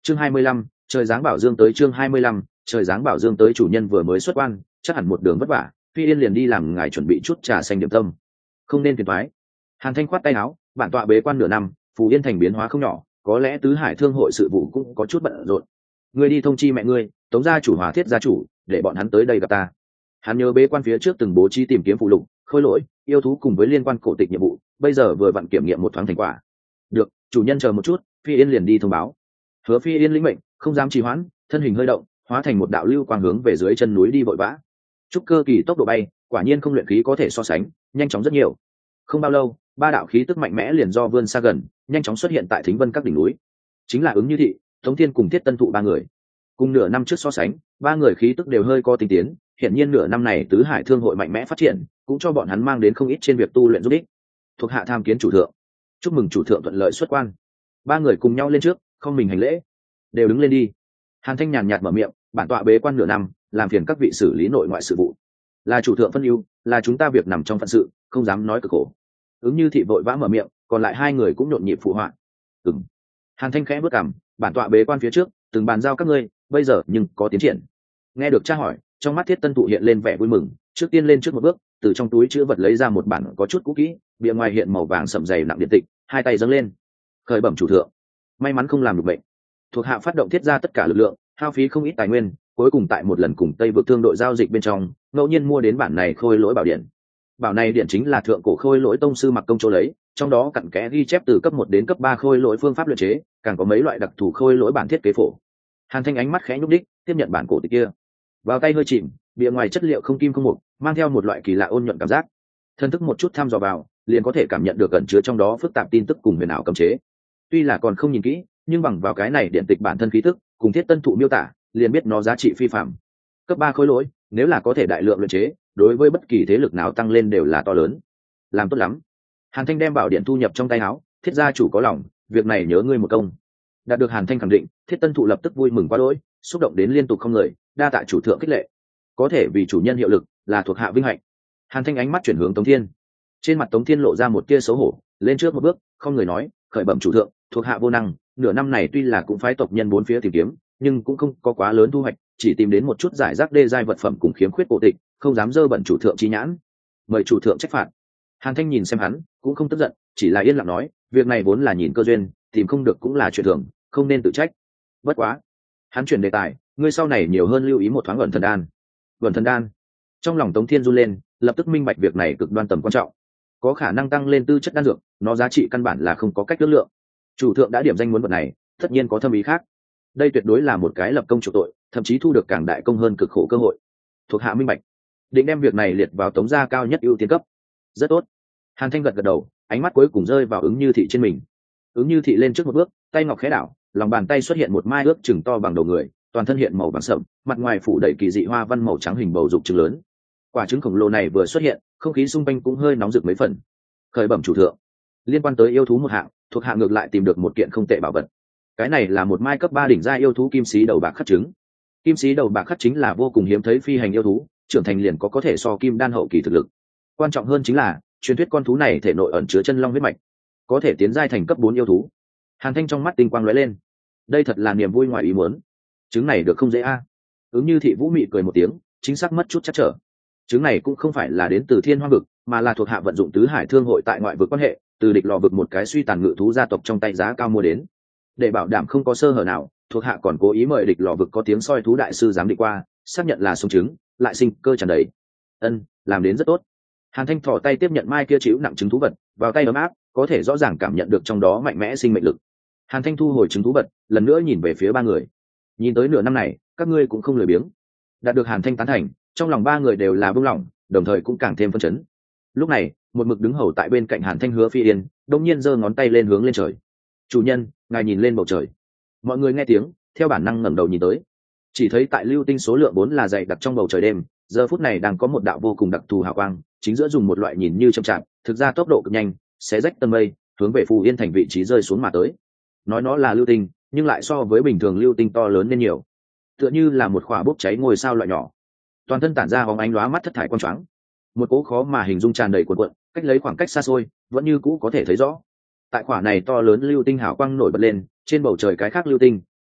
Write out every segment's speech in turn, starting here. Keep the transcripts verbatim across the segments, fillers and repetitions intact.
chương hai mươi lăm, trời giáng bảo dương tới. Chương hai mươi lăm, trời giáng bảo dương tới. Chủ nhân vừa mới xuất quan, chắc hẳn một đường vất vả, Phi Yên liền đi làm ngài chuẩn bị chút trà xanh điểm tâm, không nên phiền toái. Hàn Thanh khoát tay áo, bản tọa bế quan nửa năm, Phù Yên thành biến hóa không nhỏ, có lẽ tứ hải thương hội sự vụ cũng có chút bận rộn. Ngươi đi thông chi mẹ ngươi, Tống gia chủ Hòa Thiết gia chủ, để bọn hắn tới đây gặp ta. Hắn nhớ bế quan phía trước từng bố trí tìm kiếm phụ lục, khôi lỗi, yêu thú cùng với liên quan cổ tịch nhiệm vụ, bây giờ vừa vặn kiểm nghiệm một thoáng thành quả. Được, chủ nhân chờ một chút, Phi Yên liền đi thông báo. Hứa Phi Yên lĩnh mệnh, không dám trì hoãn, thân hình hơi động, hóa thành một đạo lưu quang hướng về dưới chân núi đi vội vã. Trúc cơ kỳ tốc độ bay, quả nhiên không luyện khí có thể so sánh, nhanh chóng rất nhiều. Không bao lâu, ba đạo khí tức mạnh mẽ liền do vươn xa gần, nhanh chóng xuất hiện tại Thính Vân các đỉnh núi. Chính là Ứng Như Thị, Tống Thiên cùng Thiết Tân Thụ ba người. Cùng nửa năm trước so sánh, ba người khí tức đều hơi có tinh tiến, hiện nhiên nửa năm này tứ hải thương hội mạnh mẽ phát triển, cũng cho bọn hắn mang đến không ít trên việc tu luyện giúp ích. Thuộc hạ tham kiến chủ thượng. Chúc mừng chủ thượng thuận lợi xuất quan. Ba người cùng nhau lên trước, không mình hành lễ. Đều đứng lên đi. Hàn Thanh nhàn nhạt mở miệng, bản tọa bế quan nửa năm, làm phiền các vị xử lý nội ngoại sự vụ. Là chủ thượng phân ưu, là chúng ta việc nằm trong phận sự, không dám nói cực khổ. Ứng Như Thị vội vã mở miệng, còn lại hai người cũng nhộn nhịp phụ họa. Ừm. Hàn Thanh khẽ bước cằm, bản tọa bế quan phía trước, từng bàn giao các ngươi, bây giờ nhưng có tiến triển. Nghe được tra hỏi, trong mắt Thiết Tân Thụ hiện lên vẻ vui mừng, trước tiên lên trước một bước, từ trong túi chữ vật lấy ra một bản có chút cũ kỹ, bìa ngoài hiện màu vàng sậm dày nặng điện tịch, hai tay dâng lên. Khởi bẩm chủ thượng, may mắn không làm được bệnh. Thuộc hạ phát động thiết ra tất cả lực lượng, hao phí không ít tài nguyên, cuối cùng tại một lần cùng Tây vực thương đội giao dịch bên trong, ngẫu nhiên mua đến bản này khôi lỗi bảo điện. Bảo này điện chính là thượng cổ khôi lỗi tông sư Mặc Công chỗ lấy, trong đó cặn kẽ ghi chép từ cấp một đến cấp ba khôi lỗi phương pháp luyện chế, càng có mấy loại đặc thù khôi lỗi bản thiết kế phổ. Hàn Thanh ánh mắt khẽ nhúc đích, tiếp nhận bản cổ tịch kia. Vào tay hơi chìm, bìa ngoài chất liệu không kim không mục, mang theo một loại kỳ lạ ôn nhuận cảm giác. Thân thức một chút thăm dò vào, liền có thể cảm nhận được ẩn chứa trong đó phức tạp tin tức cùng huyền ảo cấm chế. Tuy là còn không nhìn kỹ, nhưng bằng vào cái này điện tịch bản thân khí tức, cùng Thiết Tân Thụ miêu tả, liền biết nó giá trị phi phàm. Cấp ba khối lỗi, nếu là có thể đại lượng luyện chế, đối với bất kỳ thế lực nào tăng lên đều là to lớn. Làm tốt lắm. Hàn Thanh đem bảo điện thu nhập trong tay áo, Thiết gia chủ có lòng, việc này nhớ ngươi một công. Đạt được Hàn Thanh khẳng định, Thiết Tân Thụ lập tức vui mừng quá đỗi, xúc động đến liên tục không ngừng, đa tạ chủ thượng khích lệ. Có thể vì chủ nhân hiệu lực, là thuộc hạ vinh hạnh. Hàn Thanh ánh mắt chuyển hướng Tống Thiên. Trên mặt Tống Thiên lộ ra một tia xấu hổ, lên trước một bước, không người nói, khởi bẩm chủ thượng, thuộc hạ vô năng, nửa năm này tuy là cũng phái tộc nhân bốn phía tìm kiếm, nhưng cũng không có quá lớn thu hoạch, chỉ tìm đến một chút giải rác đê giai vật phẩm cùng khiếm khuyết cổ tịch, không dám dơ bẩn chủ thượng chi nhãn. Mời chủ thượng trách phạt. Hàn Thanh nhìn xem hắn, cũng không tức giận, chỉ là yên lặng nói, việc này vốn là nhìn cơ duyên, tìm không được cũng là chuyện thường, không nên tự trách. Bất quá, hắn chuyển đề tài, ngươi sau này nhiều hơn lưu ý một thoáng ẩn thần đan. Ẩn thần đan. Trong lòng Tống Thiên run lên, lập tức minh bạch việc này cực đoan tầm quan trọng, có khả năng tăng lên tư chất đan dược, nó giá trị căn bản là không có cách ước lượng. Chủ thượng đã điểm danh muốn vật này, tất nhiên có thâm ý khác. Đây tuyệt đối là một cái lập công chủ tội, thậm chí thu được càng đại công hơn cực khổ cơ hội. Thuộc hạ minh bạch, định đem việc này liệt vào Tống gia cao nhất ưu tiên cấp. Rất tốt. Hàn Thanh gật gật đầu, ánh mắt cuối cùng rơi vào Ứng Như Thị trên mình. Ứng Như Thị lên trước một bước, tay ngọc khẽ đảo, lòng bàn tay xuất hiện một mai ước chừng to bằng đầu người, toàn thân hiện màu vàng sậm, mặt ngoài phủ đầy kỳ dị hoa văn màu trắng hình bầu dục trứng lớn. Quả trứng khổng lồ này vừa xuất hiện, không khí xung quanh cũng hơi nóng rực mấy phần. Khởi bẩm chủ thượng, liên quan tới yêu thú một hạng, thuộc hạ ngược lại tìm được một kiện không tệ bảo vật. Cái này là một mai cấp ba đỉnh gia yêu thú kim sĩ đầu bạc khắc trứng. Kim sĩ đầu bạc khắc chính là vô cùng hiếm thấy phi hành yêu thú, trưởng thành liền có có thể so kim đan hậu kỳ thực lực. Quan trọng hơn chính là, truyền thuyết con thú này thể nội ẩn chứa chân long huyết mạch, có thể tiến giai thành cấp bốn yêu thú. Hàn Thanh trong mắt tinh quang lóe lên. Đây thật là niềm vui ngoài ý muốn. Trứng này được không dễ a? Ứng Như Thị Vũ mị cười một tiếng, chính xác mất chút chắc trở. Trứng này cũng không phải là đến từ Thiên Hoang vực, mà là thuộc hạ vận dụng tứ hải thương hội tại ngoại vực quan hệ, từ địch lò vực một cái suy tàn ngự thú gia tộc trong tay giá cao mua đến. Để bảo đảm không có sơ hở nào, thuộc hạ còn cố ý mời địch lò vực có tiếng soi thú đại sư giám định qua, xác nhận là sống trứng, lại sinh cơ tràn đầy. Ân, làm đến rất tốt. Hàn Thanh thò tay tiếp nhận mai kia chịu nặng trứng thú vật, vào tay ấm áp, có thể rõ ràng cảm nhận được trong đó mạnh mẽ sinh mệnh lực. Hàn Thanh thu hồi trứng thú vật, lần nữa nhìn về phía ba người. Nhìn tới nửa năm này, các ngươi cũng không lười biếng. Đạt được Hàn Thanh tán thành, trong lòng ba người đều là buông lỏng, đồng thời cũng càng thêm phấn chấn. Lúc này, một mực đứng hầu tại bên cạnh Hàn Thanh Hứa Phi Yên, đột nhiên giơ ngón tay lên hướng lên trời. "Chủ nhân, ngài nhìn lên bầu trời." Mọi người nghe tiếng, theo bản năng ngẩng đầu nhìn tới. Chỉ thấy tại lưu tinh số lượng bốn là dày đặc trong bầu trời đêm, giờ phút này đang có một đạo vô cùng đặc thù hào quang, chính giữa dùng một loại nhìn như chậm chạp, thực ra tốc độ cực nhanh, xé rách tầng mây, hướng về Phù Yên thành vị trí rơi xuống mà tới. Nói nó là lưu tinh, nhưng lại so với bình thường lưu tinh to lớn nên nhiều, tựa như là một khỏa bốc cháy ngôi sao loại nhỏ, toàn thân tản ra bóng ánh lóa mắt thất thải quang choáng, một cỗ khó mà hình dung tràn đầy cuộn cuộn, cách lấy khoảng cách xa xôi vẫn như cũ có thể thấy rõ. Tại khỏa này to lớn lưu tinh hào quang nổi bật lên, trên bầu trời cái khác lưu tinh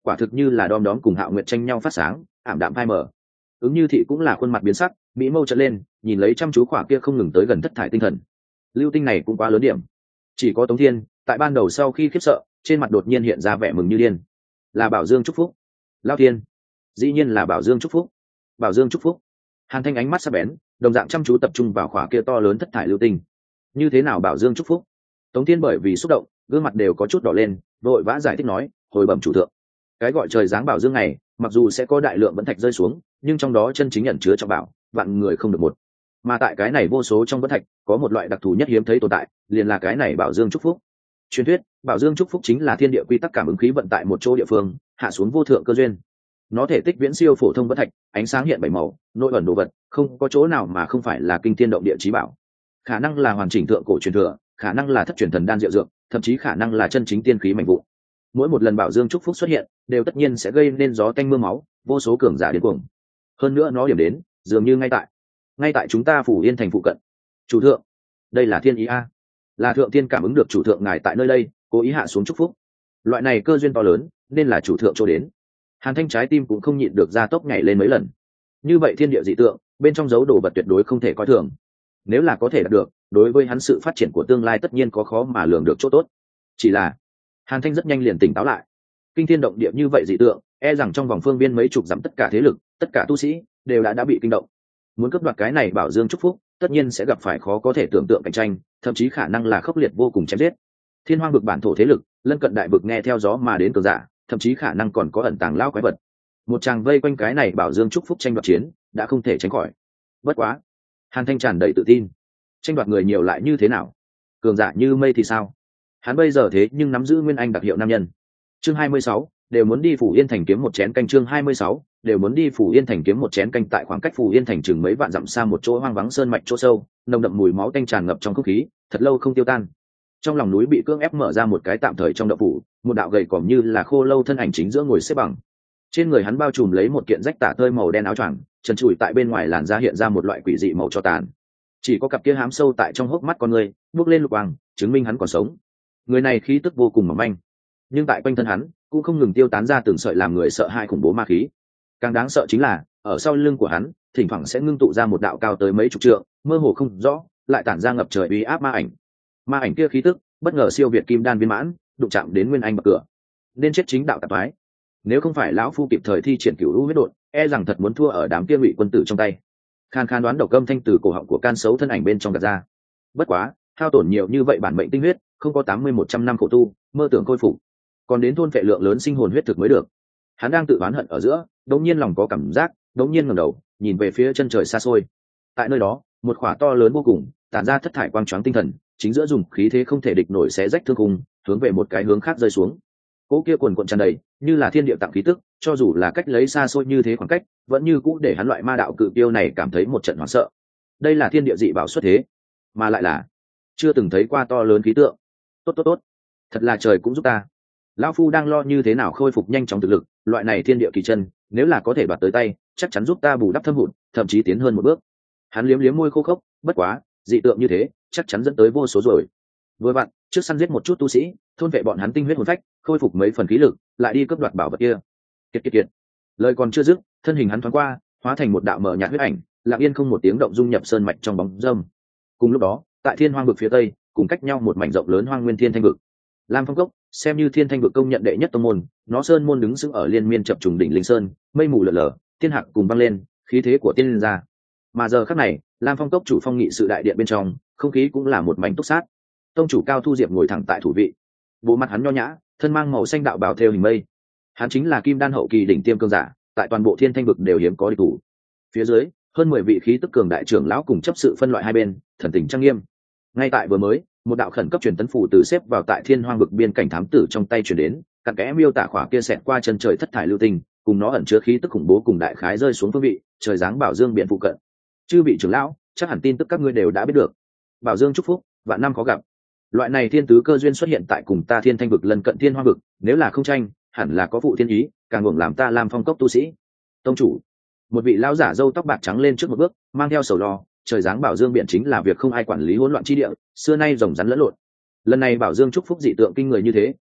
quả thực như là đom đóm cùng Hạo Nguyệt tranh nhau phát sáng, ảm đạm phai mờ. Ứng Như Thị cũng là khuôn mặt biến sắc, mỹ mâu trợn lên, nhìn lấy chăm chú khỏa kia không ngừng tới gần thất thải tinh thần. Lưu tinh này cũng quá lớn điểm. Chỉ có Tống Thiên, tại ban đầu sau khi khiếp sợ, trên mặt đột nhiên hiện ra vẻ mừng như điên. Là Bảo Dương chúc phúc. Lao Thiên, dĩ nhiên là Bảo Dương chúc phúc. Bảo Dương chúc phúc. Hàn Thanh ánh mắt sắc bén, đồng dạng chăm chú tập trung vào khỏa kia to lớn thất thải lưu tinh. Như thế nào Bảo Dương chúc phúc? Tống Thiên bởi vì xúc động, gương mặt đều có chút đỏ lên, vội vã giải thích nói, hồi bẩm chủ thượng, cái gọi trời giáng Bảo Dương này, mặc dù sẽ có đại lượng vẫn thạch rơi xuống, nhưng trong đó chân chính ẩn chứa trọng bảo, vạn người không được một. Mà tại cái này vô số trong vẫn thạch, có một loại đặc thù nhất hiếm thấy tồn tại, liền là cái này Bảo Dương chúc phúc. Truyền thuyết, Bảo Dương chúc phúc chính là thiên địa quy tắc cảm ứng khí vận tại một chỗ địa phương, hạ xuống vô thượng cơ duyên. Nó thể tích viễn siêu phổ thông vẫn thạch, ánh sáng hiện bảy màu, nội ẩn đồ vật, không có chỗ nào mà không phải là kinh thiên động địa chí bảo. Khả năng là hoàn chỉnh thượng cổ truyền thừa, khả năng là thất truyền thần đan diệu dược, thậm chí khả năng là chân chính tiên khí mạnh vụ. Mỗi một lần Bảo Dương chúc phúc xuất hiện, đều tất nhiên sẽ gây nên gió tanh mưa máu, vô số cường giả điên cuồng. Hơn nữa nó điểm đến, dường như ngay tại, ngay tại chúng ta Phủ Yên thành phụ cận. Chủ thượng, đây là thiên ý a, là thượng tiên cảm ứng được chủ thượng ngài tại nơi đây, cố ý hạ xuống chúc phúc. Loại này cơ duyên to lớn, nên là chủ thượng cho đến. Hàn Thanh trái tim cũng không nhịn được ra tốc nhảy lên mấy lần. Như vậy thiên địa dị tượng, bên trong dấu đồ vật tuyệt đối không thể coi thường. Nếu là có thể đạt được, đối với hắn sự phát triển của tương lai tất nhiên có khó mà lường được chỗ tốt. Chỉ là Hàn Thanh rất nhanh liền tỉnh táo lại. Kinh thiên động địa như vậy dị tượng, e rằng trong vòng phương viên mấy chục dặm tất cả thế lực, tất cả tu sĩ đều đã đã bị kinh động. Muốn cướp đoạt cái này Bảo Dương chúc phúc, tất nhiên sẽ gặp phải khó có thể tưởng tượng cạnh tranh, thậm chí khả năng là khốc liệt vô cùng chém giết. Thiên Hoang vực bản thổ thế lực, lân cận đại vực nghe theo gió mà đến cường giả, thậm chí khả năng còn có ẩn tàng lão quái vật. Một tràng vây quanh cái này Bảo Dương chúc phúc tranh đoạt chiến, đã không thể tránh khỏi. Bất quá, Hàn Thanh tràn đầy tự tin. Tranh đoạt người nhiều lại như thế nào? Cường giả như mây thì sao? Hắn bây giờ thế nhưng nắm giữ nguyên anh đặc hiệu nam nhân. Chương hai mươi sáu, đều muốn đi Phủ Yên thành kiếm một chén canh. Chương hai mươi sáu, đều muốn đi Phủ Yên thành kiếm một chén canh. Tại khoảng cách Phủ Yên thành chừng mấy vạn dặm xa một chỗ hoang vắng sơn mạch chỗ sâu, nồng đậm mùi máu tanh tràn ngập trong không khí, thật lâu không tiêu tan. Trong lòng núi bị cưỡng ép mở ra một cái tạm thời trong động phủ, một đạo gầy còm như là khô lâu thân ảnh chính giữa ngồi xếp bằng. Trên người hắn bao trùm lấy một kiện rách tả tơi màu đen áo choàng, trần trụi tại bên ngoài làn da hiện ra một loại quỷ dị màu cho tàn. Chỉ có cặp kia hám sâu tại trong hốc mắt con người, bước lên lục quang, chứng minh hắn còn sống. Người này khí tức vô cùng mỏng manh, nhưng tại quanh thân hắn cũng không ngừng tiêu tán ra từng sợi làm người sợ hãi khủng bố ma khí. Càng đáng sợ chính là ở sau lưng của hắn thỉnh thoảng sẽ ngưng tụ ra một đạo cao tới mấy chục trượng, mơ hồ không rõ, lại tản ra ngập trời uy áp ma ảnh. Ma ảnh kia khí tức bất ngờ siêu việt kim đan viên mãn, đụng chạm đến nguyên anh bậc cửa, nên chết chính đạo tạp thoái. Nếu không phải lão phu kịp thời thi triển cửu u huyết đột, e rằng thật muốn thua ở đám kia ngụy quân tử trong tay. Khan khan đoán độc âm thanh từ cổ họng của can xấu thân ảnh bên trong gạt ra. Bất quá, hao tổn nhiều như vậy bản mệnh tinh huyết, không có tám mươi một trăm năm khổ tu, mơ tưởng khôi phục, còn đến thôn phệ lượng lớn sinh hồn huyết thực mới được. Hắn đang tự oán hận ở giữa, đống nhiên lòng có cảm giác, đống nhiên ngẩng đầu, nhìn về phía chân trời xa xôi. Tại nơi đó, một khỏa to lớn vô cùng, tản ra thất thải quang choáng tinh thần, chính giữa dùng khí thế không thể địch nổi xé rách thương khung, hướng về một cái hướng khác rơi xuống. Cỗ kia quần quần tràn đầy, như là thiên địa tặng khí tức, cho dù là cách lấy xa xôi như thế khoảng cách, vẫn như cũ để hắn loại ma đạo cự tiêu này cảm thấy một trận hoảng sợ. Đây là thiên địa dị bảo xuất thế, mà lại là chưa từng thấy qua to lớn khí tượng. Tốt tốt tốt, thật là trời cũng giúp ta. Lão phu đang lo như thế nào khôi phục nhanh chóng thực lực, loại này thiên địa kỳ chân, nếu là có thể đoạt tới tay, chắc chắn giúp ta bù đắp thâm hụt, thậm chí tiến hơn một bước. Hắn liếm liếm môi khô khốc, bất quá, dị tượng như thế, chắc chắn dẫn tới vô số rồi. Vừa vặn, trước săn giết một chút tu sĩ, thôn vệ bọn hắn tinh huyết hồn phách, khôi phục mấy phần khí lực, lại đi cướp đoạt bảo vật kia. Kiệt kiệt kiệt. Lời còn chưa dứt, thân hình hắn thoáng qua, hóa thành một đạo mờ nhạt huyết ảnh, lặng yên không một tiếng động dung nhập sơn mạch trong bóng râm. Cùng lúc đó, tại Thiên Hoang vực phía tây, cùng cách nhau một mảnh rộng lớn hoang nguyên thiên thanh vực. Lam Phong Cốc, xem như thiên thanh vực công nhận đệ nhất tông môn, nó sơn môn đứng sững ở liên miên chập trùng đỉnh linh sơn, mây mù lở lở, thiên hạc cùng vang lên, khí thế của tiên ra. Mà giờ khắc này, Lam Phong Cốc chủ phong nghị sự đại điện bên trong, không khí cũng là một mảnh túc sát. Tông chủ Cao Thu Diệp ngồi thẳng tại thủ vị, bộ mặt hắn nho nhã, thân mang màu xanh đạo bào theo hình mây. Hắn chính là kim đan hậu kỳ đỉnh tiêm cương giả, tại toàn bộ thiên thanh vực đều hiếm có địch thủ. Phía dưới, hơn mười vị khí tức cường đại trưởng lão cùng chấp sự phân loại hai bên, thần tình trang nghiêm. Ngay tại vừa mới, một đạo khẩn cấp truyền tấn phù từ xếp vào tại Thiên Hoang vực biên cảnh thám tử trong tay truyền đến, cặn kẽ miêu tả khỏa kia xẹt qua chân trời thất thải lưu tinh, cùng nó ẩn chứa khí tức khủng bố cùng đại khái rơi xuống phương vị, trời giáng Bảo Dương biển phụ cận. Chư vị trưởng lão, chắc hẳn tin tức các ngươi đều đã biết được. Bảo Dương chúc phúc, vạn năm khó gặp. Loại này thiên tứ cơ duyên xuất hiện tại cùng ta Thiên Thanh vực lần cận Thiên Hoang vực, nếu là không tranh, hẳn là có phụ thiên ý, càng ngưỡng làm ta Lam Phong Cốc tu sĩ. Tông chủ, một vị lão giả râu tóc bạc trắng lên trước một bước, mang theo sầu lo, trời giáng Bảo Dương biển chính là việc không ai quản lý hỗn loạn chi địa, xưa nay rồng rắn lẫn lộn. Lần này Bảo Dương chúc phúc dị tượng kinh người như thế,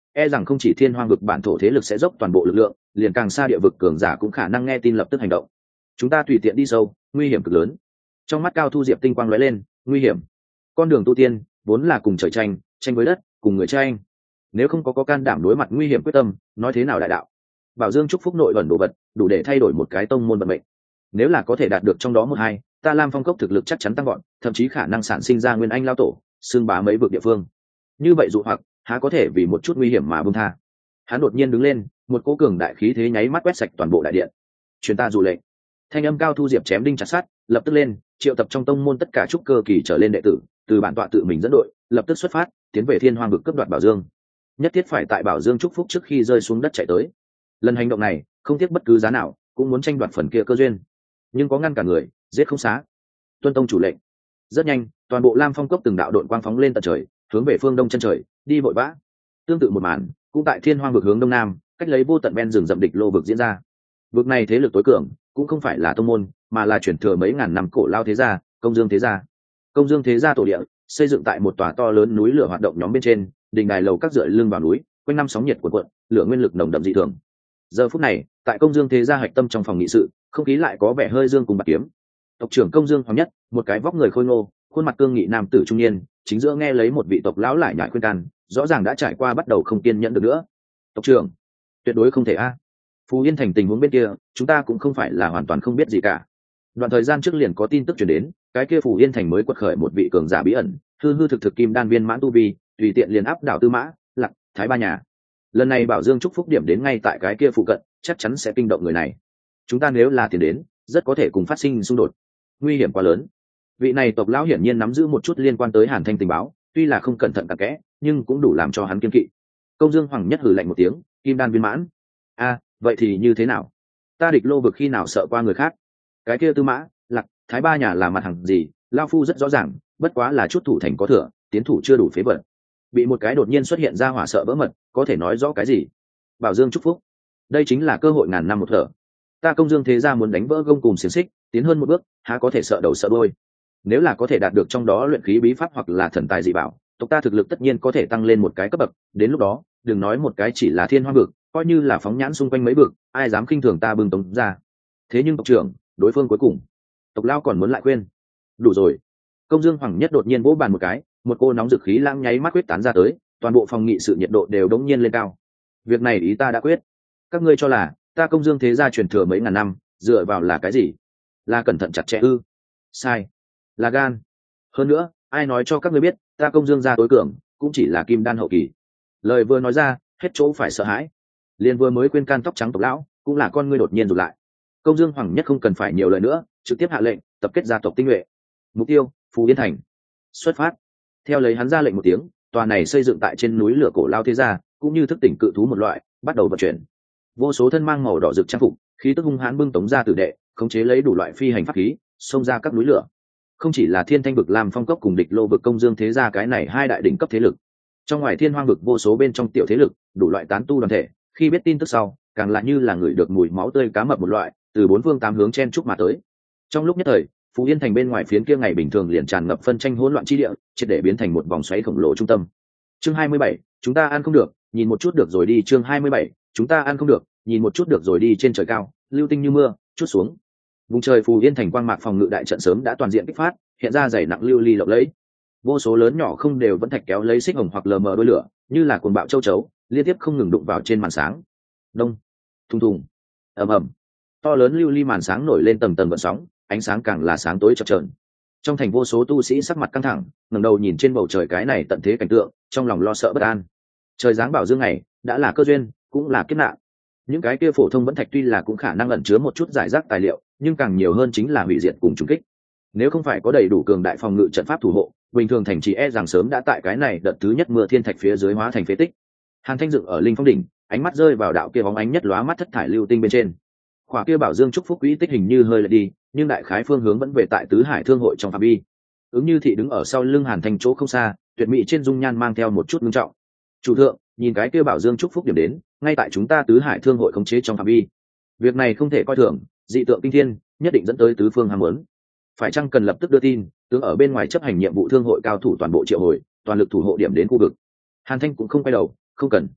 e rằng không chỉ thiên hoang vực bản thổ thế lực sẽ dốc toàn bộ lực lượng, liền càng xa địa vực cường giả cũng khả năng nghe tin lập tức hành động. Chúng ta tùy tiện đi sâu, nguy hiểm cực lớn. Trong mắt Cao Thu Diệp tinh quang lóe lên, nguy hiểm. Con đường tu tiên vốn là cùng trời tranh, tranh với đất, cùng người tranh. Nếu không có có can đảm đối mặt nguy hiểm quyết tâm, nói thế nào đại đạo? Bảo Dương chúc phúc nội ẩn đồ vật, đủ để thay đổi một cái tông môn vận mệnh. Nếu là có thể đạt được trong đó một hai, ta Lam Phong cốc thực lực chắc chắn tăng gọn, thậm chí khả năng sản sinh ra nguyên anh lao tổ, xương bá mấy vực địa phương. Như vậy dụ hoặc, há có thể vì một chút nguy hiểm mà buông tha? Hắn đột nhiên đứng lên, một cỗ cường đại khí thế nháy mắt quét sạch toàn bộ đại điện. Truyền ta dụ lệnh. Thanh âm Cao Thu Diệp chém đinh chặt sắt, lập tức lên, triệu tập trong tông môn tất cả trúc cơ kỳ trở lên đệ tử, từ bản tọa tự mình dẫn đội, lập tức xuất phát, tiến về Thiên Hoang vực cướp đoạt Bảo Dương. Nhất thiết phải tại Bảo Dương chúc phúc trước khi rơi xuống đất chạy tới. Lần hành động này, không tiếc bất cứ giá nào, cũng muốn tranh đoạt phần kia cơ duyên. Nhưng có ngăn cả người, giết không xá. Tuân tông chủ lệnh. Rất nhanh, toàn bộ Lam Phong cốc từng đạo đội quang phóng lên tận trời, hướng về phương đông chân trời, đi vội vã. Tương tự một màn, cũng tại Thiên Hoang vực hướng đông nam, cách lấy vô tận ven rừng rậm địch lô vực diễn ra. Vực này thế lực tối cường, cũng không phải là tông môn, mà là chuyển thừa mấy ngàn năm cổ lao thế gia, Công Dương thế gia. Công Dương thế gia tổ địa, xây dựng tại một tòa to lớn núi lửa hoạt động nhóm bên trên, đình đài lầu các dựa lưng vào núi, quanh năm sóng nhiệt cuộn cuộn, lửa nguyên lực nồng đậm dị thường. Giờ phút này, tại Công Dương thế gia hạch tâm trong phòng nghị sự, không khí lại có vẻ hơi dương cùng bạc kiếm. Tộc trưởng Công Dương Hoàng Nhất, một cái vóc người khôi ngô, khuôn mặt cương nghị nam tử trung niên, chính giữa nghe lấy một vị tộc lão lại nhại khuyên can, rõ ràng đã trải qua bắt đầu không kiên nhẫn được nữa. Tộc trưởng, tuyệt đối không thể a. Phú Yên thành tình huống bên kia, chúng ta cũng không phải là hoàn toàn không biết gì cả. Đoạn thời gian trước liền có tin tức truyền đến, cái kia Phú Yên thành mới quật khởi một vị cường giả bí ẩn, hư hư thực thực kim đan viên mãn tu vi, tùy tiện liền áp đảo Tư Mã, Lạc, Thái ba nhà. Lần này Bảo Dương chúc phúc điểm đến ngay tại cái kia phụ cận, chắc chắn sẽ kinh động người này. Chúng ta nếu là tiền đến, rất có thể cùng phát sinh xung đột, nguy hiểm quá lớn. Vị này tộc lão hiển nhiên nắm giữ một chút liên quan tới Hàn Thanh tình báo, tuy là không cẩn thận cặn kẽ, nhưng cũng đủ làm cho hắn kiên kỵ. Công Dương Hoàng Nhất hừ lạnh một tiếng, kim đan viên mãn. A, vậy thì như thế nào? Ta địch lô vực khi nào sợ qua người khác? Cái kia Tư Mã, Lạc, Thái ba nhà là mặt hàng gì? Lao phu rất rõ ràng, bất quá là chút thủ thành có thừa, tiến thủ chưa đủ phế vật. Bị một cái đột nhiên xuất hiện ra hỏa sợ vỡ mật, có thể nói rõ cái gì? Bảo Dương chúc phúc, đây chính là cơ hội ngàn năm một thở. Ta Công Dương thế gia muốn đánh vỡ gông cùm xiềng xích, tiến hơn một bước, há có thể sợ đầu sợ đuôi? Nếu là có thể đạt được trong đó luyện khí bí pháp hoặc là thần tài dị bảo, tộc ta thực lực tất nhiên có thể tăng lên một cái cấp bậc. Đến lúc đó, đừng nói một cái chỉ là Thiên Hoang vực, coi như là phóng nhãn xung quanh mấy vực, ai dám khinh thường ta bưng tống ra? Thế nhưng tộc trưởng, đối phương cuối cùng, tộc lao còn muốn lại khuyên. Đủ rồi. Công Dương Hoàng Nhất đột nhiên vỗ bàn một cái, một cô nóng dực khí lãng nháy mắt quyết tán ra tới, toàn bộ phòng nghị sự nhiệt độ đều đống nhiên lên cao. Việc này ý ta đã quyết. Các ngươi cho là ta Công Dương thế gia truyền thừa mấy ngàn năm, dựa vào là cái gì? Là cẩn thận chặt chẽ ư? Sai. Là gan. Hơn nữa, ai nói cho các ngươi biết, ta Công Dương gia tối cường, cũng chỉ là kim đan hậu kỳ. Lời vừa nói ra, hết chỗ phải sợ hãi. Liên vừa mới quên can tóc trắng tộc lão, cũng là con ngươi đột nhiên rụt lại. Công Dương Hoàng Nhất không cần phải nhiều lời nữa, trực tiếp hạ lệnh tập kết gia tộc tinh nhuệ. Mục tiêu, Phú Yên thành. Xuất phát. Theo lấy hắn ra lệnh một tiếng, tòa này xây dựng tại trên núi lửa cổ lao thế gia, cũng như thức tỉnh cự thú một loại, bắt đầu vận chuyển. Vô số thân mang màu đỏ rực trang phục, khí tức hung hãn bưng tống ra tử đệ, khống chế lấy đủ loại phi hành pháp khí, xông ra các núi lửa. Không chỉ là Thiên Thanh vực làm Phong cốc cùng địch lô vực Công Dương thế gia cái này hai đại đỉnh cấp thế lực, trong ngoài Thiên Hoang vực vô số bên trong tiểu thế lực, đủ loại tán tu đoàn thể, khi biết tin tức sau, càng lại như là người được mùi máu tươi cá mập một loại, từ bốn phương tám hướng chen chúc mà tới. Trong lúc nhất thời, Phú Yên thành bên ngoài phiến kia ngày bình thường liền tràn ngập phân tranh hỗn loạn chi địa, triệt để biến thành một vòng xoáy khổng lồ trung tâm. Chương hai mươi bảy, chúng ta ăn không được, nhìn một chút được rồi đi. Chương hai mươi bảy, chúng ta ăn không được, nhìn một chút được rồi đi. Trên trời cao, lưu tinh như mưa chút xuống. Vùng trời Phú Yên thành quang mạc phòng ngự đại trận sớm đã toàn diện kích phát, hiện ra dày nặng lưu ly lộng lẫy. Vô số lớn nhỏ không đều vẫn thạch kéo lấy xích hồng hoặc lờ mờ đôi lửa, như là cuồng bạo châu chấu, liên tiếp không ngừng đụng vào trên màn sáng. Đông, thùng thùng, ầm ầm. To lớn lưu ly màn sáng nổi lên tầng tầng gợn sóng, ánh sáng càng là sáng tối chập chờn. Trong thành vô số tu sĩ sắc mặt căng thẳng, ngẩng đầu nhìn trên bầu trời cái này tận thế cảnh tượng, trong lòng lo sợ bất an. Trời giáng bảo dương này, đã là cơ duyên, cũng là kiếp nạn. Những cái kia phổ thông vẫn thạch tuy là cũng khả năng ẩn chứa một chút giải rác tài liệu, nhưng càng nhiều hơn chính là hủy diệt cùng trùng kích. Nếu không phải có đầy đủ cường đại phòng ngự trận pháp thủ hộ, bình thường thành trì e rằng sớm đã tại cái này đợt thứ nhất mưa thiên thạch phía dưới hóa thành phế tích. Hàn Thanh dựng ở linh phong đỉnh, ánh mắt rơi vào đạo kia bóng ánh nhất lóa mắt thất thải lưu tinh bên trên. Khỏa kia bảo dương chúc phúc quỹ tích hình như hơi lệch đi, nhưng đại khái phương hướng vẫn về tại tứ hải thương hội trong phạm vi. Ứng Như thị đứng ở sau lưng Hàn Thanh chỗ không xa, tuyệt mỹ trên dung nhan mang theo một chút ngưng trọng. Chủ thượng, nhìn cái kia bảo dương chúc phúc điểm đến, ngay tại chúng ta tứ hải thương hội khống chế trong phạm vi. Việc này không thể coi thường, dị tượng kinh thiên, nhất định dẫn tới tứ phương ham muốn. Phải chăng cần lập tức đưa tin, tướng ở bên ngoài chấp hành nhiệm vụ thương hội cao thủ toàn bộ triệu hồi, toàn lực thủ hộ điểm đến khu vực. Hàn Thanh cũng không quay đầu, không cần.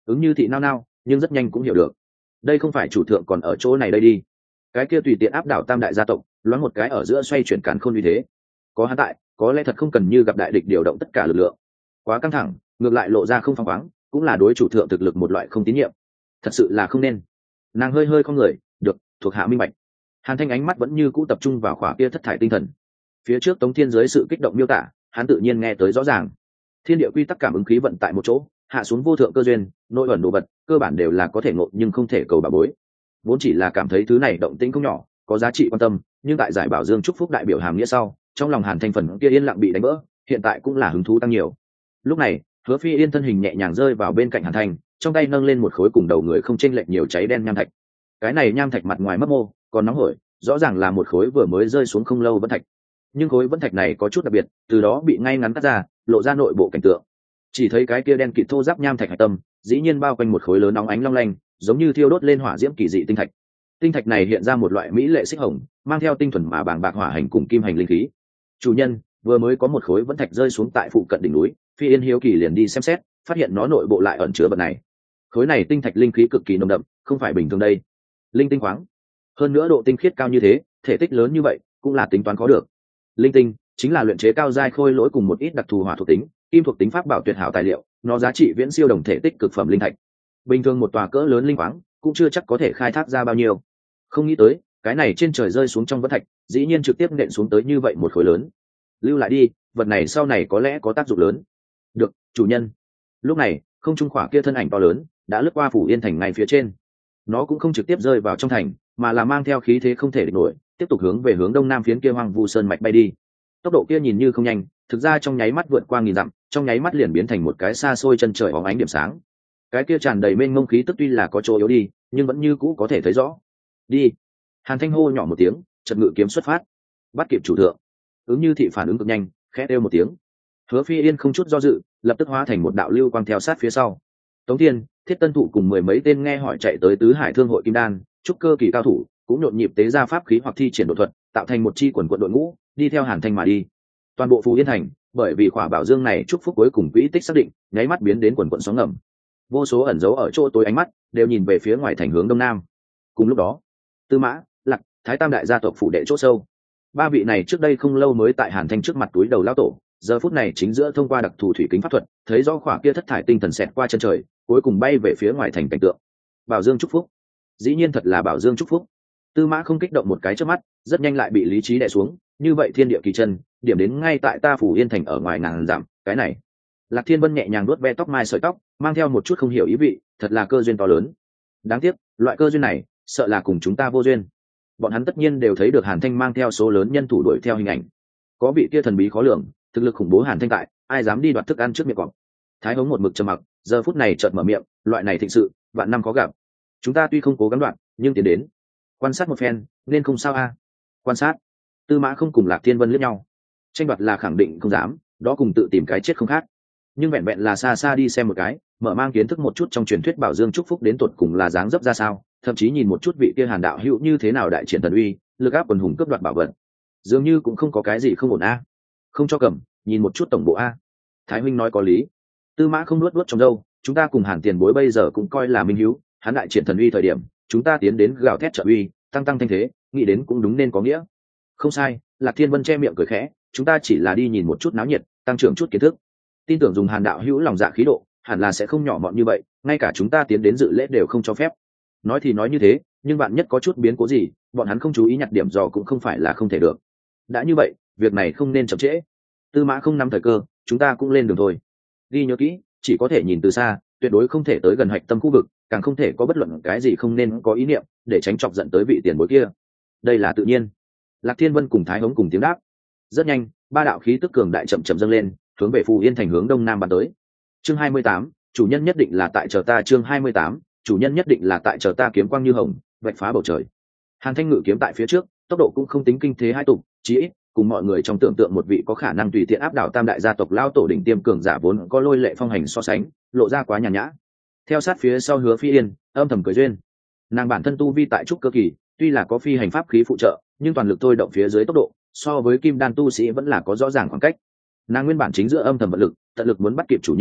Ứng Như thị nao nao, nhưng rất nhanh cũng hiểu được, đây không phải chủ thượng còn ở chỗ này đây đi. Cái kia tùy tiện áp đảo tam đại gia tộc, loáng một cái ở giữa xoay chuyển càn khôn như thế, có hắn tại, có lẽ thật không cần như gặp đại địch điều động tất cả lực lượng. Quá căng thẳng, ngược lại lộ ra không phăng khoáng, cũng là đối chủ thượng thực lực một loại không tín nhiệm. Thật sự là không nên. Nàng hơi hơi không người, được, thuộc hạ minh bạch. Hàn Thanh ánh mắt vẫn như cũ tập trung vào khỏa kia thất thải tinh thần. Phía trước Tống Thiên dưới sự kích động miêu tả, hắn tự nhiên nghe tới rõ ràng. Thiên địa quy tắc cảm ứng khí vận tại một chỗ, hạ xuống vô thượng cơ duyên, nội ẩn đồ vật, cơ bản đều là có thể ngộ nhưng không thể cầu bà bối. Vốn chỉ là cảm thấy thứ này động tĩnh không nhỏ, có giá trị quan tâm, nhưng tại giải bảo dương chúc phúc đại biểu hàm nghĩa sau, trong lòng Hàn Thanh phần kia yên lặng bị đánh vỡ, hiện tại cũng là hứng thú tăng nhiều. Lúc này, Hứa Phi Yên thân hình nhẹ nhàng rơi vào bên cạnh Hàn Thanh, trong tay nâng lên một khối cùng đầu người không chênh lệch nhiều cháy đen nham thạch. Cái này nham thạch mặt ngoài mấp mô, còn nóng hổi, rõ ràng là một khối vừa mới rơi xuống không lâu vẫn thạch. Nhưng khối vẫn thạch này có chút đặc biệt, từ đó bị ngay ngắn cắt ra, lộ ra nội bộ cảnh tượng. Chỉ thấy cái kia đen kịt thô ráp nham thạch hạch tâm, dĩ nhiên bao quanh một khối lớn nóng ánh long lanh, giống như thiêu đốt lên hỏa diễm kỳ dị tinh thạch. Tinh thạch này hiện ra một loại mỹ lệ xích hồng, mang theo tinh thuần mà bàng bạc hỏa hành cùng kim hành linh khí. Chủ nhân, vừa mới có một khối vẫn thạch rơi xuống tại phụ cận đỉnh núi, Phi Yên hiếu kỳ liền đi xem xét, phát hiện nó nội bộ lại ẩn chứa vật này. Khối này tinh thạch linh khí cực kỳ nồng đậm, không phải bình thường đây. Linh tinh khoáng, hơn nữa độ tinh khiết cao như thế, thể tích lớn như vậy, cũng là tính toán có được. Linh tinh chính là luyện chế cao giai khôi lỗi cùng một ít đặc thù hỏa thuộc tính, kim thuộc tính pháp bảo tuyệt hảo tài liệu, nó giá trị viễn siêu đồng thể tích cực phẩm linh thạch. Bình thường một tòa cỡ lớn linh khoáng cũng chưa chắc có thể khai thác ra bao nhiêu. Không nghĩ tới, cái này trên trời rơi xuống trong vẫn thạch, dĩ nhiên trực tiếp nện xuống tới như vậy một khối lớn. Lưu lại đi, vật này sau này có lẽ có tác dụng lớn. Được, chủ nhân. Lúc này, không trung khỏa kia thân ảnh to lớn đã lướt qua phủ Yên thành ngay phía trên. Nó cũng không trực tiếp rơi vào trong thành, mà là mang theo khí thế không thể địch nổi, tiếp tục hướng về hướng đông nam phiến kia hoang vu sơn mạch bay đi. Tốc độ kia nhìn như không nhanh, thực ra trong nháy mắt vượt qua nghìn dặm, trong nháy mắt liền biến thành một cái xa xôi chân trời óng ánh điểm sáng. Cái kia tràn đầy mênh mông khí tức tuy là có chỗ yếu đi, nhưng vẫn như cũ có thể thấy rõ. Đi. Hàn Thanh hô nhỏ một tiếng, chợt ngự kiếm xuất phát. Bắt kịp chủ thượng. Ứng Như thị phản ứng cực nhanh, khẽ kêu một tiếng. Hứa Phi Yên không chút do dự, lập tức hóa thành một đạo lưu quang theo sát phía sau. Tống Thiên, Thiết Tân Thụ cùng mười mấy tên nghe hỏi chạy tới tứ hải thương hội kim đan, trúc cơ kỳ cao thủ, cũng nhộn nhịp tế ra pháp khí hoặc thi triển độ thuật, tạo thành một chi quần quận đội ngũ, đi theo Hàn Thanh mà đi. Toàn bộ Phù Yên thành, bởi vì khỏa bảo dương này chúc phúc cuối cùng quỹ tích xác định, nháy mắt biến đến quần quận sóng ngầm. Vô số ẩn dấu ở chỗ tối ánh mắt đều nhìn về phía ngoài thành hướng đông nam. Cùng lúc đó, Tư Mã, Lạc, Thái Tam đại gia tộc phủ đệ chỗ sâu, ba vị này trước đây không lâu mới tại Hàn Thanh trước mặt túi đầu lão tổ, giờ phút này chính giữa thông qua đặc thù thủy kính pháp thuật, thấy rõ khỏa kia thất thải tinh thần xẹt qua chân trời, cuối cùng bay về phía ngoài thành cảnh tượng. Bảo Dương chúc phúc, dĩ nhiên thật là Bảo Dương chúc phúc. Tư Mã không kích động một cái trước mắt, rất nhanh lại bị lý trí đè xuống, như vậy thiên địa kỳ chân, điểm đến ngay tại ta phủ Yên thành ở ngoài ngàn dặm, cái này. Lạc Thiên Vân nhẹ nhàng vuốt ve tóc mai sợi tóc, mang theo một chút không hiểu ý vị, thật là cơ duyên to lớn. Đáng tiếc, loại cơ duyên này, sợ là cùng chúng ta vô duyên. Bọn hắn tất nhiên đều thấy được Hàn Thanh mang theo số lớn nhân thủ đuổi theo hình ảnh. Có vị kia thần bí khó lường, thực lực khủng bố Hàn Thanh tại, ai dám đi đoạt thức ăn trước miệng cọp. Thái Hống một mực trầm mặc, giờ phút này chợt mở miệng, loại này thịnh sự, vạn năm có gặp. Chúng ta tuy không cố gắng đoạn, nhưng tiến đến, quan sát một phen, nên không sao a. Quan sát. Tư Mã không cùng Lạc Thiên Vân liếc nhau. Tranh đoạt là khẳng định không dám, đó cùng tự tìm cái chết không khác. Nhưng vẹn vẹn là xa xa đi xem một cái, mở mang kiến thức một chút trong truyền thuyết Bảo Dương chúc phúc đến tột cùng là dáng dấp ra sao, thậm chí nhìn một chút vị kia Hàn đạo hữu như thế nào đại triển thần uy, lực áp quần hùng cướp đoạt bảo vật, dường như cũng không có cái gì không ổn a. Không cho cầm, nhìn một chút tổng bộ a. Thái huynh nói có lý. Tư Mã không nuốt nuốt trong râu, chúng ta cùng Hàn tiền bối bây giờ cũng coi là minh hữu, hắn đại triển thần uy thời điểm, chúng ta tiến đến gào thét trợ uy, tăng tăng thanh thế, nghĩ đến cũng đúng nên có nghĩa. Không sai, Lạc Thiên Vân che miệng cười khẽ, chúng ta chỉ là đi nhìn một chút náo nhiệt, tăng trưởng chút kiến thức. Tin tưởng dùng Hàn đạo hữu lòng dạ khí độ, hẳn là sẽ không nhỏ mọn như vậy, ngay cả chúng ta tiến đến dự lễ đều không cho phép. Nói thì nói như thế, nhưng bạn nhất có chút biến cố gì, bọn hắn không chú ý nhặt điểm dò cũng không phải là không thể được. Đã như vậy, việc này không nên chậm trễ. Tư Mã không nắm thời cơ, chúng ta cũng lên đường thôi. Ghi nhớ kỹ, chỉ có thể nhìn từ xa, tuyệt đối không thể tới gần hạch tâm khu vực, càng không thể có bất luận cái gì không nên có ý niệm, để tránh chọc giận tới vị tiền bối kia. Đây là tự nhiên. Lạc Thiên Vân cùng Thái Hống cùng tiếng đáp. Rất nhanh, ba đạo khí tức cường đại chậm chậm dâng lên, hướng về Phù Yên thành hướng đông nam bắn tới. Chương hai mươi tám, chủ nhân nhất định là tại chờ ta. Chương hai mươi tám, chủ nhân nhất định là tại chờ ta. Kiếm quang như hồng, vạch phá bầu trời. Hàn Thanh ngự kiếm tại phía trước, tốc độ cũng không tính kinh thế hai tục, chỉ ít cùng mọi người trong tưởng tượng một vị có khả năng tùy tiện áp đảo tam đại gia tộc lao tổ đỉnh tiêm cường giả vốn có lôi lệ phong hành so sánh, lộ ra quá nhàn nhã. Theo sát phía sau Hứa Phi Yên, âm thầm cười duyên. Nàng bản thân tu vi tại trúc cơ kỳ, tuy là có phi hành pháp khí phụ trợ, nhưng toàn lực thôi động phía dưới tốc độ, so với kim đan tu sĩ vẫn là có rõ ràng khoảng cách. Nàng nguyên bản chính giữa âm thầm vận lực, tận lực muốn bắt kịp chủ nhân,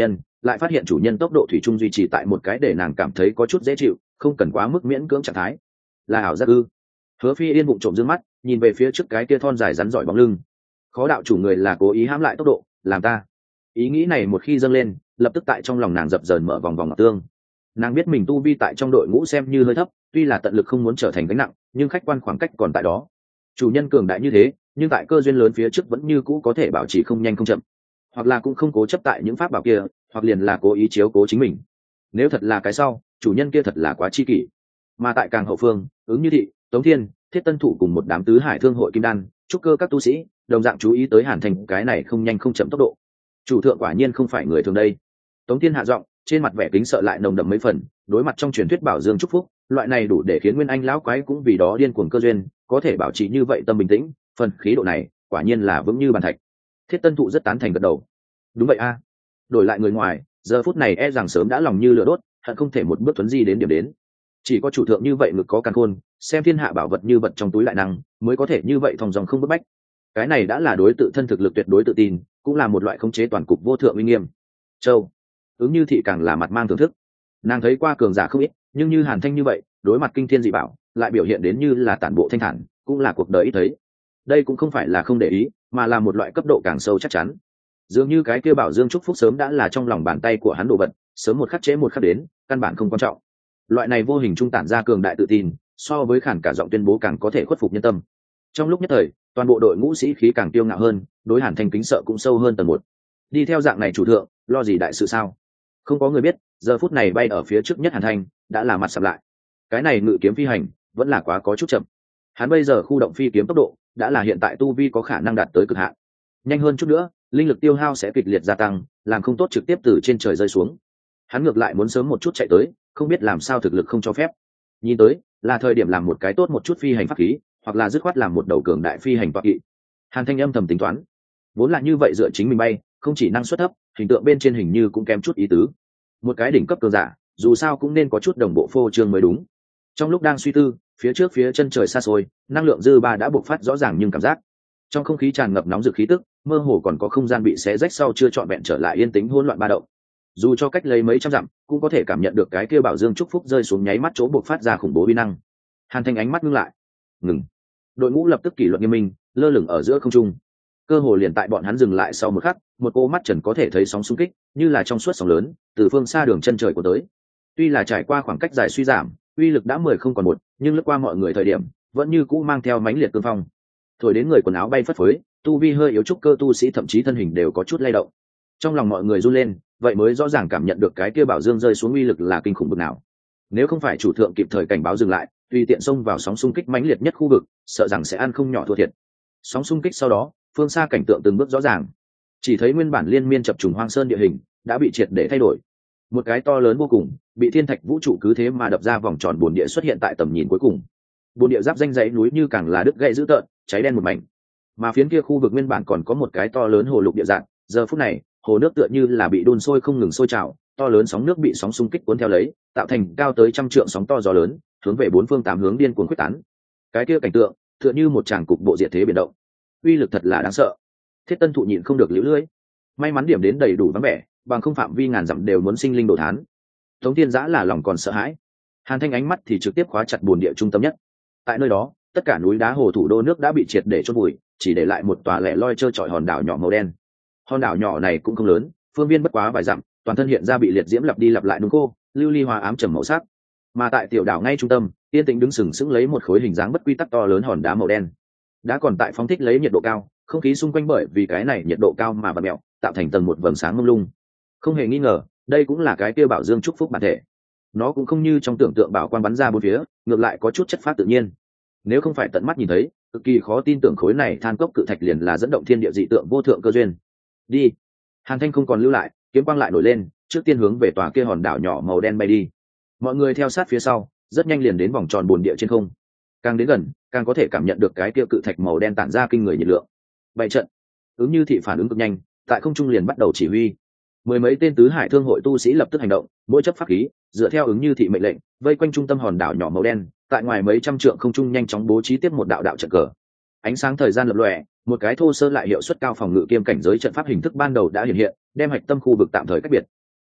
lại phát hiện chủ nhân tốc độ thủy chung duy trì tại một cái để nàng cảm thấy có chút dễ chịu, không cần quá mức miễn cưỡng trạng thái. Là ảo giác ư? Hứa Phi Yên bụng trộm dương mắt, nhìn về phía trước cái kia thon dài rắn giỏi bóng lưng. Khó đạo chủ người là cố ý hãm lại tốc độ, làm ta. Ý nghĩ này một khi dâng lên, lập tức tại trong lòng nàng dập dờn mở vòng vòng ngọc tương. Nàng biết mình tu vi tại trong đội ngũ xem như hơi thấp, tuy là tận lực không muốn trở thành gánh nặng, nhưng khách quan khoảng cách còn tại đó. Chủ nhân cường đại như thế, nhưng tại cơ duyên lớn phía trước vẫn như cũ có thể bảo trì không nhanh không chậm, hoặc là cũng không cố chấp tại những pháp bảo kia, hoặc liền là cố ý chiếu cố chính mình. Nếu thật là cái sau, chủ nhân kia thật là quá chi kỷ. Mà tại càng hậu phương, ứng như thị, Tống Thiên, Thiết Tân Thủ cùng một đám tứ hải thương hội kim đan, trúc cơ các tu sĩ đồng dạng chú ý tới Hàn Thành cái này không nhanh không chậm tốc độ. Chủ thượng quả nhiên không phải người thường đây. Tống Thiên hạ giọng, trên mặt vẻ kính sợ lại nồng đậm mấy phần, đối mặt trong truyền thuyết bảo dương chúc phúc, loại này đủ để khiến nguyên anh lão quái cũng vì đó điên cuồng cơ duyên, có thể bảo trì như vậy tâm bình tĩnh, phần khí độ này quả nhiên là vững như bàn thạch. Thiết Tân Thụ rất tán thành gật đầu. Đúng vậy a. Đổi lại người ngoài, giờ phút này e rằng sớm đã lòng như lửa đốt, hận không thể một bước tuấn di đến điểm đến. Chỉ có chủ thượng như vậy ngực có càn khôn, xem thiên hạ bảo vật như vật trong túi lại năng, mới có thể như vậy thong dòng không bức bách. Cái này đã là đối tự thân thực lực tuyệt đối tự tin, cũng là một loại khống chế toàn cục vô thượng uy nghiêm. Châu, ứng như thị càng là mặt mang thưởng thức. Nàng thấy qua cường giả không ít, nhưng như Hàn Thanh như vậy, đối mặt kinh thiên dị bảo, lại biểu hiện đến như là tản bộ thanh thản, cũng là cuộc đời ít thấy. Đây cũng không phải là không để ý, mà là một loại cấp độ càng sâu chắc chắn. Dường như cái kia bảo dương chúc phúc sớm đã là trong lòng bàn tay của hắn đồ vật, sớm một khắc chế một khắc đến, căn bản không quan trọng. Loại này vô hình trung tản ra cường đại tự tin, so với khản cả giọng tuyên bố càng có thể khuất phục nhân tâm. Trong lúc nhất thời, toàn bộ đội ngũ sĩ khí càng tiêu ngạo hơn, đối Hàn Thanh kính sợ cũng sâu hơn tầng một. Đi theo dạng này chủ thượng, lo gì đại sự sao? Không có người biết, giờ phút này bay ở phía trước nhất Hàn Thanh đã là mặt sầm lại. Cái này ngự kiếm phi hành vẫn là quá có chút chậm. Hắn bây giờ khu động phi kiếm tốc độ đã là hiện tại tu vi có khả năng đạt tới cực hạn. Nhanh hơn chút nữa, linh lực tiêu hao sẽ kịch liệt gia tăng, làm không tốt trực tiếp từ trên trời rơi xuống. Hắn ngược lại muốn sớm một chút chạy tới, không biết làm sao thực lực không cho phép. Nhìn tới, là thời điểm làm một cái tốt một chút phi hành pháp khí, hoặc là dứt khoát làm một đầu cường đại phi hành toạc kỵ. Hàn Thanh âm thầm tính toán, vốn là như vậy dựa chính mình bay, không chỉ năng suất thấp, hình tượng bên trên hình như cũng kém chút ý tứ. Một cái đỉnh cấp cường giả, dù sao cũng nên có chút đồng bộ phô trương mới đúng. Trong lúc đang suy tư, phía trước phía chân trời xa xôi, năng lượng dư ba đã bộc phát rõ ràng nhưng cảm giác trong không khí tràn ngập nóng rực khí tức, mơ hồ còn có không gian bị xé rách sau chưa trọn vẹn trở lại yên tĩnh hỗn loạn ba động. Dù cho cách lấy mấy trăm dặm, cũng có thể cảm nhận được cái kia bảo dương chúc phúc rơi xuống nháy mắt chỗ bộc phát ra khủng bố uy năng. Hàn Thanh ánh mắt ngưng lại, ngừng. Đội ngũ lập tức kỷ luật nghiêm minh, lơ lửng ở giữa không trung. Cơ hồ liền tại bọn hắn dừng lại sau một khắc, một cô mắt trần có thể thấy sóng xung kích, như là trong suốt sóng lớn, từ phương xa đường chân trời của tới. Tuy là trải qua khoảng cách dài suy giảm, uy lực đã mười không còn một, nhưng lướt qua mọi người thời điểm, vẫn như cũ mang theo mãnh liệt cương phong. Thổi đến người quần áo bay phất phới, tu vi hơi yếu trúc cơ tu sĩ thậm chí thân hình đều có chút lay động. Trong lòng mọi người run lên, vậy mới rõ ràng cảm nhận được cái kia bảo dương rơi xuống uy lực là kinh khủng bực nào. Nếu không phải chủ thượng kịp thời cảnh báo dừng lại, tùy tiện xông vào sóng xung kích mãnh liệt nhất khu vực, sợ rằng sẽ ăn không nhỏ thua thiệt. Sóng xung kích sau đó, phương xa cảnh tượng từng bước rõ ràng. Chỉ thấy nguyên bản liên miên chập trùng hoang sơn địa hình đã bị triệt để thay đổi. Một cái to lớn vô cùng, bị thiên thạch vũ trụ cứ thế mà đập ra vòng tròn bồn địa xuất hiện tại tầm nhìn cuối cùng. Bồn địa giáp danh dãy núi như càng là đứt gãy dữ tợn, cháy đen một mảnh. Mà phiến kia khu vực nguyên bản còn có một cái to lớn hồ lục địa dạng, giờ phút này, hồ nước tựa như là bị đun sôi không ngừng sôi trào, to lớn sóng nước bị sóng xung kích cuốn theo lấy, tạo thành cao tới trăm trượng sóng to gió lớn, hướng về bốn phương tám hướng điên cuồng khuếch tán. Cái kia cảnh tượng, tựa như một tràng cục bộ diệt thế biển động. Uy lực thật là đáng sợ. Thiết Tân Thụ nhịn không được liễu lưỡi. May mắn điểm đến đầy đủ vắng vẻ, bằng không phạm vi ngàn dặm đều muốn sinh linh đổ thán. Tống Thiên Giã là lòng còn sợ hãi. Hàn Thanh ánh mắt thì trực tiếp khóa chặt bồn địa trung tâm nhất. Tại nơi đó, tất cả núi đá hồ thủ đô nước đã bị triệt để chôn vùi, chỉ để lại một tòa lẻ loi trơ trọi hòn đảo nhỏ màu đen. Hòn đảo nhỏ này cũng không lớn, phương viên bất quá vài dặm, toàn thân hiện ra bị liệt diễm lặp đi lặp lại nung khô, lưu ly hoa ám trầm màu sắc. Mà tại tiểu đảo ngay trung tâm, yên tĩnh đứng sừng sững lấy một khối hình dáng bất quy tắc to lớn hòn đá màu đen. Đã còn tại phóng thích lấy nhiệt độ cao, không khí xung quanh bởi vì cái này nhiệt độ cao mà vặn mèo, tạo thành tầng một vầng sáng mông lung. Không hề nghi ngờ, đây cũng là cái kia bảo dương chúc phúc bản thể. Nó cũng không như trong tưởng tượng bảo quang bắn ra bốn phía, ngược lại có chút chất phát tự nhiên. Nếu không phải tận mắt nhìn thấy, cực kỳ khó tin tưởng khối này than cốc cự thạch liền là dẫn động thiên địa dị tượng vô thượng cơ duyên. Đi. Hàn Thanh không còn lưu lại, kiếm quang lại nổi lên, trước tiên hướng về tòa kia hòn đảo nhỏ màu đen bay đi. Mọi người theo sát phía sau, rất nhanh liền đến vòng tròn bồn địa trên không. Càng đến gần, càng có thể cảm nhận được cái kia cự thạch màu đen tản ra kinh người nhiệt lượng. Bảy trận, ứng như thị phản ứng cực nhanh, tại không trung liền bắt đầu chỉ huy. Mười mấy tên tứ hải thương hội tu sĩ lập tức hành động, mỗi chấp pháp khí dựa theo ứng như thị mệnh lệnh, vây quanh trung tâm hòn đảo nhỏ màu đen, tại ngoài mấy trăm trượng không trung nhanh chóng bố trí tiếp một đạo đạo trận cờ. Ánh sáng thời gian lập lòe, một cái thô sơ lại hiệu suất cao phòng ngự kiêm cảnh giới trận pháp hình thức ban đầu đã hiện hiện, đem hạch tâm khu vực tạm thời cách biệt.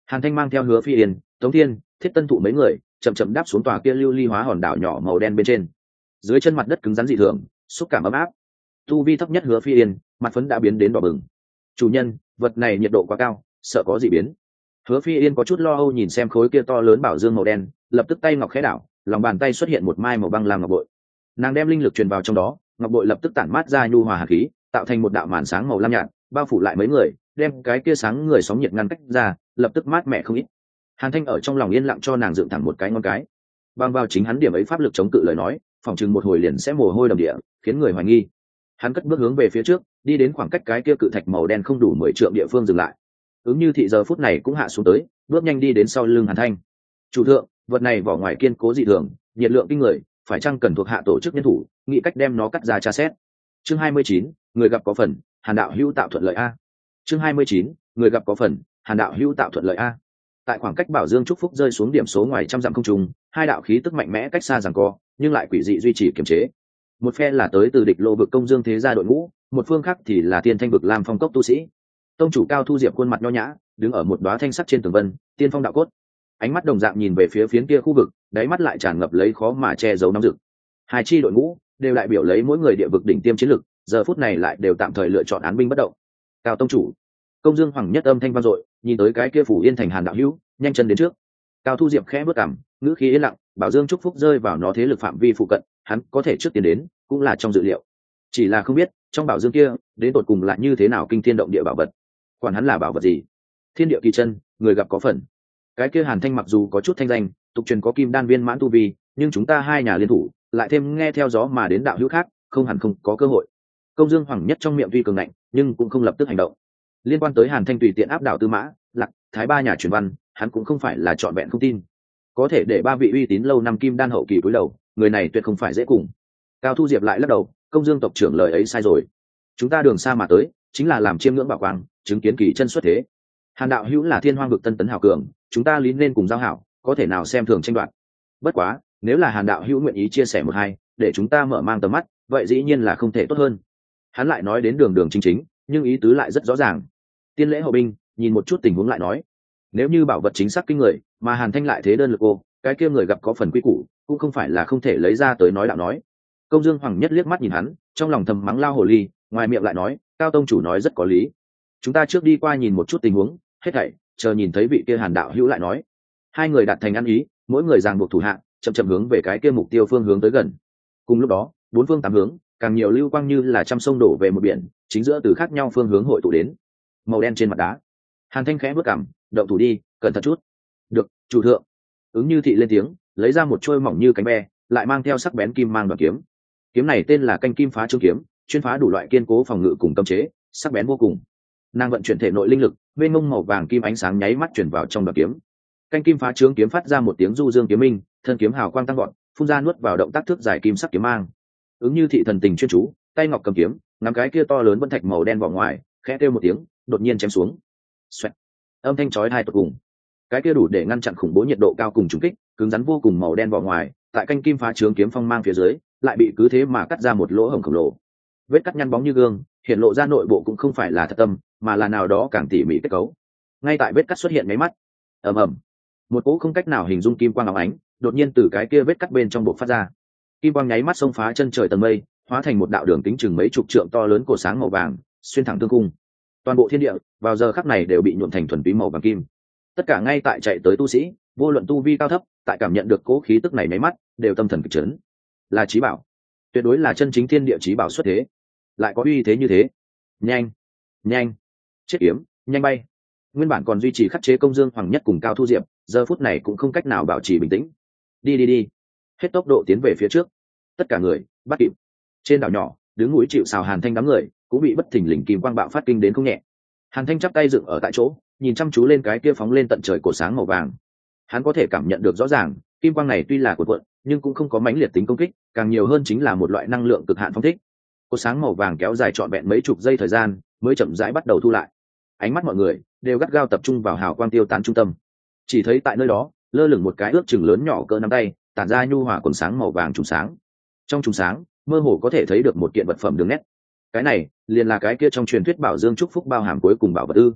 Hàn Thanh mang theo Hứa Phi Yên, Tống Thiên, Thiết Tân Thụ mấy người chậm chậm đáp xuống tòa kia lưu ly hóa hòn đảo nhỏ màu đen bên trên. Dưới chân mặt đất cứng rắn dị thường, xúc cảm ấm áp. Tu vi thấp nhất Hứa Phi Yên, mặt phấn đã biến đến đỏ bừng. Chủ nhân, vật này nhiệt độ quá cao, sợ có dị biến. Hứa Phi Yên có chút lo âu nhìn xem khối kia to lớn bảo dương màu đen, lập tức tay ngọc khẽ đảo, lòng bàn tay xuất hiện một mai màu băng làm ngọc bội. Nàng đem linh lực truyền vào trong đó, ngọc bội lập tức tản mát ra nhu hòa hàn khí, tạo thành một đạo màn sáng màu lam nhạt, bao phủ lại mấy người, đem cái kia sáng người sóng nhiệt ngăn cách ra, lập tức mát mẻ không ít. Hàn Thanh ở trong lòng yên lặng cho nàng dựng thẳng một cái ngón cái. Bằng vào chính hắn điểm ấy pháp lực chống cự lời nói, phòng chừng một hồi liền sẽ mồ hôi đầm địa, khiến người hoài nghi. Hắn cất bước hướng về phía trước, đi đến khoảng cách cái kia cự thạch màu đen không đủ mười trượng địa phương dừng lại. Ứng Như Thị giờ phút này cũng hạ xuống tới, bước nhanh đi đến sau lưng Hàn Thanh. Chủ thượng, vật này vỏ ngoài kiên cố dị thường, nhiệt lượng kinh người, phải chăng cần thuộc hạ tổ chức nhân thủ, nghĩ cách đem nó cắt ra tra xét. Chương hai mươi chín, người gặp có phần, Hàn đạo hữu tạo thuận lợi a. Chương hai mươi chín, người gặp có phần, Hàn đạo hữu tạo thuận lợi a. Tại khoảng cách Bảo Dương chúc phúc rơi xuống điểm số ngoài trăm dặm không trung, hai đạo khí tức mạnh mẽ cách xa giằng co, nhưng lại quỷ dị duy trì kiềm chế. Một phe là tới từ địch lô vực công dương thế gia đội ngũ, một phương khác thì là tiên thanh vực Lam Phong cốc tu sĩ. Tông chủ Cao Thu Diệp khuôn mặt nho nhã, đứng ở một đóa thanh sắc trên tường vân, tiên phong đạo cốt. Ánh mắt đồng dạng nhìn về phía phiến kia khu vực, đáy mắt lại tràn ngập lấy khó mà che giấu nóng rực. Hai chi đội ngũ đều đại biểu lấy mỗi người địa vực đỉnh tiêm chiến lực, giờ phút này lại đều tạm thời lựa chọn án binh bất động. Cao tông chủ, công dương hoàng nhất âm thanh vang dội, nhìn tới cái kia phủ yên thành Hàn đạo hữu, nhanh chân đến trước. Cao Thu Diệp khẽ bước cằm, ngữ khí yên lặng, Bảo Dương chúc phúc rơi vào nó thế lực phạm vi phụ cận, hắn có thể trước tiến đến, cũng là trong dự liệu. Chỉ là không biết, trong Bảo Dương kia, đến tột cùng lại như thế nào kinh thiên động địa bảo vật. Quản hắn là bảo vật gì? Thiên địa kỳ chân, người gặp có phần. Cái kia Hàn Thanh mặc dù có chút thanh danh, tục truyền có kim đan viên mãn tu vi, nhưng chúng ta hai nhà liên thủ, lại thêm nghe theo gió mà đến đạo hữu khác, không hẳn không có cơ hội. Công Dương Hoàng nhất trong miệng tuy cường ngạnh, nhưng cũng không lập tức hành động. Liên quan tới Hàn Thanh tùy tiện áp đảo Tư Mã, Lạc, Thái ba nhà truyền văn, hắn cũng không phải là trọn vẹn không tin. Có thể để ba vị uy tín lâu năm kim đan hậu kỳ cúi đầu, người này tuyệt không phải dễ cùng. Cao Thu Diệp lại lắc đầu, công Dương tộc trưởng lời ấy sai rồi. Chúng ta đường xa mà tới, chính là làm chiêm ngưỡng bảo quang, chứng kiến kỳ chân xuất thế. Hàn đạo hữu là thiên hoang vực tân tấn hảo cường, chúng ta lý nên cùng giao hảo, có thể nào xem thường tranh đoạt. Bất quá, nếu là Hàn đạo hữu nguyện ý chia sẻ một hai, để chúng ta mở mang tầm mắt, vậy dĩ nhiên là không thể tốt hơn. Hắn lại nói đến đường đường chính chính, nhưng ý tứ lại rất rõ ràng. Tiên lễ hậu binh, nhìn một chút tình huống lại nói, nếu như bảo vật chính xác kinh người, mà Hàn Thanh lại thế đơn lực ô, cái kia người gặp có phần quy củ, cũng không phải là không thể lấy ra tới nói đạo nói. Công Dương Hoàng nhất liếc mắt nhìn hắn, trong lòng thầm mắng lao hồ ly, ngoài miệng lại nói, Cao tông chủ nói rất có lý. Chúng ta trước đi qua nhìn một chút tình huống, hết thảy chờ nhìn thấy vị kia Hàn đạo hữu lại nói. Hai người đạt thành ăn ý, mỗi người ràng buộc thủ hạ, chậm chậm hướng về cái kia mục tiêu phương hướng tới gần. Cùng lúc đó, bốn phương tám hướng, càng nhiều lưu quang như là trăm sông đổ về một biển, chính giữa từ khác nhau phương hướng hội tụ đến. Màu đen trên mặt đá. Hàn Thanh khẽ bước cằm, động thủ đi, cẩn thận chút. Được, chủ thượng. Ứng Như Thị lên tiếng, lấy ra một trôi mỏng như cánh be, lại mang theo sắc bén kim mang đoạn kiếm. Kiếm này tên là Canh Kim Phá Trương kiếm, chuyên phá đủ loại kiên cố phòng ngự cùng cấm chế, sắc bén vô cùng. Nàng vận chuyển thể nội linh lực, bên mông màu vàng kim ánh sáng nháy mắt chuyển vào trong đoạn kiếm. Canh Kim Phá Trương kiếm phát ra một tiếng du dương kiếm minh, thân kiếm hào quang tăng gọn, phun ra nuốt vào động tác thước dài kim sắc kiếm mang. Ứng Như Thị thần tình chuyên chú, tay ngọc cầm kiếm, ngắm cái kia to lớn vân thạch màu đen vỏ ngoài, khẽ kêu một tiếng, đột nhiên chém xuống. Xoẹt. Âm thanh chói tai tột cùng. Cái kia đủ để ngăn chặn khủng bố nhiệt độ cao cùng trùng kích, cứng rắn vô cùng màu đen vỏ ngoài, tại Canh Kim Phá Trương kiếm phong mang phía dưới, lại bị cứ thế mà cắt ra một lỗ hổng khổng lồ. Vết cắt nhăn bóng như gương, hiện lộ ra nội bộ cũng không phải là thật tâm, mà là nào đó càng tỉ mỉ kết cấu. Ngay tại vết cắt xuất hiện mấy mắt, ầm ầm, một cỗ không cách nào hình dung kim quang óng ánh, đột nhiên từ cái kia vết cắt bên trong bộc phát ra. Kim quang nháy mắt xông phá chân trời tầng mây, hóa thành một đạo đường kính chừng mấy chục trượng to lớn cổ sáng màu vàng, xuyên thẳng tương cung. Toàn bộ thiên địa vào giờ khắc này đều bị nhuộm thành thuần túy màu vàng kim. Tất cả ngay tại chạy tới tu sĩ, vô luận tu vi cao thấp, tại cảm nhận được cỗ khí tức này mấy mắt, đều tâm thần kịch chấn. Là chí bảo, tuyệt đối là chân chính thiên địa chí bảo xuất thế, lại có uy thế như thế. Nhanh, nhanh, chết kiếm, nhanh bay. Nguyên bản còn duy trì khắc chế công Dương Hoàng nhất cùng Cao Thu Diệp, giờ phút này cũng không cách nào bảo trì bình tĩnh. Đi đi đi, hết tốc độ tiến về phía trước. Tất cả người bắt kịp. Trên đảo nhỏ, đứng núi chịu sào Hàn Thanh đám người cũng bị bất thình lình kim quang bạo phát kinh đến không nhẹ. Hàn Thanh chắp tay dựng ở tại chỗ, nhìn chăm chú lên cái kia phóng lên tận trời cổ sáng màu vàng. Hắn có thể cảm nhận được rõ ràng, kim quang này tuy là cuộn cuộn, nhưng cũng không có mãnh liệt tính công kích, càng nhiều hơn chính là một loại năng lượng cực hạn phóng thích. Cổ sáng màu vàng kéo dài trọn vẹn mấy chục giây thời gian, mới chậm rãi bắt đầu thu lại. Ánh mắt mọi người đều gắt gao tập trung vào hào quang tiêu tán trung tâm. Chỉ thấy tại nơi đó, lơ lửng một cái ước chừng lớn nhỏ cỡ nắm tay, tản ra nhu hòa quần sáng màu vàng trùng sáng. Trong trùng sáng, mơ hồ có thể thấy được một kiện vật phẩm đường nét. Cái này liền là cái kia trong truyền thuyết Bảo Dương chúc phúc bao hàm cuối cùng bảo vật ư?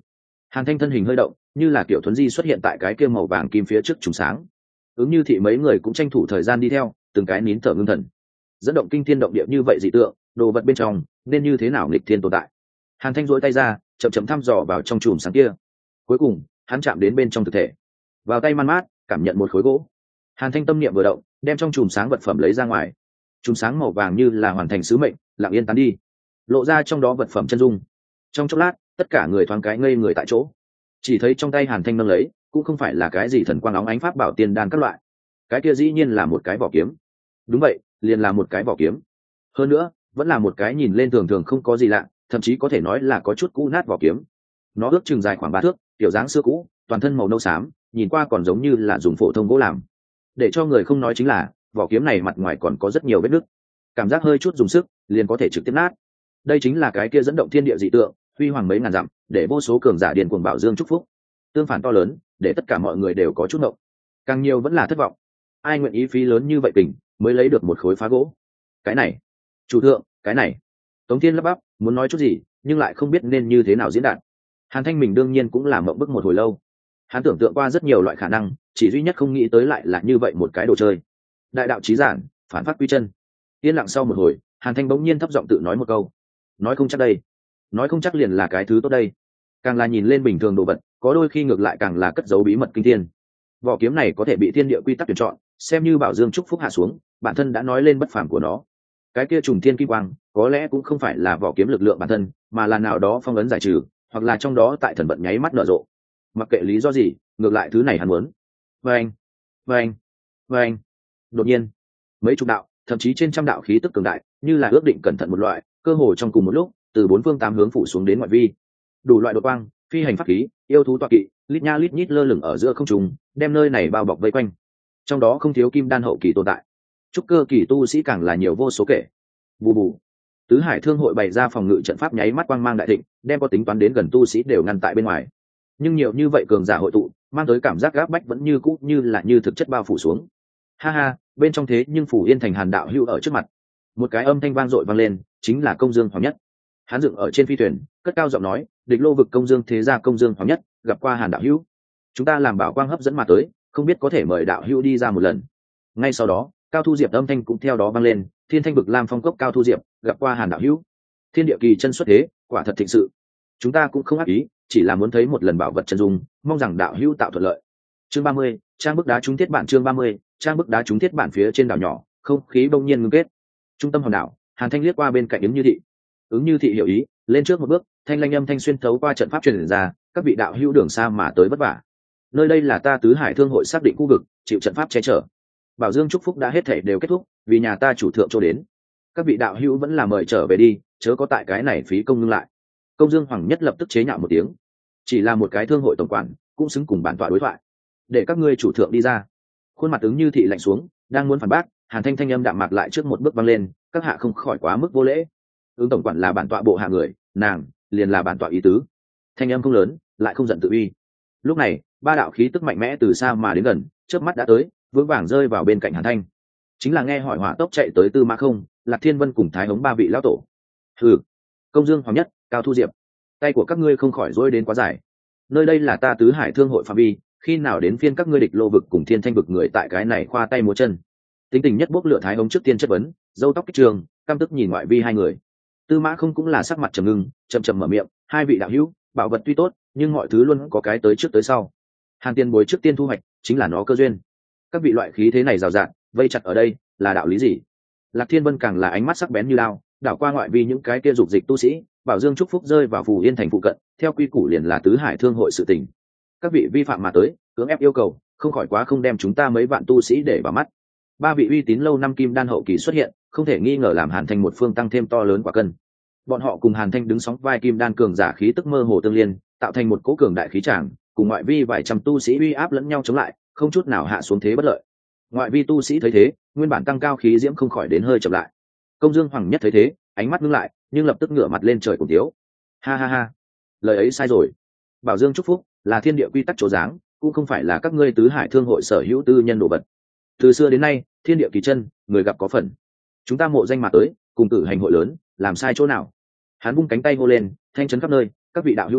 Hàn Thanh thân hình hơi động, như là kiểu thuấn di xuất hiện tại cái kia màu vàng kim phía trước trùng sáng. Ứng Như Thị mấy người cũng tranh thủ thời gian đi theo, từng cái nín thở ngưng thần. Dẫn động kinh thiên động địa như vậy dị tượng, đồ vật bên trong nên như thế nào nghịch thiên tồn tại. Hàn Thanh duỗi tay ra, chậm chậm thăm dò vào trong chùm sáng kia. Cuối cùng, hắn chạm đến bên trong thực thể, vào tay man mát, cảm nhận một khối gỗ. Hàn Thanh tâm niệm vừa động, đem trong chùm sáng vật phẩm lấy ra ngoài. Chùm sáng màu vàng như là hoàn thành sứ mệnh, lặng yên tán đi, lộ ra trong đó vật phẩm chân dung. Trong chốc lát, tất cả người thoáng cái ngây người tại chỗ. Chỉ thấy trong tay Hàn Thanh nâng lấy, cũng không phải là cái gì thần quang óng ánh pháp bảo tiên đan các loại, cái kia dĩ nhiên là một cái vỏ kiếm. Đúng vậy, liền là một cái vỏ kiếm. Hơn nữa, vẫn là một cái nhìn lên thường thường không có gì lạ, thậm chí có thể nói là có chút cũ nát vỏ kiếm. Nó ước chừng dài khoảng ba thước, kiểu dáng xưa cũ, toàn thân màu nâu xám, nhìn qua còn giống như là dùng phổ thông gỗ làm. Để cho người không nói chính là, vỏ kiếm này mặt ngoài còn có rất nhiều vết nứt, cảm giác hơi chút dùng sức, liền có thể trực tiếp nát. Đây chính là cái kia dẫn động thiên địa dị tượng, huy hoàng mấy ngàn dặm, để vô số cường giả điền cuồng bảo dương chúc phúc. Tương phản to lớn, để tất cả mọi người đều có chút ngộng. Càng nhiều vẫn là thất vọng. Ai nguyện ý phí lớn như vậy kình, mới lấy được một khối phá gỗ? Cái này, chủ thượng, cái này. Tống Thiên lắp bắp, muốn nói chút gì, nhưng lại không biết nên như thế nào diễn đạt. Hàn Thanh mình đương nhiên cũng làm mộng bức một hồi lâu. Hắn tưởng tượng qua rất nhiều loại khả năng, chỉ duy nhất không nghĩ tới lại là như vậy một cái đồ chơi. Đại đạo chí giản, phản phát quy chân. Yên lặng sau một hồi, Hàn Thanh bỗng nhiên thấp giọng tự nói một câu. Nói không chắc đây, nói không chắc liền là cái thứ tốt đây. Càng là nhìn lên bình thường đồ vật, có đôi khi ngược lại càng là cất giấu bí mật kinh thiên. Vỏ kiếm này có thể bị thiên địa quy tắc tuyển chọn, xem như bảo dương chúc phúc hạ xuống, bản thân đã nói lên bất phàm của nó. Cái kia trùng thiên kim quang, có lẽ cũng không phải là vỏ kiếm lực lượng bản thân, mà là nào đó phong ấn giải trừ, hoặc là trong đó tại thần vận nháy mắt nở rộ. Mặc kệ lý do gì, ngược lại thứ này hắn muốn. Vâng, vâng, vâng. Đột nhiên, mấy chục đạo, thậm chí trên trăm đạo khí tức cường đại, như là ước định cẩn thận một loại, cơ hồ trong cùng một lúc, từ bốn phương tám hướng phủ xuống đến ngoại vi. Đủ loại đột quang, phi hành pháp khí, yêu thú tọa kỵ, lít nha lít nhít lơ lửng ở giữa không trung, đem nơi này bao bọc vây quanh. Trong đó không thiếu kim đan hậu kỳ tồn tại, trúc cơ kỳ tu sĩ càng là nhiều vô số kể. Bù bù. Tứ Hải Thương hội bày ra phòng ngự trận pháp nháy mắt quang mang đại thịnh, đem có tính toán đến gần tu sĩ đều ngăn tại bên ngoài. Nhưng nhiều như vậy cường giả hội tụ, mang tới cảm giác gáp bách vẫn như cũ như là như thực chất bao phủ xuống. Ha ha, bên trong thế nhưng phủ yên thành Hàn đạo hữu ở trước mặt. Một cái âm thanh vang dội vang lên, chính là Công Dương Hoàng Nhất. Hắn dựng ở trên phi thuyền, cất cao giọng nói, địch lô vực Công Dương thế gia Công Dương Hoàng Nhất gặp qua Hàn đạo hữu, chúng ta làm bảo quang hấp dẫn mà tới, không biết có thể mời đạo hữu đi ra một lần. Ngay sau đó, Cao Thu Diệp âm thanh cũng theo đó vang lên, Thiên Thanh vực Lam Phong cốc Cao Thu Diệp gặp qua Hàn đạo hữu, thiên địa kỳ chân xuất thế, quả thật thịnh sự. Chúng ta cũng không ác ý, chỉ là muốn thấy một lần bảo vật chân dung, mong rằng đạo hữu tạo thuận lợi. Chương ba mươi, trang bức đá trúng thiết bản. Chương ba mươi, trang bức đá trúng thiết bản. Phía trên đảo nhỏ, không khí bỗng nhiên ngưng kết. Trung tâm hòn đảo, Hàn Thanh liếc qua bên cạnh Ứng Như Thị. Ứng Như Thị hiểu ý, lên trước một bước, thanh lanh âm thanh xuyên thấu qua trận pháp truyền ra, các vị đạo hữu đường xa mà tới vất vả. Nơi đây là ta Tứ Hải Thương hội xác định khu vực, chịu trận pháp che chở. Bảo Dương chúc phúc đã hết thể đều kết thúc, vì nhà ta chủ thượng cho đến. Các vị đạo hữu vẫn là mời trở về đi, chớ có tại cái này phí công ngưng lại. Công Dương Hoàng Nhất lập tức chế nhạo một tiếng. Chỉ là một cái thương hội tổng quản, cũng xứng cùng bản tọa đối thoại. Để các ngươi chủ thượng đi ra. Khuôn mặt Ứng Như Thị lạnh xuống, đang muốn phản bác, Hàn Thanh thanh âm đạm mạc lại trước một bước văng lên, các hạ không khỏi quá mức vô lễ. Ứng tổng quản là bản tọa bộ hạ người, nàng liền là bản tọa ý tứ. Thanh âm không lớn, lại không giận tự uy. Lúc này, ba đạo khí tức mạnh mẽ từ xa mà đến gần, chớp mắt đã tới, vững vàng rơi vào bên cạnh Hàn Thanh. Chính là nghe hỏi hỏa tốc chạy tới Tư Mã Không, Lạc Thiên Vân cùng Thái Hống ba vị lão tổ. Hừ, Công Dương Hoàng Nhất, Cao Thu Diệp, tay của các ngươi không khỏi rối đến quá dài. Nơi đây là ta Tứ Hải Thương hội phạm vi, khi nào đến phiên các ngươi địch lô vực cùng Thiên Thanh vực người tại cái này khoa tay múa chân. Tính tình nhất bốc lửa Thái Hống trước tiên chất vấn, râu tóc kích trường, căm tức nhìn ngoại vi hai người. Tư Mã Không cũng là sắc mặt trầm ngưng, chậm chậm mở miệng, hai vị đạo hữu, bảo vật tuy tốt, nhưng mọi thứ luôn có cái tới trước tới sau. Hàn Tiên bối trước tiên thu hoạch, chính là nó cơ duyên. Các vị loại khí thế này rào rạt, vây chặt ở đây, là đạo lý gì? Lạc Thiên Vân càng là ánh mắt sắc bén như lao, đảo qua ngoại vi những cái kia dục dịch tu sĩ, Bảo Dương chúc phúc rơi vào Phù Yên thành phụ cận, theo quy củ liền là Tứ Hải Thương hội sự tình. Các vị vi phạm mà tới, cưỡng ép yêu cầu, không khỏi quá không đem chúng ta mấy vạn tu sĩ để vào mắt. Ba vị uy tín lâu năm kim đan hậu kỳ xuất hiện, không thể nghi ngờ làm Hàn Thanh một phương tăng thêm to lớn quả cân. Bọn họ cùng Hàn Thanh đứng sóng vai kim đan cường giả khí tức mơ hồ tương liên, tạo thành một cỗ cường đại khí tràng, cùng ngoại vi vài trăm tu sĩ uy áp lẫn nhau chống lại, không chút nào hạ xuống thế bất lợi. Ngoại vi tu sĩ thấy thế, nguyên bản tăng cao khí diễm không khỏi đến hơi chậm lại. Công Dương Hoàng Nhất thấy thế, ánh mắt ngưng lại, nhưng lập tức ngửa mặt lên trời cùng tiếu. Ha ha ha, lời ấy sai rồi. Bảo Dương chúc phúc là thiên địa quy tắc chỗ dáng, cũng không phải là các ngươi Tứ Hải Thương hội sở hữu tư nhân đồ vật. Từ xưa đến nay, thiên địa kỳ chân, người gặp có phần. Chúng ta mộ danh mà tới, cùng cử hành hội lớn, làm sai chỗ nào? Hắn vung cánh tay hô lên, thanh chấn khắp nơi, các vị đạo hữu nói,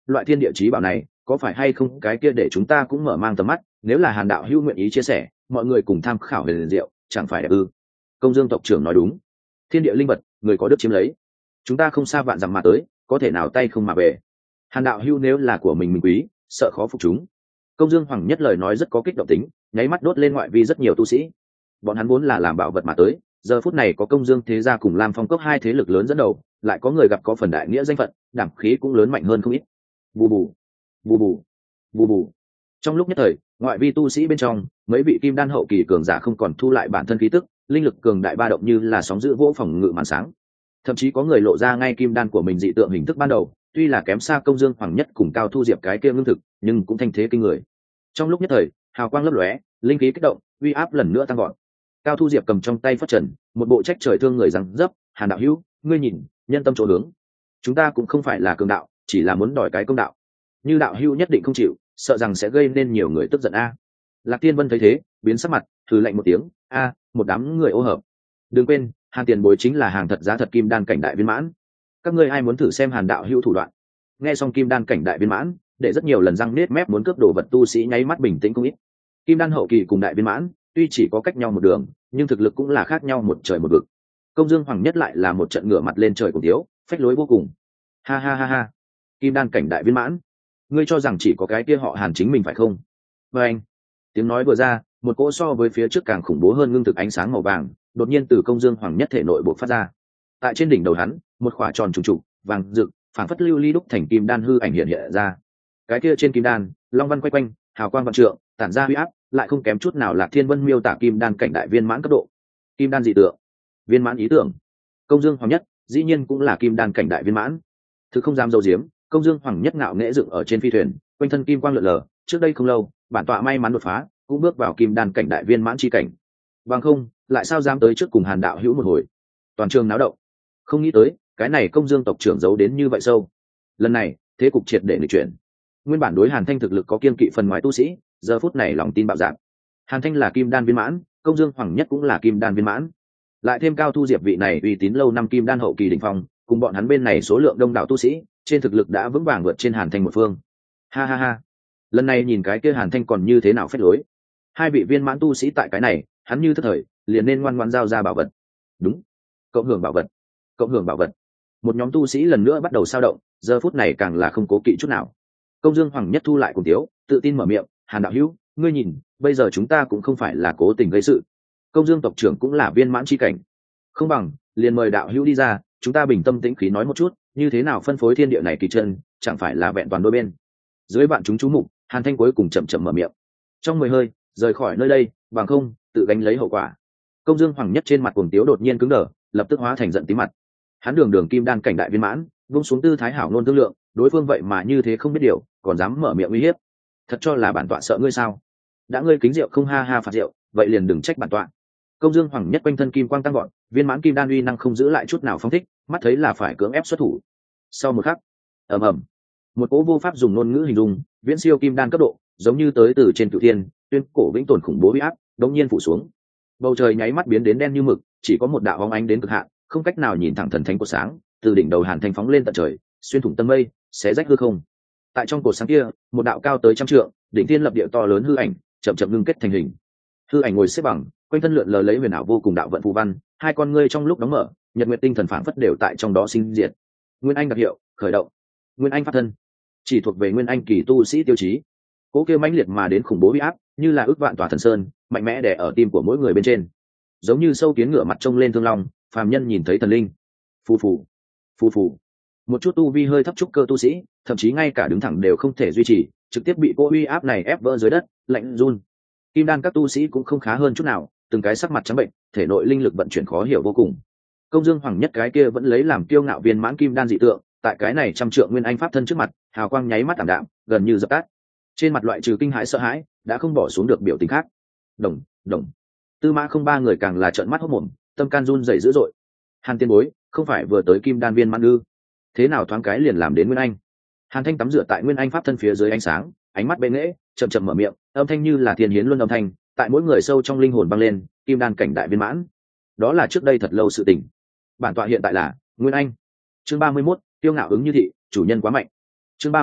loại thiên địa chí bảo này có phải hay không cái kia để chúng ta cũng mở mang tầm mắt, nếu là Hàn đạo hữu nguyện ý chia sẻ, mọi người cùng tham khảo về liền diệu, chẳng phải đẹp ư? Công Dương tộc trưởng nói đúng, thiên địa linh vật người có đức chiếm lấy, chúng ta không xa vạn dặm mà tới, có thể nào tay không mà về. Hàn đạo hữu nếu là của mình mình quý, sợ khó phục chúng. Công Dương Hoàng Nhất lời nói rất có kích động tính, nháy mắt đốt lên ngoại vi rất nhiều tu sĩ. Bọn hắn vốn là làm bảo vật mà tới, giờ phút này có Công Dương thế gia cùng Lam Phong cốc hai thế lực lớn dẫn đầu, lại có người gặp có phần đại nghĩa danh phận, đảm khí cũng lớn mạnh hơn không ít. Bù bù, bù bù, bù bù. Trong lúc nhất thời, ngoại vi tu sĩ bên trong, mấy vị kim đan hậu kỳ cường giả không còn thu lại bản thân khí tức, linh lực cường đại ba động như là sóng dữ vỗ phòng ngự màn sáng. Thậm chí có người lộ ra ngay kim đan của mình dị tượng hình thức ban đầu, tuy là kém xa Công Dương Hoàng Nhất cùng Cao Thu Diệp cái kia ngưng thực, nhưng cũng thanh thế kinh người. Trong lúc nhất thời, hào quang lấp lóe, linh khí kích động, uy áp lần nữa tăng gọn. Cao Thu Diệp cầm trong tay phất trần, một bộ trách trời thương người rằng dấp, Hàn đạo hữu, ngươi nhìn, nhân tâm chỗ hướng, chúng ta cũng không phải là cường đạo, chỉ là muốn đòi cái công đạo. Như đạo hữu nhất định không chịu, sợ rằng sẽ gây nên nhiều người tức giận a. Lạc Tiên Vân thấy thế, biến sắc mặt, thử lạnh một tiếng, a, một đám người ô hợp. Đừng quên, Hàn tiền bối chính là hàng thật giá thật kim đan cảnh đại viên mãn. Các ngươi ai muốn thử xem Hàn đạo hữu thủ đoạn? Nghe xong kim đan cảnh đại viên mãn, để rất nhiều lần răng nết mép muốn cướp đồ vật tu sĩ nháy mắt bình tĩnh không ít. Kim đan hậu kỳ cùng đại viên mãn, tuy chỉ có cách nhau một đường, nhưng thực lực cũng là khác nhau một trời một vực. Công Dương Hoàng Nhất lại là một trận ngửa mặt lên trời cùng thiếu, phách lối vô cùng. Ha ha ha ha, kim đan cảnh đại viên mãn, ngươi cho rằng chỉ có cái kia họ Hàn chính mình phải không? Và anh, tiếng nói vừa ra, một cỗ so với phía trước càng khủng bố hơn ngưng thực ánh sáng màu vàng, đột nhiên từ Công Dương Hoàng Nhất thể nội bộc phát ra. Tại trên đỉnh đầu hắn, một khỏa tròn trùng trục, vàng rực, phản phất lưu ly đúc thành kim đan hư ảnh hiện hiện ra. Cái kia trên kim đan, long văn quay quanh, hào quang vạn trượng, tản ra huy áp, lại không kém chút nào là Thiên Vân miêu tả kim đan cảnh đại viên mãn cấp độ. Kim đan dị tượng, viên mãn ý tưởng. Công Dương Hoàng Nhất, dĩ nhiên cũng là kim đan cảnh đại viên mãn. Thứ không dám dâu diếm, Công Dương Hoàng Nhất ngạo nghễ dựng ở trên phi thuyền, quanh thân kim quang lượn lờ. Trước đây không lâu, bản tọa may mắn đột phá, cũng bước vào kim đan cảnh đại viên mãn chi cảnh. Bằng không, lại sao dám tới trước cùng Hàn đạo hữu một hồi? Toàn trường náo động. Không nghĩ tới, cái này Công Dương tộc trưởng giấu đến như vậy sâu. Lần này, thế cục triệt để nghịch chuyển. Nguyên bản đối Hàn Thanh thực lực có kiên kỵ phần ngoài tu sĩ, giờ phút này lòng tin bạo dạn. Hàn Thanh là kim đan viên mãn, Công Dương Hoàng Nhất cũng là kim đan viên mãn. Lại thêm Cao Thu Diệp vị này uy tín lâu năm kim đan hậu kỳ đỉnh phong, cùng bọn hắn bên này số lượng đông đảo tu sĩ, trên thực lực đã vững vàng vượt trên Hàn Thanh một phương. Ha ha ha. Lần này nhìn cái kia Hàn Thanh còn như thế nào phép lối. Hai vị viên mãn tu sĩ tại cái này, hắn như thất thời, liền nên ngoan ngoãn giao ra bảo vật. Đúng. Cộng hưởng bảo vật. Cộng hưởng bảo vật. Một nhóm tu sĩ lần nữa bắt đầu sao động, giờ phút này càng là không cố kỵ chút nào. Công Dương Hoàng Nhất thu lại cùng tiếu, tự tin mở miệng, Hàn đạo hữu, ngươi nhìn, bây giờ chúng ta cũng không phải là cố tình gây sự. Công Dương tộc trưởng cũng là viên mãn chi cảnh, không bằng liền mời đạo hữu đi ra, chúng ta bình tâm tĩnh khí nói một chút, như thế nào phân phối thiên địa này kỳ chân, chẳng phải là vẹn toàn đôi bên. Dưới bạn chúng chú mục, Hàn Thanh cuối cùng chậm chậm mở miệng, trong mười hơi rời khỏi nơi đây, bằng không tự gánh lấy hậu quả. Công Dương Hoàng Nhất trên mặt cuồng tiếu đột nhiên cứng đờ, lập tức hóa thành giận tím mặt. Hắn đường đường kim đan cảnh đại viên mãn, vung xuống tư thái hảo ngôn thương lượng, đối phương vậy mà như thế không biết điều, còn dám mở miệng uy hiếp. Thật cho là bản tọa sợ ngươi sao? Đã ngươi kính rượu không ha ha phạt rượu, vậy liền đừng trách bản tọa. Công Dương Hoàng Nhất quanh thân kim quang tăng gọn, viên mãn kim đan uy năng không giữ lại chút nào phóng thích, mắt thấy là phải cưỡng ép xuất thủ. Sau một khắc, ầm ầm, một cỗ vô pháp dùng ngôn ngữ hình dung, viễn siêu kim đan cấp độ, giống như tới từ trên cửu thiên, tuyên cổ vĩnh tồn khủng bố uy áp, đột nhiên phủ xuống. Bầu trời nháy mắt biến đến đen như mực, chỉ có một đạo bóng ánh đến cực hạn, không cách nào nhìn thẳng thần thánh của sáng, từ đỉnh đầu Hàn Thanh phóng lên tận trời, xuyên thủng tầng mây, xé rách hư không. Tại trong cột sáng kia, một đạo cao tới trăm trượng, đỉnh thiên lập địa to lớn hư ảnh, chậm chậm ngưng kết thành hình. Hư ảnh ngồi xếp bằng, quanh thân lượn lờ lấy huyền ảo vô cùng đạo vận phù văn, hai con ngươi trong lúc đóng mở, nhật nguyệt tinh thần phảng phất đều tại trong đó sinh diệt. Nguyên Anh đặc hiệu, khởi động. Nguyên Anh pháp thân, chỉ thuộc về Nguyên Anh kỳ tu sĩ tiêu chí. Cố kia mãnh liệt mà đến khủng bố uy áp, như là ước vạn tòa thần sơn, mạnh mẽ đè ở tim của mỗi người bên trên. Giống như sâu kiến ngửa mặt trông lên thương long, phàm nhân nhìn thấy thần linh. Phù phù, phù phù. Một chút tu vi hơi thấp trúc cơ tu sĩ, thậm chí ngay cả đứng thẳng đều không thể duy trì, trực tiếp bị cô uy áp này ép vỡ dưới đất, lạnh run. Kim đan các tu sĩ cũng không khá hơn chút nào, từng cái sắc mặt trắng bệnh, thể nội linh lực vận chuyển khó hiểu vô cùng. Công Dương Hoàng Nhất cái kia vẫn lấy làm kiêu ngạo viên mãn kim đan dị tượng, tại cái này trăm trượng Nguyên Anh pháp thân trước mặt, hào quang nháy mắt tạm đạm, gần như dập tắt. Trên mặt loại trừ kinh hãi sợ hãi, đã không bỏ xuống được biểu tình khác. Đồng, đồng. Tư Mã Không ba người càng là trợn mắt hốt mồm, tâm can run rẩy dữ dội. Hàn Tiên bối, không phải vừa tới kim đan viên mãn ư? Thế nào thoáng cái liền làm đến Nguyên Anh? Hàn Thanh tắm rửa tại Nguyên Anh pháp thân phía dưới ánh sáng, ánh mắt bệ nghễ, chậm chậm mở miệng, âm thanh như là thiên hiến luân âm thanh, tại mỗi người sâu trong linh hồn vang lên, kim đan cảnh đại viên mãn. Đó là trước đây thật lâu sự tình. Bản tọa hiện tại là Nguyên Anh. Chương ba mươi mốt, tiêu ngạo ứng như thị, chủ nhân quá mạnh. Chương ba mươi mốt,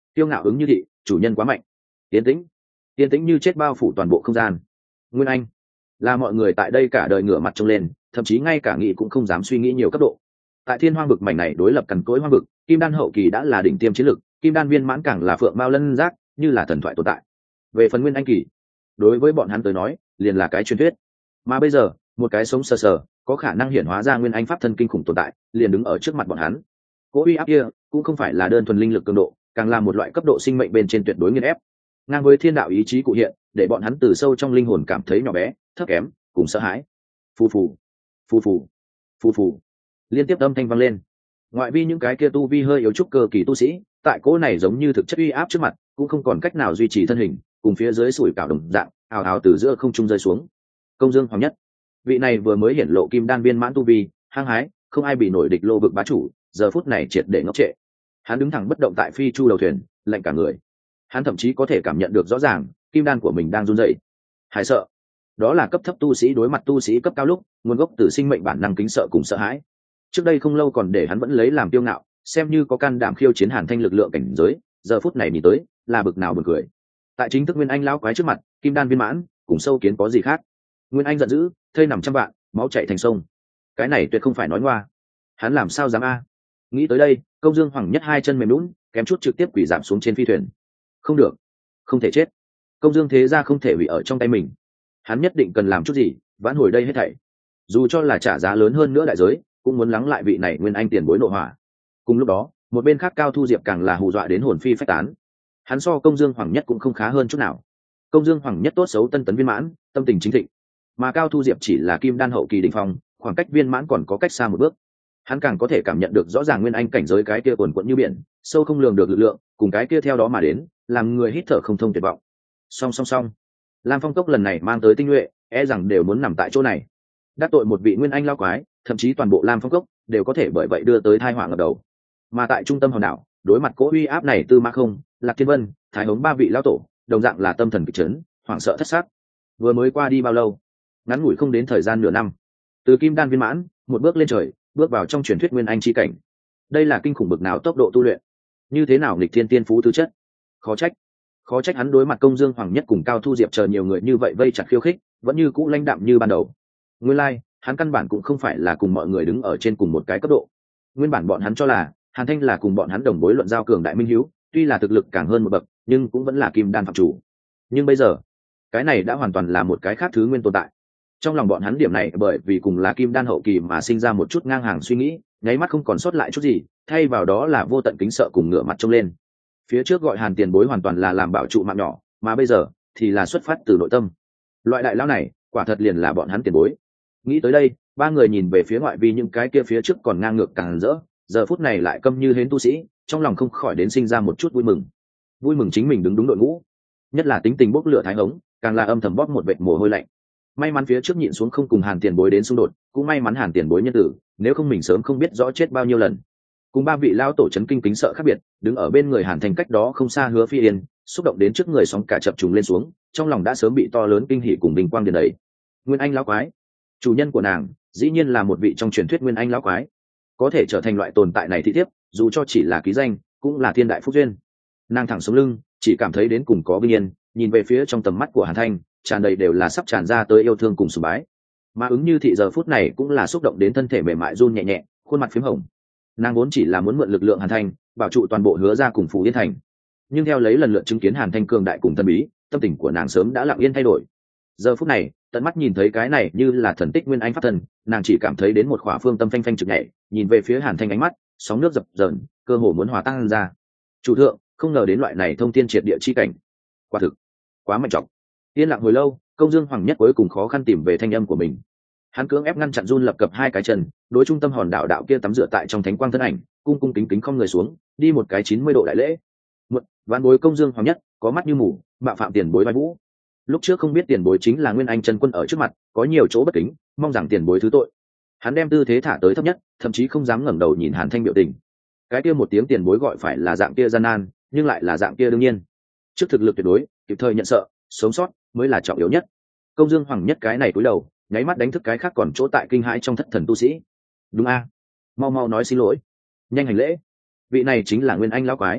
Tiêu ngạo ứng như thị, chủ nhân quá mạnh. Yên tĩnh, yên tĩnh như chết bao phủ toàn bộ không gian. Nguyên Anh là mọi người tại đây cả đời ngửa mặt trông lên, thậm chí ngay cả nghĩ cũng không dám suy nghĩ nhiều cấp độ. Tại thiên hoang vực mảnh này đối lập cằn cỗi hoang vực, kim đan hậu kỳ đã là đỉnh tiêm chiến lực, kim đan viên mãn càng là phượng mao lân giác, như là thần thoại tồn tại. Về phần Nguyên Anh kỳ, đối với bọn hắn tới nói liền là cái truyền thuyết, mà bây giờ một cái sống sờ sờ có khả năng hiển hóa ra Nguyên Anh pháp thân kinh khủng tồn tại liền đứng ở trước mặt bọn hắn. Cố uy áp kia cũng không phải là đơn thuần linh lực cường độ, càng là một loại cấp độ sinh mệnh bên trên tuyệt đối nghiền ép, ngang với thiên đạo ý chí cụ hiện, để bọn hắn từ sâu trong linh hồn cảm thấy nhỏ bé, thấp kém, cùng sợ hãi. Phù phù, phù phù, phù phù, liên tiếp âm thanh vang lên. Ngoại vi những cái kia tu vi hơi yếu trúc cơ kỳ tu sĩ, tại cỗ này giống như thực chất uy áp trước mặt, cũng không còn cách nào duy trì thân hình, cùng phía dưới sủi cảo đồng dạng, ào ào từ giữa không trung rơi xuống. Công Dương Hoàng Nhất, vị này vừa mới hiển lộ kim đan viên mãn tu vi, hăng hái, không ai bị nổi địch lô vực bá chủ, giờ phút này triệt để ngốc trệ. Hắn đứng thẳng bất động tại phi chu đầu thuyền, lạnh cả người. Hắn thậm chí có thể cảm nhận được rõ ràng, kim đan của mình đang run rẩy. Hải sợ, đó là cấp thấp tu sĩ đối mặt tu sĩ cấp cao lúc, nguồn gốc từ sinh mệnh bản năng kính sợ cùng sợ hãi. Trước đây không lâu còn để hắn vẫn lấy làm kiêu ngạo, xem như có can đảm khiêu chiến Hàn Thanh lực lượng cảnh giới, giờ phút này nhìn tới, là bực nào buồn cười. Tại chính thức Nguyên Anh lão quái trước mặt, kim đan viên mãn, cùng sâu kiến có gì khác? Nguyên Anh giận dữ, thây nằm trăm vạn, máu chảy thành sông. Cái này tuyệt không phải nói ngoa. Hắn làm sao dám a? Nghĩ tới đây, Công Dương Hoàng Nhất hai chân mềm nhũn, kém chút trực tiếp quỳ giảm xuống trên phi thuyền. Không được, không thể chết. Công Dương thế gia không thể hủy ở trong tay mình. Hắn nhất định cần làm chút gì, vãn hồi đây hết thảy. Dù cho là trả giá lớn hơn nữa đại giới, cũng muốn lắng lại vị này Nguyên Anh tiền bối nộ hỏa. Cùng lúc đó, một bên khác Cao Thu Diệp càng là hù dọa đến hồn phi phách tán. Hắn so Công Dương Hoàng Nhất cũng không khá hơn chút nào. Công Dương Hoàng Nhất tốt xấu tân tấn viên mãn, tâm tình chính thịnh, mà Cao Thu Diệp chỉ là kim đan hậu kỳ đỉnh phong, khoảng cách viên mãn còn có cách xa một bước. Hắn càng có thể cảm nhận được rõ ràng Nguyên Anh cảnh giới cái kia cuồn cuộn như biển, sâu không lường được lực lượng, cùng cái kia theo đó mà đến, làm người hít thở không thông tuyệt vọng. Song song song, Lam Phong Cốc lần này mang tới tinh nhuệ, e rằng đều muốn nằm tại chỗ này. Đắc tội một vị Nguyên Anh lao quái, thậm chí toàn bộ Lam Phong Cốc đều có thể bởi vậy đưa tới tai họa ngập đầu. Mà tại trung tâm hòn đảo, đối mặt cỗ uy áp này, Tư Mã Không, Lạc Thiên Vân, Thái Hống ba vị lão tổ, đồng dạng là tâm thần kịch chấn, hoảng sợ thất sắc. Vừa mới qua đi bao lâu? Ngắn ngủi không đến thời gian nửa năm. Từ kim đan viên mãn, một bước lên trời, bước vào trong truyền thuyết Nguyên Anh chi cảnh. Đây là kinh khủng bực nào tốc độ tu luyện? Như thế nào nghịch thiên tiên phú tứ chất? Khó trách, khó trách hắn đối mặt Công Dương Hoàng Nhất cùng Cao Thu Diệp chờ nhiều người như vậy vây chặt khiêu khích, vẫn như cũ lãnh đạm như ban đầu. Nguyên lai, like, hắn căn bản cũng không phải là cùng mọi người đứng ở trên cùng một cái cấp độ. Nguyên bản bọn hắn cho là Hàn Thanh là cùng bọn hắn đồng bối luận giao cường đại minh hiếu, tuy là thực lực càng hơn một bậc, nhưng cũng vẫn là kim đan phạm chủ. Nhưng bây giờ, cái này đã hoàn toàn là một cái khác thứ nguyên tồn tại. Trong lòng bọn hắn điểm này bởi vì cùng là kim đan hậu kỳ mà sinh ra một chút ngang hàng suy nghĩ, nháy mắt không còn sót lại chút gì, thay vào đó là vô tận kính sợ cùng ngửa mặt trông lên. Phía trước gọi Hàn tiền bối hoàn toàn là làm bảo trụ mạng nhỏ, mà bây giờ thì là xuất phát từ nội tâm. Loại đại lão này, quả thật liền là bọn hắn tiền bối. Nghĩ tới đây, ba người nhìn về phía ngoại vi những cái kia phía trước còn ngang ngược càng rỡ, giờ phút này lại câm như hến tu sĩ, trong lòng không khỏi đến sinh ra một chút vui mừng. Vui mừng chính mình đứng đúng đội ngũ, nhất là tính tình bốc lửa Thái Hống, càng là âm thầm bóp một vệt mồ hôi lạnh. May mắn phía trước nhịn xuống không cùng Hàn tiền bối đến xung đột, cũng may mắn Hàn tiền bối nhân tử, nếu không mình sớm không biết rõ chết bao nhiêu lần. Cùng ba vị lao tổ chấn kinh kính sợ khác biệt, đứng ở bên người Hàn Thành cách đó không xa Hứa Phi Yên, xúc động đến trước người sóng cả chập trùng lên xuống, trong lòng đã sớm bị to lớn kinh hỉ cùng bình quang điền đầy. Nguyên Anh lão quái, chủ nhân của nàng, dĩ nhiên là một vị trong truyền thuyết Nguyên Anh lão quái, có thể trở thành loại tồn tại này thị thiếp, dù cho chỉ là ký danh, cũng là thiên đại phúc duyên. Nàng thẳng sống lưng, chỉ cảm thấy đến cùng có vinh yên, nhìn về phía trong tầm mắt của Hàn Thanh, tràn đầy đều là sắp tràn ra tới yêu thương cùng sùng bái. Mà ứng như thị giờ phút này cũng là xúc động đến thân thể mềm mại run nhẹ nhẹ, khuôn mặt phím hồng. Nàng vốn chỉ là muốn mượn lực lượng Hàn Thanh, bảo trụ toàn bộ Hứa ra cùng Phù Yên thành, nhưng theo lấy lần lượt chứng kiến Hàn Thanh cường đại cùng thần bí, tâm tình của nàng sớm đã lặng yên thay đổi. Giờ phút này, tận mắt nhìn thấy cái này như là thần tích Nguyên Anh pháp thần, nàng chỉ cảm thấy đến một khỏa phương tâm phanh phanh trực nhảy, nhìn về phía Hàn Thanh ánh mắt, sóng nước dập dờn, cơ hồ muốn hòa tan ra. Chủ thượng, không ngờ đến loại này thông thiên triệt địa chi cảnh, quả thực quá mạnh trọng. Yên lặng hồi lâu, Công Dương Hoàng Nhất cuối cùng khó khăn tìm về thanh âm của mình. Hắn cưỡng ép ngăn chặn run lập cập hai cái chân, đối trung tâm hòn đảo đạo kia tắm rửa tại trong thánh quang thân ảnh, cung cung kính kính không người xuống, đi một cái chín mươi độ đại lễ. Một vạn bối Công Dương Hoàng Nhất, có mắt như mù, bạo phạm tiền bối vai vũ. Lúc trước không biết tiền bối chính là Nguyên Anh chân quân ở trước mặt, có nhiều chỗ bất kính, mong rằng tiền bối thứ tội. Hắn đem tư thế thả tới thấp nhất, thậm chí không dám ngẩng đầu nhìn Hàn Thanh biểu tình. Cái kia một tiếng tiền bối gọi phải là dạng kia gian nan, nhưng lại là dạng kia đương nhiên. Trước thực lực tuyệt đối, kịp thời nhận sợ, sống sót mới là trọng yếu nhất. Công Dương Hoàng Nhất cái này cúi đầu, nháy mắt đánh thức cái khác còn chỗ tại kinh hãi trong thất thần tu sĩ. Đúng a, mau mau nói xin lỗi, nhanh hành lễ. Vị này chính là Nguyên Anh lão quái.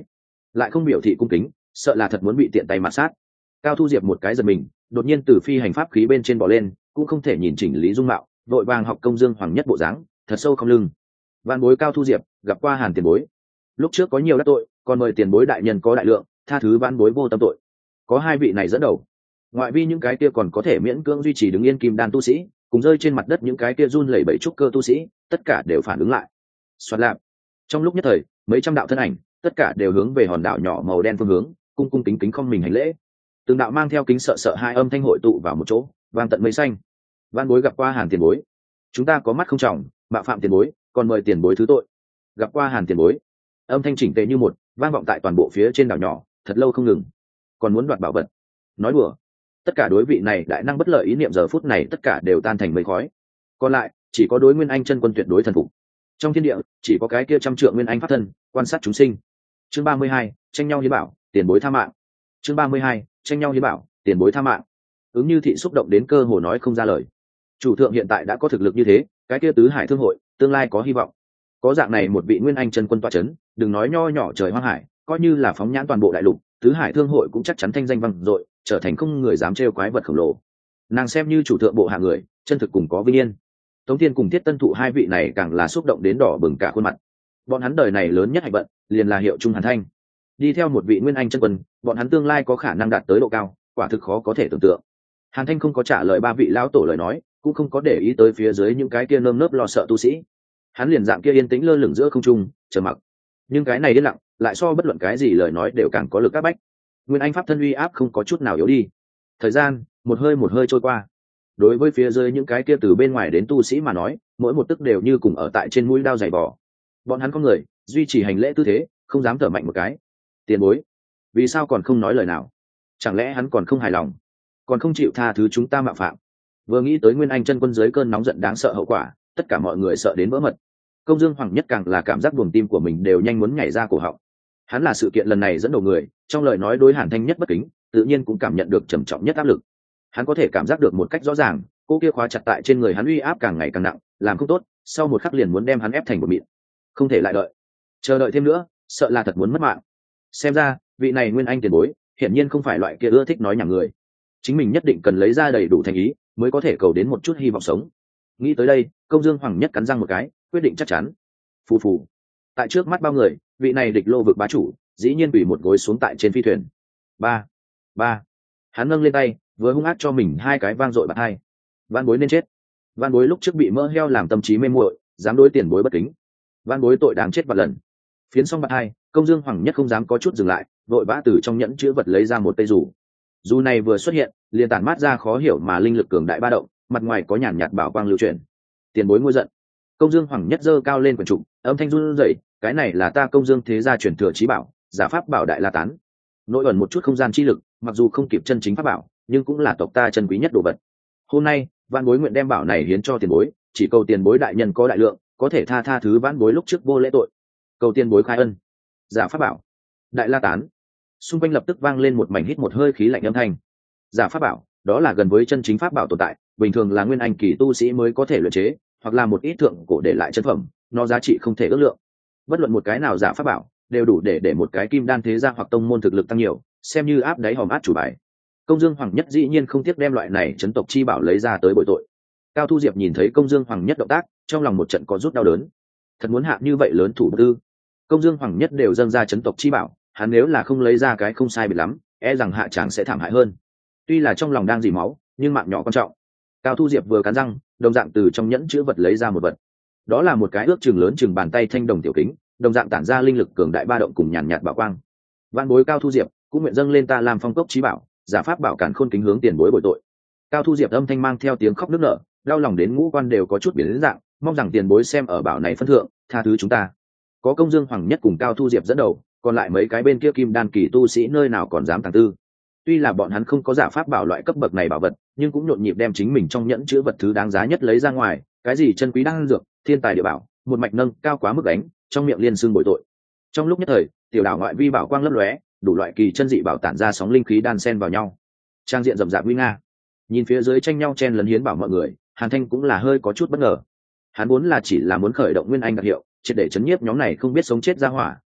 lại không biểu thị cung kính, sợ là thật muốn bị tiện tay mạt sát. Cao Thu Diệp một cái giật mình, đột nhiên từ phi hành pháp khí bên trên bò lên, cũng không thể nhìn chỉnh lý dung mạo, vội vàng học công dương hoàng nhất bộ dáng, thật sâu không lưng. Vạn bối Cao Thu Diệp gặp qua Hàn tiền bối. Lúc trước có nhiều đắc tội, còn mời tiền bối đại nhân có đại lượng, tha thứ vạn bối vô tâm tội. Có hai vị này dẫn đầu, ngoại vi những cái kia còn có thể miễn cưỡng duy trì đứng yên kim đan tu sĩ, cùng rơi trên mặt đất những cái kia run lẩy bẩy trúc cơ tu sĩ, tất cả đều phản ứng lại. Soạt lạp. Trong lúc nhất thời, mấy trăm đạo thân ảnh, tất cả đều hướng về hòn đảo nhỏ màu đen phương hướng, cung cung kính kính không mình hành lễ. Từng đạo mang theo kính sợ sợ hai âm thanh hội tụ vào một chỗ, vang tận mây xanh. Vạn bối gặp qua Hàn tiền bối. Chúng ta có mắt không trọng, mạo phạm tiền bối, còn mời tiền bối thứ tội. Gặp qua Hàn tiền bối. Âm thanh chỉnh tề như một, vang vọng tại toàn bộ phía trên đảo nhỏ, thật lâu không ngừng. Còn muốn đoạt bảo vật. Nói đùa. Tất cả đối vị này đại năng bất lợi ý niệm giờ phút này tất cả đều tan thành mây khói. Còn lại, chỉ có đối Nguyên Anh chân quân tuyệt đối thần phục. Trong thiên địa, chỉ có cái kia trăm trượng Nguyên Anh pháp thân, quan sát chúng sinh. Chương ba mươi hai, tranh nhau hiến bảo, tiền bối tha mạng. Chương ba mươi hai, tranh nhau hiến bảo, tiền bối tha mạng. Ứng Như thị xúc động đến cơ hồ nói không ra lời. Chủ thượng hiện tại đã có thực lực như thế, cái kia tứ hải thương hội, tương lai có hy vọng. Có dạng này một vị Nguyên Anh chân quân tọa chấn, đừng nói nho nhỏ trời hoang hải, coi như là phóng nhãn toàn bộ đại lục, tứ hải thương hội cũng chắc chắn thanh danh vang dội, trở thành không người dám trêu quái vật khổng lồ. Nàng xem như chủ thượng bộ hạ người, chân thực cùng có vinh yên. Tống Thiên cùng Thiết Tân Thụ hai vị này càng là xúc động đến đỏ bừng cả khuôn mặt. Bọn hắn đời này lớn nhất hạnh vận, liền là hiệu trung Hàn Thanh. Đi theo một vị Nguyên Anh chân quân, bọn hắn tương lai có khả năng đạt tới độ cao, quả thực khó có thể tưởng tượng. Hàn Thanh không có trả lời ba vị lão tổ lời nói, cũng không có để ý tới phía dưới những cái kia nơm nớp lo sợ tu sĩ. Hắn liền dạng kia yên tĩnh lơ lửng giữa không trung, chờ mặc. Nhưng cái này điên lặng, lại so bất luận cái gì lời nói đều càng có lực áp bách. Nguyên Anh pháp thân uy áp không có chút nào yếu đi. Thời gian một hơi một hơi trôi qua. Đối với phía dưới những cái kia từ bên ngoài đến tu sĩ mà nói, mỗi một tức đều như cùng ở tại trên mũi đao dày vò. Bọn hắn có người duy trì hành lễ tư thế, không dám thở mạnh một cái. Tiền bối, vì sao còn không nói lời nào? Chẳng lẽ hắn còn không hài lòng, còn không chịu tha thứ chúng ta mạo phạm? Vừa nghĩ tới Nguyên Anh chân quân dưới cơn nóng giận đáng sợ hậu quả, tất cả mọi người sợ đến vỡ mật. Công Dương Hoàng Nhất càng là cảm giác buồng tim của mình đều nhanh muốn nhảy ra cổ họng. Hắn là sự kiện lần này dẫn đầu người, trong lời nói đối Hàn Thanh nhất bất kính, tự nhiên cũng cảm nhận được trầm trọng nhất áp lực. Hắn có thể cảm giác được một cách rõ ràng, cô kia khóa chặt tại trên người hắn uy áp càng ngày càng nặng, làm không tốt, sau một khắc liền muốn đem hắn ép thành một mịn. Không thể lại đợi, chờ đợi thêm nữa, sợ là thật muốn mất mạng. Xem ra, vị này Nguyên Anh tiền bối, hiển nhiên không phải loại kia ưa thích nói nhảm người. Chính mình nhất định cần lấy ra đầy đủ thành ý, mới có thể cầu đến một chút hy vọng sống. Nghĩ tới đây, Công Dương Hoàng Nhất cắn răng một cái, quyết định chắc chắn. Phù phù. Tại trước mắt bao người, vị này địch lô vực bá chủ, dĩ nhiên bị một gối xuống tại trên phi thuyền. Ba, ba. Hắn nâng lên tay, vừa hung ác cho mình hai cái vang dội bạt hai. Van bối nên chết. Van bối lúc trước bị mỡ heo làm tâm trí mê muội, dám đối tiền bối bất kính. Van bối tội đáng chết vạn lần. Phiến xong bạt hai, Công Dương Hoàng Nhất không dám có chút dừng lại, vội vã từ trong nhẫn chứa vật lấy ra một cây dù. Dù này vừa xuất hiện, liền tản mát ra khó hiểu mà linh lực cường đại ba động, mặt ngoài có nhàn nhạt bảo quang lưu chuyển. Tiền bối ngôi giận. Công Dương Hoàng Nhất giơ cao lên quyển trục, âm thanh run rẩy, cái này là ta Công Dương thế gia truyền thừa chí bảo, giả pháp bảo đại la tán. Nội ẩn một chút không gian chi lực, mặc dù không kịp chân chính pháp bảo, nhưng cũng là tộc ta chân quý nhất đồ vật. Hôm nay, Vãn Bối nguyện đem bảo này hiến cho tiền bối, chỉ cầu tiền bối đại nhân có đại lượng, có thể tha tha thứ Vãn Bối lúc trước vô lễ tội. Cầu tiền bối khai ân. Giả pháp bảo, đại la tán. Xung quanh lập tức vang lên một mảnh hít một hơi khí lạnh âm thanh. Giả pháp bảo, đó là gần với chân chính pháp bảo tồn tại, bình thường là nguyên anh kỳ tu sĩ mới có thể luyện chế, hoặc là một ít thượng cổ để lại chân phẩm, nó giá trị không thể ước lượng. Bất luận một cái nào giả pháp bảo, đều đủ để để một cái kim đan thế gia hoặc tông môn thực lực tăng nhiều, xem như áp đáy hòm át chủ bài. Công Dương Hoàng Nhất dĩ nhiên không tiếc đem loại này chấn tộc chi bảo lấy ra tới bội tội. Cao Thu Diệp nhìn thấy Công Dương Hoàng Nhất động tác, trong lòng một trận có rút đau đớn. Thật muốn hạ như vậy lớn thủ tư. Công Dương Hoàng Nhất đều dâng ra chấn tộc chi bảo, hắn nếu là không lấy ra cái không sai biệt lắm, e rằng hạ chẳng sẽ thảm hại hơn. Tuy là trong lòng đang dỉ máu, nhưng mạng nhỏ quan trọng. Cao Thu Diệp vừa cắn răng, đồng dạng từ trong nhẫn chứa vật lấy ra một vật. Đó là một cái ước chừng lớn chừng bàn tay thanh đồng tiểu kính, đồng dạng tản ra linh lực cường đại ba động cùng nhàn nhạt bảo quang. Vạn Bối Cao Thu Diệp cũng nguyện dâng lên ta làm phong cốc chí bảo, giả pháp bảo cản khôn kính hướng tiền bối bội tội. Cao Thu Diệp âm thanh mang theo tiếng khóc nức nở, đau lòng đến ngũ quan đều có chút biến dạng, mong rằng tiền bối xem ở bảo này phân thượng, tha thứ chúng ta. Có Công Dương Hoàng Nhất cùng Cao Thu Diệp dẫn đầu, còn lại mấy cái bên kia kim đan kỳ tu sĩ nơi nào còn dám tàng tư. Tuy là bọn hắn không có giả pháp bảo loại cấp bậc này bảo vật, nhưng cũng nhộn nhịp đem chính mình trong nhẫn chứa vật thứ đáng giá nhất lấy ra ngoài, cái gì chân quý đan dược, thiên tài địa bảo, một mạch nâng cao quá mức đánh, trong miệng liên xương bội tội. Trong lúc nhất thời, tiểu đảo ngoại vi bảo quang lấp lóe, đủ loại kỳ chân dị bảo tản ra sóng linh khí đan xen vào nhau. Trang diện rậm rạp nguy nga. Nhìn phía dưới tranh nhau chen lấn hiến bảo mọi người, Hàn Thanh cũng là hơi có chút bất ngờ. Hắn muốn là chỉ là muốn khởi động nguyên anh đặc hiệu, triệt để chấn nhiếp nhóm này không biết sống chết ra hỏa,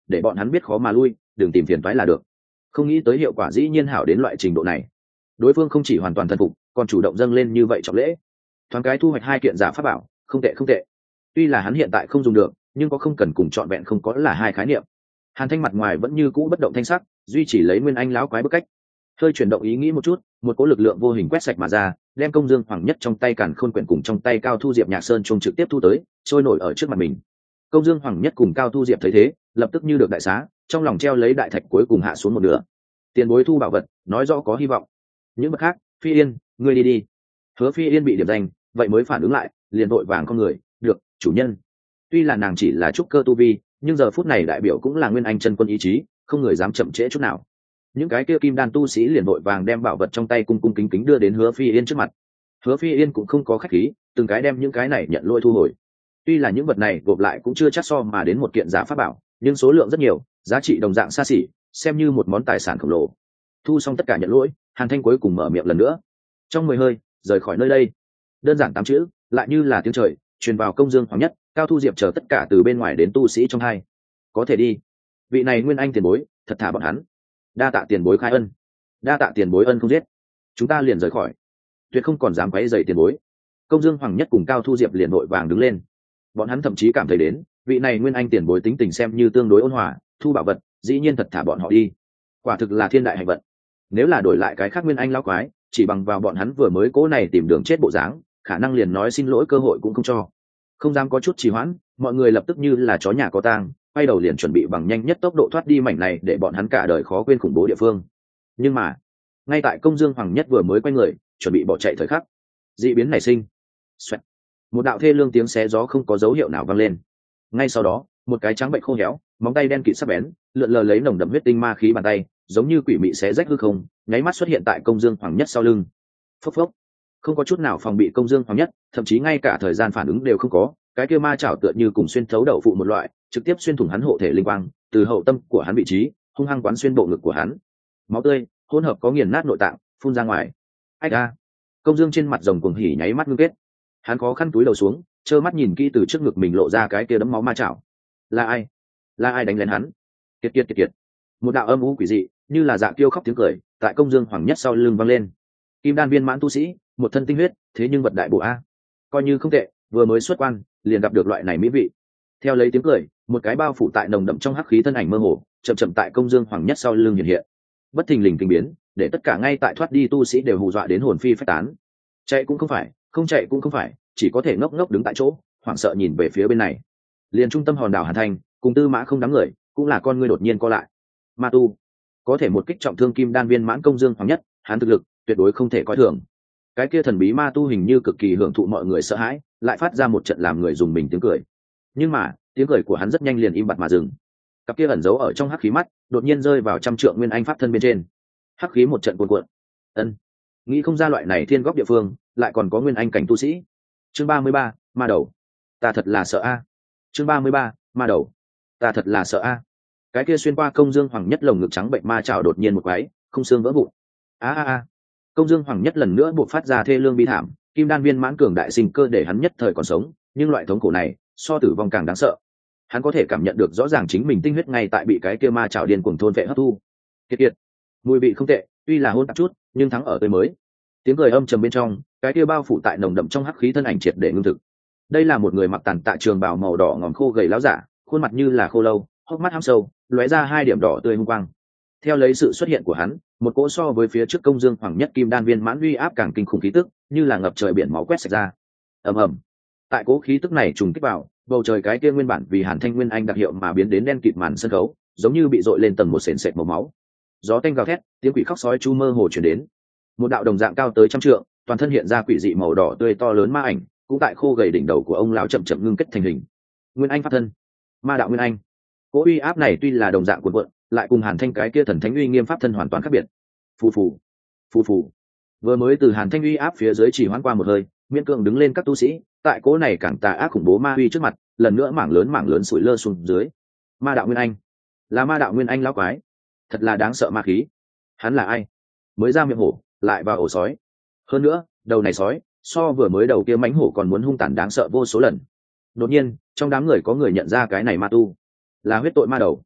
để bọn hắn biết khó mà lui, đừng tìm phiền toái là được. Không nghĩ tới hiệu quả dĩ nhiên hảo đến loại trình độ này. Đối phương không chỉ hoàn toàn thần phục, còn chủ động dâng lên như vậy trọng lễ. Thoáng cái thu hoạch hai kiện giả pháp bảo, không tệ không tệ. Tuy là hắn hiện tại không dùng được, nhưng có không cần cùng trọn vẹn không có là hai khái niệm. Hàn Thanh mặt ngoài vẫn như cũ bất động thanh sắc, duy trì lấy nguyên anh lão quái bức cách. Hơi chuyển động ý nghĩ một chút, một cỗ lực lượng vô hình quét sạch mà ra, đem công dương hoàng nhất trong tay càn khôn quyển cùng trong tay cao thu diệp nhạc sơn trung trực tiếp thu tới, trôi nổi ở trước mặt mình. Công dương hoàng nhất cùng cao thu diệp thấy thế, lập tức như được đại xá, trong lòng treo lấy đại thạch cuối cùng hạ xuống một nửa. Tiền bối thu bảo vật, nói rõ có hy vọng. Những bậc khác, Phi Yên, ngươi đi đi. Hứa Phi Yên bị điểm danh, vậy mới phản ứng lại, liền vội vàng con người, được, chủ nhân. Tuy là nàng chỉ là trúc cơ tu vi, nhưng giờ phút này đại biểu cũng là nguyên anh chân quân ý chí, không người dám chậm trễ chút nào. Những cái kia kim đan tu sĩ liền vội vàng đem bảo vật trong tay cung cung kính kính đưa đến Hứa Phi Yên trước mặt. Hứa Phi Yên cũng không có khách khí, từng cái đem những cái này nhận lôi thu hồi. Tuy là những vật này gộp lại cũng chưa chắc so mà đến một kiện giả pháp bảo, nhưng số lượng rất nhiều, giá trị đồng dạng xa xỉ, xem như một món tài sản khổng lồ. Thu xong tất cả nhận lỗi, Hàn Thanh cuối cùng mở miệng lần nữa. Trong mười hơi, rời khỏi nơi đây. Đơn giản tám chữ, lại như là tiếng trời, truyền vào công dương hoàng nhất, cao thu diệp chờ tất cả từ bên ngoài đến tu sĩ trong hai. Có thể đi. Vị này nguyên anh tiền bối, thật thả bọn hắn. Đa tạ tiền bối khai ân. Đa tạ tiền bối ân không giết. Chúng ta liền rời khỏi. Tuyệt không còn dám quấy rầy tiền bối. Công dương hoàng nhất cùng cao thu diệp liền đội vàng đứng lên. Bọn hắn thậm chí cảm thấy đến, vị này nguyên anh tiền bối tính tình xem như tương đối ôn hòa, thu bảo vật, dĩ nhiên thật thả bọn họ đi. Quả thực là thiên đại hạnh vận. Nếu là đổi lại cái khác nguyên anh lão quái, chỉ bằng vào bọn hắn vừa mới cố này tìm đường chết bộ dáng, khả năng liền nói xin lỗi cơ hội cũng không cho. Không dám có chút trì hoãn, mọi người lập tức như là chó nhà có tang, quay đầu liền chuẩn bị bằng nhanh nhất tốc độ thoát đi mảnh này để bọn hắn cả đời khó quên khủng bố địa phương. Nhưng mà, ngay tại công dương hoàng nhất vừa mới quay người, chuẩn bị bỏ chạy thời khắc, dị biến nảy sinh. Xoẹt. Một đạo thê lương tiếng xé gió không có dấu hiệu nào vang lên. Ngay sau đó, một cái trắng bệnh khô héo, móng tay đen kịt sắc bén, lượn lờ lấy nồng đậm huyết tinh ma khí bàn tay, giống như quỷ mị xé rách hư không, nháy mắt xuất hiện tại công dương hoàng nhất sau lưng. Phốc phốc. Không có chút nào phòng bị công dương hoàng nhất, thậm chí ngay cả thời gian phản ứng đều không có, cái kia ma chảo tựa như cùng xuyên thấu đậu phụ một loại, trực tiếp xuyên thủng hắn hộ thể linh quang, từ hậu tâm của hắn vị trí, hung hăng quán xuyên bộ ngực của hắn. Máu tươi, hỗn hợp có nghiền nát nội tạng, phun ra ngoài. Ách a! Công dương trên mặt rồng cuồng hỉ nháy mắt ngưng kết. Hắn khó khăn túi đầu xuống, trơ mắt nhìn kỹ từ trước ngực mình lộ ra cái kia đấm máu ma chảo. Là ai? Là ai đánh lén hắn? Kiệt kiệt kiệt kiệt. Một đạo âm u quỷ dị, như là dạ kiêu khóc tiếng cười, tại công dương hoàng nhất sau lưng vang lên. Kim đan viên mãn tu sĩ, một thân tinh huyết, thế nhưng vật đại bổ a. Coi như không tệ, vừa mới xuất quan, liền gặp được loại này mỹ vị. Theo lấy tiếng cười, một cái bao phủ tại nồng đậm trong hắc khí thân ảnh mơ hồ, chậm chậm tại công dương hoàng nhất sau lưng hiện hiện. Bất thình lình kinh biến, để tất cả ngay tại thoát đi tu sĩ đều hù dọa đến hồn phi phách tán. Chạy cũng không phải, không chạy cũng không phải, chỉ có thể ngốc ngốc đứng tại chỗ, hoảng sợ nhìn về phía bên này. Liền trung tâm hòn đảo Hàn Thanh, cùng Tư Mã Không đám người, cũng là con ngươi đột nhiên co lại. Ma tu, có thể một kích trọng thương kim đan viên mãn công dương hoàng nhất, hắn thực lực tuyệt đối không thể coi thường. Cái kia thần bí ma tu hình như cực kỳ hưởng thụ mọi người sợ hãi, lại phát ra một trận làm người dùng mình tiếng cười. Nhưng mà, tiếng cười của hắn rất nhanh liền im bặt mà dừng. Cặp kia ẩn giấu ở trong hắc khí mắt, đột nhiên rơi vào trăm trượng nguyên anh pháp thân bên trên. Hắc khí một trận cuồn cuộn. Ân, nghĩ không ra loại này thiên góc địa phương, lại còn có nguyên anh cảnh tu sĩ. Chương ba mươi ba, ma đầu. Ta thật là sợ a. Chương ba mươi ba, ma đầu. Ta thật là sợ a. Cái kia xuyên qua công dương hoàng nhất lồng ngực trắng bệnh ma chảo đột nhiên một quái, không xương vỡ vụn. A a a. Công dương hoàng nhất lần nữa buộc phát ra thê lương bi thảm, kim đan viên mãn cường đại sinh cơ để hắn nhất thời còn sống, nhưng loại thống khổ này so tử vong càng đáng sợ. Hắn có thể cảm nhận được rõ ràng chính mình tinh huyết ngay tại bị cái kia ma chảo điên cuồng thôn vệ hấp thu. Kiệt kiệt, mùi vị không tệ, tuy là hôn tạp chút, nhưng thắng ở tươi mới. Tiếng cười âm trầm bên trong, cái kia bao phủ tại nồng đậm trong hắc khí thân ảnh triệt để ngưng thực. Đây là một người mặc tàn tạ trường bào màu đỏ ngòm khô gầy láo giả, khuôn mặt như là khô lâu, hốc mắt hăm sâu, lóe ra hai điểm đỏ tươi hung quang. Theo lấy sự xuất hiện của hắn, một cỗ so với phía trước công dương hoàng nhất kim đan viên mãn uy áp càng kinh khủng khí tức, như là ngập trời biển máu quét sạch ra. Ầm ầm. Tại cỗ khí tức này trùng kích vào, bầu trời cái kia nguyên bản vì Hàn Thanh Nguyên Anh đặc hiệu mà biến đến đen kịt màn sân khấu, giống như bị dội lên tầng một sền sệt màu máu. Gió tanh gào thét, tiếng quỷ khóc sói chu mơ hồ truyền đến. Một đạo đồng dạng cao tới trăm trượng, toàn thân hiện ra quỷ dị màu đỏ tươi to lớn ma ảnh, cũng tại khô gầy đỉnh đầu của ông lão chậm chậm ngưng kết thành hình. Nguyên Anh pháp thân, ma đạo Nguyên Anh. Cỗ uy áp này tuy là đồng dạng cuộn cuộn, lại cùng Hàn Thanh cái kia thần thánh uy nghiêm pháp thân hoàn toàn khác biệt. Phù phù, phù phù. Vừa mới từ Hàn Thanh uy áp phía dưới chỉ hoãn qua một hơi, miễn cưỡng đứng lên các tu sĩ, tại cỗ này càng tà ác khủng bố ma uy trước mặt, lần nữa mảng lớn mảng lớn sủi lơ xuống dưới. Ma đạo Nguyên Anh, là ma đạo Nguyên Anh lão quái, thật là đáng sợ ma khí. Hắn là ai? Mới ra miệng hổ, lại vào ổ sói. Hơn nữa, đầu này sói, so vừa mới đầu kia mãnh hổ còn muốn hung tàn đáng sợ vô số lần. Đột nhiên, trong đám người có người nhận ra cái này ma tu, là huyết tội ma đầu.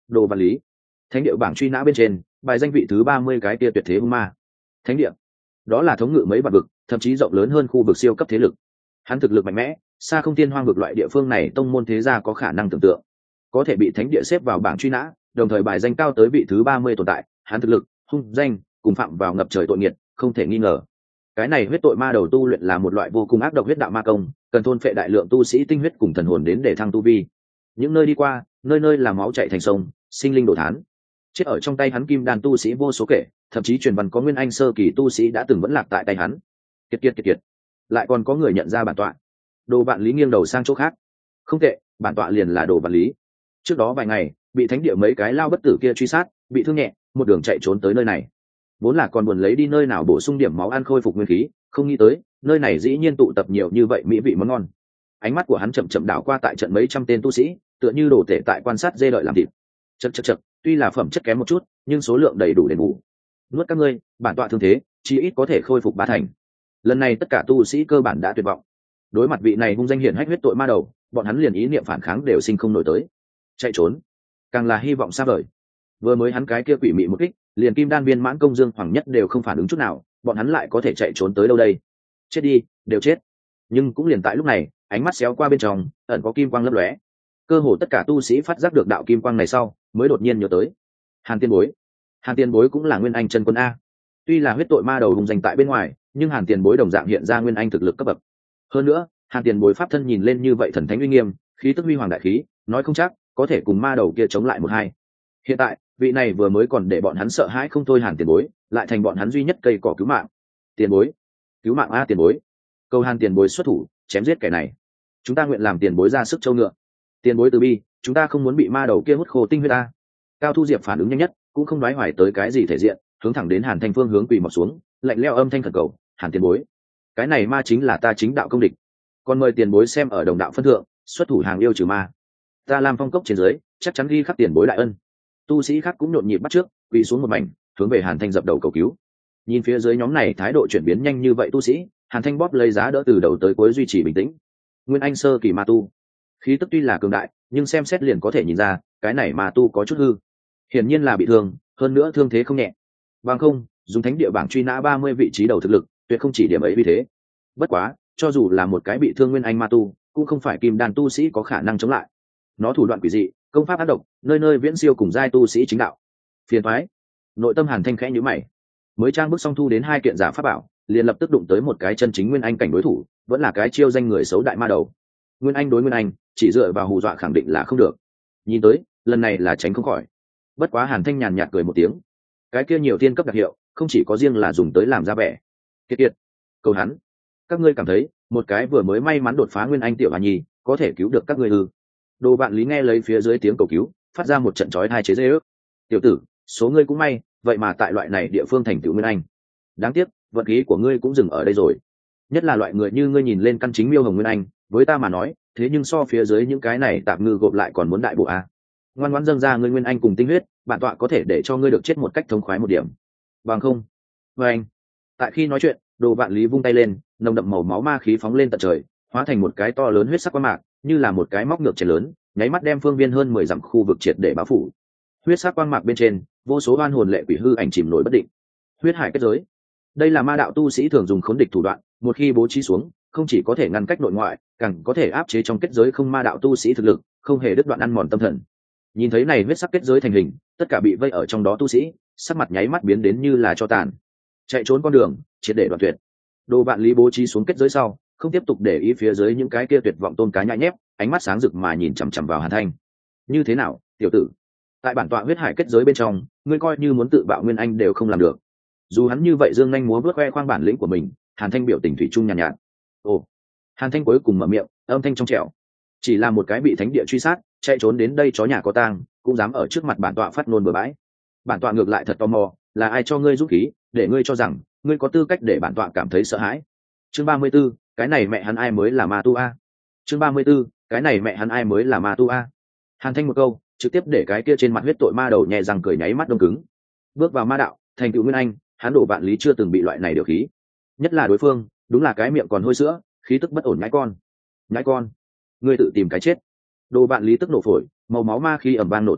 Đồ Vạn Lý. Thánh địa bảng truy nã bên trên bài danh vị thứ ba mươi cái kia tuyệt thế hung ma. Thánh địa, đó là thống ngự mấy vạn vực, thậm chí rộng lớn hơn khu vực siêu cấp thế lực. Hắn thực lực mạnh mẽ, xa không tiên hoang vực loại địa phương này tông môn thế gia có khả năng tưởng tượng. Có thể bị thánh địa xếp vào bảng truy nã, đồng thời bài danh cao tới vị thứ ba mươi tồn tại, hắn thực lực, hung danh, cùng phạm vào ngập trời tội nghiệt, không thể nghi ngờ. Cái này huyết tội ma đầu tu luyện là một loại vô cùng ác độc huyết đạo ma công, cần thôn phệ đại lượng tu sĩ tinh huyết cùng thần hồn đến để thăng tu vi. Những nơi đi qua, nơi nơi là máu chảy thành sông, sinh linh đổ thán. Chết ở trong tay hắn kim đan tu sĩ vô số kể, thậm chí truyền văn có nguyên anh sơ kỳ tu sĩ đã từng vẫn lạc tại tay hắn. Kiệt kiệt kiệt kiệt. Lại còn có người nhận ra bản tọa. Đồ Vạn Lý nghiêng đầu sang chỗ khác. Không tệ, bản tọa liền là Đồ Vạn Lý. Trước đó vài ngày, bị thánh địa mấy cái lao bất tử kia truy sát, bị thương nhẹ, một đường chạy trốn tới nơi này. Vốn là còn buồn lấy đi nơi nào bổ sung điểm máu ăn khôi phục nguyên khí, không nghĩ tới, nơi này dĩ nhiên tụ tập nhiều như vậy mỹ vị món ngon. Ánh mắt của hắn chậm chậm đảo qua tại trận mấy trăm tên tu sĩ, tựa như đồ tể tại quan sát dê đợi làm thịt. Chậc chậc chậc, tuy là phẩm chất kém một chút, nhưng số lượng đầy đủ đền bù. Nuốt các ngươi, bản tọa thương thế, chí ít có thể khôi phục ba thành. Lần này tất cả tu sĩ cơ bản đã tuyệt vọng. Đối mặt vị này hung danh hiển hách huyết tội ma đầu, bọn hắn liền ý niệm phản kháng đều sinh không nổi tới. Chạy trốn, càng là hy vọng xa vời. Vừa mới hắn cái kia quỷ mị một kích, liền kim đan viên mãn công dương hoàng nhất đều không phản ứng chút nào, bọn hắn lại có thể chạy trốn tới đâu đây? Chết đi, đều chết. Nhưng cũng liền tại lúc này, ánh mắt xéo qua bên trong, ẩn có kim quang lấp lóe. Cơ hồ tất cả tu sĩ phát giác được đạo kim quang này sau, mới đột nhiên nhớ tới Hàn Tiền Bối. Hàn Tiền Bối cũng là nguyên anh chân quân a. Tuy là huyết tội ma đầu hùng danh tại bên ngoài, nhưng Hàn Tiền Bối đồng dạng hiện ra nguyên anh thực lực cấp bậc. Hơn nữa, Hàn Tiền Bối pháp thân nhìn lên như vậy thần thánh uy nghiêm, khí tức huy hoàng đại khí, nói không chắc có thể cùng ma đầu kia chống lại một hai. Hiện tại, vị này vừa mới còn để bọn hắn sợ hãi không thôi Hàn Tiền Bối, lại thành bọn hắn duy nhất cây cỏ cứu mạng. Tiền Bối, cứu mạng a Tiền Bối. Cầu Hàn Tiền Bối xuất thủ, chém giết kẻ này. Chúng ta nguyện làm Tiền Bối ra sức châu ngựa. Tiền Bối từ bi, chúng ta không muốn bị ma đầu kia hút khô tinh huyết ta. Cao Thu Diệp phản ứng nhanh nhất, cũng không đoái hoài tới cái gì thể diện, hướng thẳng đến Hàn Thanh phương hướng quỳ mọp xuống, lạnh lẽo âm thanh khẩn cầu, "Hàn Tiền Bối, cái này ma chính là ta chính đạo công địch, còn mời Tiền Bối xem ở đồng đạo phân thượng, xuất thủ hàng yêu trừ ma. Ta làm phong cốc trên dưới, chắc chắn ghi khắc Tiền Bối đại ân." Tu sĩ khác cũng nhộn nhịp bắt trước, quỳ xuống một mảnh, hướng về Hàn Thanh dập đầu cầu cứu. Nhìn phía dưới nhóm này thái độ chuyển biến nhanh như vậy tu sĩ, Hàn Thanh bóp lấy giá đỡ từ đầu tới cuối duy trì bình tĩnh. Nguyên anh sơ kỳ ma tu, khí tức tuy là cường đại, nhưng xem xét liền có thể nhìn ra, cái này ma tu có chút hư, hiển nhiên là bị thương, hơn nữa thương thế không nhẹ. Bằng không, dùng thánh địa bảng truy nã ba mươi vị trí đầu thực lực, tuyệt không chỉ điểm ấy vì thế. Bất quá, cho dù là một cái bị thương nguyên anh ma tu, cũng không phải kim đan tu sĩ có khả năng chống lại. Nó thủ đoạn quỷ dị, công pháp ác độc, nơi nơi viễn siêu cùng giai tu sĩ chính đạo. Phiền toái. Nội tâm Hàn Thanh khẽ nhíu mày. Mới trang bức xong thu đến hai kiện giả pháp bảo, liền lập tức đụng tới một cái chân chính nguyên anh cảnh đối thủ, vẫn là cái chiêu danh người xấu đại ma đầu. Nguyên anh đối nguyên anh, chỉ dựa vào hù dọa khẳng định là không được. Nhìn tới, lần này là tránh không khỏi. Bất quá Hàn Thanh nhàn nhạt cười một tiếng. Cái kia nhiều tiên cấp đặc hiệu, không chỉ có riêng là dùng tới làm ra vẻ. Kiệt kiệt, cầu hắn, các ngươi cảm thấy, một cái vừa mới may mắn đột phá nguyên anh tiểu hà nhi, có thể cứu được các ngươi ư? Đồ Vạn Lý nghe lấy phía dưới tiếng cầu cứu, phát ra một trận chói tai chế giễu. Tiểu tử, số ngươi cũng may, vậy mà tại loại này địa phương thành tựu nguyên anh. Đáng tiếc, vận khí của ngươi cũng dừng ở đây rồi. Nhất là loại người như ngươi nhìn lên căn chính miêu hồng nguyên anh, với ta mà nói, thế nhưng so phía dưới những cái này tạm ngư gộp lại còn muốn đại bộ a. Ngoan ngoãn dâng ra ngươi nguyên anh cùng tinh huyết, bản tọa có thể để cho ngươi được chết một cách thống khoái một điểm. Bằng không? Và anh. Tại khi nói chuyện, Đồ Vạn Lý vung tay lên, nồng đậm màu máu ma khí phóng lên tận trời, hóa thành một cái to lớn huyết sắc quang mạc, như là một cái móc ngược chén lớn, nháy mắt đem phương viên hơn mười dặm khu vực triệt để bao phủ. Huyết sắc quang mạc bên trên, vô số oan hồn lệ quỷ hư ảnh chìm nổi bất định. Huyết hải kết giới. Đây là ma đạo tu sĩ thường dùng khốn địch thủ đoạn, một khi bố trí xuống, không chỉ có thể ngăn cách nội ngoại, càng có thể áp chế trong kết giới không ma đạo tu sĩ thực lực, không hề đứt đoạn ăn mòn tâm thần. Nhìn thấy này huyết sắc kết giới thành hình, tất cả bị vây ở trong đó tu sĩ, sắc mặt nháy mắt biến đến như là cho tàn. Chạy trốn con đường, triệt để đoạn tuyệt. Đồ Vạn Lý bố trí xuống kết giới sau, không tiếp tục để ý phía dưới những cái kia tuyệt vọng tôn cá nhãi nhép, ánh mắt sáng rực mà nhìn chằm chằm vào Hàn Thanh. Như thế nào, tiểu tử? Tại bản tọa huyết hải kết giới bên trong, ngươi coi như muốn tự bạo nguyên anh đều không làm được. Dù hắn như vậy dương nhanh múa bước khoe khoang bản lĩnh của mình, Hàn Thanh biểu tình thủy chung nhàn nhạt, nhạt. Ồ. Hàn Thanh cuối cùng mở miệng, âm thanh trong trẻo. Chỉ là một cái bị thánh địa truy sát, chạy trốn đến đây chó nhà có tang, cũng dám ở trước mặt bản tọa phát ngôn bừa bãi. Bản tọa ngược lại thật tò mò, là ai cho ngươi dũng khí, để ngươi cho rằng ngươi có tư cách để bản tọa cảm thấy sợ hãi. Chương ba mươi 34, cái này mẹ hắn ai mới là ma tu a? Chương ba mươi 34, cái này mẹ hắn ai mới là ma tu a? Hàn Thanh một câu, trực tiếp để cái kia trên mặt huyết tội ma đầu nhẹ răng cười nháy mắt đông cứng. Bước vào ma đạo, thành tựu nguyên anh, hắn Đồ Vạn Lý chưa từng bị loại này điều khí. Nhất là đối phương, đúng là cái miệng còn hôi sữa, khí tức bất ổn nhãi con. Nhãi con, ngươi tự tìm cái chết. Đồ Vạn Lý tức nổ phổi, màu máu ma khí ầm vang nổ tung,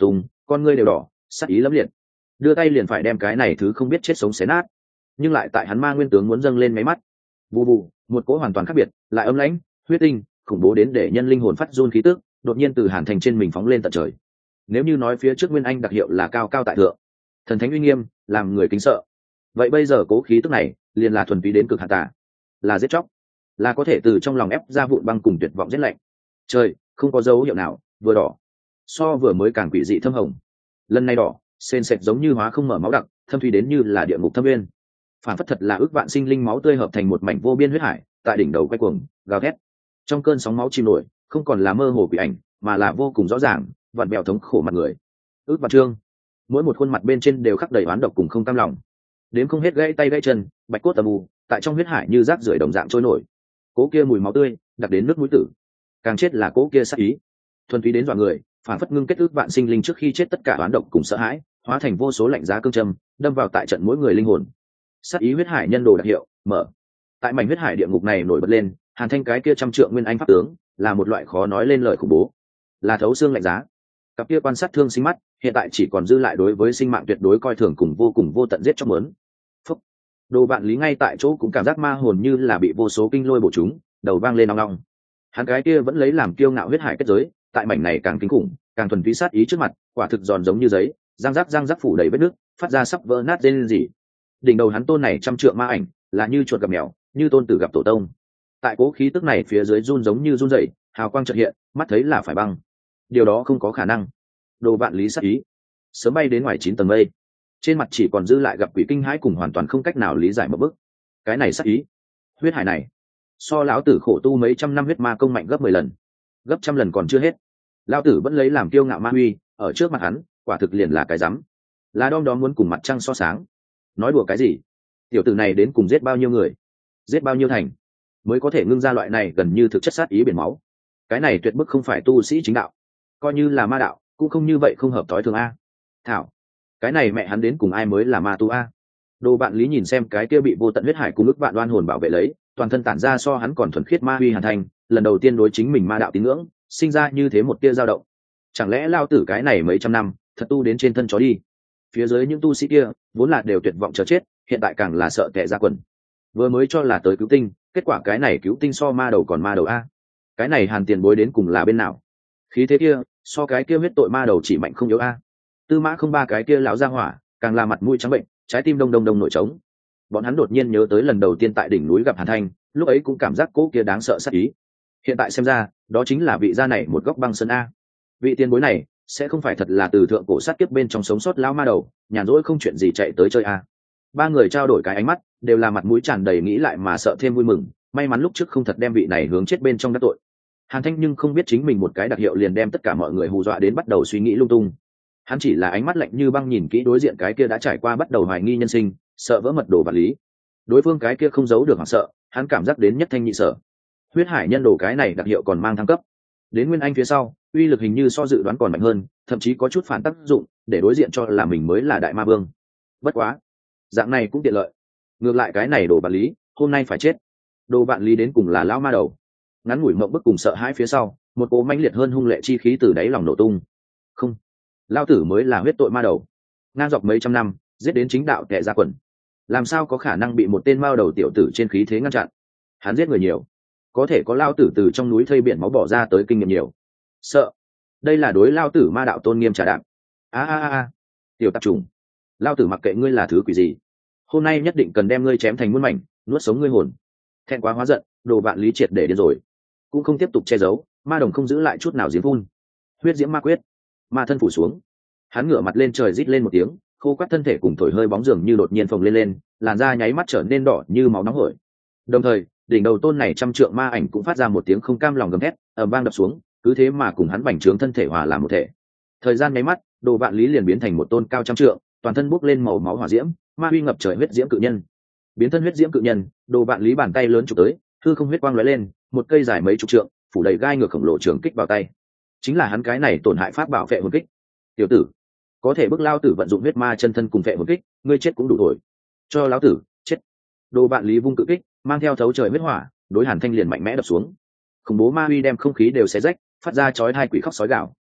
con ngươi đều đỏ, sắc ý lẫm liệt, đưa tay liền phải đem cái này thứ không biết chết sống xé nát. Nhưng lại tại hắn ma nguyên tướng muốn dâng lên máy mắt, vù vù, một cỗ hoàn toàn khác biệt, lại âm lãnh, huyết tinh, khủng bố đến để nhân linh hồn phát run khí tức, đột nhiên từ Hàn Thành trên mình phóng lên tận trời. Nếu như nói phía trước Nguyên Anh đặc hiệu là cao cao tại thượng, thần thánh uy nghiêm, làm người kính sợ, vậy bây giờ cố khí tức này liền là thuần túy đến cực hạn tà, là giết chóc, là có thể từ trong lòng ép ra vụn băng cùng tuyệt vọng giết lạnh. Trời, không có dấu hiệu nào, vừa đỏ, so vừa mới càng quỷ dị thâm hồng. Lần này đỏ, sền sệt giống như hóa không mở máu đặc, thâm thủy đến như là địa ngục thâm nguyên. Phản phất thật là ước vạn sinh linh máu tươi hợp thành một mảnh vô biên huyết hải, tại đỉnh đầu quay cuồng, gào thét. Trong cơn sóng máu chìm nổi, không còn là mơ hồ quỷ ảnh, mà là vô cùng rõ ràng, vặn bèo thống khổ mặt người. Ước vạn trương, mỗi một khuôn mặt bên trên đều khắc đầy oán độc cùng không cam lòng. Đến không hết gãy tay gãy chân, bạch cốt âm u, tại trong huyết hải như rác rưởi đồng dạng trôi nổi. Cố kia mùi máu tươi, đặc đến nước mũi tử. Càng chết là cố kia sát ý, thuần túy đến dọa người, phản phất ngưng kết ước vạn sinh linh trước khi chết tất cả oán độc cùng sợ hãi, hóa thành vô số lạnh giá cương châm, đâm vào tại trận mỗi người linh hồn. Sát ý huyết hải nhân đồ đặc hiệu mở, tại mảnh huyết hải địa ngục này nổi bật lên. Hàn Thanh cái kia trăm trượng nguyên anh pháp tướng là một loại khó nói lên lời khủng bố, là thấu xương lạnh giá. Cặp kia quan sát thương sinh mắt hiện tại chỉ còn dư lại đối với sinh mạng tuyệt đối coi thường cùng vô cùng vô tận giết chóc mớn. Phúc, đồ bạn lý ngay tại chỗ cũng cảm giác ma hồn như là bị vô số kinh lôi bổ chúng, đầu vang lên nong nong. Hắn cái kia vẫn lấy làm kiêu ngạo huyết hải kết giới, tại mảnh này càng kinh khủng, càng thuần túy sát ý trước mặt, quả thực giòn giống như giấy, răng rắc răng rắc phủ đầy vết nước, phát ra sắp vỡ nát lên gì. Đỉnh đầu hắn tôn này trăm trượng ma ảnh, là như chuột gặp mèo, như tôn tử gặp tổ tông. Tại cố khí tức này phía dưới run giống như run rẩy, hào quang chợt hiện, mắt thấy là phải băng. Điều đó không có khả năng. Đồ vạn lý sát ý sớm bay đến ngoài chín tầng mây, trên mặt chỉ còn dư lại gặp quỷ kinh hãi cùng hoàn toàn không cách nào lý giải một bức. Cái này sát ý, huyết hải này, so lão tử khổ tu mấy trăm năm huyết ma công mạnh gấp mười lần, gấp trăm lần còn chưa hết. Lão tử vẫn lấy làm kiêu ngạo ma uy, ở trước mặt hắn, quả thực liền là cái rắm, là đom đó muốn cùng mặt trăng so sáng. Nói đùa cái gì? Tiểu tử này đến cùng giết bao nhiêu người, giết bao nhiêu thành, mới có thể ngưng ra loại này gần như thực chất sát ý biển máu. Cái này tuyệt bức không phải tu sĩ chính đạo, coi như là ma đạo cũng không như vậy, không hợp tối thường a. Thảo, cái này mẹ hắn đến cùng ai mới là ma tu a? Đồ bạn lý nhìn xem cái kia bị vô tận huyết hải cùng ức vạn đoan hồn bảo vệ lấy, toàn thân tản ra so hắn còn thuần khiết ma huy Hàn Thanh, lần đầu tiên đối chính mình ma đạo tín ngưỡng sinh ra như thế một tia dao động. Chẳng lẽ lao tử cái này mấy trăm năm thật tu đến trên thân chó đi? Phía dưới những tu sĩ kia vốn là đều tuyệt vọng chờ chết, hiện tại càng là sợ tệ ra quần. Vừa mới cho là tới cứu tinh, kết quả cái này cứu tinh so ma đầu còn ma đầu a. Cái này Hàn tiền bối đến cùng là bên nào? Khí thế kia so cái kia huyết tội ma đầu chỉ mạnh không yếu a. Tư mã không ba cái kia lão ra hỏa càng là mặt mũi trắng bệnh, trái tim đông đông đông nổi trống. Bọn hắn đột nhiên nhớ tới lần đầu tiên tại đỉnh núi gặp Hàn Thanh, lúc ấy cũng cảm giác cố kia đáng sợ sát ý. Hiện tại xem ra, đó chính là vị gia này một góc băng sơn a. Vị tiền bối này sẽ không phải thật là từ thượng cổ sát kiếp bên trong sống sót lão ma đầu, nhàn rỗi không chuyện gì chạy tới chơi a. Ba người trao đổi cái ánh mắt, đều là mặt mũi tràn đầy nghĩ lại mà sợ thêm vui mừng, may mắn lúc trước không thật đem vị này hướng chết bên trong đắc tội. Hàn Thanh nhưng không biết chính mình một cái đặc hiệu liền đem tất cả mọi người hù dọa đến bắt đầu suy nghĩ lung tung. Hắn chỉ là ánh mắt lạnh như băng nhìn kỹ đối diện cái kia đã trải qua bắt đầu hoài nghi nhân sinh, sợ vỡ mật đồ vật lý. Đối phương cái kia không giấu được hoảng sợ, hắn cảm giác đến nhất thanh nhị sở. Huyết hải nhân đồ cái này đặc hiệu còn mang thăng cấp. Đến Nguyên Anh phía sau, uy lực hình như so dự đoán còn mạnh hơn, thậm chí có chút phản tác dụng, để đối diện cho là mình mới là đại ma vương. Bất quá, dạng này cũng tiện lợi. Ngược lại cái này đồ vật lý, hôm nay phải chết. Đồ vạn lý đến cùng là lão ma đầu. Ngắn ngủi mộng bức cùng sợ hãi phía sau, một cỗ mãnh liệt hơn hung lệ chi khí từ đáy lòng nổ tung. Không, lao tử mới là huyết tội ma đầu, ngang dọc mấy trăm năm giết đến chính đạo tệ ra quần, làm sao có khả năng bị một tên mao đầu tiểu tử trên khí thế ngăn chặn? Hắn giết người nhiều, có thể có lao tử từ trong núi thây biển máu bỏ ra tới kinh nghiệm nhiều. Sợ, đây là đối lao tử ma đạo tôn nghiêm trả đạm. A a a, tiểu tạp trùng, lao tử mặc kệ ngươi là thứ quỷ gì, hôm nay nhất định cần đem ngươi chém thành muôn mảnh, nuốt sống ngươi hồn. Thẹn quá hóa giận, đồ vạn lý triệt để điên rồi, cũng không tiếp tục che giấu, ma đồng không giữ lại chút nào diễm phun, huyết diễm ma quyết, ma thân phủ xuống. Hắn ngửa mặt lên trời rít lên một tiếng, khô quắt thân thể cùng thổi hơi bóng dường như đột nhiên phồng lên lên, làn da nháy mắt trở nên đỏ như máu nóng hổi. Đồng thời, đỉnh đầu tôn này trăm trượng ma ảnh cũng phát ra một tiếng không cam lòng gầm thét, ầm vang đập xuống, cứ thế mà cùng hắn bành trướng thân thể hòa làm một thể. Thời gian nháy mắt, đồ vạn lý liền biến thành một tôn cao trăm trượng, toàn thân bốc lên màu máu hỏa diễm, ma uy ngập trời huyết diễm cự nhân. Biến thân huyết diễm cự nhân, đồ vạn lý bàn tay lớn chụp tới, hư không huyết quang lóe lên, một cây dài mấy chục trượng, phủ đầy gai ngược khổng lồ trường kích vào tay. Chính là hắn cái này tổn hại pháp bảo vệ hồn kích. Tiểu tử, có thể bức lao tử vận dụng huyết ma chân thân cùng vệ hồn kích, ngươi chết cũng đủ rồi. Cho lão tử chết. Đồ bạn lý vung cự kích, mang theo thấu trời huyết hỏa, đối Hàn Thanh liền mạnh mẽ đập xuống. Khủng bố ma uy đem không khí đều xé rách, phát ra chói tai quỷ khóc sói gào.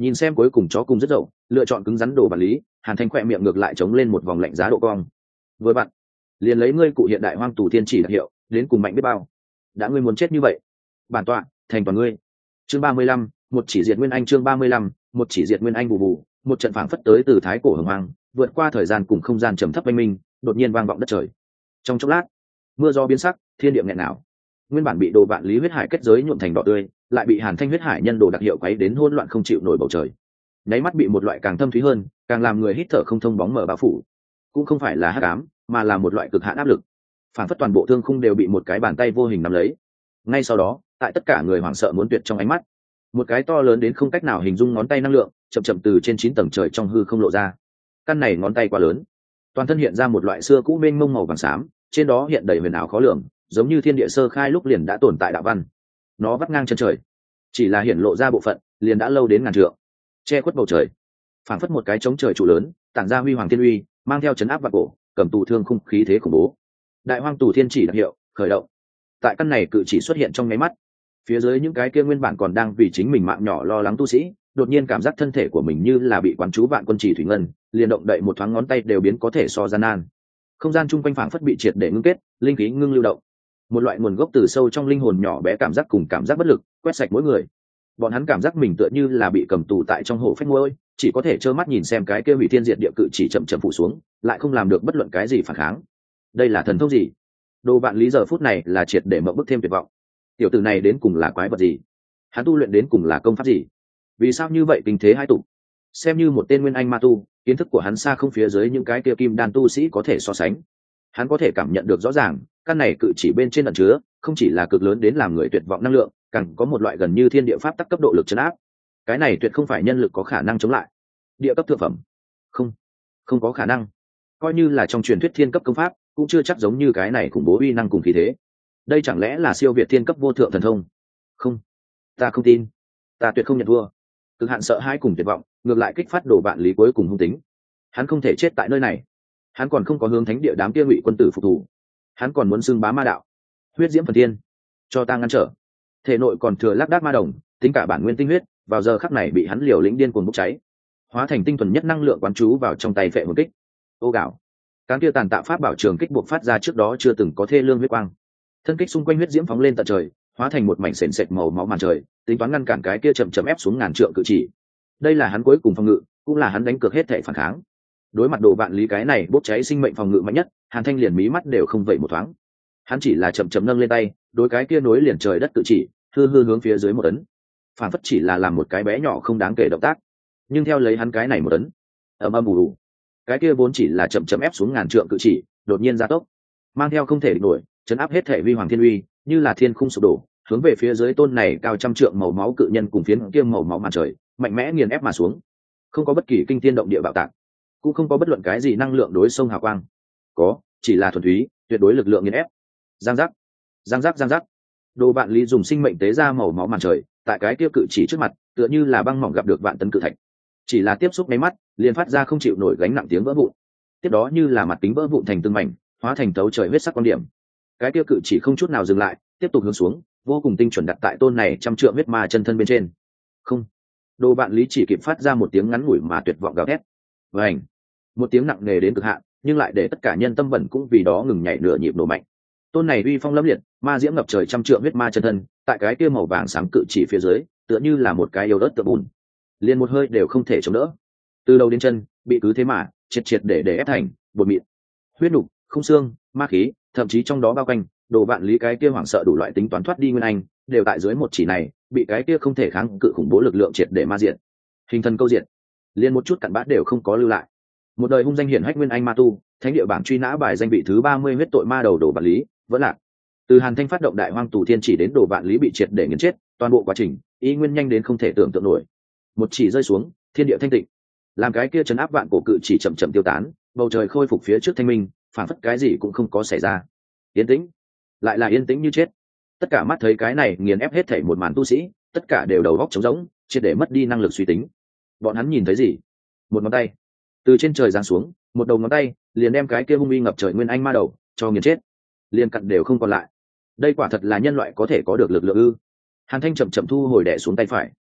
Nhìn xem cuối cùng chó cùng rất dậu lựa chọn cứng rắn đồ bản lý, Hàn Thanh khỏe miệng ngược lại chống lên một vòng lạnh giá độ cong. Vừa bạn liền lấy ngươi cụ hiện đại hoang tù thiên chỉ đặc hiệu đến cùng mạnh biết bao. Đã ngươi muốn chết như vậy, bản tọa thành toàn ngươi. Chương ba mươi lăm, một chỉ diệt nguyên anh. Chương ba mươi lăm, một chỉ diệt nguyên anh. Bù bù, một trận phảng phất tới từ thái cổ hồng hoang, vượt qua thời gian cùng không gian trầm thấp oanh minh, đột nhiên vang vọng đất trời. Trong chốc lát, mưa gió biến sắc, thiên địa nghẹn nào. Nguyên bản bị đồ vạn lý huyết hải kết giới nhuộm thành đỏ tươi, lại bị Hàn Thanh huyết hải nhân đồ đặc hiệu quấy đến hỗn loạn không chịu nổi bầu trời. Nháy mắt bị một loại càng thâm thúy hơn, càng làm người hít thở không thông bóng mờ bao phủ. Cũng không phải là hắc ám, mà là một loại cực hạn áp lực. Phảng phất toàn bộ thương khung đều bị một cái bàn tay vô hình nắm lấy. Ngay sau đó, tại tất cả người hoảng sợ muốn tuyệt trong ánh mắt, một cái to lớn đến không cách nào hình dung ngón tay năng lượng chậm chậm từ trên chín tầng trời trong hư không lộ ra. Căn này ngón tay quá lớn, toàn thân hiện ra một loại xưa cũ mênh mông màu vàng xám, trên đó hiện đầy huyền ảo khó lường, giống như thiên địa sơ khai lúc liền đã tồn tại đạo văn. Nó vắt ngang chân trời, chỉ là hiện lộ ra bộ phận liền đã lâu đến ngàn trượng, che khuất bầu trời, phảng phất một cái trống trời trụ lớn, tản ra huy hoàng thiên uy, mang theo chấn áp vạn cổ, cầm tù thương khung khí thế khủng bố. Đại hoang tù thiên chỉ đặc hiệu khởi động. Tại căn này cự chỉ xuất hiện trong nháy mắt, phía dưới những cái kia nguyên bản còn đang vì chính mình mạng nhỏ lo lắng tu sĩ, đột nhiên cảm giác thân thể của mình như là bị quán chú vạn quân chỉ thủy ngân, liền động đậy một thoáng ngón tay đều biến có thể so gian nan. Không gian chung quanh phảng phất bị triệt để ngưng kết, linh khí ngưng lưu động. Một loại nguồn gốc từ sâu trong linh hồn nhỏ bé cảm giác cùng cảm giác bất lực, quét sạch mỗi người. Bọn hắn cảm giác mình tựa như là bị cầm tù tại trong hổ phách môi, chỉ có thể trơ mắt nhìn xem cái kia hủy thiên diệt địa cự chỉ chậm chậm phủ xuống, lại không làm được bất luận cái gì phản kháng. Đây là thần thông gì? Đồ vạn lý giờ phút này là triệt để mộng bức thêm tuyệt vọng. Tiểu tử này đến cùng là quái vật gì? Hắn tu luyện đến cùng là công pháp gì? Vì sao như vậy tình thế hai tụ? Xem như một tên nguyên anh ma tu, kiến thức của hắn xa không phía dưới những cái kia kim đan tu sĩ có thể so sánh. Hắn có thể cảm nhận được rõ ràng, căn này cự chỉ bên trên ẩn chứa không chỉ là cực lớn đến làm người tuyệt vọng năng lượng, càng có một loại gần như thiên địa pháp tắc cấp độ lực trấn áp. Cái này tuyệt không phải nhân lực có khả năng chống lại. Địa cấp thượng phẩm, không, không có khả năng. Coi như là trong truyền thuyết thiên cấp công pháp, cũng chưa chắc giống như cái này khủng bố uy năng cùng khí thế. Đây chẳng lẽ là siêu việt thiên cấp vô thượng thần thông? Không, ta không tin, ta tuyệt không nhận thua. Cực hạn sợ hãi cùng tuyệt vọng, ngược lại kích phát đồ vạn lý cuối cùng hung tính. Hắn không thể chết tại nơi này. Hắn còn không có hướng thánh địa đám kia ngụy quân tử phục thủ. Hắn còn muốn xưng bá ma đạo, huyết diễm phần thiên, cho ta ngăn trở. Thể nội còn thừa lác đác ma đồng, tính cả bản nguyên tinh huyết, vào giờ khắc này bị hắn liều lĩnh điên cuồng bốc cháy, hóa thành tinh thuần nhất năng lượng quán chú vào trong tay phệ một kích. Ô gạo, cán kia tàn tạo pháp bảo trường kích buộc phát ra trước đó chưa từng có thê lương huyết quang. Thân kích xung quanh huyết diễm phóng lên tận trời, hóa thành một mảnh sền sệt màu máu màn trời, tính toán ngăn cản cái kia chậm chậm ép xuống ngàn trượng cự chỉ. Đây là hắn cuối cùng phòng ngự, cũng là hắn đánh cược hết thể phản kháng. Đối mặt đồ vạn lý cái này bốc cháy sinh mệnh phòng ngự mạnh nhất, Hàn Thanh liền mí mắt đều không vẩy một thoáng. Hắn chỉ là chậm chậm nâng lên tay, đối cái kia nối liền trời đất cự chỉ, hư hư hướng phía dưới một ấn. Phản phất chỉ là làm một cái bé nhỏ không đáng kể động tác, nhưng theo lấy hắn cái này một ấn, ầm ầm ù ù, cái kia vốn chỉ là chậm chậm ép xuống ngàn trượng cự chỉ, đột nhiên gia tốc, mang theo không thể địch nổi, chấn áp hết thể vi hoàng thiên uy, như là thiên khung sụp đổ, hướng về phía dưới tôn này cao trăm trượng màu máu cự nhân cùng phiến kia màu máu màn trời, mạnh mẽ nghiền ép mà xuống. Không có bất kỳ kinh thiên động địa bạo tạc, cũng không có bất luận cái gì năng lượng đối sông hào quang, có chỉ là thuần túy tuyệt đối lực lượng nghiền ép. Giang giác, giang giác, giang giác. Đồ vạn lý dùng sinh mệnh tế ra màu máu màn trời, tại cái kia cự chỉ trước mặt, tựa như là băng mỏng gặp được vạn tấn cự thạch, chỉ là tiếp xúc mấy mắt, liền phát ra không chịu nổi gánh nặng tiếng vỡ vụn. Tiếp đó như là mặt kính vỡ vụn thành từng mảnh, hóa thành tấu trời huyết sắc quan điểm. Cái kia cự chỉ không chút nào dừng lại, tiếp tục hướng xuống, vô cùng tinh chuẩn đặt tại tôn này trăm trượng huyết ma chân thân bên trên. Không, đồ vạn lý chỉ kịp phát ra một tiếng ngắn ngủi mà tuyệt vọng gào thét. Vành, một tiếng nặng nề đến cực hạn, nhưng lại để tất cả nhân tâm bẩn cũng vì đó ngừng nhảy nửa nhịp nổ mạnh. Tôn này uy phong lẫm liệt, ma diễm ngập trời trăm trượng huyết ma chân thân, tại cái kia màu vàng sáng cự chỉ phía dưới, tựa như là một cái yếu ớt tượng bùn, liền một hơi đều không thể chống đỡ. Từ đầu đến chân, bị cứ thế mà triệt triệt để để ép thành bột mịn, huyết nục, không xương, ma khí, thậm chí trong đó bao quanh đồ vạn lý cái kia hoảng sợ đủ loại tính toán thoát đi nguyên anh, đều tại dưới một chỉ này bị cái kia không thể kháng cự khủng bố lực lượng triệt để ma diện, hình thần câu diện, liền một chút cặn bã đều không có lưu lại. Một đời hung danh hiển hách nguyên anh ma tu, thánh địa bảng truy nã bài danh vị thứ ba mươi huyết tội ma đầu đồ vạn lý vẫn lạc. Từ Hàn Thanh phát động đại hoang tù thiên chỉ đến đồ vạn lý bị triệt để nghiền chết, toàn bộ quá trình y nguyên nhanh đến không thể tưởng tượng nổi. Một chỉ rơi xuống, thiên địa thanh tịnh, làm cái kia chấn áp vạn cổ cự chỉ chậm chậm tiêu tán, bầu trời khôi phục phía trước thanh minh, phản phất cái gì cũng không có xảy ra. Yên tĩnh, lại là yên tĩnh như chết. Tất cả mắt thấy cái này nghiền ép hết thảy một màn tu sĩ, tất cả đều đầu óc trống rỗng, triệt để mất đi năng lực suy tính. Bọn hắn nhìn thấy gì? Một ngón tay từ trên trời giáng xuống, một đầu ngón tay liền đem cái kia hung uy ngập trời nguyên anh ma đầu cho nghiền chết, liền cặn đều không còn lại. Đây quả thật là nhân loại có thể có được lực lượng ư? Hàn Thanh chậm chậm thu hồi đè xuống tay phải,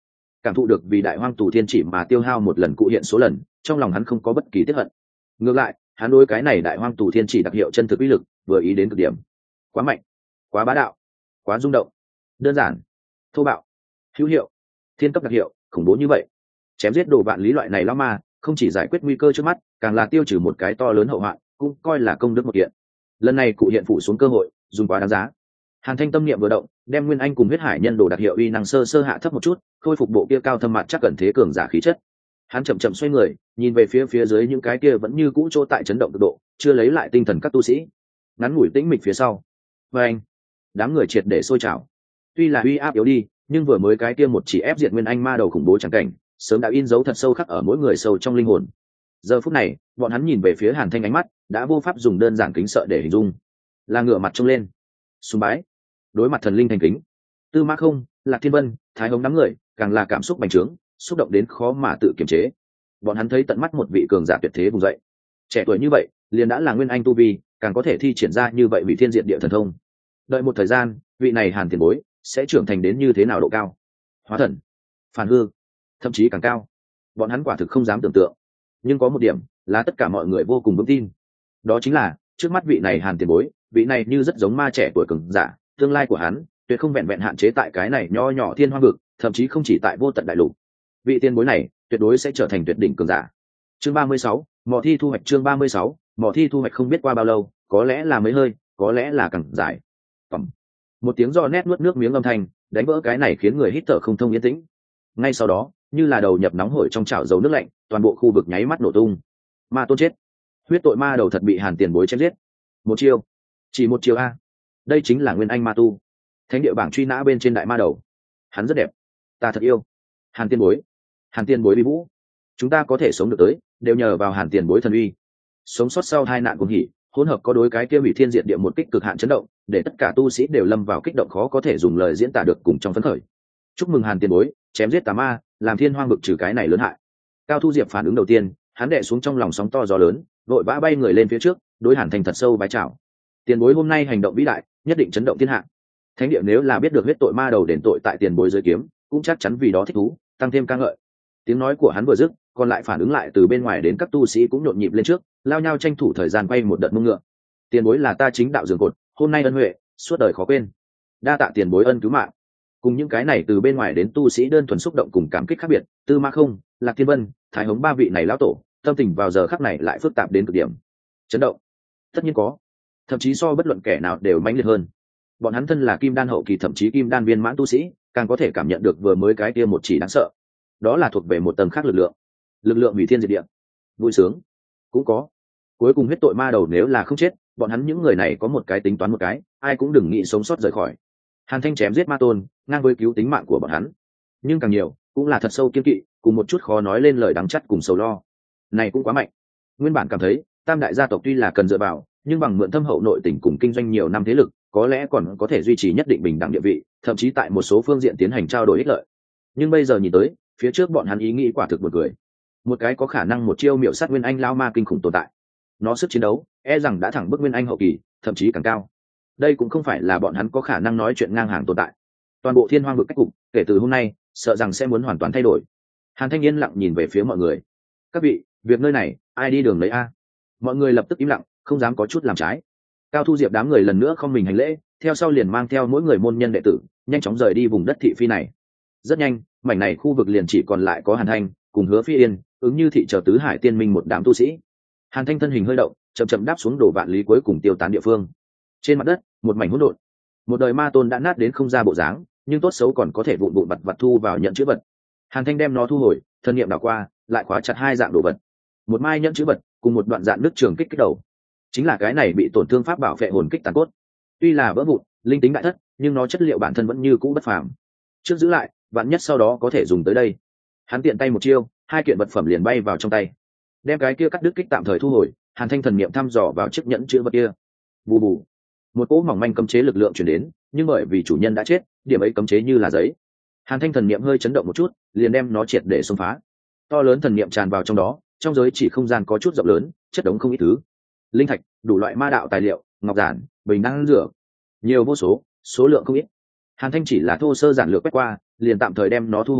cảm thụ được vì đại hoang tù thiên chỉ mà tiêu hao một lần cụ hiện số lần, trong lòng hắn không có bất kỳ tiếc hận. Ngược lại, hắn đối cái này đại hoang tù thiên chỉ đặc hiệu chân thực uy lực vừa ý đến cực điểm. Quá mạnh, quá bá đạo, quá rung động, đơn giản, thô bạo, hữu hiệu, thiên cấp đặc hiệu, khủng bố như vậy. Chém giết đồ vạn lý loại này lão ma, không chỉ giải quyết nguy cơ trước mắt, càng là tiêu trừ một cái to lớn hậu hoạn, cũng coi là công đức một kiện. Lần này cụ hiện phủ xuống cơ hội, dùng quá đáng giá. Hàn Thanh tâm niệm vừa động, đem Nguyên Anh cùng huyết hải nhân đồ đặc hiệu uy năng sơ sơ hạ thấp một chút, khôi phục bộ kia cao thâm mặt chắc cẩn thế cường giả khí chất. Hắn chậm chậm xoay người, nhìn về phía phía dưới những cái kia vẫn như cũ chỗ tại chấn động cực độ, chưa lấy lại tinh thần các tu sĩ. Ngắn ngủi tĩnh mịch phía sau, và anh, đám người triệt để sôi trào. Tuy là uy áp yếu đi, nhưng vừa mới cái kia một chỉ ép diệt Nguyên Anh ma đầu khủng bố chẳng cảnh, sớm đã in dấu thật sâu khắc ở mỗi người sâu trong linh hồn. Giờ phút này, bọn hắn nhìn về phía Hàn Thanh ánh mắt đã vô pháp dùng đơn giản kính sợ để hình dung, là ngửa mặt trông lên, sùng bái, đối mặt thần linh thành kính. Tư Mã Không, Lạc Thiên Vân, Thái Hồng đám người càng là cảm xúc bành trướng, xúc động đến khó mà tự kiềm chế. Bọn hắn thấy tận mắt một vị cường giả tuyệt thế vùng dậy, trẻ tuổi như vậy liền đã là Nguyên Anh tu vi, càng có thể thi triển ra như vậy vị thiên diện địa thần thông. Đợi một thời gian, vị này Hàn tiền bối sẽ trưởng thành đến như thế nào độ cao? Hóa thần, phản hư, thậm chí càng cao. Bọn hắn quả thực không dám tưởng tượng. Nhưng có một điểm là tất cả mọi người vô cùng vững tin, đó chính là trước mắt vị này Hàn tiền bối, vị này như rất giống ma trẻ tuổi cường giả, tương lai của hắn tuyệt không vẹn vẹn hạn chế tại cái này nho nhỏ thiên hoa vực, thậm chí không chỉ tại vô tận đại lục. Vị tiền bối này tuyệt đối sẽ trở thành tuyệt đỉnh cường giả. Chương ba mươi sáu, mỏ thi thu hoạch. Chương ba mươi sáu, mỏ thi thu hoạch. Không biết qua bao lâu, có lẽ là mấy hơi, có lẽ là càng dài. Phẩm. Một tiếng do nét nuốt nước miếng âm thanh đánh vỡ cái này khiến người hít thở không thông yên tĩnh. Ngay sau đó, như là đầu nhập nóng hổi trong chảo dầu nước lạnh, toàn bộ khu vực nháy mắt nổ tung. Ma tôn chết, huyết tội ma đầu thật bị Hàn tiền bối chém giết. Một chiêu, chỉ một chiêu a. Đây chính là Nguyên Anh ma tu, thánh địa bảng truy nã bên trên đại ma đầu. Hắn rất đẹp, ta thật yêu. Hàn tiền bối, Hàn tiền bối vi vũ, chúng ta có thể sống được tới đều nhờ vào Hàn tiền bối thần uy. Sống sót sau hai nạn cùng hỉ, hỗn hợp có đối cái kia hủy thiên diện địa một kích cực hạn chấn động, để tất cả tu sĩ đều lâm vào kích động khó có thể dùng lời diễn tả được cùng trong phấn khởi. Chúc mừng Hàn tiền bối chém giết tà ma, làm thiên hoang vực trừ cái này lớn hại. Cao Thu Diệp phản ứng đầu tiên, hắn đè xuống trong lòng sóng to gió lớn, vội vã bay người lên phía trước, đối Hàn Thanh thật sâu bái chào. Tiền bối hôm nay hành động vĩ đại, nhất định chấn động thiên hạ. Thánh địa nếu là biết được huyết tội ma đầu đền tội tại tiền bối dưới kiếm, cũng chắc chắn vì đó thích thú, tăng thêm ca ngợi. Tiếng nói của hắn vừa dứt, còn lại phản ứng lại từ bên ngoài đến các tu sĩ cũng nhộn nhịp lên trước, lao nhau tranh thủ thời gian quay một đợt mông ngựa. Tiền bối là ta chính đạo giường cột, hôm nay ân huệ, suốt đời khó quên. Đa tạ tiền bối ân cứu mạng. Cùng những cái này từ bên ngoài đến tu sĩ đơn thuần xúc động cùng cảm kích khác biệt, Tư Mã Không, Lạc Thiên Vân, Thái Hống ba vị này lão tổ, tâm tình vào giờ khắc này lại phức tạp đến cực điểm. Chấn động, tất nhiên có, thậm chí so bất luận kẻ nào đều mãnh liệt hơn. Bọn hắn thân là kim đan hậu kỳ thậm chí kim đan viên mãn tu sĩ, càng có thể cảm nhận được vừa mới cái kia một chỉ đáng sợ. Đó là thuộc về một tầng khác lực lượng, lực lượng hủy thiên diệt địa. Vui sướng cũng có. Cuối cùng huyết tội ma đầu nếu là không chết, bọn hắn những người này có một cái tính toán một cái, ai cũng đừng nghĩ sống sót rời khỏi. Hàn Thanh chém giết ma tôn, ngang với cứu tính mạng của bọn hắn. Nhưng càng nhiều, cũng là thật sâu kiên kỵ, cùng một chút khó nói lên lời đắng chắt cùng sầu lo. Này cũng quá mạnh. Nguyên bản cảm thấy, tam đại gia tộc tuy là cần dựa vào, nhưng bằng mượn thâm hậu nội tình cùng kinh doanh nhiều năm thế lực, có lẽ còn có thể duy trì nhất định bình đẳng địa vị, thậm chí tại một số phương diện tiến hành trao đổi ích lợi. Nhưng bây giờ nhìn tới, phía trước bọn hắn ý nghĩ quả thực buồn cười. Một cái có khả năng một chiêu miểu sát Nguyên Anh lao ma kinh khủng tồn tại. Nó sức chiến đấu, e rằng đã thẳng bức Nguyên Anh hậu kỳ, thậm chí càng cao. Đây cũng không phải là bọn hắn có khả năng nói chuyện ngang hàng tồn tại. Toàn bộ thiên hoang vực cách cục, kể từ hôm nay, sợ rằng sẽ muốn hoàn toàn thay đổi. Hàn Thanh yên lặng nhìn về phía mọi người. Các vị, việc nơi này, ai đi đường lấy a? Mọi người lập tức im lặng, không dám có chút làm trái. Cao Thu Diệp đám người lần nữa không mình hành lễ, theo sau liền mang theo mỗi người môn nhân đệ tử, nhanh chóng rời đi vùng đất thị phi này. Rất nhanh, mảnh này khu vực liền chỉ còn lại có Hàn Thanh cùng Hứa Phi Yên, ứng như thị chờ tứ hải tiên minh một đám tu sĩ. Hàn Thanh thân hình hơi động, chậm chậm đáp xuống đổ vạn lý cuối cùng tiêu tán địa phương. Trên mặt đất, một mảnh hỗn độn. Một đời ma tôn đã nát đến không ra bộ dáng, nhưng tốt xấu còn có thể vụn vụn vặt vặt thu vào nhận chữ vật. Hàn Thanh đem nó thu hồi, thân niệm đảo qua, lại khóa chặt hai dạng đồ vật. Một mai nhận chữ vật, cùng một đoạn dạng nước trường kích kích đầu. Chính là cái này bị tổn thương pháp bảo vệ hồn kích tàn cốt. Tuy là vỡ vụn, linh tính đại thất, nhưng nó chất liệu bản thân vẫn như cũ bất phàm. Trước giữ lại, vạn nhất sau đó có thể dùng tới đây. Hắn tiện tay một chiêu, hai kiện vật phẩm liền bay vào trong tay. Đem cái kia cắt đứt kích tạm thời thu hồi, Hàn Thanh thần niệm thăm dò vào chiếc nhẫn chữ vật kia. Bù bù, một cỗ mỏng manh cấm chế lực lượng truyền đến, nhưng bởi vì chủ nhân đã chết, điểm ấy cấm chế như là giấy. Hàn Thanh thần niệm hơi chấn động một chút, liền đem nó triệt để xông phá. To lớn thần niệm tràn vào trong đó, trong giới chỉ không gian có chút rộng lớn, chất đống không ít thứ. Linh thạch, đủ loại ma đạo tài liệu, ngọc giản, bình đăng rửa, nhiều vô số, số lượng không ít. Hàn Thanh chỉ là thô sơ giản lược quét qua, liền tạm thời đem nó thu hồi,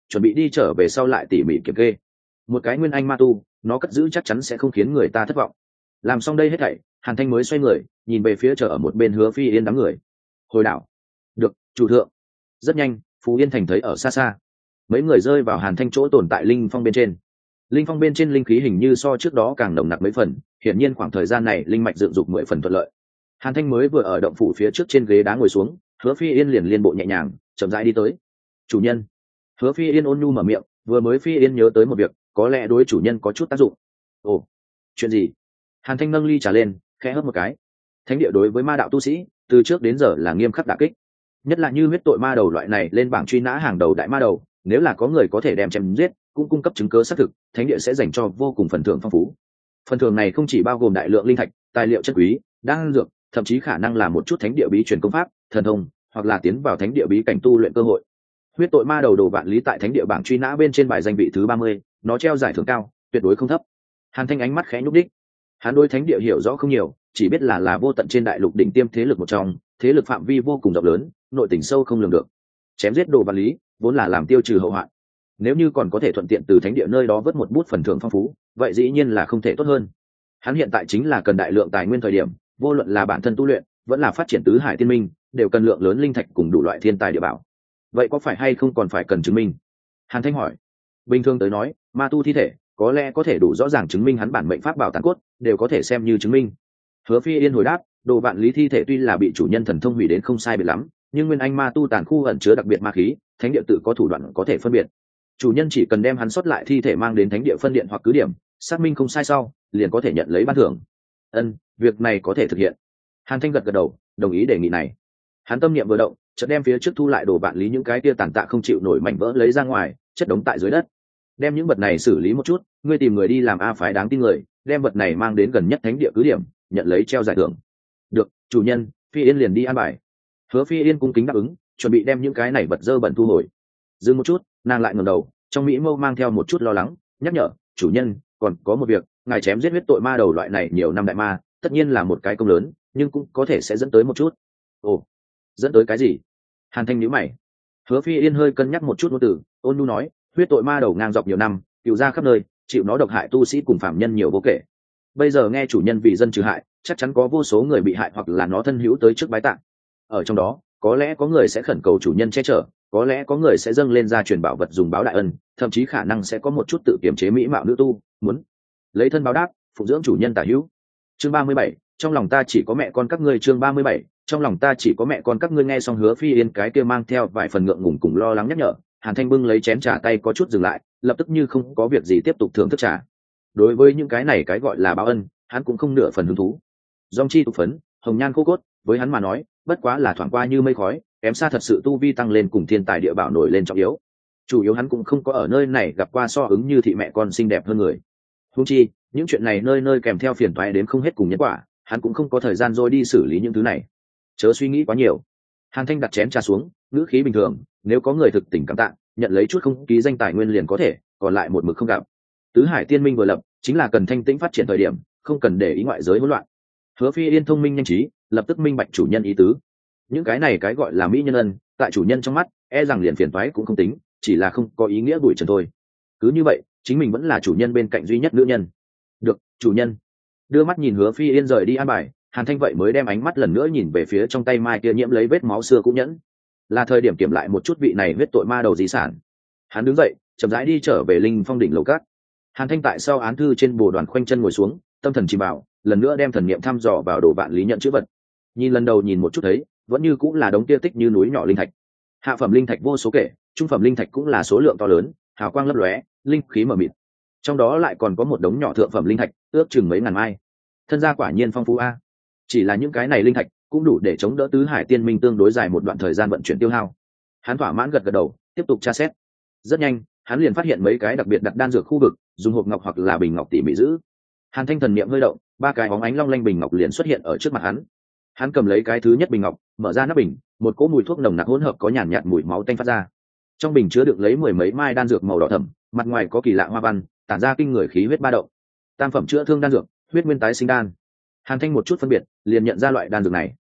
chuẩn bị đi trở về sau lại tỉ mỉ kiểm kê. Một cái nguyên anh ma tu, nó cất giữ chắc chắn sẽ không khiến người ta thất vọng. Làm xong đây hết thảy, Hàn Thanh mới xoay người nhìn về phía chờ ở một bên Hứa Phi Yên đám người. Hồi đảo. Được, chủ thượng. Rất nhanh, Phú Yên Thành thấy ở xa xa mấy người rơi vào Hàn Thanh chỗ tồn tại linh phong bên trên. Linh phong bên trên linh khí hình như so trước đó càng nồng nặc mấy phần, hiển nhiên khoảng thời gian này linh mạch dựng dục mười phần thuận lợi. Hàn Thanh mới vừa ở động phủ phía trước trên ghế đá ngồi xuống, Hứa Phi Yên liền liên bộ nhẹ nhàng chậm rãi đi tới. Chủ nhân. Hứa Phi Yên ôn nhu mở miệng, vừa mới Phi Yên nhớ tới một việc, có lẽ đối chủ nhân có chút tác dụng. Ồ, chuyện gì? Hàn Thanh nâng ly trà lên, khẽ hớp một cái. Thánh địa đối với ma đạo tu sĩ từ trước đến giờ là nghiêm khắc đả kích, nhất là như huyết tội ma đầu loại này lên bảng truy nã hàng đầu đại ma đầu, nếu là có người có thể đem chém giết cũng cung cấp chứng cứ xác thực, thánh địa sẽ dành cho vô cùng phần thưởng phong phú. Phần thưởng này không chỉ bao gồm đại lượng linh thạch, tài liệu chất quý, đan dược, thậm chí khả năng là một chút thánh địa bí truyền công pháp, thần thông, hoặc là tiến vào thánh địa bí cảnh tu luyện cơ hội. Huyết tội ma đầu đồ vạn lý tại thánh địa bảng truy nã bên trên bài danh vị thứ ba mươi, nó treo giải thưởng cao, tuyệt đối không thấp. Hàn Thanh ánh mắt khẽ nhúc đích. Hắn đối thánh địa hiểu rõ không nhiều, chỉ biết là là vô tận trên đại lục đỉnh tiêm thế lực một trong, thế lực phạm vi vô cùng rộng lớn, nội tình sâu không lường được. Chém giết đồ vạn lý vốn là làm tiêu trừ hậu hoạn, nếu như còn có thể thuận tiện từ thánh địa nơi đó vớt một bút phần thưởng phong phú, vậy dĩ nhiên là không thể tốt hơn. Hắn hiện tại chính là cần đại lượng tài nguyên thời điểm, vô luận là bản thân tu luyện vẫn là phát triển tứ hải tiên minh, đều cần lượng lớn linh thạch cùng đủ loại thiên tài địa bảo. Vậy có phải hay không còn phải cần chứng minh? Hàn Thanh hỏi. Bình thường tới nói, ma tu thi thể có lẽ có thể đủ rõ ràng chứng minh hắn bản mệnh pháp bảo tàn cốt, đều có thể xem như chứng minh. Hứa Phi Yên hồi đáp, đồ vạn lý thi thể tuy là bị chủ nhân thần thông hủy đến không sai biệt lắm, nhưng nguyên anh ma tu tàn khu ẩn chứa đặc biệt ma khí, thánh địa tự có thủ đoạn có thể phân biệt. Chủ nhân chỉ cần đem hắn sót lại thi thể mang đến thánh địa phân điện hoặc cứ điểm, xác minh không sai sau, liền có thể nhận lấy ban thưởng. Ân, việc này có thể thực hiện. Hàn Thanh gật gật đầu, đồng ý đề nghị này. Hắn tâm niệm vừa động, chợt đem phía trước thu lại đồ vạn lý những cái kia tàn tạ không chịu nổi mảnh vỡ lấy ra ngoài, chất đống tại dưới đất. Đem những vật này xử lý một chút, ngươi tìm người đi làm a phái đáng tin người, đem vật này mang đến gần nhất thánh địa cứ điểm, nhận lấy treo giải thưởng. Được, chủ nhân. Phi Yên liền đi an bài. Hứa Phi Yên cung kính đáp ứng, chuẩn bị đem những cái này vật dơ bẩn thu hồi. Dừng một chút, nàng lại ngẩng đầu, trong mỹ mâu mang theo một chút lo lắng, nhắc nhở, chủ nhân, còn có một việc, ngài chém giết huyết tội ma đầu loại này nhiều năm đại ma, tất nhiên là một cái công lớn, nhưng cũng có thể sẽ dẫn tới một chút. Ồ, dẫn tới cái gì? Hàn Thanh nhíu mày. Hứa Phi Yên hơi cân nhắc một chút ngôn từ, ôn nhu nói, huyết tội ma đầu ngang dọc nhiều năm, cựu ra khắp nơi, chịu nó độc hại tu sĩ cùng phạm nhân nhiều vô kể. Bây giờ nghe chủ nhân vì dân trừ hại, chắc chắn có vô số người bị hại hoặc là nó thân hữu tới trước bái tạng. Ở trong đó, có lẽ có người sẽ khẩn cầu chủ nhân che chở, có lẽ có người sẽ dâng lên gia truyền bảo vật dùng báo đại ân, thậm chí khả năng sẽ có một chút tự kiềm chế mỹ mạo nữ tu muốn lấy thân báo đáp, phụng dưỡng chủ nhân tả hữu. Chương ba mươi bảy, trong lòng ta chỉ có mẹ con các ngươi. Chương ba mươi bảy, trong lòng ta chỉ có mẹ con các ngươi. Nghe xong Hứa Phi Yên cái kia mang theo vài phần ngượng ngùng cùng lo lắng nhắc nhở, Hàn Thanh bưng lấy chén trà tay có chút dừng lại, lập tức như không có việc gì tiếp tục thưởng thức trà. Đối với những cái này cái gọi là báo ân, hắn cũng không nửa phần hứng thú. Dòng chi tục phấn, hồng nhan khô cốt, với hắn mà nói, bất quá là thoảng qua như mây khói, kém xa thật sự tu vi tăng lên cùng thiên tài địa bảo nổi lên trọng yếu. Chủ yếu hắn cũng không có ở nơi này gặp qua so ứng như thị mẹ con xinh đẹp hơn người. Huống chi, những chuyện này nơi nơi kèm theo phiền toái đến không hết cùng nhân quả, hắn cũng không có thời gian rồi đi xử lý những thứ này. Chớ suy nghĩ quá nhiều. Hàn Thanh đặt chén trà xuống, ngữ khí bình thường, nếu có người thực tình cảm tạ, nhận lấy chút không ký danh tài nguyên liền có thể, còn lại một mực không gặp. Tứ Hải Tiên Minh vừa lập, chính là cần thanh tĩnh phát triển thời điểm, không cần để ý ngoại giới hỗn loạn. Hứa Phi Yên thông minh nhanh trí, lập tức minh bạch chủ nhân ý tứ. Những cái này cái gọi là mỹ nhân ân, tại chủ nhân trong mắt, e rằng liền phiền toái cũng không tính, chỉ là không có ý nghĩa bụi trần thôi. Cứ như vậy, chính mình vẫn là chủ nhân bên cạnh duy nhất nữ nhân. Được, chủ nhân. Đưa mắt nhìn Hứa Phi Yên rời đi an bài, Hàn Thanh vậy mới đem ánh mắt lần nữa nhìn về phía trong tay mai kia nhiễm lấy vết máu xưa cũng nhẫn. Là thời điểm kiểm lại một chút vị này huyết tội ma đầu di sản. Hắn đứng dậy, chậm rãi đi trở về Linh Phong đỉnh lầu cát. Hàn Thanh tại sau án thư trên bồ đoàn khoanh chân ngồi xuống, tâm thần chìm vào, lần nữa đem thần niệm thăm dò vào đồ vạn lý nhận chữ vật. Nhìn lần đầu nhìn một chút thấy, vẫn như cũng là đống kia tích như núi nhỏ linh thạch. Hạ phẩm linh thạch vô số kể, trung phẩm linh thạch cũng là số lượng to lớn, hào quang lấp lóe, linh khí mờ mịt. Trong đó lại còn có một đống nhỏ thượng phẩm linh thạch, ước chừng mấy ngàn mai. Thân gia quả nhiên phong phú a. Chỉ là những cái này linh thạch cũng đủ để chống đỡ tứ hải tiên minh tương đối dài một đoạn thời gian vận chuyển tiêu hao. Hắn thỏa mãn gật gật đầu, tiếp tục tra xét. Rất nhanh, hắn liền phát hiện mấy cái đặc biệt đặt đan dược khu vực, dùng hộp ngọc hoặc là bình ngọc tỉ mỉ giữ. Hàn Thanh thần niệm hơi động, ba cái bóng ánh long lanh bình ngọc liền xuất hiện ở trước mặt hắn. Hắn cầm lấy cái thứ nhất bình ngọc, mở ra nắp bình, một cỗ mùi thuốc nồng nặc hỗn hợp có nhàn nhạt mùi máu tanh phát ra. Trong bình chứa đựng lấy mười mấy mai đan dược màu đỏ thẫm, mặt ngoài có kỳ lạ hoa văn, tản ra kinh người khí huyết ba động. Tam phẩm chữa thương đan dược, huyết nguyên tái sinh đan. Hàn Thanh một chút phân biệt, liền nhận ra loại đan dược này.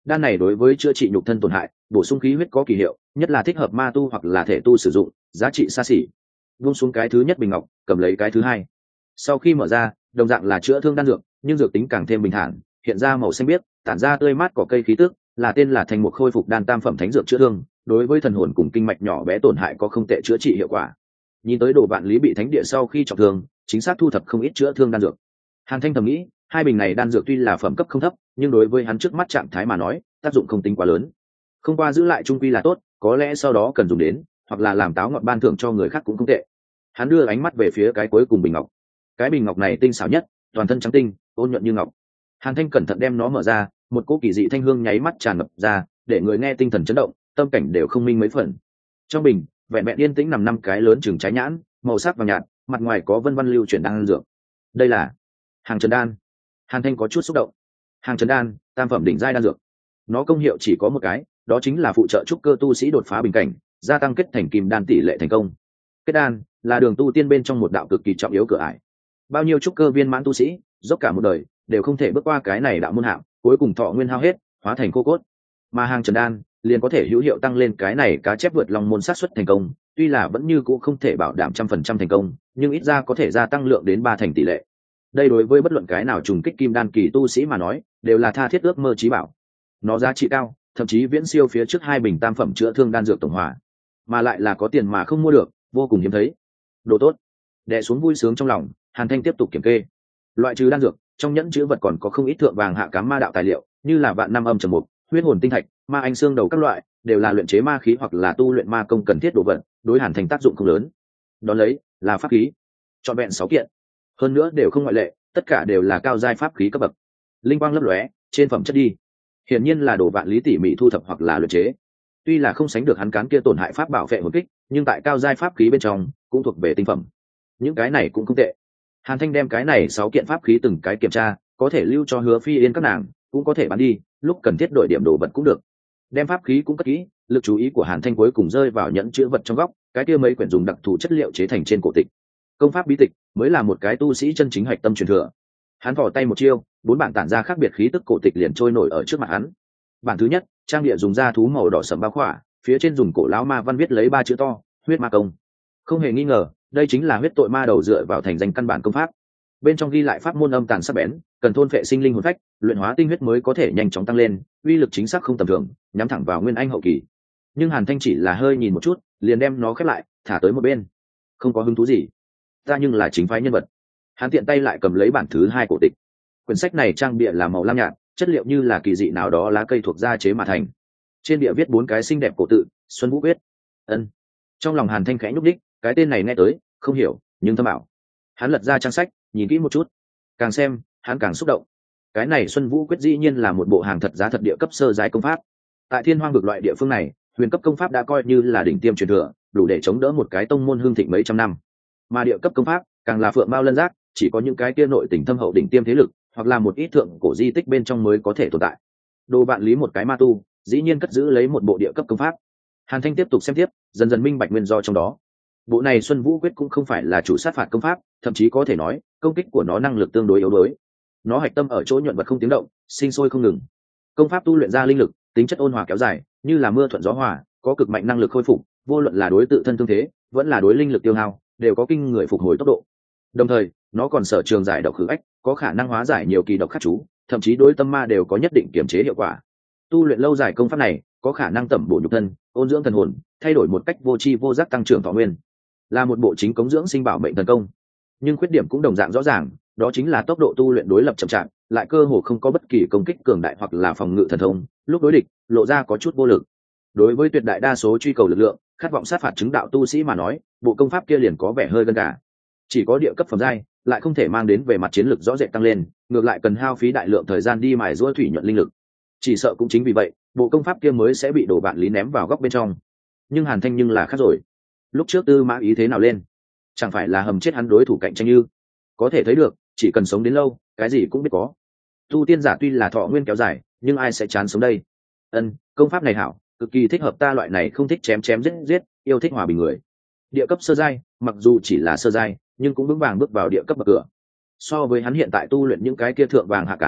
đan này đối với chữa trị nhục thân tổn hại, bổ sung khí huyết có kỳ hiệu, nhất là thích hợp ma tu hoặc là thể tu sử dụng, giá trị xa xỉ. Vung xuống cái thứ nhất bình ngọc, cầm lấy cái thứ hai. Sau khi mở ra, đồng dạng là chữa thương đan dược, nhưng dược tính càng thêm bình thản, hiện ra màu xanh biếc, tản ra tươi mát cỏ cây khí tức, là tên là thành một khôi phục đan tam phẩm thánh dược chữa thương, đối với thần hồn cùng kinh mạch nhỏ bé tổn hại có không tệ chữa trị hiệu quả. Nhìn tới Đồ Vạn Lý bị thánh địa sau khi trọng thương, chính xác thu thập không ít chữa thương đan dược. Hàn Thanh thầm nghĩ, hai bình này đan dược tuy là phẩm cấp không thấp, nhưng đối với hắn trước mắt trạng thái mà nói, tác dụng không tính quá lớn. Không qua giữ lại trung quy là tốt, có lẽ sau đó cần dùng đến, hoặc là làm táo ngọt ban thưởng cho người khác cũng không tệ. Hắn đưa ánh mắt về phía cái cuối cùng bình ngọc. Cái bình ngọc này tinh xảo nhất, toàn thân trắng tinh, ôn nhuận như ngọc. Hàn Thanh cẩn thận đem nó mở ra, một cỗ kỳ dị thanh hương nháy mắt tràn ngập ra, để người nghe tinh thần chấn động, tâm cảnh đều không minh mấy phần. Trong bình, vẹn vẹn yên tĩnh nằm năm cái lớn chừng trái nhãn, màu sắc vàng nhạt, mặt ngoài có vân vân lưu chuyển đan dược. Đây là Hàng Trần đan. Hàn Thanh có chút xúc động. Hàng Trần đan, tam phẩm đỉnh giai đan dược. Nó công hiệu chỉ có một cái, đó chính là phụ trợ trúc cơ tu sĩ đột phá bình cảnh, gia tăng kết thành kim đan tỷ lệ thành công. Kết đan là đường tu tiên bên trong một đạo cực kỳ trọng yếu cửa ải. Bao nhiêu trúc cơ viên mãn tu sĩ, dốc cả một đời đều không thể bước qua cái này đạo môn hạng, cuối cùng thọ nguyên hao hết, hóa thành khô cốt. Mà Hàng Trần đan liền có thể hữu hiệu tăng lên cái này cá chép vượt long môn sát suất thành công, tuy là vẫn như cũ không thể bảo đảm trăm phần trăm thành công, nhưng ít ra có thể gia tăng lượng đến ba thành tỷ lệ. Đây đối với bất luận cái nào trùng kích kim đan kỳ tu sĩ mà nói, đều là tha thiết ước mơ chí bảo. Nó giá trị cao, thậm chí viễn siêu phía trước hai bình tam phẩm chữa thương đan dược tổng hòa, mà lại là có tiền mà không mua được, vô cùng hiếm thấy. Đồ tốt. Đè xuống vui sướng trong lòng, Hàn Thanh tiếp tục kiểm kê. Loại trừ đan dược, trong nhẫn chứa vật còn có không ít thượng vàng hạ cám ma đạo tài liệu, như là vạn năm âm trầm mục, huyết hồn tinh thạch, ma anh xương đầu các loại, đều là luyện chế ma khí hoặc là tu luyện ma công cần thiết đồ vật, đối Hàn Thanh tác dụng không lớn. Đón lấy là pháp khí, trọn vẹn sáu kiện, hơn nữa đều không ngoại lệ, tất cả đều là cao giai pháp khí cấp bậc, linh quang lấp lóe, trên phẩm chất đi, hiển nhiên là đồ Vạn Lý tỉ mỉ thu thập hoặc là luyện chế. Tuy là không sánh được hắn cán kia tổn hại pháp bảo vệ hồn kích, nhưng tại cao giai pháp khí bên trong cũng thuộc về tinh phẩm. Những cái này cũng không tệ. Hàn Thanh đem cái này sáu kiện pháp khí từng cái kiểm tra, có thể lưu cho Hứa Phi Yên các nàng, cũng có thể bán đi, lúc cần thiết đổi điểm đồ vật cũng được. Đem pháp khí cũng cất kỹ, lực chú ý của Hàn Thanh cuối cùng rơi vào nhẫn chứa vật trong góc, cái kia mấy quyển dùng đặc thù chất liệu chế thành trên cổ tịch. Công pháp bí tịch mới là một cái tu sĩ chân chính hạch tâm truyền thừa. Hắn vò tay một chiêu, bốn bản tản ra khác biệt khí tức cổ tịch liền trôi nổi ở trước mặt hắn. Bản thứ nhất, trang địa dùng da thú màu đỏ sẫm bao khỏa, phía trên dùng cổ lão ma văn viết lấy ba chữ to, huyết ma công. Không hề nghi ngờ, đây chính là huyết tội ma đầu dựa vào thành danh căn bản công pháp. Bên trong ghi lại pháp môn âm tàn sắc bén, cần thôn phệ sinh linh hồn phách, luyện hóa tinh huyết mới có thể nhanh chóng tăng lên, uy lực chính xác không tầm thường, nhắm thẳng vào nguyên anh hậu kỳ. Nhưng Hàn Thanh chỉ là hơi nhìn một chút, liền đem nó khép lại, thả tới một bên. Không có hứng thú gì. Ta nhưng là chính phái nhân vật. Hắn tiện tay lại cầm lấy bản thứ hai cổ tịch. Quyển sách này trang bìa là màu lam nhạt, chất liệu như là kỳ dị nào đó lá cây thuộc da chế mà thành. Trên bìa viết bốn cái xinh đẹp cổ tự, Xuân Vũ quyết. Ân. Trong lòng Hàn Thanh khẽ nhúc đích, cái tên này nghe tới không hiểu, nhưng thâm ảo. Hắn lật ra trang sách, nhìn kỹ một chút, càng xem hắn càng xúc động. Cái này Xuân Vũ quyết dĩ nhiên là một bộ hàng thật giá thật địa cấp sơ giai công pháp. Tại Thiên Hoang vực loại địa phương này, huyền cấp công pháp đã coi như là đỉnh tiêm truyền thừa, đủ để chống đỡ một cái tông môn hương thịnh mấy trăm năm. Mà địa cấp công pháp càng là phượng mao lân giác, chỉ có những cái kia nội tình thâm hậu đỉnh tiêm thế lực, hoặc là một ít thượng cổ di tích bên trong mới có thể tồn tại. Đồ Vạn Lý một cái ma tu, dĩ nhiên cất giữ lấy một bộ địa cấp công pháp. Hàn Thanh tiếp tục xem tiếp, dần dần minh bạch nguyên do trong đó. Bộ này Xuân Vũ quyết cũng không phải là chủ sát phạt công pháp, thậm chí có thể nói công kích của nó năng lực tương đối yếu đuối. Nó hạch tâm ở chỗ nhuận vật không tiếng động, sinh sôi không ngừng. Công pháp tu luyện ra linh lực, tính chất ôn hòa kéo dài, như là mưa thuận gió hòa, có cực mạnh năng lực khôi phục, vô luận là đối tự thân thương thế, vẫn là đối linh lực tiêu hao, đều có kinh người phục hồi tốc độ. Đồng thời, nó còn sở trường giải độc khử ách, có khả năng hóa giải nhiều kỳ độc khắc chú, thậm chí đối tâm ma đều có nhất định kiểm chế hiệu quả. Tu luyện lâu dài công pháp này, có khả năng tẩm bổ nhục thân, ôn dưỡng thần hồn, thay đổi một cách vô tri vô giác tăng trưởng thọ nguyên, là một bộ chính cống dưỡng sinh bảo mệnh thần công. Nhưng khuyết điểm cũng đồng dạng rõ ràng, đó chính là tốc độ tu luyện đối lập chậm chạp, lại cơ hồ không có bất kỳ công kích cường đại hoặc là phòng ngự thần thông, lúc đối địch lộ ra có chút vô lực. Đối với tuyệt đại đa số truy cầu lực lượng, khát vọng sát phạt chứng đạo tu sĩ mà nói, bộ công pháp kia liền có vẻ hơi gân gà. Chỉ có địa cấp phẩm giai, lại không thể mang đến về mặt chiến lược rõ rệt tăng lên, ngược lại cần hao phí đại lượng thời gian đi mài giũa thủy nhuận linh lực. Chỉ sợ cũng chính vì vậy, bộ công pháp kia mới sẽ bị Đồ Vạn Lý ném vào góc bên trong. Nhưng Hàn Thanh nhưng là khác rồi. Lúc trước Tư Mã Ý thế nào lên, chẳng phải là hầm chết hắn đối thủ cạnh tranh như. Có thể thấy được, chỉ cần sống đến lâu, cái gì cũng biết có. Tu tiên giả tuy là thọ nguyên kéo dài, nhưng ai sẽ chán sống đây? Ân, công pháp này hảo, cực kỳ thích hợp ta loại này không thích chém chém giết giết, yêu thích hòa bình người. Địa cấp sơ giai, mặc dù chỉ là sơ giai, nhưng cũng vững vàng bước vào địa cấp bậc cửa. So với hắn hiện tại tu luyện những cái kia thượng vàng hạ cám,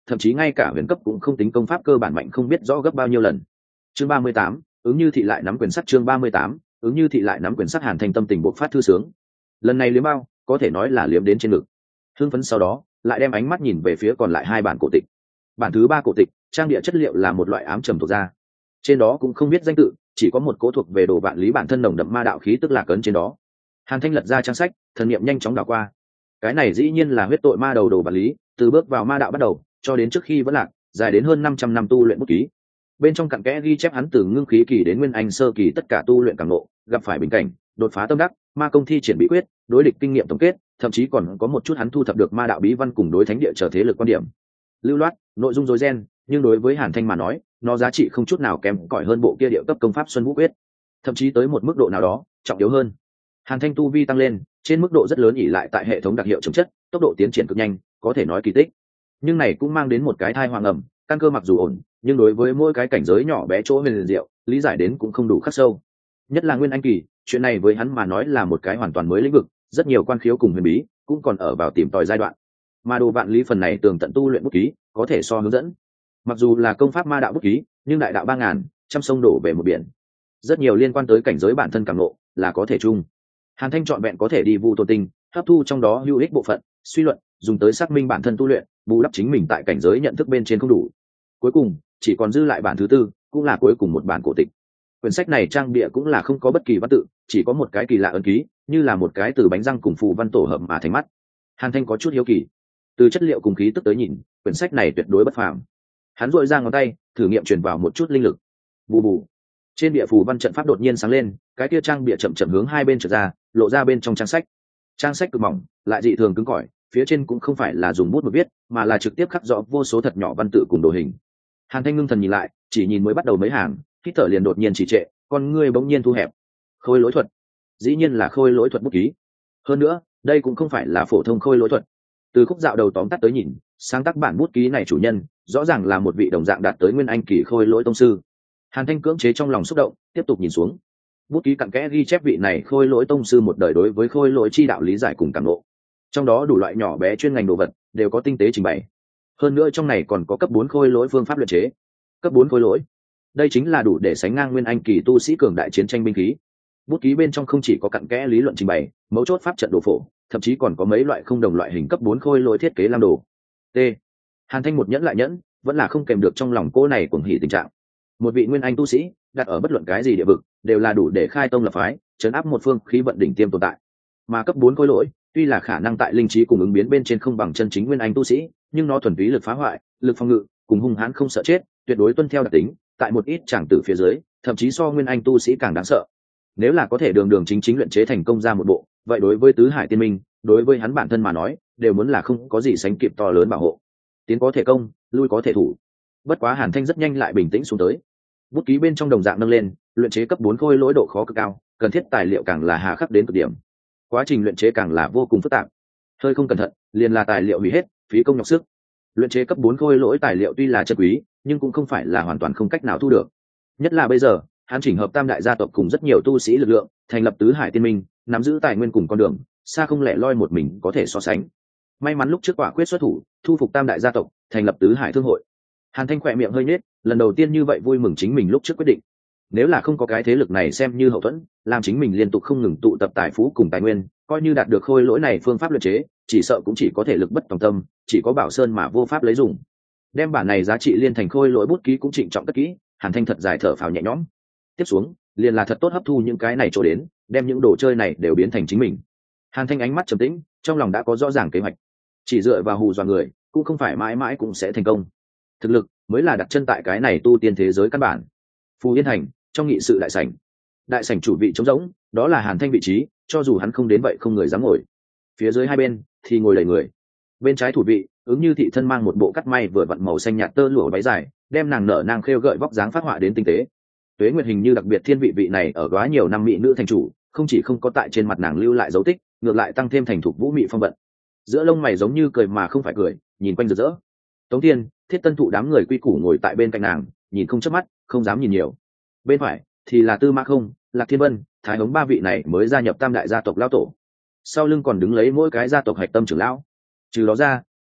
thậm chí ngay cả huyền cấp cũng không tính công pháp cơ bản mạnh không biết rõ gấp bao nhiêu lần. Chương ba mươi tám, ứng như thị lại nắm quyền sắt. Chương ba mươi tám, ứng như thị lại nắm quyền sắt. Hàn Thanh tâm tình bộc phát thư sướng. Lần này liếm bao có thể nói là liếm đến trên ngực. Hưng phấn sau đó lại đem ánh mắt nhìn về phía còn lại hai bản cổ tịch. Bản thứ ba cổ tịch trang địa chất liệu là một loại ám trầm thuộc da, trên đó cũng không biết danh tự, chỉ có một cố thuộc về đồ vạn lý bản thân nồng đậm ma đạo khí tức lạc ấn trên đó. Hàn Thanh lật ra trang sách, thần niệm nhanh chóng đảo qua. Cái này dĩ nhiên là huyết tội ma đầu đồ vạn lý, từ bước vào ma đạo bắt đầu cho đến trước khi vẫn lạc, dài đến hơn năm trăm năm tu luyện bút ký. Bên trong cặn kẽ ghi chép hắn từ ngưng khí kỳ đến nguyên anh sơ kỳ tất cả tu luyện càng ngộ, gặp phải bình cảnh, đột phá tâm đắc, ma công thi triển bí quyết, đối địch kinh nghiệm tổng kết, thậm chí còn có một chút hắn thu thập được ma đạo bí văn cùng đối thánh địa trở thế lực quan điểm. Lưu loát, nội dung rối ren, nhưng đối với Hàn Thanh mà nói, nó giá trị không chút nào kém cỏi hơn bộ kia địa cấp công pháp Xuân Vũ Quyết, thậm chí tới một mức độ nào đó, trọng yếu hơn. Hàn Thanh tu vi tăng lên, trên mức độ rất lớn ỷ lại tại hệ thống đặc hiệu chống chất, tốc độ tiến triển cực nhanh, có thể nói kỳ tích. Nhưng này cũng mang đến một cái thai hoàng ẩm, căn cơ mặc dù ổn, nhưng đối với mỗi cái cảnh giới nhỏ bé chỗ huyền diệu, lý giải đến cũng không đủ khắc sâu. Nhất là nguyên anh kỳ, chuyện này với hắn mà nói là một cái hoàn toàn mới lĩnh vực, rất nhiều quan khiếu cùng huyền bí cũng còn ở vào tìm tòi giai đoạn. Mà đồ vạn lý phần này tường tận tu luyện bút ký, có thể so hướng dẫn. Mặc dù là công pháp ma đạo bút ký, nhưng đại đạo ba ngàn, trăm sông đổ về một biển. Rất nhiều liên quan tới cảnh giới bản thân cảm ngộ, là có thể chung. Hàn Thanh chọn vẹn có thể đi vu tôn tinh, hấp thu trong đó hữu ích bộ phận, suy luận, dùng tới xác minh bản thân tu luyện, bù đắp chính mình tại cảnh giới nhận thức bên trên không đủ. Cuối cùng, chỉ còn dư lại bản thứ tư, cũng là cuối cùng một bản cổ tịch. Quyển sách này trang bìa cũng là không có bất kỳ văn tự, chỉ có một cái kỳ lạ ấn ký, như là một cái từ bánh răng cùng phù văn tổ hợp mà thành mắt. Hàn Thanh có chút hiếu kỳ. Từ chất liệu cùng khí tức tới nhìn, quyển sách này tuyệt đối bất phàm. Hắn duỗi ra ngón tay, thử nghiệm truyền vào một chút linh lực. Bù bù. Trên địa phù văn trận pháp đột nhiên sáng lên, cái kia trang bìa chậm chậm hướng hai bên trở ra, lộ ra bên trong trang sách. Trang sách cực mỏng, lại dị thường cứng cỏi, phía trên cũng không phải là dùng bút mực viết, mà là trực tiếp khắc rõ vô số thật nhỏ văn tự cùng đồ hình. Hàn Thanh ngưng thần nhìn lại, chỉ nhìn mới bắt đầu mấy hàng, hít thở liền đột nhiên trì trệ, con ngươi bỗng nhiên thu hẹp. Khôi lỗi thuật, dĩ nhiên là khôi lỗi thuật bút ký. Hơn nữa, đây cũng không phải là phổ thông khôi lỗi thuật. Từ khúc dạo đầu tóm tắt tới nhìn, sáng tác bản bút ký này chủ nhân, rõ ràng là một vị đồng dạng đạt tới nguyên anh kỳ khôi lỗi tông sư. Hàn Thanh cưỡng chế trong lòng xúc động, tiếp tục nhìn xuống. Bút ký cặn kẽ ghi chép vị này khôi lỗi tông sư một đời đối với khôi lỗi chi đạo lý giải cùng cảm ngộ. Trong đó đủ loại nhỏ bé chuyên ngành đồ vật đều có tinh tế trình bày. Hơn nữa trong này còn có cấp bốn khôi lỗi phương pháp luyện chế. Cấp bốn khôi lỗi, đây chính là đủ để sánh ngang nguyên anh kỳ tu sĩ cường đại chiến tranh binh khí. Bút ký bên trong không chỉ có cặn kẽ lý luận trình bày, mấu chốt pháp trận đồ phổ, thậm chí còn có mấy loại không đồng loại hình cấp bốn khôi lỗi thiết kế làm đồ. T. Hàn Thanh một nhẫn lại nhẫn, vẫn là không kèm được trong lòng cô này cuồng hỉ tình trạng. Một vị nguyên anh tu sĩ, đặt ở bất luận cái gì địa vực, đều là đủ để khai tông lập phái, trấn áp một phương khí vận đỉnh tiêm tồn tại. Mà cấp bốn khôi lỗi, tuy là khả năng tại linh trí cùng ứng biến bên trên không bằng chân chính nguyên anh tu sĩ, nhưng nó thuần túy lực phá hoại, lực phòng ngự, cùng hung hãn không sợ chết, tuyệt đối tuân theo đặc tính, tại một ít tràng tử phía dưới, thậm chí so nguyên anh tu sĩ càng đáng sợ. Nếu là có thể đường đường chính chính luyện chế thành công ra một bộ, vậy đối với tứ hải tiên minh, đối với hắn bản thân mà nói, đều muốn là không có gì sánh kịp to lớn bảo hộ. Tiến có thể công, lui có thể thủ. Bất quá Hàn Thanh rất nhanh lại bình tĩnh xuống tới. Bút ký bên trong đồng dạng nâng lên, luyện chế cấp bốn khôi lỗi độ khó cực cao, cần thiết tài liệu càng là hà khắc đến cực điểm. Quá trình luyện chế càng là vô cùng phức tạp. Hơi không cẩn thận, liền là tài liệu hủy hết, phí công nhọc sức. Luyện chế cấp bốn khôi lỗi tài liệu tuy là chất quý, nhưng cũng không phải là hoàn toàn không cách nào thu được. Nhất là bây giờ, hắn chỉnh hợp tam đại gia tộc cùng rất nhiều tu sĩ lực lượng, thành lập tứ hải tiên minh, nắm giữ tài nguyên cùng con đường, xa không lẻ loi một mình có thể so sánh. May mắn lúc trước quả quyết xuất thủ, thu phục tam đại gia tộc, thành lập tứ hải thương hội. Hàn Thanh khỏe miệng hơi nhếch, lần đầu tiên như vậy vui mừng chính mình lúc trước quyết định. Nếu là không có cái thế lực này xem như hậu thuẫn, làm chính mình liên tục không ngừng tụ tập tài phú cùng tài nguyên, coi như đạt được khôi lỗi này phương pháp luyện chế, chỉ sợ cũng chỉ có thể lực bất tòng tâm, chỉ có bảo sơn mà vô pháp lấy dùng. Đem bản này giá trị liên thành khôi lỗi bút ký cũng trịnh trọng cất kỹ, Hàn Thanh thật dài thở phào nhẹ nhõm. Tiếp xuống, liền là thật tốt hấp thu những cái này chỗ đến, đem những đồ chơi này đều biến thành chính mình. Hàn Thanh ánh mắt trầm tĩnh, trong lòng đã có rõ ràng kế hoạch. Chỉ dựa vào hù dọa người, cũng không phải mãi mãi cũng sẽ thành công. Thực lực mới là đặt chân tại cái này tu tiên thế giới căn bản. Phù Yên Thành, trong nghị sự đại sảnh. Đại sảnh chủ vị trống rỗng, đó là Hàn Thanh vị trí, cho dù hắn không đến vậy không người dám ngồi. Phía dưới hai bên thì ngồi đầy người. Bên trái thủ vị, ứng như thị thân mang một bộ cắt may vừa vặn màu xanh nhạt tơ lụa váy dài, đem nàng nở nang khêu gợi vóc dáng phát họa đến tinh tế. Tuế Nguyệt hình như đặc biệt thiên vị vị này ở quá nhiều năm mỹ nữ thành chủ, không chỉ không có tại trên mặt nàng lưu lại dấu tích, ngược lại tăng thêm thành thục vũ mị phong vận. Giữa lông mày giống như cười mà không phải cười, nhìn quanh rực rỡ. Tống Thiên, Thiết Tân Thụ đám người quy củ ngồi tại bên cạnh nàng, nhìn không chớp mắt, không dám nhìn nhiều. Bên phải thì là Tư Mã Không, Lạc Thiên Vân, Thái Hống ba vị này mới gia nhập tam đại gia tộc lão tổ. Sau lưng còn đứng lấy mỗi cái gia tộc hạch tâm trưởng lão. Trừ đó ra,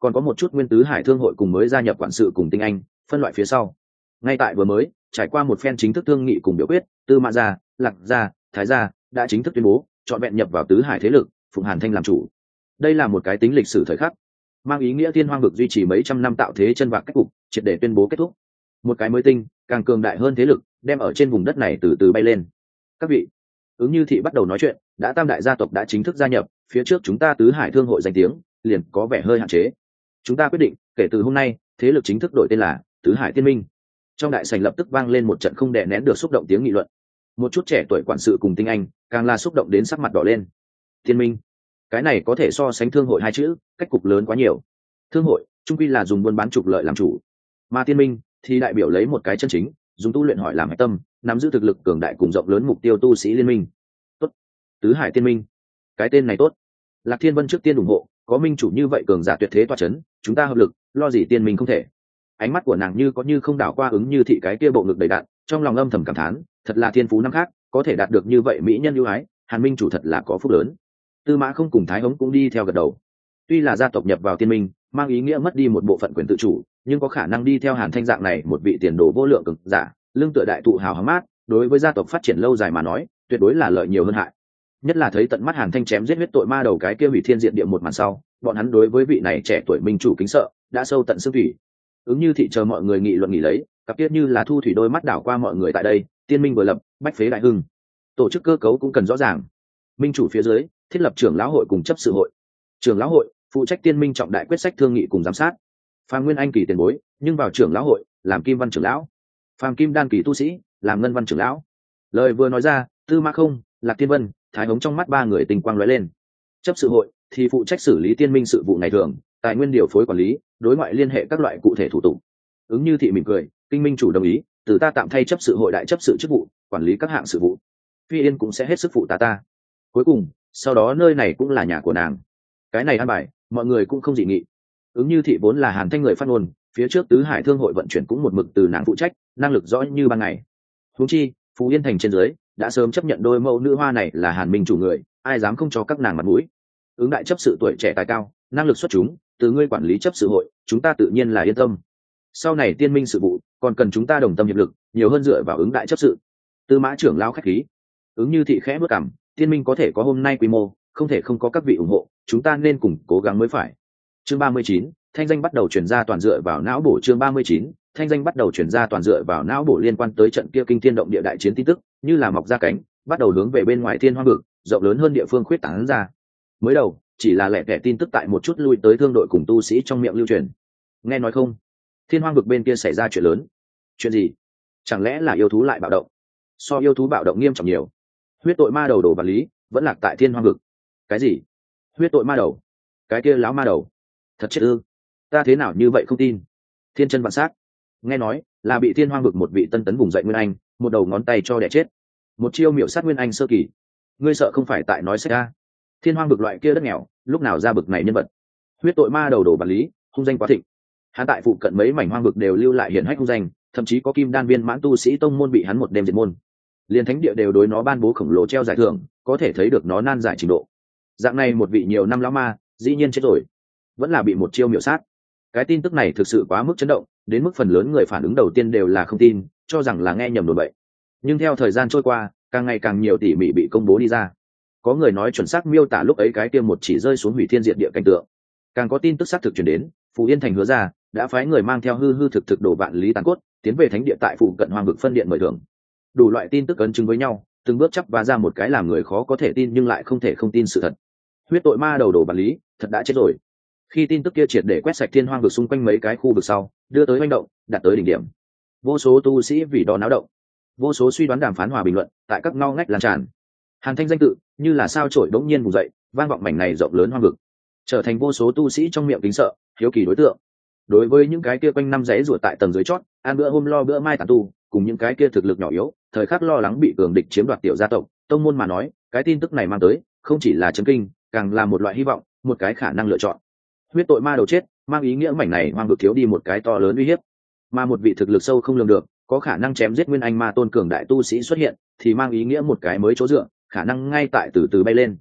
còn có một chút nguyên tứ hải thương hội cùng mới gia nhập quản sự cùng tinh anh phân loại phía sau. Ngay tại vừa mới trải qua một phen chính thức thương nghị cùng biểu quyết, Tư Mã gia, Lạc gia, Thái gia đã chính thức tuyên bố chọn vẹn nhập vào tứ hải thế lực, phụng Hàn Thanh làm chủ. Đây là một cái tính lịch sử thời khắc, mang ý nghĩa Thiên Hoang vực duy trì mấy trăm năm tạo thế chân vạc cách cục triệt để tuyên bố kết thúc. Một cái mới tinh càng cường đại hơn thế lực đem ở trên vùng đất này từ từ bay lên. Các vị, Ứng Như Thị bắt đầu nói chuyện, đã tam đại gia tộc đã chính thức gia nhập, phía trước chúng ta tứ hải thương hội danh tiếng liền có vẻ hơi hạn chế. Chúng ta quyết định kể từ hôm nay thế lực chính thức đổi tên là tứ hải tiên minh. Trong đại sảnh lập tức vang lên một trận không đè nén được xúc động tiếng nghị luận. Một chút trẻ tuổi quản sự cùng tinh anh càng là xúc động đến sắc mặt đỏ lên. Tiên minh, cái này có thể so sánh thương hội hai chữ, cách cục lớn quá nhiều. Thương hội chung quy là dùng buôn bán trục lợi làm chủ, mà tiên minh thì đại biểu lấy một cái chân chính dùng tu luyện hỏi làm hạch tâm, nắm giữ thực lực cường đại cùng rộng lớn mục tiêu tu sĩ liên minh. Tốt, tứ hải tiên minh, cái tên này tốt. Lạc Thiên Vân trước tiên ủng hộ, có minh chủ như vậy cường giả tuyệt thế toa chấn, chúng ta hợp lực, lo gì tiên minh không thể. Ánh mắt của nàng như có như không đảo qua Ứng Như Thị cái kia bộ ngực đầy đạn, trong lòng âm thầm cảm thán, thật là thiên phú năm khác, có thể đạt được như vậy mỹ nhân ưu ái, Hàn minh chủ thật là có phúc lớn. Tư Mã Không cùng Thái Hống cũng đi theo gật đầu. Tuy là gia tộc nhập vào tiên minh, mang ý nghĩa mất đi một bộ phận quyền tự chủ, nhưng có khả năng đi theo Hàn Thanh dạng này một vị tiền đồ vô lượng cường giả, lương tựa đại thụ hào hứng mát, đối với gia tộc phát triển lâu dài mà nói, tuyệt đối là lợi nhiều hơn hại. Nhất là thấy tận mắt Hàn Thanh chém giết huyết tội ma đầu cái kia hủy thiên diện địa một màn sau, bọn hắn đối với vị này trẻ tuổi minh chủ kính sợ đã sâu tận xương thủy. Ứng Như Thị chờ mọi người nghị luận nghỉ lấy, cặp tiết như là thu thủy đôi mắt đảo qua mọi người tại đây. Tiên minh vừa lập, bách phế đại hưng, tổ chức cơ cấu cũng cần rõ ràng. Minh chủ phía dưới thiết lập trưởng lão hội cùng chấp sự hội. Trưởng lão hội phụ trách tiên minh trọng đại quyết sách thương nghị cùng giám sát. Phàm Nguyên Anh kỳ tiền bối nhưng vào trưởng lão hội làm kim văn trưởng lão, Phàm Kim Đan kỳ tu sĩ làm ngân văn trưởng lão. Lời vừa nói ra, Tư Mã Không, Lạc Thiên Vân, Thái Hống trong mắt ba người tình quang lóe lên. Chấp sự hội thì phụ trách xử lý tiên minh sự vụ ngày thường, tài nguyên điều phối quản lý, đối ngoại liên hệ các loại cụ thể thủ tục. Ứng Như Thị mỉm cười, kinh minh chủ đồng ý, từ ta tạm thay chấp sự hội đại chấp sự chức vụ, quản lý các hạng sự vụ. Phi Yên cũng sẽ hết sức phụ tá ta. Cuối cùng, sau đó nơi này cũng là nhà của nàng. Cái này an bài, mọi người cũng không dị nghị. Ứng Như Thị vốn là Hàn Thanh người phát ngôn, phía trước tứ hải thương hội vận chuyển cũng một mực từ nàng phụ trách, năng lực rõ như ban ngày. Huống chi, Phú Yên thành trên dưới đã sớm chấp nhận đôi mẫu nữ hoa này là Hàn minh chủ người, ai dám không cho các nàng mặt mũi. Ứng đại chấp sự tuổi trẻ tài cao, năng lực xuất chúng, từ ngươi quản lý chấp sự hội, chúng ta tự nhiên là yên tâm. Sau này tiên minh sự vụ còn cần chúng ta đồng tâm hiệp lực, nhiều hơn dựa vào Ứng đại chấp sự. Tư Mã trưởng lão khách khí. Ứng Như Thị khẽ bước cằm, tiên minh có thể có hôm nay quy mô, không thể không có các vị ủng hộ, chúng ta nên cùng cố gắng mới phải. Chương ba mươi chín, thanh danh bắt đầu truyền ra toàn dựa vào não bổ. Chương ba mươi chín, thanh danh bắt đầu truyền ra toàn dựa vào não bổ. Liên quan tới trận kia kinh thiên động địa đại chiến tin tức, như là mọc ra cánh, bắt đầu hướng về bên ngoài Thiên Hoang vực, rộng lớn hơn địa phương khuyết tán ra. Mới đầu, chỉ là lẻ tẻ tin tức tại một chút lui tới thương đội cùng tu sĩ trong miệng lưu truyền. Nghe nói không? Thiên Hoang vực bên kia xảy ra chuyện lớn. Chuyện gì? Chẳng lẽ là yêu thú lại bạo động? So yêu thú bạo động nghiêm trọng nhiều. Huyết tội ma đầu đổ vật lý, vẫn lạc tại Thiên Hoang vực. Cái gì? Huyết tội ma đầu? Cái kia láo ma đầu? Thật chết ư? Ta thế nào như vậy không tin? Thiên chân vạn sát. Nghe nói là bị Thiên Hoang vực một vị tân tấn vùng dậy Nguyên Anh, một đầu ngón tay cho đẻ chết. Một chiêu miểu sát Nguyên Anh sơ kỳ. Ngươi sợ không phải tại nói sách a? Thiên Hoang vực loại kia đất nghèo, lúc nào ra bực này nhân vật? Huyết tội ma đầu đổ vật lý, hung danh quá thịnh. Hắn tại phụ cận mấy mảnh hoang vực đều lưu lại hiển hách hung danh, thậm chí có kim đan viên mãn tu sĩ tông môn bị hắn một đêm diệt môn. Liên thánh địa đều đối nó ban bố khổng lồ treo giải thưởng, có thể thấy được nó nan giải trình độ. Dạng này một vị nhiều năm lão ma, dĩ nhiên chết rồi, vẫn là bị một chiêu miểu sát. Cái tin tức này thực sự quá mức chấn động, đến mức phần lớn người phản ứng đầu tiên đều là không tin, cho rằng là nghe nhầm đồn bậy. Nhưng theo thời gian trôi qua, càng ngày càng nhiều tỉ mỉ bị công bố đi ra. Có người nói chuẩn xác miêu tả lúc ấy cái kia một chỉ rơi xuống hủy thiên diệt địa cảnh tượng. Càng có tin tức xác thực truyền đến, Phù Yên thành hứa ra đã phái người mang theo hư hư thực thực đồ vạn lý tàn cốt tiến về thánh địa tại phụ cận hoang vực phân điện mời thưởng. Đủ loại tin tức ấn chứng với nhau, từng bước chắp và ra một cái làm người khó có thể tin nhưng lại không thể không tin sự thật. Huyết tội ma đầu đổ vạn lý thật đã chết rồi. Khi tin tức kia triệt để quét sạch thiên hoang vực xung quanh mấy cái khu vực sau, đưa tới manh động, đạt tới đỉnh điểm. Vô số tu sĩ vì đó náo động, vô số suy đoán đàm phán hòa bình luận tại các ngõ ngách lan tràn. Hàn Thanh danh tự như là sao chổi đống nhiên vùng dậy, vang vọng mảnh này rộng lớn hoang vực, trở thành vô số tu sĩ trong miệng kính sợ, hiếu kỳ đối tượng. Đối với những cái kia quanh năm rẽ ruột tại tầng dưới chót, ăn bữa hôm lo bữa mai tàn tu, cùng những cái kia thực lực nhỏ yếu, thời khắc lo lắng bị cường địch chiếm đoạt tiểu gia tộc, tông môn mà nói, cái tin tức này mang tới, không chỉ là chấn kinh, càng là một loại hy vọng, một cái khả năng lựa chọn. Huyết tội ma đầu chết, mang ý nghĩa mảnh này hoang vực thiếu đi một cái to lớn uy hiếp, mà một vị thực lực sâu không lường được, có khả năng chém giết nguyên anh ma tôn cường đại tu sĩ xuất hiện, thì mang ý nghĩa một cái mới chỗ dựa, khả năng ngay tại từ từ bay lên.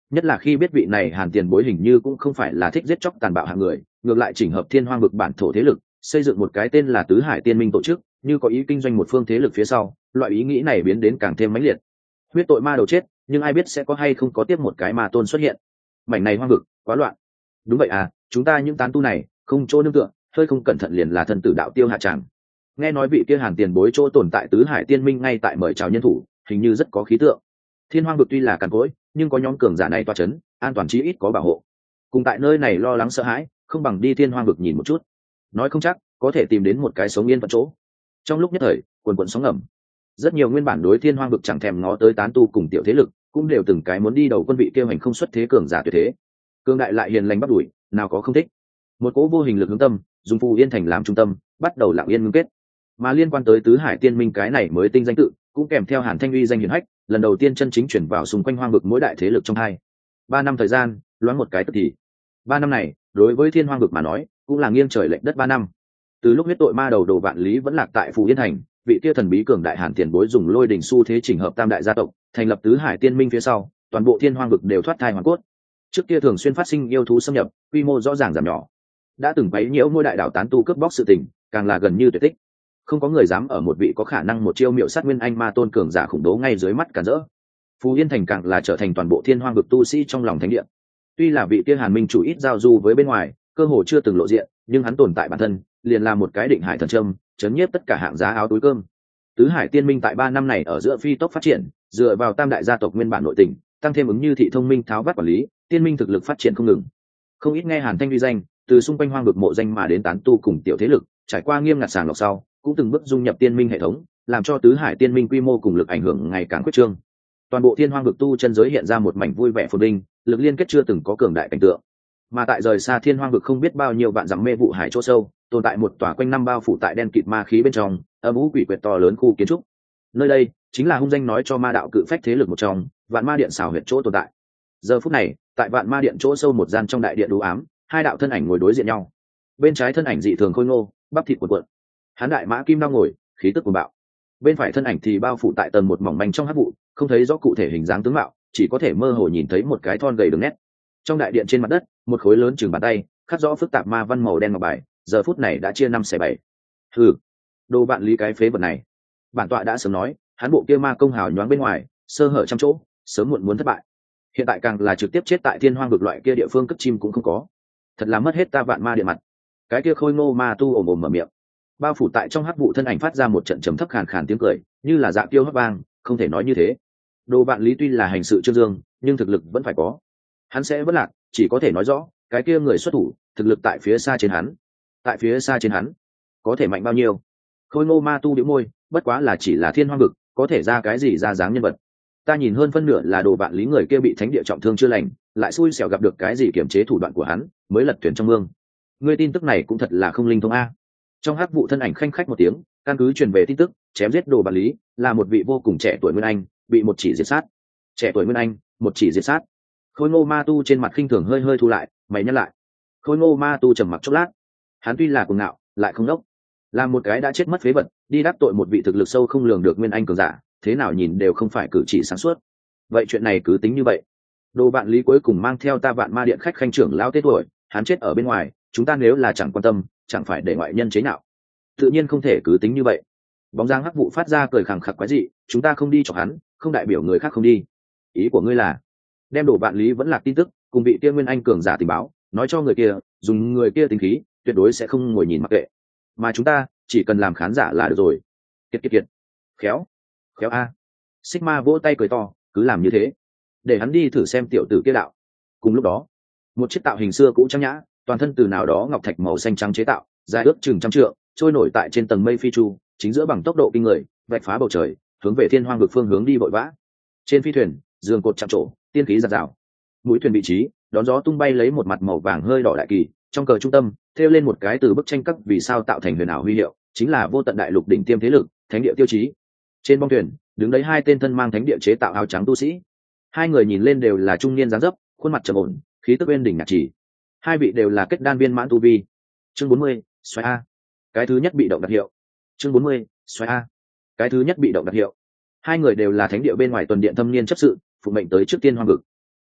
nhất là khi biết vị này Hàn tiền bối hình như cũng không phải là thích giết chóc tàn bạo hạng người, ngược lại chỉnh hợp thiên hoang vực bản thổ thế lực, xây dựng một cái tên là tứ hải tiên minh tổ chức, như có ý kinh doanh một phương thế lực phía sau. Loại ý nghĩ này biến đến càng thêm mãnh liệt. Huyết tội ma đầu chết, nhưng ai biết sẽ có hay không có tiếp một cái ma tôn xuất hiện. Mảnh này hoang vực quá loạn. Đúng vậy à, chúng ta những tán tu này không chỗ nương tựa, hơi không cẩn thận liền là thân tử đạo tiêu hạ tràng. Nghe nói vị kia Hàn tiền bối chỗ tồn tại tứ hải tiên minh ngay tại mời chào nhân thủ, hình như rất có khí tượng. Thiên hoang vực tuy là cằn cỗi, nhưng có nhóm cường giả này toa chấn, an toàn chí ít có bảo hộ. Cùng tại nơi này lo lắng sợ hãi, không bằng đi thiên hoang vực nhìn một chút. Nói không chắc có thể tìm đến một cái sống yên phận chỗ. Trong lúc nhất thời, quần quần sóng ngầm, rất nhiều nguyên bản đối thiên hoang vực chẳng thèm ngó tới tán tu cùng tiểu thế lực, cũng đều từng cái muốn đi đầu quân vị kêu hành không xuất thế cường giả tuyệt thế. Cương đại lại hiền lành bắt đuổi, nào có không thích. Một cỗ vô hình lực hướng tâm, dùng Phù Yên thành làm trung tâm, bắt đầu lặng yên ngưng kết. Mà liên quan tới tứ hải tiên minh cái này mới tinh danh tự, cũng kèm theo Hàn Thanh uy danh hiển hách, lần đầu tiên chân chính chuyển vào xung quanh hoang vực mỗi đại thế lực trong hai ba năm thời gian, loáng một cái tức thì ba năm này đối với thiên hoang vực mà nói cũng là nghiêng trời lệch đất ba năm. Từ lúc huyết tội ma đầu đồ vạn lý vẫn lạc tại Phù Yên thành, vị kia thần bí cường đại Hàn tiền bối dùng lôi đỉnh xu thế chỉnh hợp tam đại gia tộc, thành lập tứ hải tiên minh phía sau, toàn bộ thiên hoang vực đều thoát thai hoàn cốt. Trước kia thường xuyên phát sinh yêu thú xâm nhập, quy mô rõ ràng giảm nhỏ, đã từng quấy nhiễu ngôi đại đảo tán tu cướp bóc sự tình, càng là gần như tuyệt tích. Không có người dám ở một vị có khả năng một chiêu miệu sát nguyên anh ma tôn cường giả khủng bố ngay dưới mắt cản rỡ. Phù Yên thành càng là trở thành toàn bộ thiên hoang vực tu sĩ trong lòng thánh địa. Tuy là vị kia Hàn Minh chủ ít giao du với bên ngoài, cơ hồ chưa từng lộ diện, nhưng hắn tồn tại bản thân liền là một cái định hải thần châm, chấn nhiếp tất cả hạng giá áo túi cơm. Tứ hải tiên minh tại ba năm này ở giữa phi tốc phát triển, dựa vào tam đại gia tộc nguyên bản nội tình, tăng thêm ứng như thị thông minh tháo vát quản lý, tiên minh thực lực phát triển không ngừng. Không ít nghe Hàn Thanh uy danh, từ xung quanh hoang vực mộ danh mà đến tán tu cùng tiểu thế lực, trải qua nghiêm ngặt sàng lọc sau, cũng từng bước dung nhập tiên minh hệ thống, làm cho tứ hải tiên minh quy mô cùng lực ảnh hưởng ngày càng quyết trương. Toàn bộ thiên hoang vực tu chân giới hiện ra một mảnh vui vẻ phồn vinh, lực liên kết chưa từng có cường đại cảnh tượng. Mà tại rời xa thiên hoang vực không biết bao nhiêu vạn dặm mê vụ hải chỗ sâu, tồn tại một tòa quanh năm bao phủ tại đen kịt ma khí bên trong, âm u quỷ quyệt to lớn khu kiến trúc. Nơi đây chính là hung danh nói cho ma đạo cự phách thế lực một trong, Vạn Ma Điện xào huyệt chỗ tồn tại. Giờ phút này, tại Vạn Ma Điện chỗ sâu một gian trong đại điện u ám, hai đạo thân ảnh ngồi đối diện nhau. Bên trái thân ảnh dị thường khôi ngô, bắp thịt cuộn cuộn. Hắn đại mã kim đang ngồi, khí tức cuồng bạo. Bên phải thân ảnh thì bao phủ tại tầng một mỏng manh trong hắc vụ, không thấy rõ cụ thể hình dáng tướng mạo, chỉ có thể mơ hồ nhìn thấy một cái thon gầy đường nét. Trong đại điện trên mặt đất, một khối lớn chừng bàn tay, khắc rõ phức tạp ma văn màu đen ngọc bài, giờ phút này đã chia năm xẻ bảy. Hừ, đồ bạn lý cái phế vật này. Bản tọa đã sớm nói, hắn bộ kia ma công hào nhoáng bên ngoài, sơ hở trăm chỗ, sớm muộn muốn thất bại. Hiện tại càng là trực tiếp chết tại thiên hoang vực loại kia địa phương cất chim cũng không có. Thật là mất hết ta Vạn Ma Điện mặt. Cái kia khôi ngô ma tu ồm ồm mở miệng. Bao phủ tại trong hắc vụ thân ảnh phát ra một trận trầm thấp khàn khàn tiếng cười, như là dạ tiêu hấp vang, không thể nói như thế. Đồ bạn lý tuy là hành sự trương dương, nhưng thực lực vẫn phải có. Hắn sẽ vẫn lạc, chỉ có thể nói rõ, cái kia người xuất thủ, thực lực tại phía xa trên hắn. Tại phía xa trên hắn, có thể mạnh bao nhiêu? Khôi ngô ma tu bĩu môi, bất quá là chỉ là thiên hoang vực, có thể ra cái gì ra dáng nhân vật. Ta nhìn hơn phân nửa là đồ bạn lý người kia bị thánh địa trọng thương chưa lành, lại xui xẻo gặp được cái gì kiềm chế thủ đoạn của hắn, mới lật thuyền trong mương. Ngươi tin tức này cũng thật là không linh thông a. Trong hắc vụ thân ảnh khanh khách một tiếng, căn cứ truyền về tin tức, chém giết đồ bạn lý là một vị vô cùng trẻ tuổi nguyên anh, bị một chỉ diệt sát. Trẻ tuổi nguyên anh, một chỉ diệt sát. Khôi ngô ma tu trên mặt khinh thường hơi hơi thu lại, mày nhắc lại. Khôi ngô ma tu trầm mặc chốc lát. Hắn tuy là cuồng ngạo, lại không đốc, là một cái đã chết mất phế vật, đi đắc tội một vị thực lực sâu không lường được nguyên anh cường giả, thế nào nhìn đều không phải cử chỉ sáng suốt. Vậy chuyện này cứ tính như vậy. Đồ bạn lý cuối cùng mang theo ta Vạn Ma Điện khách khanh trưởng lão tế tuổi, hắn chết ở bên ngoài, chúng ta nếu là chẳng quan tâm, chẳng phải để ngoại nhân chế nào, tự nhiên không thể cứ tính như vậy. Bóng dáng hắc vụ phát ra cười khẳng khặc quái dị, chúng ta không đi chọc hắn, không đại biểu người khác không đi. Ý của ngươi là đem Đồ bạn lý vẫn lạc tin tức cùng vị kia nguyên anh cường giả tình báo nói cho người kia, dùng người kia tính khí tuyệt đối sẽ không ngồi nhìn mặc kệ, mà chúng ta chỉ cần làm khán giả là được rồi. Kiệt kiệt kiệt, khéo khéo a. Sigma vỗ tay cười to, cứ làm như thế, để hắn đi thử xem tiểu tử kia đạo. Cùng lúc đó, một chiếc tạo hình xưa cũ trang nhã, toàn thân từ nào đó ngọc thạch màu xanh trắng chế tạo, dài ước chừng trăm trượng, trôi nổi tại trên tầng mây phi chu, chính giữa bằng tốc độ kinh người, vạch phá bầu trời, hướng về thiên hoang vực phương hướng đi vội vã. Trên phi thuyền, giường cột chạm trổ, tiên khí giạt rào. Mũi thuyền vị trí, đón gió tung bay lấy một mặt màu vàng hơi đỏ đại kỳ, trong cờ trung tâm thêu lên một cái từ bức tranh các vì sao tạo thành huyền ảo huy hiệu, chính là vô tận đại lục đỉnh tiêm thế lực, thánh địa tiêu chí. Trên bong thuyền, đứng đấy hai tên thân mang thánh địa chế tạo áo trắng tu sĩ. Hai người nhìn lên đều là trung niên dáng dấp, khuôn mặt trầm ổn, khí tức uyên đỉnh nhạc chỉ. Hai vị đều là kết đan viên mãn tu vi. Chương bốn mươi, xoay a. Cái thứ nhất bị động đặc hiệu. Chương bốn mươi, xoay a. Cái thứ nhất bị động đặc hiệu. Hai người đều là thánh địa bên ngoài tuần điện thâm niên chấp sự, phụ mệnh tới trước tiên hoang vực.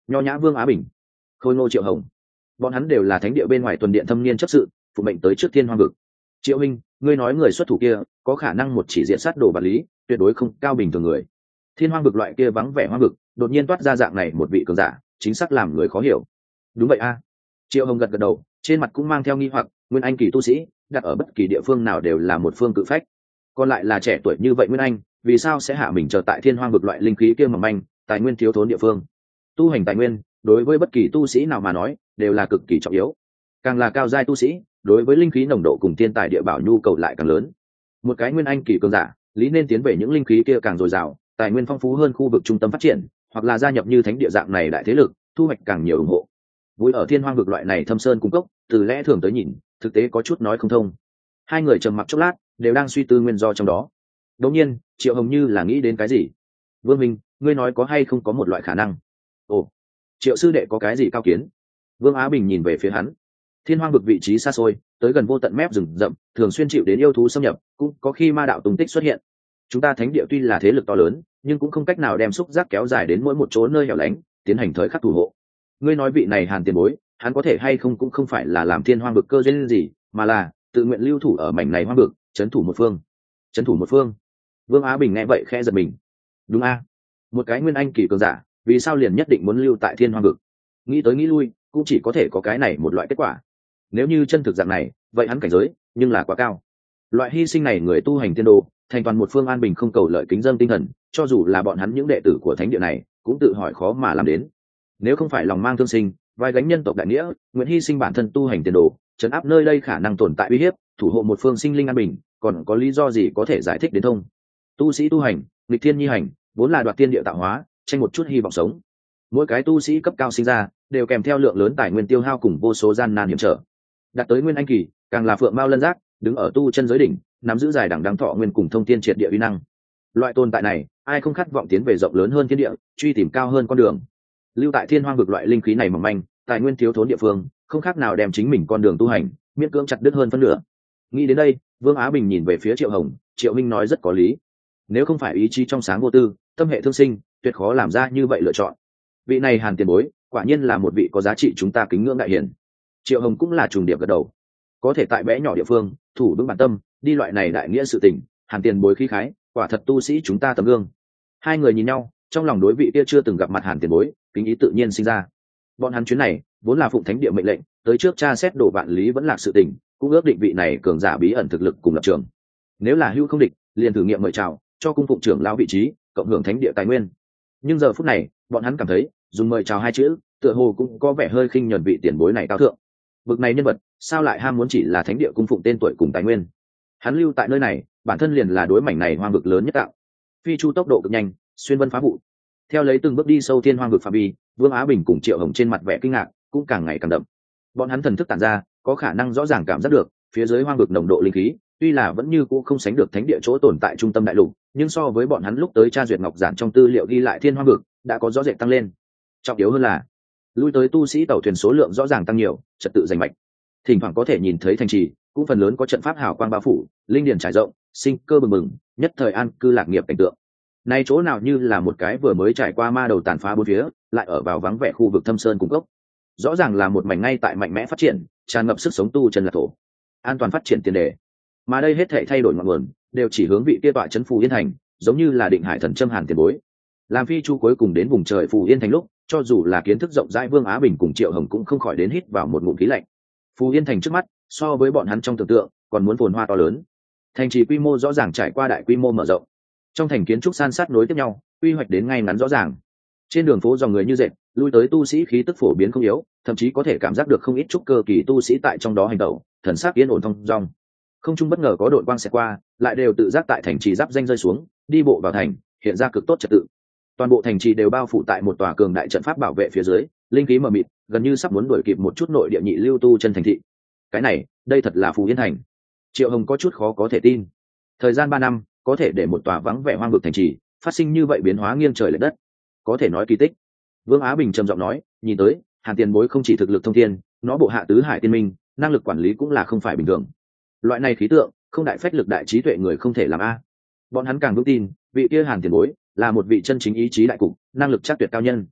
nho nhã Vương Á Bình, khôi ngô Triệu Hồng, bọn hắn đều là thánh địa bên ngoài tuần điện thâm niên chấp sự, phụ mệnh tới trước thiên hoang vực. Triệu Minh, ngươi nói người xuất thủ kia có khả năng một chỉ diện sát đồ vật lý, tuyệt đối không cao bình thường người. Thiên hoang vực loại kia vắng vẻ hoang vực, đột nhiên toát ra dạng này một vị cường giả, chính xác làm người khó hiểu. Đúng vậy a. Triệu Hồng gật gật đầu, trên mặt cũng mang theo nghi hoặc, nguyên anh kỳ tu sĩ đặt ở bất kỳ địa phương nào đều là một phương cự phách, còn lại là trẻ tuổi như vậy nguyên anh, vì sao sẽ hạ mình chờ tại thiên hoang vực loại linh khí kia mỏng manh, tài nguyên thiếu thốn địa phương? Tu hành tài nguyên đối với bất kỳ tu sĩ nào mà nói đều là cực kỳ trọng yếu, càng là cao giai tu sĩ đối với linh khí nồng độ cùng thiên tài địa bảo nhu cầu lại càng lớn. Một cái nguyên anh kỳ cường giả lý nên tiến về những linh khí kia càng dồi dào, tài nguyên phong phú hơn khu vực trung tâm phát triển, hoặc là gia nhập như thánh địa dạng này đại thế lực, thu hoạch càng nhiều ủng hộ. Vui ở thiên hoang vực loại này thâm sơn cung cấp, từ lẽ thường tới nhìn thực tế có chút nói không thông. Hai người trầm mặc chốc lát, đều đang suy tư nguyên do trong đó. Đột nhiên Triệu Hồng như là nghĩ đến cái gì. Vương Minh, ngươi nói có hay không có một loại khả năng? Ồ, Triệu sư đệ có cái gì cao kiến? Vương Á Bình nhìn về phía hắn. Thiên hoang vực vị trí xa xôi, tới gần vô tận mép rừng rậm, thường xuyên chịu đến yêu thú xâm nhập, cũng có khi ma đạo tung tích xuất hiện. Chúng ta thánh địa tuy là thế lực to lớn, nhưng cũng không cách nào đem xúc giác kéo dài đến mỗi một chỗ nơi hẻo lánh, tiến hành thời khắc thủ hộ. Ngươi nói vị này Hàn tiền bối, hắn có thể hay không cũng không phải là làm thiên hoang vực cơ duyên gì, mà là tự nguyện lưu thủ ở mảnh này hoang vực, trấn thủ một phương. Trấn thủ một phương? Vương Á Bình nghe vậy khẽ giật mình. Đúng a, một cái nguyên anh kỳ cường giả, vì sao liền nhất định muốn lưu tại thiên hoang vực? Nghĩ tới nghĩ lui, cũng chỉ có thể có cái này một loại kết quả. Nếu như chân thực dạng này, vậy hắn cảnh giới nhưng là quá cao. Loại hy sinh này người tu hành tiên đồ, thành toàn một phương an bình không cầu lợi kính dâng tinh thần, cho dù là bọn hắn những đệ tử của thánh địa này, cũng tự hỏi khó mà làm đến. Nếu không phải lòng mang thương sinh, vai gánh nhân tộc đại nghĩa, nguyện hy sinh bản thân tu hành tiền đồ, trấn áp nơi đây khả năng tồn tại uy hiếp, thủ hộ một phương sinh linh an bình, còn có lý do gì có thể giải thích đến thông? Tu sĩ tu hành, nghịch thiên nhi hành, vốn là đoạt tiên địa tạo hóa, tranh một chút hy vọng sống. Mỗi cái tu sĩ cấp cao sinh ra, đều kèm theo lượng lớn tài nguyên tiêu hao cùng vô số gian nan hiểm trở. Đạt tới nguyên anh kỳ, càng là phượng mao lân giác, đứng ở tu chân giới đỉnh, nắm giữ dài đẳng đăng thọ nguyên cùng thông thiên triệt địa uy năng. Loại tồn tại này, ai không khát vọng tiến về rộng lớn hơn thiên địa, truy tìm cao hơn con đường. Lưu tại thiên hoang vực loại linh khí này mỏng manh, tài nguyên thiếu thốn địa phương, không khác nào đem chính mình con đường tu hành miễn cưỡng chặt đứt hơn phân nửa. Nghĩ đến đây, Vương Á Bình nhìn về phía Triệu Hồng, Triệu Minh nói rất có lý. Nếu không phải ý chí trong sáng vô tư, tâm hệ thương sinh, tuyệt khó làm ra như vậy lựa chọn. Vị này Hàn tiền bối, quả nhiên là một vị có giá trị chúng ta kính ngưỡng đại hiển. Triệu Hồng cũng là trùng điệp gật đầu. Có thể tại bé nhỏ địa phương, thủ vững bản tâm, đi loại này đại nghĩa sự tình, Hàn tiền bối khí khái, quả thật tu sĩ chúng ta tấm gương. Hai người nhìn nhau, trong lòng đối vị kia chưa từng gặp mặt Hàn tiền bối, kính ý tự nhiên sinh ra. Bọn hắn chuyến này vốn là phụng thánh địa mệnh lệnh, tới trước tra xét đổ vạn lý vẫn lạc sự tình, cũng ước định vị này cường giả bí ẩn thực lực cùng lập trường. Nếu là hữu không địch, liền thử nghiệm mời chào, cho cung phụng trưởng lão vị trí, cộng hưởng thánh địa tài nguyên. Nhưng giờ phút này, bọn hắn cảm thấy, dùng mời chào hai chữ, tựa hồ cũng có vẻ hơi khinh nhẫn vị tiền bối này cao thượng. Bực này nhân vật, sao lại ham muốn chỉ là thánh địa cung phụng tên tuổi cùng tài nguyên? Hắn lưu tại nơi này, bản thân liền là đối mảnh này hoang vực lớn nhất tạo. Phi chu tốc độ cực nhanh, xuyên vân phá vụ. Theo lấy từng bước đi sâu thiên hoang vực phạm vi, Vương Á Bình cùng Triệu Hồng trên mặt vẻ kinh ngạc cũng càng ngày càng đậm. Bọn hắn thần thức tản ra, có khả năng rõ ràng cảm giác được, phía dưới hoang vực nồng độ linh khí, tuy là vẫn như cũ không sánh được thánh địa chỗ tồn tại trung tâm đại lục, nhưng so với bọn hắn lúc tới tra duyệt ngọc giản trong tư liệu ghi lại thiên hoang vực, đã có rõ rệt tăng lên. Trọng yếu hơn là, lui tới tu sĩ tàu thuyền số lượng rõ ràng tăng nhiều, trật tự giành mạch. Thỉnh thoảng có thể nhìn thấy thành trì, cũng phần lớn có trận pháp hào quang bao phủ, linh điển trải rộng, sinh cơ bừng bừng, nhất thời an cư lạc nghiệp cảnh tượng. Nay chỗ nào như là một cái vừa mới trải qua ma đầu tàn phá bốn phía, lại ở vào vắng vẻ khu vực thâm sơn cung cấp. Rõ ràng là một mảnh ngay tại mạnh mẽ phát triển, tràn ngập sức sống tu chân là thổ, an toàn phát triển tiền đề. Mà đây hết thảy thay đổi ngọn nguồn, đều chỉ hướng vị kia tọa trấn Phù Yên Thành, giống như là định hải thần châm Hàn tiền bối. Làm phi chu cuối cùng đến vùng trời Phù Yên Thành lúc, cho dù là kiến thức rộng rãi Vương Á Bình cùng Triệu Hồng cũng không khỏi đến hít vào một ngụm khí lạnh. Phù Yên Thành trước mắt, so với bọn hắn trong tưởng tượng, còn muốn phồn hoa to lớn. Thành trì quy mô rõ ràng trải qua đại quy mô mở rộng. Trong thành kiến trúc san sát nối tiếp nhau, quy hoạch đến ngay ngắn rõ ràng. Trên đường phố dòng người như dệt, lui tới tu sĩ khí tức phổ biến không yếu, thậm chí có thể cảm giác được không ít trúc cơ kỳ tu sĩ tại trong đó hành động, thần sắc yên ổn thông dong. Không trung bất ngờ có đội quang xẹt qua, lại đều tự giác tại thành trì giáp danh rơi xuống, đi bộ vào thành, hiện ra cực tốt trật tự. Toàn bộ thành trì đều bao phủ tại một tòa cường đại trận pháp bảo vệ phía dưới, linh khí mờ mịt, gần như sắp muốn đuổi kịp một chút nội địa nhị lưu tu chân thành thị. Cái này, đây thật là Phù Yên Thành. Triệu Hồng có chút khó có thể tin. Thời gian ba năm, có thể để một tòa vắng vẻ hoang vực thành trì phát sinh như vậy biến hóa nghiêng trời lệch đất, có thể nói kỳ tích. Vương Á Bình trầm giọng nói, nhìn tới Hàn tiền bối không chỉ thực lực thông thiên, nó bộ hạ tứ hải tiên minh, năng lực quản lý cũng là không phải bình thường. Loại này khí tượng, không đại phách lực đại trí tuệ người không thể làm a. Bọn hắn càng vững tin, vị kia Hàn tiền bối là một vị chân chính ý chí đại cục, năng lực chắc tuyệt cao nhân.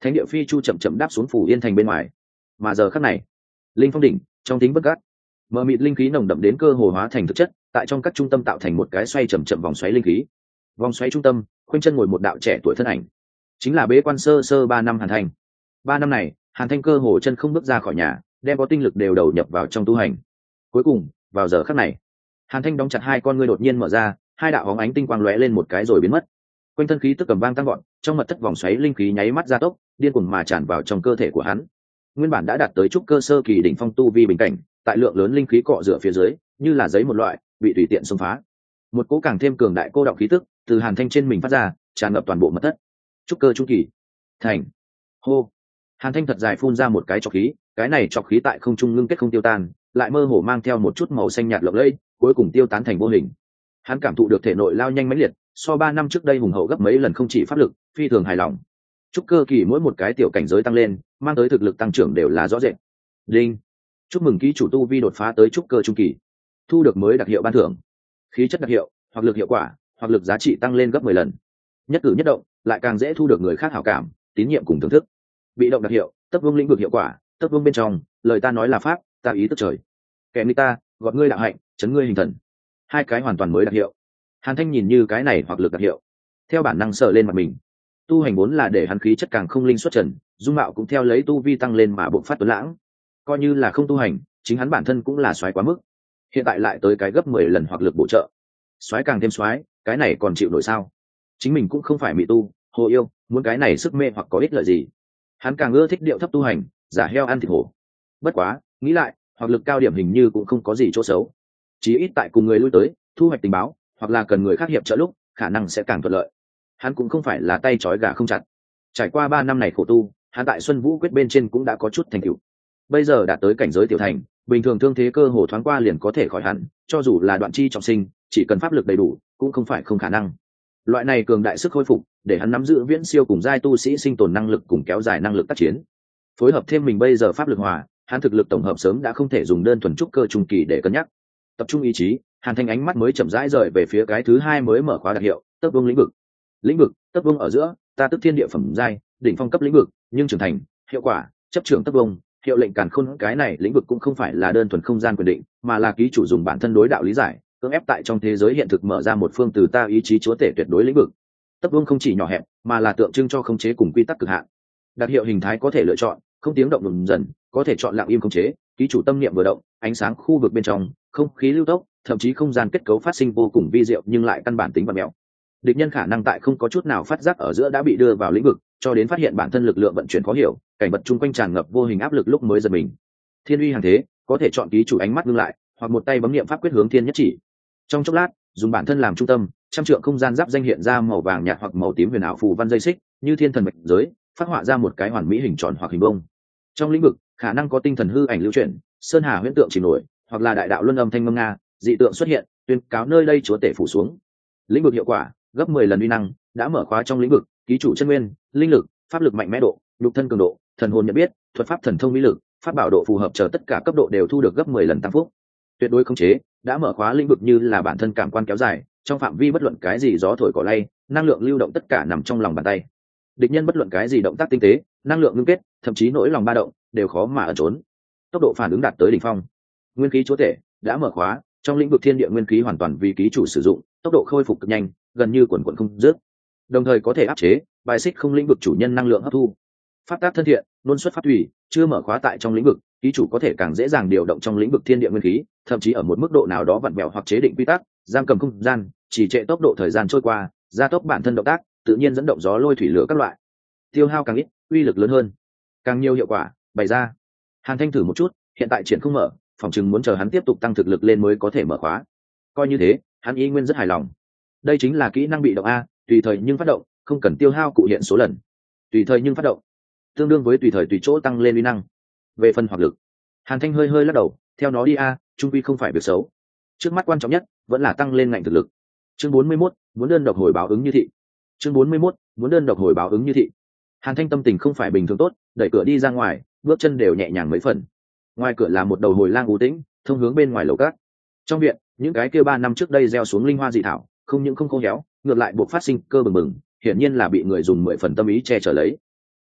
thánh địa phi chu chậm chậm đáp xuống phủ yên thành bên ngoài. Mà giờ khắc này, linh phong đỉnh trong tính bất gắt, mờ mịt linh khí nồng đậm đến cơ hồ hóa thành thực chất, tại trong các trung tâm tạo thành một cái xoay chậm chậm vòng xoáy linh khí. Vòng xoáy trung tâm, khoanh chân ngồi một đạo trẻ tuổi thân ảnh, chính là bế quan sơ sơ ba năm Hàn Thanh. Ba năm này, Hàn Thanh cơ hồ chân không bước ra khỏi nhà, đem có tinh lực đều đầu nhập vào trong tu hành. Cuối cùng, vào giờ khắc này, Hàn Thanh đóng chặt hai con ngươi đột nhiên mở ra, hai đạo bóng ánh tinh quang lóe lên một cái rồi biến mất. Quanh thân khí tức cầm vang tăng gọn, trong mật thất vòng xoáy linh khí nháy mắt gia tốc, điên cuồng mà tràn vào trong cơ thể của hắn. Nguyên bản đã đạt tới trúc cơ sơ kỳ đỉnh phong tu vi bình cảnh, tại lượng lớn linh khí cọ rửa phía dưới, như là giấy một loại, bị tùy tiện xông phá. Một cỗ càng thêm cường đại cô động khí tức từ Hàn Thanh trên mình phát ra, tràn ngập toàn bộ mật thất. Trúc cơ trung kỳ, thành. Hô. Hàn Thanh thật dài phun ra một cái trọc khí, cái này trọc khí tại không trung ngưng kết không tiêu tan, lại mơ hồ mang theo một chút màu xanh nhạt lộng lẫy, cuối cùng tiêu tán thành vô hình. Hắn cảm thụ được thể nội lao nhanh mãnh liệt, so ba năm trước đây hùng hậu gấp mấy lần, không chỉ pháp lực, phi thường hài lòng. Trúc cơ kỳ mỗi một cái tiểu cảnh giới tăng lên, mang tới thực lực tăng trưởng đều là rõ rệt. Đinh. Chúc mừng ký chủ tu vi đột phá tới trúc cơ trung kỳ, thu được mới đặc hiệu ban thưởng. Khí chất đặc hiệu, hoặc lực hiệu quả, hoặc lực giá trị tăng lên gấp mười lần. Nhất cử nhất động, lại càng dễ thu được người khác hảo cảm, tín nhiệm cùng thưởng thức. Bị động đặc hiệu, tấp vương lĩnh vực hiệu quả, tấp vương bên trong, lời ta nói là pháp, ta ý tức trời. Kẻ người ta, gọt ngươi đạo hạnh, chấn ngươi hình thần. Hai cái hoàn toàn mới đặc hiệu. Hàn Thanh nhìn như cái này hoặc lực đặc hiệu, theo bản năng sợ lên mặt mình. Tu hành vốn là để hắn khí chất càng không linh xuất trần, dung mạo cũng theo lấy tu vi tăng lên mà bộc phát tuấn lãng. Coi như là không tu hành, chính hắn bản thân cũng là xoáy quá mức. Hiện tại lại tới cái gấp mười lần hoặc lực bổ trợ, xoáy càng thêm xoáy, cái này còn chịu nổi sao? Chính mình cũng không phải mị tu, hồ yêu, muốn cái này sức mê hoặc có ích lợi gì? Hắn càng ưa thích điệu thấp tu hành, giả heo ăn thịt hổ. Bất quá, nghĩ lại, hoặc lực cao điểm hình như cũng không có gì chỗ xấu. Chí ít tại cùng người lui tới, thu hoạch tình báo, hoặc là cần người khác hiệp trợ lúc, khả năng sẽ càng thuận lợi. Hắn cũng không phải là tay trói gà không chặt. Trải qua ba năm này khổ tu, hắn tại Xuân Vũ quyết bên trên cũng đã có chút thành tựu. Bây giờ đạt tới cảnh giới tiểu thành, bình thường thương thế cơ hồ thoáng qua liền có thể khỏi hẳn, cho dù là đoạn chi trọng sinh, chỉ cần pháp lực đầy đủ, cũng không phải không khả năng. Loại này cường đại sức khôi phục, để hắn nắm giữ viễn siêu cùng giai tu sĩ sinh tồn năng lực cùng kéo dài năng lực tác chiến. Phối hợp thêm mình bây giờ pháp lực hòa, hắn thực lực tổng hợp sớm đã không thể dùng đơn thuần trúc cơ trung kỳ để cân nhắc. Tập trung ý chí, Hàn Thanh ánh mắt mới chậm rãi rời về phía cái thứ hai mới mở khóa đặc hiệu, tấp vương lĩnh vực. Lĩnh vực, tấp vương ở giữa, ta tức thiên địa phẩm giai, đỉnh phong cấp lĩnh vực, nhưng trưởng thành, hiệu quả, chấp trưởng tấp vương, hiệu lệnh càn khôn. Cái này lĩnh vực cũng không phải là đơn thuần không gian quyền định, mà là ký chủ dùng bản thân đối đạo lý giải, cưỡng ép tại trong thế giới hiện thực mở ra một phương từ ta ý chí chúa tể tuyệt đối lĩnh vực. Tấp vương không chỉ nhỏ hẹp, mà là tượng trưng cho khống chế cùng quy tắc cực hạn. Đặc hiệu hình thái có thể lựa chọn, không tiếng động ngừng dần, có thể chọn lặng im khống chế, ký chủ tâm niệm vừa động, ánh sáng khu vực bên trong, không khí lưu tốc, thậm chí không gian kết cấu phát sinh vô cùng vi diệu nhưng lại căn bản tính và mèo. Địch nhân khả năng tại không có chút nào phát giác ở giữa đã bị đưa vào lĩnh vực, cho đến phát hiện bản thân lực lượng vận chuyển khó hiểu, cảnh vật chung quanh tràn ngập vô hình áp lực lúc mới giật mình. Thiên uy hàng thế, có thể chọn ký chủ ánh mắt ngưng lại, hoặc một tay bấm niệm pháp quyết hướng thiên nhất chỉ. Trong chốc lát, dùng bản thân làm trung tâm, trăm trượng không gian giáp danh hiện ra màu vàng nhạt hoặc màu tím huyền ảo phù văn dây xích, như thiên thần mệnh giới, phát họa ra một cái hoàn mỹ hình tròn hoặc hình bông. Trong lĩnh vực, khả năng có tinh thần hư ảnh lưu chuyển, sơn hà huyễn tượng chỉ nổi, hoặc là đại đạo luân âm thanh ngâm nga, dị tượng xuất hiện, tuyên cáo nơi đây chúa tể phủ xuống. Lĩnh vực hiệu quả gấp mười lần uy năng, đã mở khóa trong lĩnh vực, ký chủ chân nguyên, linh lực, pháp lực mạnh mẽ độ, nhục thân cường độ, thần hồn nhận biết, thuật pháp thần thông mỹ lực, pháp bảo độ phù hợp chờ tất cả cấp độ đều thu được gấp mười lần tăng phúc. Tuyệt đối khống chế, đã mở khóa lĩnh vực như là bản thân cảm quan kéo dài, trong phạm vi bất luận cái gì gió thổi cỏ lay, năng lượng lưu động tất cả nằm trong lòng bàn tay. Địch nhân bất luận cái gì động tác tinh tế, năng lượng ngưng kết, thậm chí nỗi lòng ba động, đều khó mà ẩn trốn. Tốc độ phản ứng đạt tới đỉnh phong. Nguyên khí chúa tể đã mở khóa, trong lĩnh vực thiên địa nguyên khí hoàn toàn vì ký chủ sử dụng, tốc độ khôi phục cực nhanh, gần như quần quần không dứt. Đồng thời có thể áp chế, bài xích không lĩnh vực chủ nhân năng lượng hấp thu. Pháp tác thân thiện, luôn xuất pháp thủy, chưa mở khóa tại trong lĩnh vực, ký chủ có thể càng dễ dàng điều động trong lĩnh vực thiên địa nguyên khí, thậm chí ở một mức độ nào đó vặn vẹo hoặc chế định quy tắc, giam cầm không gian, chỉ trệ tốc độ thời gian trôi qua, gia tốc bản thân động tác, tự nhiên dẫn động gió lôi thủy lửa các loại. Tiêu hao càng ít, uy lực lớn hơn, càng nhiều hiệu quả bày ra. Hàn Thanh thử một chút, hiện tại triển không mở, phòng chừng muốn chờ hắn tiếp tục tăng thực lực lên mới có thể mở khóa. Coi như thế, hắn y nguyên rất hài lòng. Đây chính là kỹ năng bị động a, tùy thời nhưng phát động, không cần tiêu hao cụ hiện số lần. Tùy thời nhưng phát động, tương đương với tùy thời tùy chỗ tăng lên uy năng. Về phần hoặc lực, Hàn Thanh hơi hơi lắc đầu, theo nó đi a, trung quy không phải việc xấu. Trước mắt quan trọng nhất vẫn là tăng lên ngạnh thực lực. Chương bốn mươi mốt, muốn đơn độc hồi báo ứng như thị. Chương bốn mươi mốt, muốn đơn độc hồi báo ứng như thị. Hàn Thanh tâm tình không phải bình thường tốt, đẩy cửa đi ra ngoài, bước chân đều nhẹ nhàng mấy phần. Ngoài cửa là một đầu hồi lang u tĩnh, thông hướng bên ngoài lầu cát. Trong viện, những cái kia ba năm trước đây gieo xuống linh hoa dị thảo, không những không khô héo, ngược lại buộc phát sinh cơ bừng bừng, hiển nhiên là bị người dùng mười phần tâm ý che chở lấy.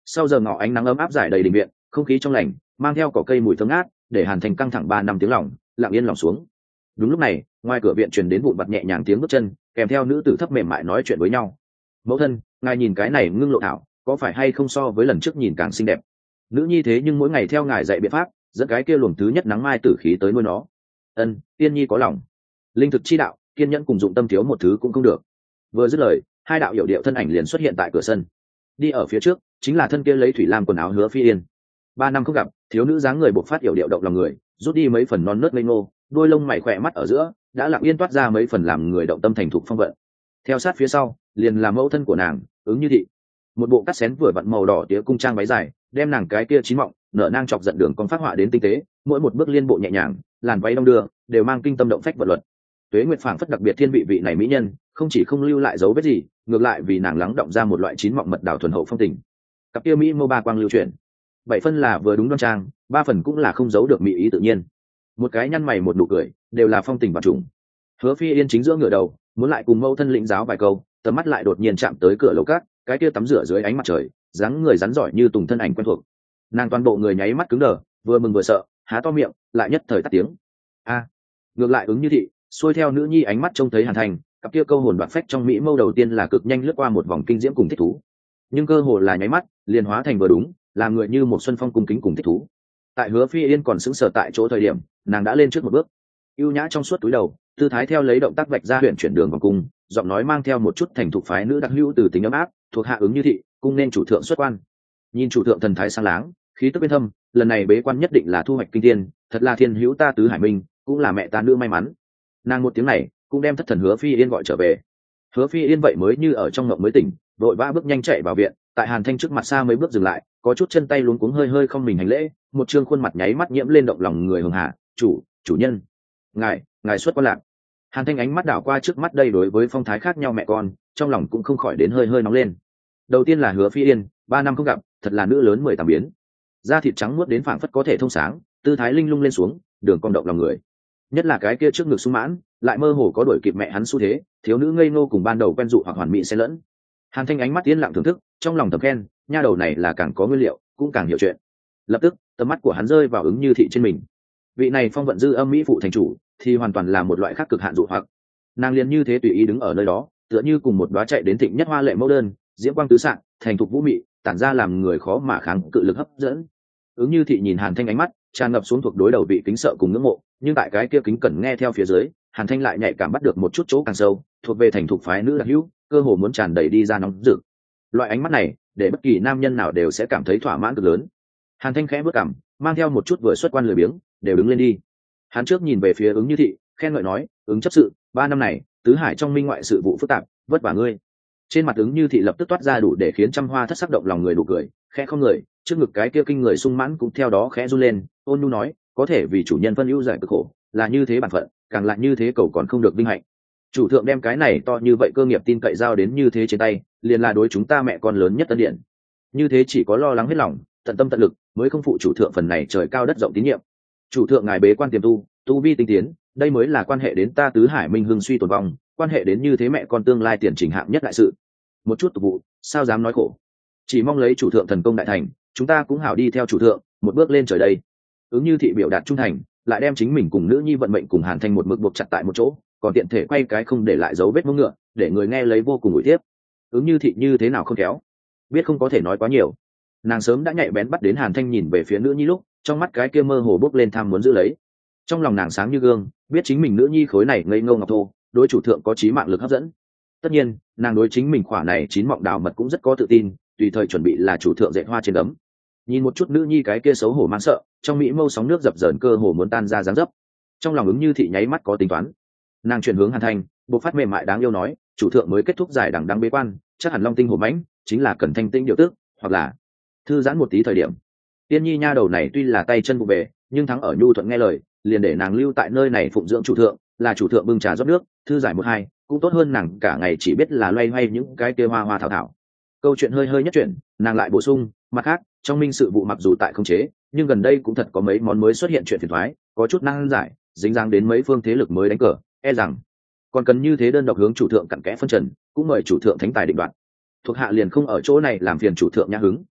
Sau giờ ngọ ánh nắng ấm áp rải đầy đình viện, không khí trong lành mang theo cỏ cây mùi thơm ngát, để Hàn Thành căng thẳng ba năm tiếng lòng lặng yên lòng xuống. Đúng lúc này, ngoài cửa viện truyền đến vụn vặt nhẹ nhàng tiếng bước chân, kèm theo nữ tử thấp mềm mại nói chuyện với nhau. Mẫu thân, ngài nhìn cái này ngưng lộ thảo, có phải hay không so với lần trước nhìn càng xinh đẹp? Nữ nhi thế nhưng mỗi ngày theo ngài dạy biện pháp, dẫn cái kia luồng thứ nhất nắng mai tử khí tới nuôi nó. Ân, tiên nhi có lòng. Linh thực chi đạo, kiên nhẫn cùng dụng tâm thiếu một thứ cũng không được. Vừa dứt lời, hai đạo hiệu điệu thân ảnh liền xuất hiện tại cửa sân. Đi ở phía trước chính là thân kia lấy thủy lam quần áo Hứa Phi Yên. Ba năm không gặp, thiếu nữ dáng người bộc phát hiệu điệu động lòng người, rút đi mấy phần non nớt ngây ngô, đôi lông mày khỏe mắt ở giữa đã lặng yên toát ra mấy phần làm người động tâm thành thục phong vận. Theo sát phía sau liền là mẫu thân của nàng, Ứng Như Thị. Một bộ cắt xén vừa vặn màu đỏ tía cung trang váy dài, đem nàng cái kia chín mọng nở nang chọc giận đường con phát họa đến tinh tế, mỗi một bước liên bộ nhẹ nhàng, làn váy đong đưa đều mang kinh tâm động phách vật luật. Tuế Nguyệt phảng phất đặc biệt thiên vị vị này mỹ nhân, không chỉ không lưu lại dấu vết gì, ngược lại vì nàng lắng động ra một loại chín mọng mật đảo thuần hậu phong tình. Cặp kia mỹ mâu ba quang lưu chuyển, bảy phân là vừa đúng đoan trang, ba phần cũng là không giấu được mỹ ý tự nhiên. Một cái nhăn mày một nụ cười, đều là phong tình và trùng. Hứa Phi Yên chính giữa ngửa đầu, muốn lại cùng mâu thân lĩnh giáo vài câu, tầm mắt lại đột nhiên chạm tới cửa lầu cát, cái kia tắm rửa dưới ánh mặt trời, dáng người rắn giỏi như tùng thân ảnh quen thuộc. Nàng toàn bộ người nháy mắt cứng đờ, vừa mừng vừa sợ, há to miệng, lại nhất thời tắt tiếng. A, ngược lại Ứng Như Thị, xuôi theo nữ nhi ánh mắt trông thấy Hàn Thành, cặp kia câu hồn đoạt phách trong mỹ mâu đầu tiên là cực nhanh lướt qua một vòng kinh diễm cùng thích thú, nhưng cơ hồ là nháy mắt, liền hóa thành vừa đúng, làm người như một xuân phong cung kính cùng thích thú. Tại Hứa Phi Yên còn sững sờ tại chỗ thời điểm, nàng đã lên trước một bước, ưu nhã trong suốt túi đầu, tư thái theo lấy động tác vạch ra huyền chuyển đường vòng cung, giọng nói mang theo một chút thành thục phái nữ đặc hữu từ tính ấm áp, thuộc hạ Ứng Như Thị, cung nên chủ thượng xuất quan. Nhìn chủ thượng thần thái sáng láng, khí tức bên thâm, lần này bế quan nhất định là thu hoạch kinh thiên, thật là thiên hữu ta tứ hải minh, cũng là mẹ ta nữ may mắn. Nàng một tiếng này cũng đem thất thần Hứa Phi Yên gọi trở về. Hứa Phi Yên vậy mới như ở trong ngộng mới tỉnh, vội vã bước nhanh chạy vào viện, tại Hàn Thanh trước mặt xa mấy bước dừng lại, có chút chân tay luống cuống hơi hơi không mình hành lễ, một trương khuôn mặt nháy mắt nhiễm lên động lòng người hường hạ, chủ chủ nhân, ngài ngài xuất quan lạc. Hàn Thanh ánh mắt đảo qua trước mắt đây đối với phong thái khác nhau mẹ con, trong lòng cũng không khỏi đến hơi hơi nóng lên. Đầu tiên là Hứa Phi Yên, ba năm không gặp, thật là nữ lớn mười tám biến, da thịt trắng muốt đến phảng phất có thể thông sáng, tư thái linh lung lên xuống, đường cong động lòng người. Nhất là cái kia trước ngực sung mãn, lại mơ hồ có đổi kịp mẹ hắn xu thế, thiếu nữ ngây ngô cùng ban đầu quen dụ hoặc hoàn mỹ xen lẫn. Hàn Thanh ánh mắt yên lặng thưởng thức, trong lòng thầm khen, nha đầu này là càng có nguyên liệu, cũng càng hiểu chuyện. Lập tức, tầm mắt của hắn rơi vào Ứng Như Thị trên mình. Vị này phong vận dư âm mỹ phụ thành chủ, thì hoàn toàn là một loại khác cực hạn dụ hoặc. Nàng liền như thế tùy ý đứng ở nơi đó, tựa như cùng một đóa chạy đến thịnh nhất hoa lệ mẫu đơn, diễm quang tứ sạng, thành thục vũ mị, tản ra làm người khó mà kháng cự lực hấp dẫn. Ứng Như Thị nhìn Hàn Thanh ánh mắt tràn ngập xuống thuộc đối đầu vị kính sợ cùng ngưỡng mộ, nhưng tại cái kia kính cẩn nghe theo phía dưới, Hàn Thanh lại nhạy cảm bắt được một chút chỗ càng sâu, thuộc về thành thục phái nữ đặc hữu, cơ hồ muốn tràn đầy đi ra nóng rực. Loại ánh mắt này, để bất kỳ nam nhân nào đều sẽ cảm thấy thỏa mãn cực lớn. Hàn Thanh khẽ bước cằm, mang theo một chút vừa xuất quan lười biếng, đều đứng lên đi. Hắn trước nhìn về phía Ứng Như Thị, khen ngợi nói, Ứng chấp sự, ba năm này, tứ hải trong minh ngoại sự vụ phức tạp, vất vả ngươi. Trên mặt Ứng Như Thị lập tức toát ra đủ để khiến trăm hoa thất sắc động lòng người đủ cười, khẽ không người, trước ngực cái kia kinh người sung mãn cũng theo đó khẽ run lên, ôn nhu nói, có thể vì chủ nhân phân ưu giải cực khổ, là như thế bản phận, càng lại như thế cầu còn không được vinh hạnh. Chủ thượng đem cái này to như vậy cơ nghiệp tin cậy giao đến như thế trên tay, liền là đối chúng ta mẹ con lớn nhất tân điện. Như thế chỉ có lo lắng hết lòng, tận tâm tận lực, mới không phụ chủ thượng phần này trời cao đất rộng tín nhiệm. Chủ thượng ngài bế quan tiềm tu, tu vi tinh tiến, đây mới là quan hệ đến ta tứ hải minh hưng suy tồn vong, quan hệ đến như thế mẹ con tương lai tiền trình hạng nhất đại sự. Một chút tục vụ, sao dám nói khổ? Chỉ mong lấy chủ thượng thần công đại thành, chúng ta cũng hảo đi theo chủ thượng, một bước lên trời đây. Ứng Như Thị biểu đạt trung thành, lại đem chính mình cùng nữ nhi vận mệnh cùng Hàn Thanh một mực buộc chặt tại một chỗ, còn tiện thể quay cái không để lại dấu vết mông ngựa, để người nghe lấy vô cùng ủi tiếp. Ứng Như Thị như thế nào không khéo, biết không có thể nói quá nhiều. Nàng sớm đã nhạy bén bắt đến Hàn Thanh nhìn về phía nữ nhi lúc, trong mắt cái kia mơ hồ bốc lên tham muốn giữ lấy. Trong lòng nàng sáng như gương, biết chính mình nữ nhi khối này ngây ngô ngọc thô, đối chủ thượng có chí mạng lực hấp dẫn. Tất nhiên, nàng đối chính mình khỏa này chín mọng đào mật cũng rất có tự tin, tùy thời chuẩn bị là chủ thượng dệt hoa trên đấm. Nhìn một chút nữ nhi cái kia xấu hổ man sợ, trong mỹ mâu sóng nước dập dờn cơ hồ muốn tan ra dáng dấp. Trong lòng Ứng Như Thị nháy mắt có tính toán. Nàng chuyển hướng Hàn Thanh, bộ phát mềm mại đáng yêu nói, chủ thượng mới kết thúc giải đẳng đăng bế quan, chắc hẳn long tinh hổ mãnh chính là cần thanh tinh điều tức, hoặc là thư giãn một tí thời điểm. Tiên nhi nha đầu này tuy là tay chân vụ về, nhưng thắng ở nhu thuận nghe lời, liền để nàng lưu tại nơi này phụng dưỡng chủ thượng, là chủ thượng bưng trà rót nước, thư giải một hai, cũng tốt hơn nàng cả ngày chỉ biết là loay hoay những cái kia hoa hoa thảo thảo. Câu chuyện hơi hơi nhất chuyển, nàng lại bổ sung, mặt khác, trong minh sự vụ mặc dù tại không chế, nhưng gần đây cũng thật có mấy món mới xuất hiện chuyện phiền toái, có chút năng giải, dính dáng đến mấy phương thế lực mới đánh cờ, e rằng còn cần như thế đơn độc hướng chủ thượng cặn kẽ phân trần, cũng mời chủ thượng thánh tài định đoạt. Thuộc hạ liền không ở chỗ này làm phiền chủ thượng nhã hứng.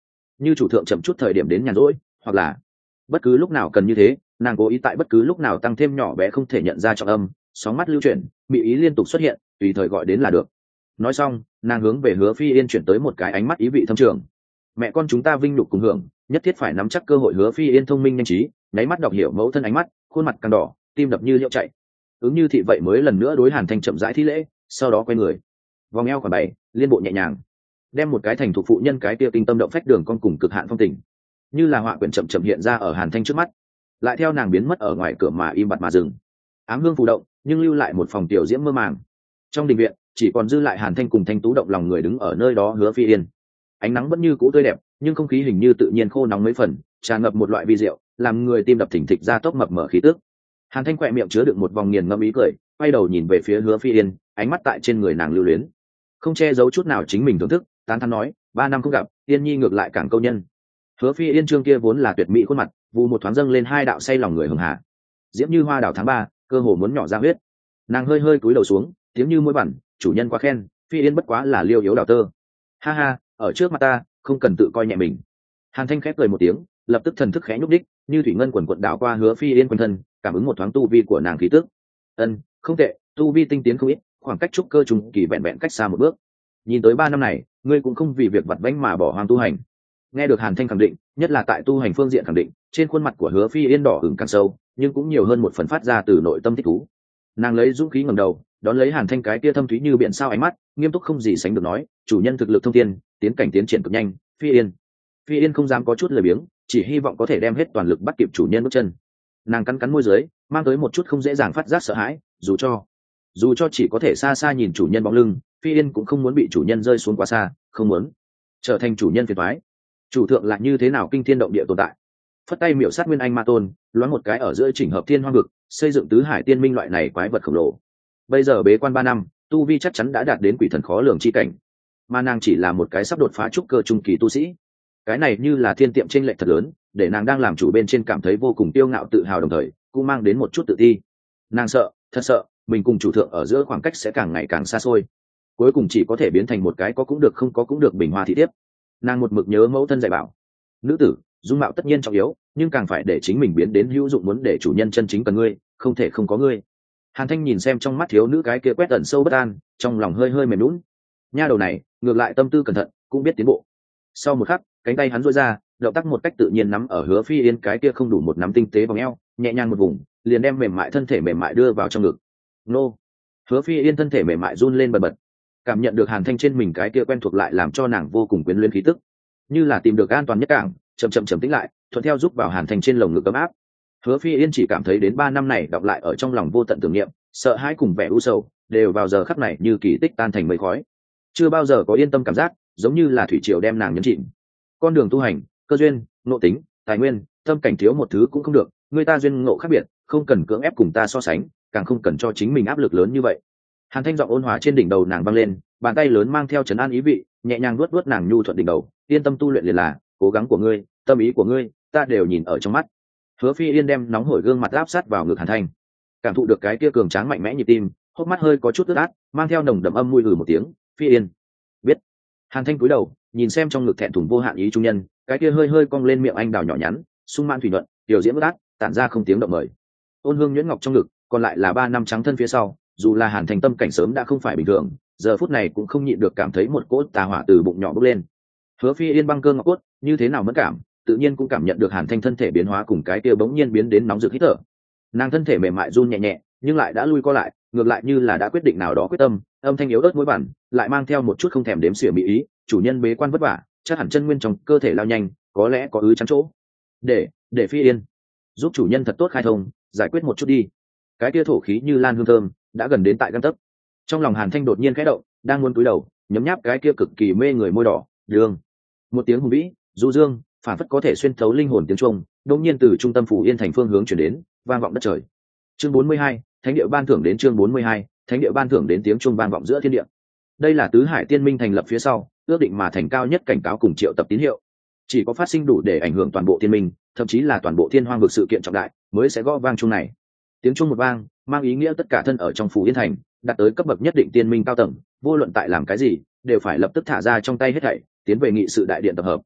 như chủ thượng chậm chút thời điểm đến nhàn rỗi, hoặc là bất cứ lúc nào cần như thế, nàng cố ý tại bất cứ lúc nào tăng thêm nhỏ bé không thể nhận ra trọng âm, sóng mắt lưu chuyển, mỹ ý liên tục xuất hiện, tùy thời gọi đến là được. Nói xong, nàng hướng về Hứa Phi Yên chuyển tới một cái ánh mắt ý vị thâm trường. Mẹ con chúng ta vinh nhục cùng hưởng, nhất thiết phải nắm chắc cơ hội. Hứa Phi Yên thông minh nhanh trí, nháy mắt đọc hiểu mẫu thân ánh mắt, khuôn mặt càng đỏ, tim đập như liễu chạy. Ứng Như Thị vậy mới lần nữa đối Hàn Thanh chậm rãi thi lễ, sau đó quay người, vòng eo khoảng bảy, liên bộ nhẹ nhàng, đem một cái thành thuộc phụ nhân cái tia kinh tâm động phách đường con cùng cực hạn phong tình, như là họa quyển chậm chậm hiện ra ở Hàn Thanh trước mắt, lại theo nàng biến mất ở ngoài cửa mà im bặt mà dừng. Ám hương phù động, nhưng lưu lại một phòng tiểu diễm mơ màng. Trong đình viện chỉ còn dư lại Hàn Thanh cùng Thanh Tú động lòng người đứng ở nơi đó. Hứa Phi Yên, ánh nắng vẫn như cũ tươi đẹp, nhưng không khí hình như tự nhiên khô nóng mấy phần, tràn ngập một loại vi diệu, làm người tim đập thình thịch ra tốc mập mở khí tức. Hàn Thanh khỏe miệng chứa đựng một vòng nghiền ngẫm ý cười, quay đầu nhìn về phía Hứa Phi Yên, ánh mắt tại trên người nàng lưu luyến, không che giấu chút nào chính mình thưởng thức, tán thán nói: ba năm không gặp, Yên Nhi ngược lại càng câu nhân. Hứa Phi Yên trương kia vốn là tuyệt mỹ khuôn mặt, vụ một thoáng dâng lên hai đạo say lòng người hường hà, diễm như hoa đào tháng ba, cơ hồ muốn nhỏ ra huyết. Nàng hơi hơi cúi đầu xuống, tiếng như mũi bẩn, chủ nhân quá khen, Phi Yên bất quá là liêu yếu đào tơ. Ha ha, ở trước mặt ta, không cần tự coi nhẹ mình. Hàn Thanh khép cười một tiếng, lập tức thần thức khẽ nhúc đích, như thủy ngân quần quận đảo qua Hứa Phi Yên quanh thân, cảm ứng một thoáng tu vi của nàng khí tức. Ân, không tệ, tu vi tinh tiến không ít, khoảng cách trúc cơ trùng kỳ vẹn vẹn cách xa một bước. Nhìn tới ba năm này, ngươi cũng không vì việc vặt vãnh mà bỏ hoang tu hành. Nghe được Hàn Thanh khẳng định, nhất là tại tu hành phương diện khẳng định, trên khuôn mặt của Hứa Phi Yên đỏ ửng càng sâu, nhưng cũng nhiều hơn một phần phát ra từ nội tâm thích thú. Nàng lấy dũng khí ngẩng đầu, đón lấy Hàn Thanh cái kia thâm thúy như biển sao ánh mắt, nghiêm túc không gì sánh được nói: chủ nhân thực lực thông thiên, tiến cảnh tiến triển cực nhanh, Phi Yên. Phi Yên không dám có chút lười biếng, chỉ hy vọng có thể đem hết toàn lực bắt kịp chủ nhân bước chân. Nàng cắn cắn môi dưới, mang tới một chút không dễ dàng phát giác sợ hãi, dù cho dù cho chỉ có thể xa xa nhìn chủ nhân bóng lưng, Phi Yên cũng không muốn bị chủ nhân rơi xuống quá xa, không muốn trở thành chủ nhân phiền toái. Chủ thượng là như thế nào kinh thiên động địa tồn tại, phất tay miểu sát Nguyên Anh Ma Tôn, loáng một cái ở giữa chỉnh hợp thiên hoang vực, xây dựng tứ hải tiên minh loại này quái vật khổng lồ. Bây giờ bế quan ba năm, tu vi chắc chắn đã đạt đến quỷ thần khó lường chi cảnh, mà nàng chỉ là một cái sắp đột phá trúc cơ trung kỳ tu sĩ. Cái này như là thiên tiệm chênh lệch thật lớn, để nàng đang làm chủ bên trên cảm thấy vô cùng tiêu ngạo tự hào, đồng thời cũng mang đến một chút tự ti. Nàng sợ, thật sợ, mình cùng chủ thượng ở giữa khoảng cách sẽ càng ngày càng xa xôi, cuối cùng chỉ có thể biến thành một cái có cũng được không có cũng được bình hoa thị tiếp. Nàng một mực nhớ mẫu thân dạy bảo, nữ tử dung mạo tất nhiên trọng yếu, nhưng càng phải để chính mình biến đến hữu dụng, muốn để chủ nhân chân chính cần ngươi, không thể không có ngươi. Hàn Thanh nhìn xem trong mắt thiếu nữ cái kia quét ẩn sâu bất an, trong lòng hơi hơi mềm lún. Nha đầu này ngược lại tâm tư cẩn thận, cũng biết tiến bộ. Sau một khắc, cánh tay hắn duỗi ra, động tác một cách tự nhiên nắm ở Hứa Phi Yên cái kia không đủ một nắm tinh tế vòng eo, nhẹ nhàng một vùng, liền đem mềm mại thân thể mềm mại đưa vào trong ngực. Nô! Hứa Phi Yên thân thể mềm mại run lên bần bật, cảm nhận được Hàn Thanh trên mình cái kia quen thuộc lại làm cho nàng vô cùng quyến luyến khí tức, như là tìm được an toàn nhất cảng, chậm chậm chậm tĩnh lại, thuận theo giúp vào Hàn Thanh trên lồng ngực ấm áp. Hứa Phi Yên chỉ cảm thấy đến ba năm này đọc lại ở trong lòng vô tận tưởng niệm, sợ hãi cùng vẻ u sầu đều vào giờ khắc này như kỳ tích tan thành mây khói. Chưa bao giờ có yên tâm cảm giác, giống như là thủy triều đem nàng nhấn chìm. Con đường tu hành, cơ duyên, nội tính, tài nguyên, tâm cảnh thiếu một thứ cũng không được, người ta duyên ngộ khác biệt, không cần cưỡng ép cùng ta so sánh, càng không cần cho chính mình áp lực lớn như vậy. Hàn Thanh giọng ôn hòa trên đỉnh đầu nàng vang lên, bàn tay lớn mang theo trấn an ý vị, nhẹ nhàng vuốt vuốt nàng nhu thuận đỉnh đầu, yên tâm tu luyện liền là, cố gắng của ngươi, tâm ý của ngươi, ta đều nhìn ở trong mắt. Hứa Phi Yên đem nóng hổi gương mặt áp sát vào ngực Hàn Thanh, cảm thụ được cái kia cường tráng mạnh mẽ nhịp tim, hốc mắt hơi có chút ướt át, mang theo nồng đậm âm mùi gừ một tiếng. Phi Yên, biết. Hàn Thanh cúi đầu, nhìn xem trong ngực thẹn thùng vô hạn ý trung nhân, cái kia hơi hơi cong lên miệng anh đào nhỏ nhắn, sung mãn thủy nhuận, tiểu diễm ướt át, tản ra không tiếng động mời. Ôn hương nhuyễn ngọc trong ngực, còn lại là ba năm trắng thân phía sau, dù là Hàn Thanh tâm cảnh sớm đã không phải bình thường, giờ phút này cũng không nhịn được cảm thấy một cỗ tà hỏa từ bụng nhỏ bốc lên. Hứa Phi Yên băng cơ ngọc cốt, như thế nào mẫn cảm, tự nhiên cũng cảm nhận được Hàn Thanh thân thể biến hóa cùng cái kia bỗng nhiên biến đến nóng rực hít thở. Nàng thân thể mềm mại run nhẹ nhẹ, nhưng lại đã lui co lại, ngược lại như là đã quyết định nào đó quyết tâm, âm thanh yếu ớt mối bản, lại mang theo một chút không thèm đếm xỉa mỹ ý, chủ nhân bế quan vất vả, chắc hẳn chân nguyên trong cơ thể lao nhanh, có lẽ có ứ chắn chỗ. Để, để Phi Yên giúp chủ nhân thật tốt khai thông, giải quyết một chút đi. Cái kia thổ khí như lan hương thơm, đã gần đến tại gan tấc. Trong lòng Hàn Thanh đột nhiên khẽ động, đang muốn cúi đầu, nhấm nháp cái kia cực kỳ mê người môi đỏ, đường. Một tiếng hùng vĩ, du dương, phản phất có thể xuyên thấu linh hồn tiếng trung, đột nhiên từ trung tâm phủ Yên thành phương hướng chuyển đến, vang vọng đất trời. Chương bốn mươi hai, Thánh địa ban thưởng đến chương bốn mươi hai, Thánh địa ban thưởng đến tiếng trung vang vọng giữa thiên địa. Đây là tứ hải tiên minh thành lập phía sau, ước định mà thành cao nhất cảnh cáo cùng triệu tập tín hiệu. Chỉ có phát sinh đủ để ảnh hưởng toàn bộ tiên minh, thậm chí là toàn bộ thiên hoang vực sự kiện trọng đại, mới sẽ gõ vang chuông này. Tiếng chuông một vang, mang ý nghĩa tất cả thân ở trong phủ Yên thành, đạt tới cấp bậc nhất định tiên minh cao tầng, vô luận tại làm cái gì, đều phải lập tức thả ra trong tay hết thảy, tiến về nghị sự đại điện tập hợp.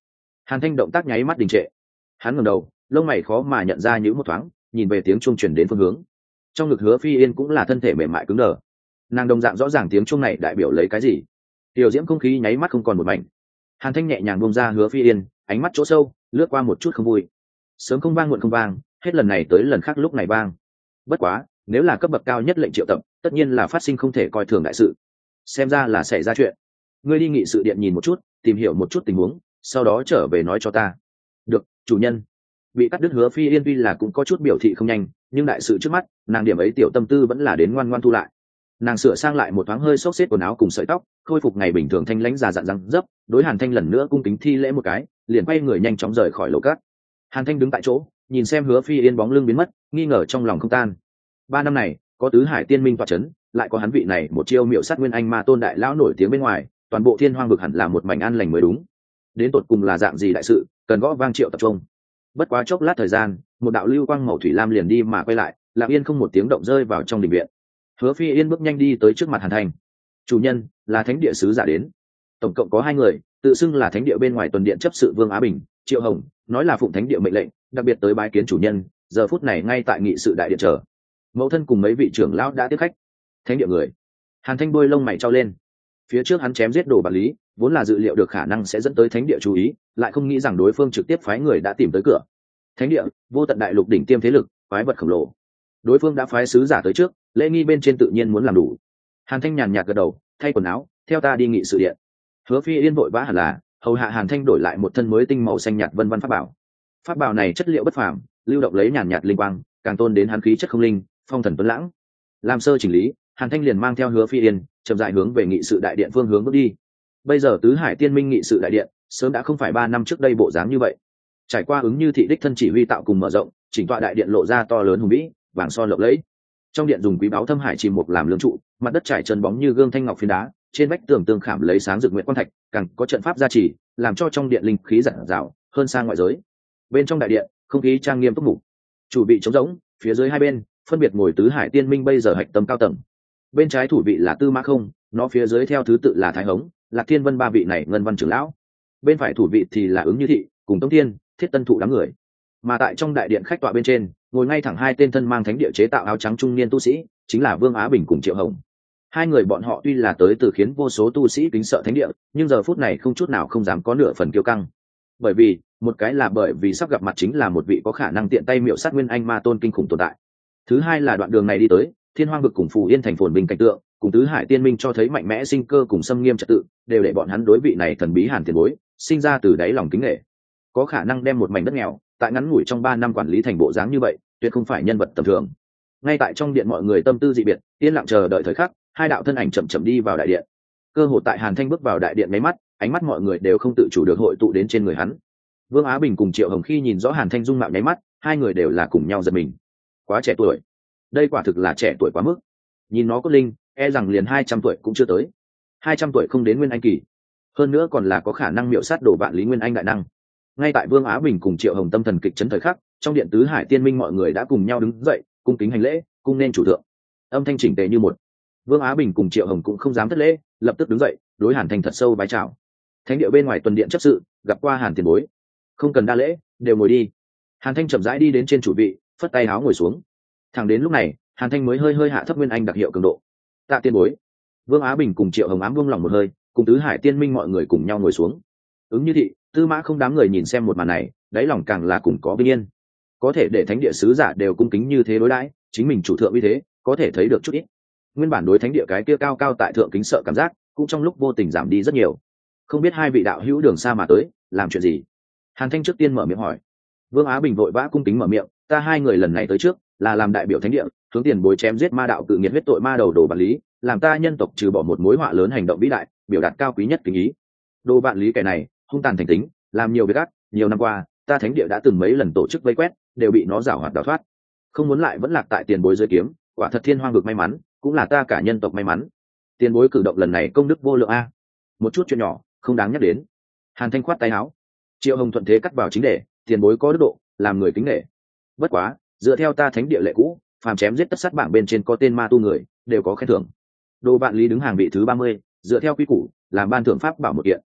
Hàn Thanh động tác nháy mắt đình trệ, hắn ngẩng đầu, lông mày khó mà nhận ra những một thoáng, nhìn về tiếng chuông truyền đến phương hướng. Trong ngực Hứa Phi Yên cũng là thân thể mềm mại cứng đờ, nàng đồng dạng rõ ràng tiếng chuông này đại biểu lấy cái gì. Tiểu diễm không khí nháy mắt không còn một mảnh. Hàn Thanh nhẹ nhàng buông ra Hứa Phi Yên, ánh mắt chỗ sâu lướt qua một chút không vui. Sớm không vang muộn không vang, hết lần này tới lần khác lúc này vang. Bất quá, nếu là cấp bậc cao nhất lệnh triệu tập, tất nhiên là phát sinh không thể coi thường đại sự. Xem ra là xảy ra chuyện. Ngươi đi nghị sự điện nhìn một chút, tìm hiểu một chút tình huống, sau đó trở về nói cho ta. Được, chủ nhân. Bị cắt đứt Hứa Phi Yên tuy là cũng có chút biểu thị không nhanh, nhưng đại sự trước mắt, nàng điểm ấy tiểu tâm tư vẫn là đến ngoan ngoan thu lại. Nàng sửa sang lại một thoáng hơi xốc xếp quần áo cùng sợi tóc, khôi phục ngày bình thường thanh lãnh già dặn răng dấp, đối Hàn Thanh lần nữa cung kính thi lễ một cái, liền quay người nhanh chóng rời khỏi lầu cát. Hàn Thanh đứng tại chỗ, nhìn xem Hứa Phi Yên bóng lưng biến mất, nghi ngờ trong lòng không tan. Ba năm này, có tứ hải tiên minh tọa chấn, lại có hắn vị này một chiêu miệu sát nguyên anh ma tôn đại lão nổi tiếng bên ngoài, toàn bộ thiên hoang vực hẳn là một mảnh an lành mới đúng. Đến tột cùng là dạng gì đại sự, cần gõ vang triệu tập trung. Bất quá chốc lát thời gian, một đạo lưu quang màu thủy lam liền đi mà quay lại, lặng yên không một tiếng động rơi vào trong đình viện. Hứa Phi Yên bước nhanh đi tới trước mặt Hàn Thanh. Chủ nhân, là thánh địa sứ giả đến. Tổng cộng có hai người, tự xưng là thánh địa bên ngoài tuần điện chấp sự Vương Á Bình, Triệu Hồng, nói là phụng thánh địa mệnh lệnh, đặc biệt tới bái kiến chủ nhân, giờ phút này ngay tại nghị sự đại điện chờ. Mẫu thân cùng mấy vị trưởng lão đã tiếp khách. Thánh địa người. Hàn Thanh bôi lông mày trao lên. Phía trước hắn chém giết đồ bản lý, vốn là dự liệu được khả năng sẽ dẫn tới thánh địa chú ý, lại không nghĩ rằng đối phương trực tiếp phái người đã tìm tới cửa. Thánh địa, vô tận đại lục đỉnh tiêm thế lực, quái vật khổng lồ. Đối phương đã phái sứ giả tới trước, lễ nghi bên trên tự nhiên muốn làm đủ. Hàn Thanh nhàn nhạt gật đầu, thay quần áo, theo ta đi nghị sự điện. Hứa Phi Yên vội vã hẳn là hầu hạ Hàn Thanh đổi lại một thân mới tinh màu xanh nhạt vân vân pháp bảo. Pháp bảo này chất liệu bất phàm, lưu động lấy nhàn nhạt linh quang, càng tôn đến hắn khí chất không linh, phong thần tuấn lãng. Làm sơ chỉnh lý, Hàn Thanh liền mang theo Hứa Phi Yên, chậm rãi hướng về nghị sự đại điện phương hướng bước đi. Bây giờ tứ hải tiên minh nghị sự đại điện, sớm đã không phải ba năm trước đây bộ dáng như vậy. Trải qua ứng như thị đích thân chỉ huy tạo cùng mở rộng, chỉnh tọa đại điện lộ ra to lớn hùng vĩ, vàng son lộng lẫy. Trong điện dùng quý báu thâm hải chìm mục làm lương trụ, mặt đất trải trơn bóng như gương thanh ngọc phiến đá, trên vách tường tương khảm lấy sáng rực nguyện quan thạch, càng có trận pháp gia trì, làm cho trong điện linh khí dạt dào hơn sang ngoại giới. Bên trong đại điện, không khí trang nghiêm túc mục, chủ vị trống rỗng, phía dưới hai bên phân biệt ngồi tứ hải tiên minh bây giờ hạch tâm cao tầng. Bên trái thủ vị là Tư Mã Không, nó phía dưới theo thứ tự là Thái Hống, Lạc Thiên Vân ba vị này ngân văn trưởng lão. Bên phải thủ vị thì là Ứng Như Thị, cùng Tống Thiên, Thiết Tân Thụ đám người. Mà tại trong đại điện khách tọa bên trên, ngồi ngay thẳng hai tên thân mang thánh địa chế tạo áo trắng trung niên tu sĩ, chính là Vương Á Bình cùng Triệu Hồng. Hai người bọn họ tuy là tới từ khiến vô số tu sĩ kính sợ thánh địa, nhưng giờ phút này không chút nào không dám có nửa phần kiêu căng. Bởi vì, một cái là bởi vì sắp gặp mặt chính là một vị có khả năng tiện tay miệu sát nguyên anh ma tôn kinh khủng tồn tại. Thứ hai là đoạn đường này đi tới, thiên hoang vực cùng phù yên thành phồn bình cảnh tượng, cùng tứ hải tiên minh cho thấy mạnh mẽ sinh cơ cùng xâm nghiêm trật tự, đều để bọn hắn đối vị này thần bí Hàn tiền bối sinh ra từ đáy lòng kính nể. Có khả năng đem một mảnh đất nghèo tại ngắn ngủi trong ba năm quản lý thành bộ dáng như vậy, tuyệt không phải nhân vật tầm thường. Ngay tại trong điện mọi người tâm tư dị biệt, yên lặng chờ đợi thời khắc, hai đạo thân ảnh chậm chậm đi vào đại điện. Cơ hội tại Hàn Thanh bước vào đại điện mấy mắt, ánh mắt mọi người đều không tự chủ được hội tụ đến trên người hắn. Vương Á Bình cùng Triệu Hồng khi nhìn rõ Hàn Thanh dung mạo nháy mắt, hai người đều là cùng nhau giật mình. Quá trẻ tuổi, đây quả thực là trẻ tuổi quá mức. Nhìn nó có linh, e rằng liền hai trăm tuổi cũng chưa tới. Hai trăm tuổi không đến nguyên anh kỳ, hơn nữa còn là có khả năng miệu sát đổ vạn lý nguyên anh đại năng. Ngay tại Vương Á Bình cùng Triệu Hồng tâm thần kịch chấn thời khắc, trong điện tứ hải tiên minh mọi người đã cùng nhau đứng dậy, cung kính hành lễ, cung nên chủ thượng. Âm thanh chỉnh tề như một. Vương Á Bình cùng Triệu Hồng cũng không dám thất lễ, lập tức đứng dậy, đối Hàn Thanh thật sâu bái chào. Thánh địa bên ngoài tuần điện chấp sự, gặp qua Hàn tiền bối. Không cần đa lễ, đều ngồi đi. Hàn Thanh chậm rãi đi đến trên chủ vị, phất tay áo ngồi xuống. Thẳng đến lúc này, Hàn Thanh mới hơi hơi hạ thấp nguyên anh đặc hiệu cường độ. Tạ tiền bối. Vương Á Bình cùng Triệu Hồng ám buông lòng một hơi, cùng tứ hải tiên minh mọi người cùng nhau ngồi xuống. Ứng Như Thị, Tư Mã Không đám người nhìn xem một màn này, đáy lòng càng là cùng có bình yên. Có thể để thánh địa sứ giả đều cung kính như thế đối đãi, chính mình chủ thượng như thế, có thể thấy được chút ít. Nguyên bản đối thánh địa cái kia cao cao tại thượng kính sợ cảm giác, cũng trong lúc vô tình giảm đi rất nhiều. Không biết hai vị đạo hữu đường xa mà tới, làm chuyện gì? Hàn Thanh trước tiên mở miệng hỏi. Vương Á Bình vội vã cung kính mở miệng, ta hai người lần này tới trước, là làm đại biểu thánh địa, hướng tiền bối chém giết ma đạo tự nghiệt huyết tội ma đầu Đồ Vạn Lý, làm ta nhân tộc trừ bỏ một mối họa lớn hành động vĩ đại, biểu đạt cao quý nhất kính ý. Đồ Vạn Lý kẻ này, hung tàn thành tính, làm nhiều việc ác, nhiều năm qua, ta thánh địa đã từng mấy lần tổ chức vây quét, đều bị nó giảo hoạt đào thoát. Không muốn lại vẫn lạc tại tiền bối dưới kiếm, quả thật thiên hoang vực may mắn, cũng là ta cả nhân tộc may mắn. Tiền bối cử động lần này công đức vô lượng a. Một chút chuyện nhỏ, không đáng nhắc đến. Hàn Thanh khoát tay áo. Triệu Hồng thuận thế cắt vào chính đề, tiền bối có đức độ, làm người kính nể. Bất quá, dựa theo ta thánh địa lệ cũ, phàm chém giết tất sát bảng bên trên có tên ma tu người, đều có khen thưởng. Đồ Vạn Lý đứng hàng vị thứ ba mươi, dựa theo quy củ, làm ban thưởng pháp bảo một kiện.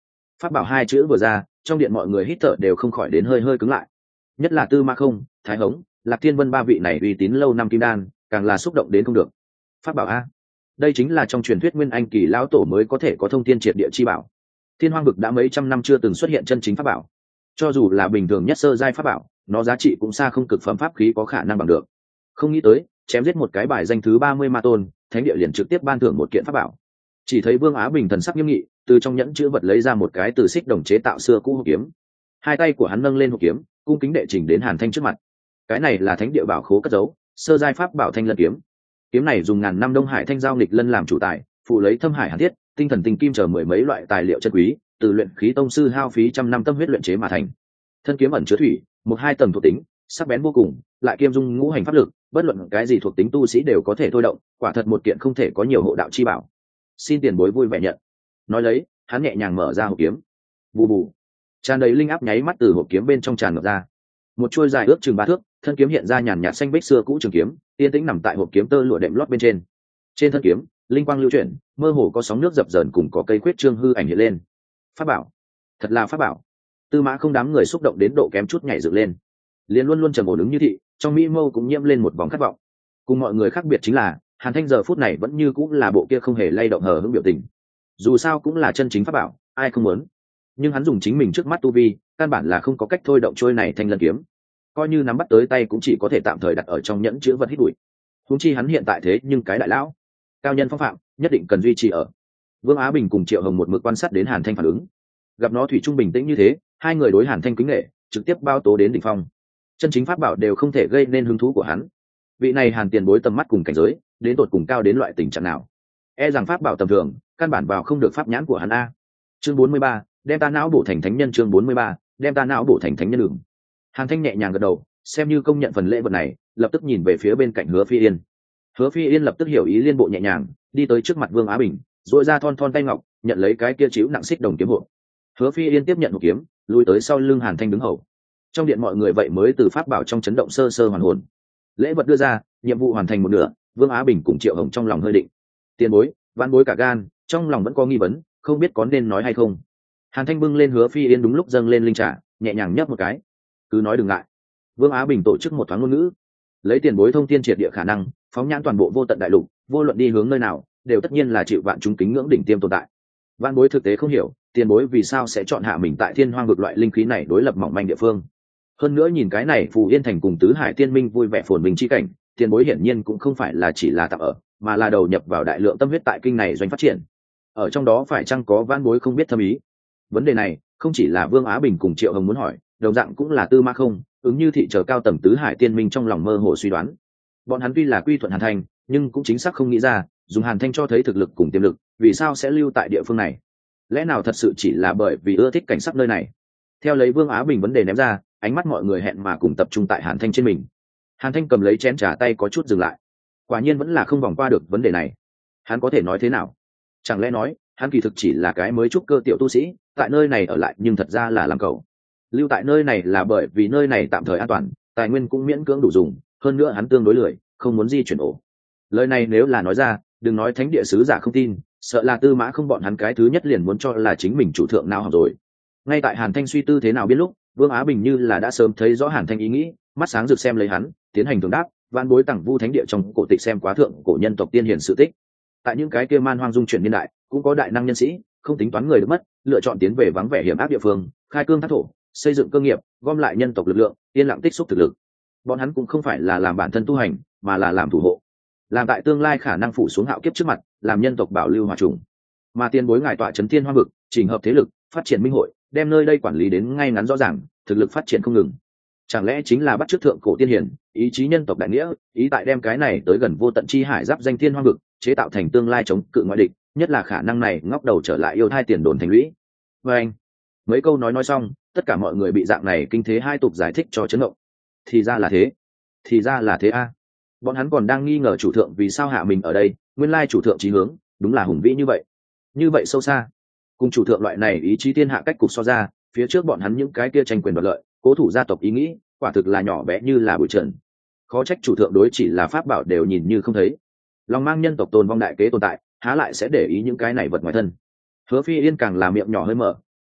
Pháp bảo hai chữ vừa ra, trong điện mọi người hít thở đều không khỏi đến hơi hơi cứng lại. Nhất là Tư Mã Không, Thái Hống, Lạc Thiên Vân ba vị này uy tín lâu năm kim đan, càng là xúc động đến không được. Pháp bảo a, đây chính là trong truyền thuyết Nguyên Anh kỳ lão tổ mới có thể có thông thiên triệt địa chi bảo. Thiên Hoang vực đã mấy trăm năm chưa từng xuất hiện chân chính pháp bảo. Cho dù là bình thường nhất sơ giai pháp bảo, nó giá trị cũng xa không cực phẩm pháp khí có khả năng bằng được. Không nghĩ tới, chém giết một cái bài danh thứ ba mươi ma tôn, thánh địa liền trực tiếp ban thưởng một kiện pháp bảo. Chỉ thấy Vương Á Bình thần sắc nghiêm nghị, từ trong nhẫn chữ vật lấy ra một cái từ xích đồng chế tạo xưa cũ hộp kiếm. Hai tay của hắn nâng lên hộp kiếm, cung kính đệ trình đến Hàn Thanh trước mặt. Cái này là thánh địa bảo khố cất giấu, sơ giai pháp bảo Thanh Lân kiếm. Kiếm này dùng ngàn năm Đông Hải thanh giao nghịch lân làm chủ tài, phụ lấy thâm hải hàn thiết, tinh thần tinh kim chờ mười mấy loại tài liệu chân quý, từ luyện khí tông sư hao phí trăm năm tâm huyết luyện chế mà thành. Thân kiếm ẩn chứa thủy, một hai tầng thuộc tính, sắc bén vô cùng, lại kiêm dung ngũ hành pháp lực, bất luận cái gì thuộc tính tu sĩ đều có thể thôi động, quả thật một kiện không thể có nhiều hộ đạo chi bảo. Xin tiền bối vui vẻ nhận. Nói lấy, hắn nhẹ nhàng mở ra hộp kiếm. Bù bù, tràn đầy linh áp nháy mắt từ hộp kiếm bên trong tràn ngập ra. Một chuôi dài ước chừng ba thước, thân kiếm hiện ra nhàn nhạt xanh bích xưa cũ trường kiếm, yên tĩnh nằm tại hộp kiếm tơ lụa đệm lót bên trên. Trên thân kiếm, linh quang lưu chuyển, mơ hồ có sóng nước dập dờn cùng có cây khuyết trương hư ảnh hiện lên. Pháp bảo, thật là pháp bảo. Tư Mã Không đám người xúc động đến độ kém chút nhảy dựng lên. Liền luôn luôn trầm ổn ứng như thị, trong mỹ mâu cũng nhiễm lên một vòng khát vọng. Cùng mọi người khác biệt chính là, Hàn Thanh giờ phút này vẫn như cũng là bộ kia không hề lay động hờ hững biểu tình. Dù sao cũng là chân chính pháp bảo, ai không muốn. Nhưng hắn dùng chính mình trước mắt tu vi, căn bản là không có cách thôi động trôi này Thanh Lân kiếm. Coi như nắm bắt tới tay cũng chỉ có thể tạm thời đặt ở trong nhẫn chứa vật hít bụi. Huống chi hắn hiện tại thế nhưng cái đại lão, cao nhân phong phạm, nhất định cần duy trì ở. Vương Á Bình cùng Triệu Hồng một mực quan sát đến Hàn Thanh phản ứng. Gặp nó thủy trung bình tĩnh như thế, hai người đối Hàn Thanh kính nể, trực tiếp bao tố đến đỉnh phong. Chân chính pháp bảo đều không thể gây nên hứng thú của hắn. Vị này Hàn tiền bối tầm mắt cùng cảnh giới, đến tột cùng cao đến loại tình trạng nào? E rằng pháp bảo tầm thường, căn bản vào không được pháp nhãn của hắn a. Chương bốn mươi ba, đem ta não bổ thành thánh nhân. Chương bốn mươi ba, đem ta não bổ thành thánh nhân đường. Hàn Thanh nhẹ nhàng gật đầu, xem như công nhận phần lễ vật này, lập tức nhìn về phía bên cạnh Hứa Phi Yên. Hứa Phi Yên lập tức hiểu ý, liên bộ nhẹ nhàng đi tới trước mặt Vương Á Bình, duỗi ra thon thon tay ngọc, nhận lấy cái kia chiếu nặng xích đồng kiếm hộp. Hứa Phi Yên tiếp nhận hộp kiếm, lùi tới sau lưng Hàn Thanh đứng hầu. Trong điện mọi người vậy mới từ pháp bảo trong chấn động sơ sơ hoàn hồn. Lễ vật đưa ra, nhiệm vụ hoàn thành một nửa, Vương Á Bình cùng Triệu Hồng trong lòng hơi định. Tiền bối, vãn bối cả gan, trong lòng vẫn có nghi vấn, không biết có nên nói hay không. Hàn Thanh bưng lên Hứa Phi Yên đúng lúc dâng lên linh trà, nhẹ nhàng nhấp một cái. Cứ nói đừng ngại. Vương Á Bình tổ chức một thoáng ngôn ngữ, lấy tiền bối thông thiên triệt địa khả năng, phóng nhãn toàn bộ vô tận đại lục, vô luận đi hướng nơi nào, đều tất nhiên là chịu vạn chúng kính ngưỡng đỉnh tiêm tồn tại. Vãn bối thực tế không hiểu, tiền bối vì sao sẽ chọn hạ mình tại Thiên Hoang vực loại linh khí này đối lập mỏng manh địa phương. Hơn nữa nhìn cái này Phù Yên thành cùng Tứ Hải Tiên Minh vui vẻ phồn bình chi cảnh, tiền bối hiển nhiên cũng không phải là chỉ là tạm ở, mà là đầu nhập vào đại lượng tâm huyết tại kinh này doanh phát triển. Ở trong đó phải chăng có vãn bối không biết thâm ý? Vấn đề này, không chỉ là Vương Á Bình cùng Triệu Hồng muốn hỏi, đồng dạng cũng là Tư Mã Không, ứng như thị chờ cao tầng Tứ Hải Tiên Minh trong lòng mơ hồ suy đoán. Bọn hắn tuy là quy thuận Hàn Thanh, nhưng cũng chính xác không nghĩ ra, dùng Hàn Thanh cho thấy thực lực cùng tiềm lực, vì sao sẽ lưu tại địa phương này? Lẽ nào thật sự chỉ là bởi vì ưa thích cảnh sắc nơi này? Theo lấy Vương Á Bình vấn đề ném ra, ánh mắt mọi người hẹn mà cùng tập trung tại Hàn Thanh trên mình. Hàn Thanh cầm lấy chén trà tay có chút dừng lại. Quả nhiên vẫn là không vòng qua được vấn đề này. Hắn có thể nói thế nào? Chẳng lẽ nói, hắn kỳ thực chỉ là cái mới trúc cơ tiểu tu sĩ, tại nơi này ở lại nhưng thật ra là làm cầu. Lưu tại nơi này là bởi vì nơi này tạm thời an toàn, tài nguyên cũng miễn cưỡng đủ dùng, hơn nữa hắn tương đối lười, không muốn di chuyển ổ. Lời này nếu là nói ra, đừng nói thánh địa sứ giả không tin, sợ là Tư Mã Không bọn hắn cái thứ nhất liền muốn cho là chính mình chủ thượng nào học rồi. Ngay tại Hàn Thanh suy tư thế nào biết lúc, Vương Á Bình như là đã sớm thấy rõ Hàn Thanh ý nghĩ, mắt sáng rực xem lấy hắn, tiến hành thưởng đáp, vạn bối tặng vu thánh địa trong cổ tịch xem quá thượng cổ nhân tộc tiên hiển sự tích. Tại những cái kia man hoang dung chuyển niên đại, cũng có đại năng nhân sĩ, không tính toán người được mất, lựa chọn tiến về vắng vẻ hiểm ác địa phương, khai cương thác thổ, xây dựng cơ nghiệp, gom lại nhân tộc lực lượng, yên lặng tích xúc thực lực. Bọn hắn cũng không phải là làm bản thân tu hành, mà là làm thủ hộ, làm tại tương lai khả năng phủ xuống hạo kiếp trước mặt, làm nhân tộc bảo lưu hòa trùng. Mà tiền bối ngài tọa chấn thiên hoa vực, chỉnh hợp thế lực, phát triển minh hội, đem nơi đây quản lý đến ngay ngắn rõ ràng, thực lực phát triển không ngừng. Chẳng lẽ chính là bắt chước thượng cổ tiên hiển, ý chí nhân tộc đại nghĩa, ý tại đem cái này tới gần vô tận chi hải giáp danh thiên hoa vực, chế tạo thành tương lai chống cự ngoại địch, nhất là khả năng này ngóc đầu trở lại yêu thai tiền đồn thành lũy. Và anh, mấy câu nói nói xong, tất cả mọi người bị dạng này kinh thế hai tục giải thích cho chấn động. Thì ra là thế, thì ra là thế a. Bọn hắn còn đang nghi ngờ chủ thượng vì sao hạ mình ở đây, nguyên lai chủ thượng chí hướng, đúng là hùng vĩ như vậy, như vậy sâu xa. Cùng chủ thượng loại này ý chí thiên hạ cách cục so ra, phía trước bọn hắn những cái kia tranh quyền đoạt lợi, cố thủ gia tộc ý nghĩ, quả thực là nhỏ bé như là bụi trần. Khó trách chủ thượng đối chỉ là pháp bảo đều nhìn như không thấy. Lòng mang nhân tộc tồn vong đại kế tồn tại, há lại sẽ để ý những cái này vật ngoài thân. Hứa Phi Yên càng là miệng nhỏ hơi mở,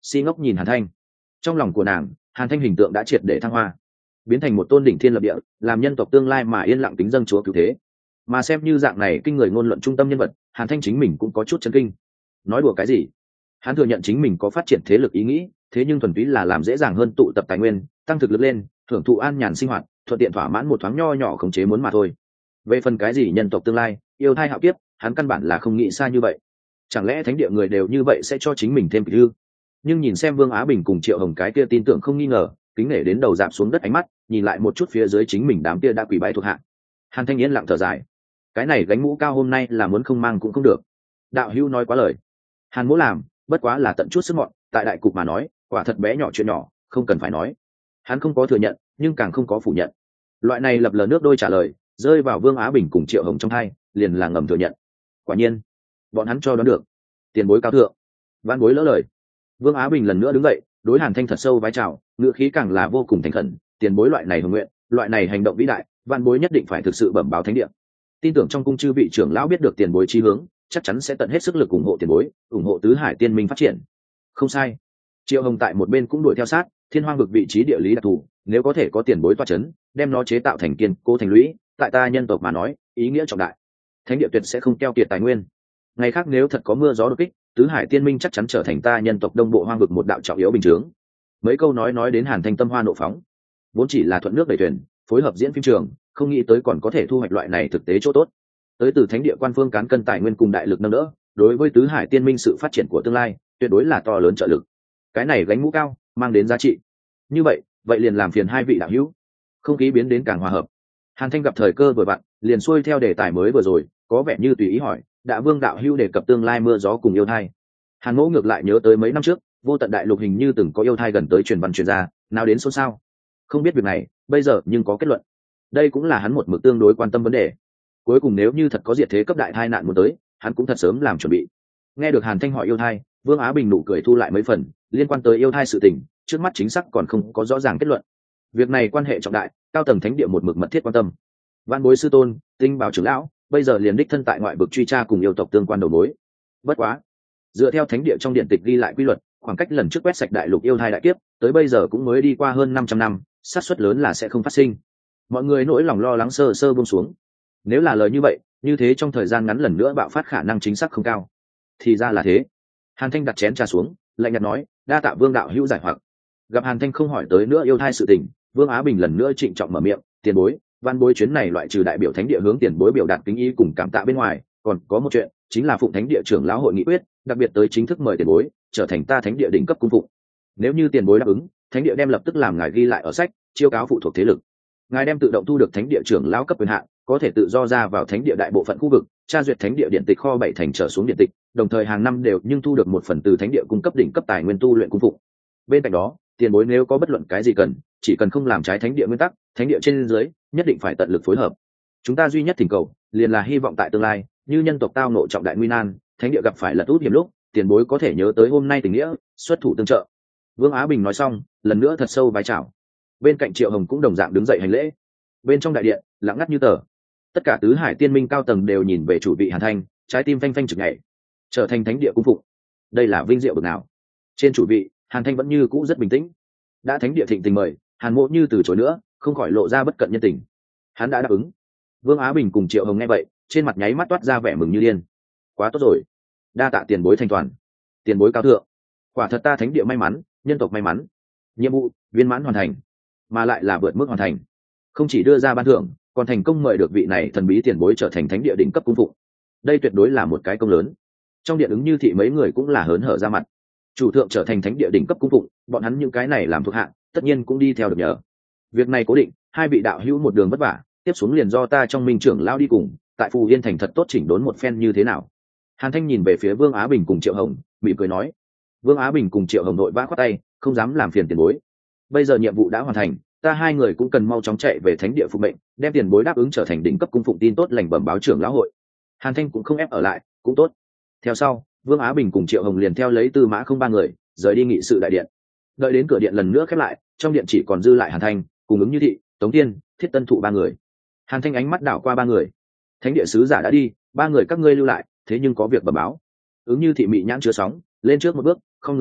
si ngốc nhìn Hàn Thanh. Trong lòng của nàng, Hàn Thanh hình tượng đã triệt để thăng hoa, biến thành một tôn đỉnh thiên lập địa, làm nhân tộc tương lai mà yên lặng kính dâng chúa cứu thế. Mà xem như dạng này kinh người ngôn luận trung tâm nhân vật, Hàn Thanh chính mình cũng có chút chấn kinh. Nói đùa cái gì? Hắn thừa nhận chính mình có phát triển thế lực ý nghĩ, thế nhưng thuần túy là làm dễ dàng hơn tụ tập tài nguyên, tăng thực lực lên, thưởng thụ an nhàn sinh hoạt, thuận tiện thỏa mãn một thoáng nho nhỏ khống chế muốn mà thôi. Về phần cái gì nhân tộc tương lai, yêu thai hạo kiếp, hắn căn bản là không nghĩ xa như vậy. Chẳng lẽ thánh địa người đều như vậy sẽ cho chính mình thêm kỷ ư? Nhưng nhìn xem Vương Á Bình cùng Triệu Hồng cái kia tin tưởng không nghi ngờ, kính nể đến đầu dạp xuống đất ánh mắt, nhìn lại một chút phía dưới chính mình đám kia đã quỳ bái thuộc hạ. Hàn Thanh yên lặng thở dài, cái này gánh mũ cao hôm nay là muốn không mang cũng không được. Đạo hữu nói quá lời. Hàn Mỗ làm, bất quá là tận chút sức mọn, tại đại cục mà nói, quả thật bé nhỏ chuyện nhỏ, không cần phải nói. Hắn không có thừa nhận, nhưng càng không có phủ nhận. Loại này lập lờ nước đôi trả lời, rơi vào Vương Á Bình cùng Triệu Hồng trong hai, liền là ngầm thừa nhận. Quả nhiên, bọn hắn cho đoán được. Tiền bối cao thượng, văn bối lỡ lời. Vương Á Bình lần nữa đứng dậy, đối Hàn Thanh thật sâu vái chào, ngữ khí càng là vô cùng thành khẩn. Tiền bối loại này hùng nguyện, loại này hành động vĩ đại, văn bối nhất định phải thực sự bẩm báo thánh địa. Tin tưởng trong cung chư vị trưởng lão biết được tiền bối chí hướng, chắc chắn sẽ tận hết sức lực ủng hộ tiền bối, ủng hộ tứ hải tiên minh phát triển. Không sai. Triệu Hồng tại một bên cũng đuổi theo sát, thiên hoang vực vị trí địa lý đặc thù, nếu có thể có tiền bối toa chấn, đem nó chế tạo thành kiên cố thành lũy, tại ta nhân tộc mà nói, ý nghĩa trọng đại. Thánh địa tuyệt sẽ không keo kiệt tài nguyên. Ngày khác nếu thật có mưa gió đột kích, tứ hải tiên minh chắc chắn trở thành ta nhân tộc đông bộ hoang vực một đạo trọng yếu bình chướng. Mấy câu nói nói đến Hàn Thanh tâm hoa nộ phóng, vốn chỉ là thuận nước đẩy thuyền, phối hợp diễn phim trường, không nghĩ tới còn có thể thu hoạch loại này thực tế chỗ tốt. Tới từ thánh địa quan phương cán cân tài nguyên cùng đại lực nâng đỡ, đối với tứ hải tiên minh sự phát triển của tương lai, tuyệt đối là to lớn trợ lực. Cái này gánh mũ cao, mang đến giá trị. Như vậy, vậy liền làm phiền hai vị đạo hữu. Không khí biến đến càng hòa hợp. Hàn Thanh gặp thời cơ vừa vặn, liền xuôi theo đề tài mới vừa rồi, có vẻ như tùy ý hỏi, đã Vương đạo hữu đề cập tương lai mưa gió cùng yêu thai. Hàn Mỗ ngược lại nhớ tới mấy năm trước, vô tận đại lục hình như từng có yêu thai gần tới truyền văn truyền ra, nào đến xôn xao. Không biết việc này, bây giờ nhưng có kết luận. Đây cũng là hắn một mực tương đối quan tâm vấn đề. Cuối cùng nếu như thật có diệt thế cấp đại thai nạn muốn tới, hắn cũng thật sớm làm chuẩn bị. Nghe được Hàn Thanh hỏi yêu thai, Vương Á Bình nụ cười thu lại mấy phần, liên quan tới yêu thai sự tình, trước mắt chính xác còn không có rõ ràng kết luận. Việc này quan hệ trọng đại, cao tầng thánh địa một mực mật thiết quan tâm. Vạn bối sư tôn, Tinh Bảo trưởng lão, bây giờ liền đích thân tại ngoại vực truy tra cùng yêu tộc tương quan đầu mối. Bất quá, dựa theo thánh địa trong điện tịch ghi lại quy luật, khoảng cách lần trước quét sạch đại lục yêu thai đại kiếp, tới bây giờ cũng mới đi qua hơn năm trăm năm, xác suất lớn là sẽ không phát sinh. Mọi người nỗi lòng lo lắng sơ sơ buông xuống. Nếu là lời như vậy, như thế trong thời gian ngắn lần nữa bạo phát khả năng chính xác không cao. Thì ra là thế. Hàn Thanh đặt chén trà xuống, lạnh nhạt nói, đa tạ Vương đạo hữu giải hoặc. Gặp Hàn Thanh không hỏi tới nữa yêu thai sự tình, Vương Á Bình lần nữa trịnh trọng mở miệng, tiền bối, văn bối chuyến này loại trừ đại biểu thánh địa hướng tiền bối biểu đạt kính ý cùng cảm tạ bên ngoài, còn có một chuyện, chính là phụng thánh địa trưởng lão hội nghị quyết, đặc biệt tới chính thức mời tiền bối trở thành ta thánh địa đỉnh cấp cung phụng. Nếu như tiền bối đáp ứng, thánh địa đem lập tức làm ngài ghi lại ở sách, chiêu cáo phụ thuộc thế lực. Ngài đem tự động thu được thánh địa trưởng lão cấp quyền hạn, có thể tự do ra vào thánh địa đại bộ phận khu vực, tra duyệt thánh địa điện tịch kho bảy thành trở xuống điện tịch, đồng thời hàng năm đều nhưng thu được một phần từ thánh địa cung cấp đỉnh cấp tài nguyên tu luyện cung phụng. Bên cạnh đó, tiền bối nếu có bất luận cái gì cần, chỉ cần không làm trái thánh địa nguyên tắc, thánh địa trên dưới nhất định phải tận lực phối hợp. Chúng ta duy nhất thỉnh cầu, liền là hy vọng tại tương lai, như nhân tộc tao nộ trọng đại nguy nan, thánh địa gặp phải lật út hiểm lúc, tiền bối có thể nhớ tới hôm nay tình nghĩa, xuất thủ tương trợ. Vương Á Bình nói xong, lần nữa thật sâu vái chào. Bên cạnh Triệu Hồng cũng đồng dạng đứng dậy hành lễ. Bên trong đại điện, lặng ngắt như tờ. Tất cả tứ hải tiên minh cao tầng đều nhìn về chủ vị Hàn Thanh, trái tim phanh phanh trực nhảy. Trở thành thánh địa cung phụng, đây là vinh diệu bậc nào. Trên chủ vị, Hàn Thanh vẫn như cũ rất bình tĩnh. Đã thánh địa thịnh tình mời, Hàn Mộ như từ chối nữa, không khỏi lộ ra bất cận nhân tình. Hắn đã đáp ứng. Vương Á Bình cùng Triệu Hồng nghe vậy, trên mặt nháy mắt toát ra vẻ mừng như điên. Quá tốt rồi, đa tạ tiền bối thanh toàn, tiền bối cao thượng, quả thật ta thánh địa may mắn, nhân tộc may mắn. Nhiệm vụ viên mãn hoàn thành, mà lại là vượt mức hoàn thành. Không chỉ đưa ra ban thưởng, còn thành công mời được vị này thần bí tiền bối trở thành thánh địa đỉnh cấp cung phụng. Đây tuyệt đối là một cái công lớn. Trong điện ứng như thị mấy người cũng là hớn hở ra mặt. Chủ thượng trở thành thánh địa đỉnh cấp cung phụng, bọn hắn những cái này làm thuộc hạ, tất nhiên cũng đi theo được nhờ. Việc này cố định, hai vị đạo hữu một đường vất vả, tiếp xuống liền do ta trong minh trưởng lao đi cùng, tại Phù Yên thành thật tốt chỉnh đốn một phen như thế nào. Hàn Thanh nhìn về phía Vương Á Bình cùng Triệu Hồng, mỉm cười nói. Vương Á Bình cùng Triệu Hồng đội vã khoát tay, không dám làm phiền tiền bối. Bây giờ nhiệm vụ đã hoàn thành, ta hai người cũng cần mau chóng chạy về thánh địa phục mệnh, đem tiền bối đáp ứng trở thành đỉnh cấp cung phụng tin tốt lành bẩm báo trưởng lão hội. Hàn Thanh cũng không ép ở lại, cũng tốt. Theo sau, Vương Á Bình cùng Triệu Hồng liền theo lấy Tư Mã Không ba người rời đi nghị sự đại điện. Đợi đến cửa điện lần nữa khép lại, trong điện chỉ còn dư lại Hàn Thanh cùng ứng như thị, Tống Tiên, Thiết Tân Thụ ba người. Hàn Thanh ánh mắt đảo qua ba người. Thánh địa sứ giả đã đi, ba người các ngươi lưu lại, thế nhưng có việc bẩm báo. Ứng như thị mị nhãn chứa sóng, lên trước một bước, không người nói,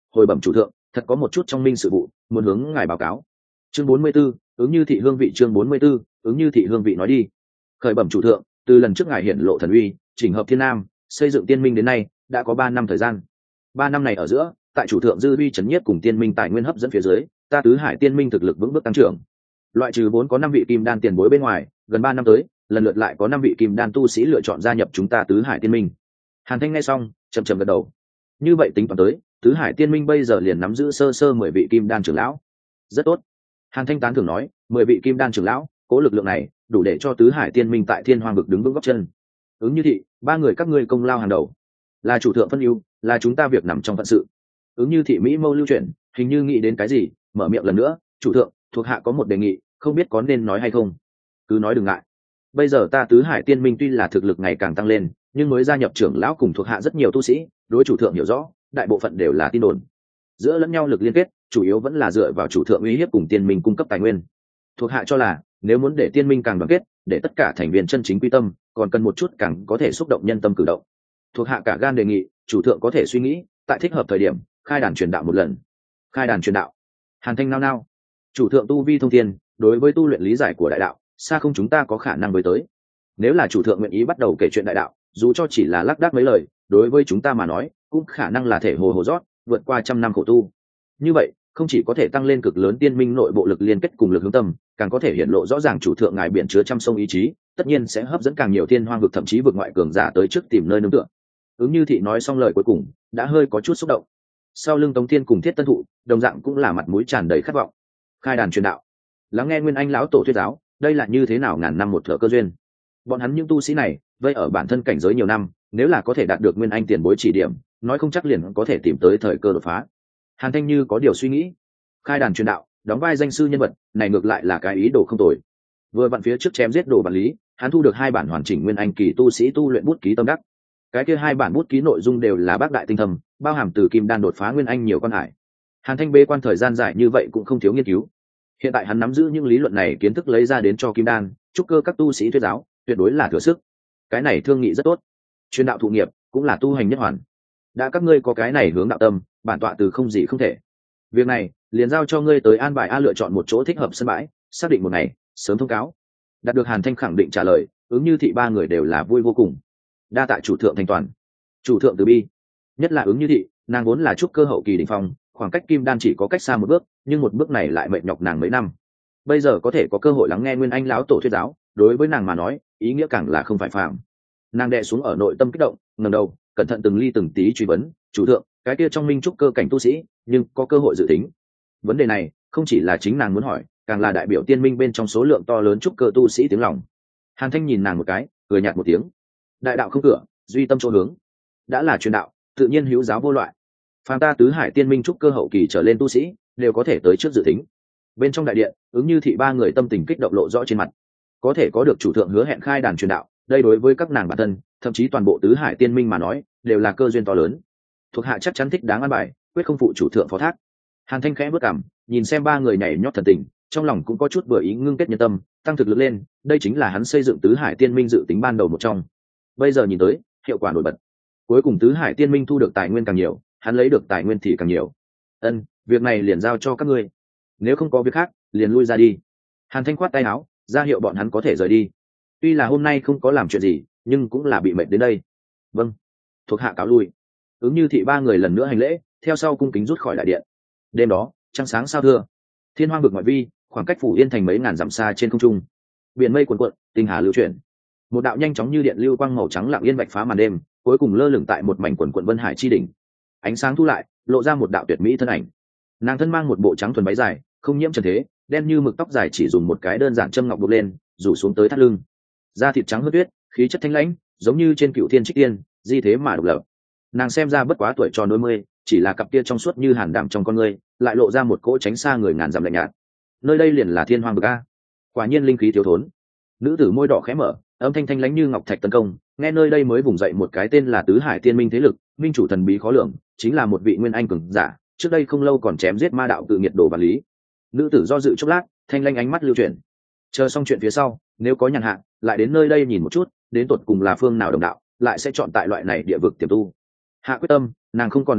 hồi bẩm chủ thượng, thật có một chút trong minh sự vụ muốn hướng ngài báo cáo. Chương bốn mươi 44, ứng như thị hương vị. Chương bốn mươi 44, ứng như thị hương vị. Nói đi. Khởi bẩm chủ thượng, từ lần trước ngài hiển lộ thần uy, chỉnh hợp thiên nam, xây dựng tiên minh đến nay đã có ba năm thời gian. Ba năm này ở giữa, tại chủ thượng dư uy trấn nhiếp cùng tiên minh tài nguyên hấp dẫn phía dưới, ta tứ hải tiên minh thực lực vững bước tăng trưởng. Loại trừ vốn có năm vị kim đan tiền bối bên ngoài, gần ba năm tới, lần lượt lại có năm vị kim đan tu sĩ lựa chọn gia nhập chúng ta tứ hải tiên minh. Hàn Thanh nghe xong, chậm chậm gật đầu. Như vậy tính toán tới, tứ hải tiên minh bây giờ liền nắm giữ sơ sơ mười vị kim đan trưởng lão. Rất tốt. Hàn Thanh tán thưởng nói, mười vị kim đan trưởng lão, cố lực lượng này đủ để cho tứ hải tiên minh tại thiên hoang vực đứng vững góc chân. Ứng như thị, ba người các ngươi công lao hàng đầu, là chủ thượng phân ưu, là chúng ta việc nằm trong phận sự. Ứng như thị mỹ mâu lưu chuyển, hình như nghĩ đến cái gì, mở miệng lần nữa, chủ thượng, thuộc hạ có một đề nghị, không biết có nên nói hay không. Cứ nói đừng ngại. Bây giờ ta tứ hải tiên minh tuy là thực lực ngày càng tăng lên, nhưng mới gia nhập trưởng lão cùng thuộc hạ rất nhiều tu sĩ, đối chủ thượng hiểu rõ, đại bộ phận đều là tin đồn. Giữa lẫn nhau lực liên kết, chủ yếu vẫn là dựa vào chủ thượng uy hiếp cùng tiên minh cung cấp tài nguyên. Thuộc hạ cho là, nếu muốn để tiên minh càng đoàn kết, để tất cả thành viên chân chính quy tâm, còn cần một chút càng có thể xúc động nhân tâm cử động. Thuộc hạ cả gan đề nghị, chủ thượng có thể suy nghĩ, tại thích hợp thời điểm, khai đàn truyền đạo một lần. Khai đàn truyền đạo. Hàn Thanh nao nao. Chủ thượng tu vi thông thiên, đối với tu luyện lý giải của đại đạo, xa không chúng ta có khả năng với tới. Nếu là chủ thượng nguyện ý bắt đầu kể chuyện đại đạo, dù cho chỉ là lác đác mấy lời, đối với chúng ta mà nói, cũng khả năng là thể hồ hồ rót, vượt qua trăm năm khổ tu. Như vậy, không chỉ có thể tăng lên cực lớn tiên minh nội bộ lực liên kết cùng lực hướng tâm, càng có thể hiện lộ rõ ràng chủ thượng ngài biển chứa trăm sông ý chí, tất nhiên sẽ hấp dẫn càng nhiều thiên hoang vực thậm chí vực ngoại cường giả tới trước tìm nơi nương tựa. Ứng như thị nói xong lời cuối cùng, đã hơi có chút xúc động. Sau lưng Tống Thiên cùng Thiết Tân Thụ, đồng dạng cũng là mặt mũi tràn đầy khát vọng. Khai đàn truyền đạo, lắng nghe Nguyên Anh lão tổ thuyết giáo, đây là như thế nào ngàn năm một thở cơ duyên. Bọn hắn những tu sĩ này, vây ở bản thân cảnh giới nhiều năm, nếu là có thể đạt được Nguyên Anh tiền bối chỉ điểm, nói không chắc liền có thể tìm tới thời cơ đột phá. Hàn Thanh như có điều suy nghĩ. Khai đàn truyền đạo, đóng vai danh sư nhân vật, này ngược lại là cái ý đồ không tồi. Vừa vặn phía trước chém giết đồ bản lý, hắn thu được hai bản hoàn chỉnh Nguyên Anh kỳ tu sĩ tu luyện bút ký tâm đắc. Cái kia hai bản bút ký nội dung đều là bác đại tinh thâm, bao hàm từ kim đan đột phá Nguyên Anh nhiều quan hải. Hàn Thanh bế quan thời gian dài như vậy cũng không thiếu nghiên cứu. Hiện tại hắn nắm giữ những lý luận này kiến thức lấy ra đến cho kim đan, trúc cơ các tu sĩ thuyết giáo, tuyệt đối là thừa sức. Cái này thương nghị rất tốt. Truyền đạo thụ nghiệp cũng là tu hành nhất hoàn. Đã các ngươi có cái này hướng đạo tâm, bản tọa từ không gì không thể. Việc này liền giao cho ngươi tới an bài a lựa chọn một chỗ thích hợp sân bãi, xác định một ngày, sớm thông cáo. Đạt được Hàn Thanh khẳng định trả lời, ứng như thị ba người đều là vui vô cùng. Đa tạ chủ thượng thành toàn. Chủ thượng từ bi. Nhất là ứng như thị, nàng vốn là trúc cơ hậu kỳ đỉnh phong, khoảng cách kim đan chỉ có cách xa một bước, nhưng một bước này lại mệt nhọc nàng mấy năm. Bây giờ có thể có cơ hội lắng nghe Nguyên Anh lão tổ thuyết giáo, đối với nàng mà nói, ý nghĩa càng là không phải phàm. Nàng đè xuống ở nội tâm kích động, ngẩng đầu, cẩn thận từng ly từng tí truy vấn, chủ thượng, cái kia trong minh trúc cơ cảnh tu sĩ, nhưng có cơ hội dự tính. Vấn đề này, không chỉ là chính nàng muốn hỏi, càng là đại biểu tiên minh bên trong số lượng to lớn trúc cơ tu sĩ tiếng lòng. Hàn Thanh nhìn nàng một cái, cười nhạt một tiếng. Đại đạo không cửa, duy tâm chỗ hướng. Đã là truyền đạo, tự nhiên hữu giáo vô loại. Phàm ta tứ hải tiên minh trúc cơ hậu kỳ trở lên tu sĩ, đều có thể tới trước dự tính. Bên trong đại điện, ứng như thị ba người tâm tình kích động lộ rõ trên mặt. Có thể có được chủ thượng hứa hẹn khai đàn truyền đạo, đây đối với các nàng bản thân, thậm chí toàn bộ tứ hải tiên minh mà nói, đều là cơ duyên to lớn. Thuộc hạ chắc chắn thích đáng an bài, quyết không phụ chủ thượng phó thác. Hàn Thanh khẽ bước cằm, nhìn xem ba người nhảy nhót thần tình, trong lòng cũng có chút vừa ý ngưng kết nhân tâm, tăng thực lực lên, đây chính là hắn xây dựng tứ hải tiên minh dự tính ban đầu một trong. Bây giờ nhìn tới, hiệu quả nổi bật. Cuối cùng tứ hải tiên minh thu được tài nguyên càng nhiều, hắn lấy được tài nguyên thì càng nhiều. Ân, việc này liền giao cho các ngươi. Nếu không có việc khác, liền lui ra đi. Hàn Thanh khoát tay áo, ra hiệu bọn hắn có thể rời đi. Tuy là hôm nay không có làm chuyện gì, nhưng cũng là bị mệt đến đây. Vâng, thuộc hạ cáo lui. Ứng như thị ba người lần nữa hành lễ, theo sau cung kính rút khỏi đại điện. Đêm đó, trăng sáng sao thưa. Thiên hoang vực ngoại vi, khoảng cách phủ yên thành mấy ngàn dặm xa trên không trung. Biển mây cuồn cuộn, tinh hà lưu chuyển. Một đạo nhanh chóng như điện lưu quang màu trắng lặng yên vạch phá màn đêm, cuối cùng lơ lửng tại một mảnh quần quận vân hải chi đỉnh. Ánh sáng thu lại, lộ ra một đạo tuyệt mỹ thân ảnh. Nàng thân mang một bộ trắng thuần váy dài, không nhiễm trần thế, đen như mực tóc dài chỉ dùng một cái đơn giản châm ngọc buộc lên, rủ xuống tới thắt lưng. Da thịt trắng hơn tuyết, khí chất thanh lãnh, giống như trên cựu thiên trích tiên, di thế mà độc lập. Nàng xem ra bất quá tuổi tròn đôi mươi, chỉ là cặp kia trong suốt như hàn đảm trong con người, lại lộ ra một cỗ tránh xa người ngàn dặm lạnh nhạt. Nơi đây liền là Thiên Hoang vực a. Quả nhiên linh khí thiếu thốn. Nữ tử môi đỏ khẽ mở, âm thanh thanh lãnh như ngọc thạch tấn công, nghe nơi đây mới vùng dậy một cái tên là Tứ Hải Tiên Minh thế lực, minh chủ thần bí khó lường, chính là một vị nguyên anh cường giả, trước đây không lâu còn chém giết ma đạo tự nghiệt đồ bản lý. Nữ tử do dự chốc lát, thanh lãnh ánh mắt lưu chuyển. Chờ xong chuyện phía sau, nếu có nhàn hạ, lại đến nơi đây nhìn một chút, đến tột cùng là phương nào đồng đạo, lại sẽ chọn tại loại này địa vực tiềm tu. Hạ quyết tâm, nàng không còn lưu lại,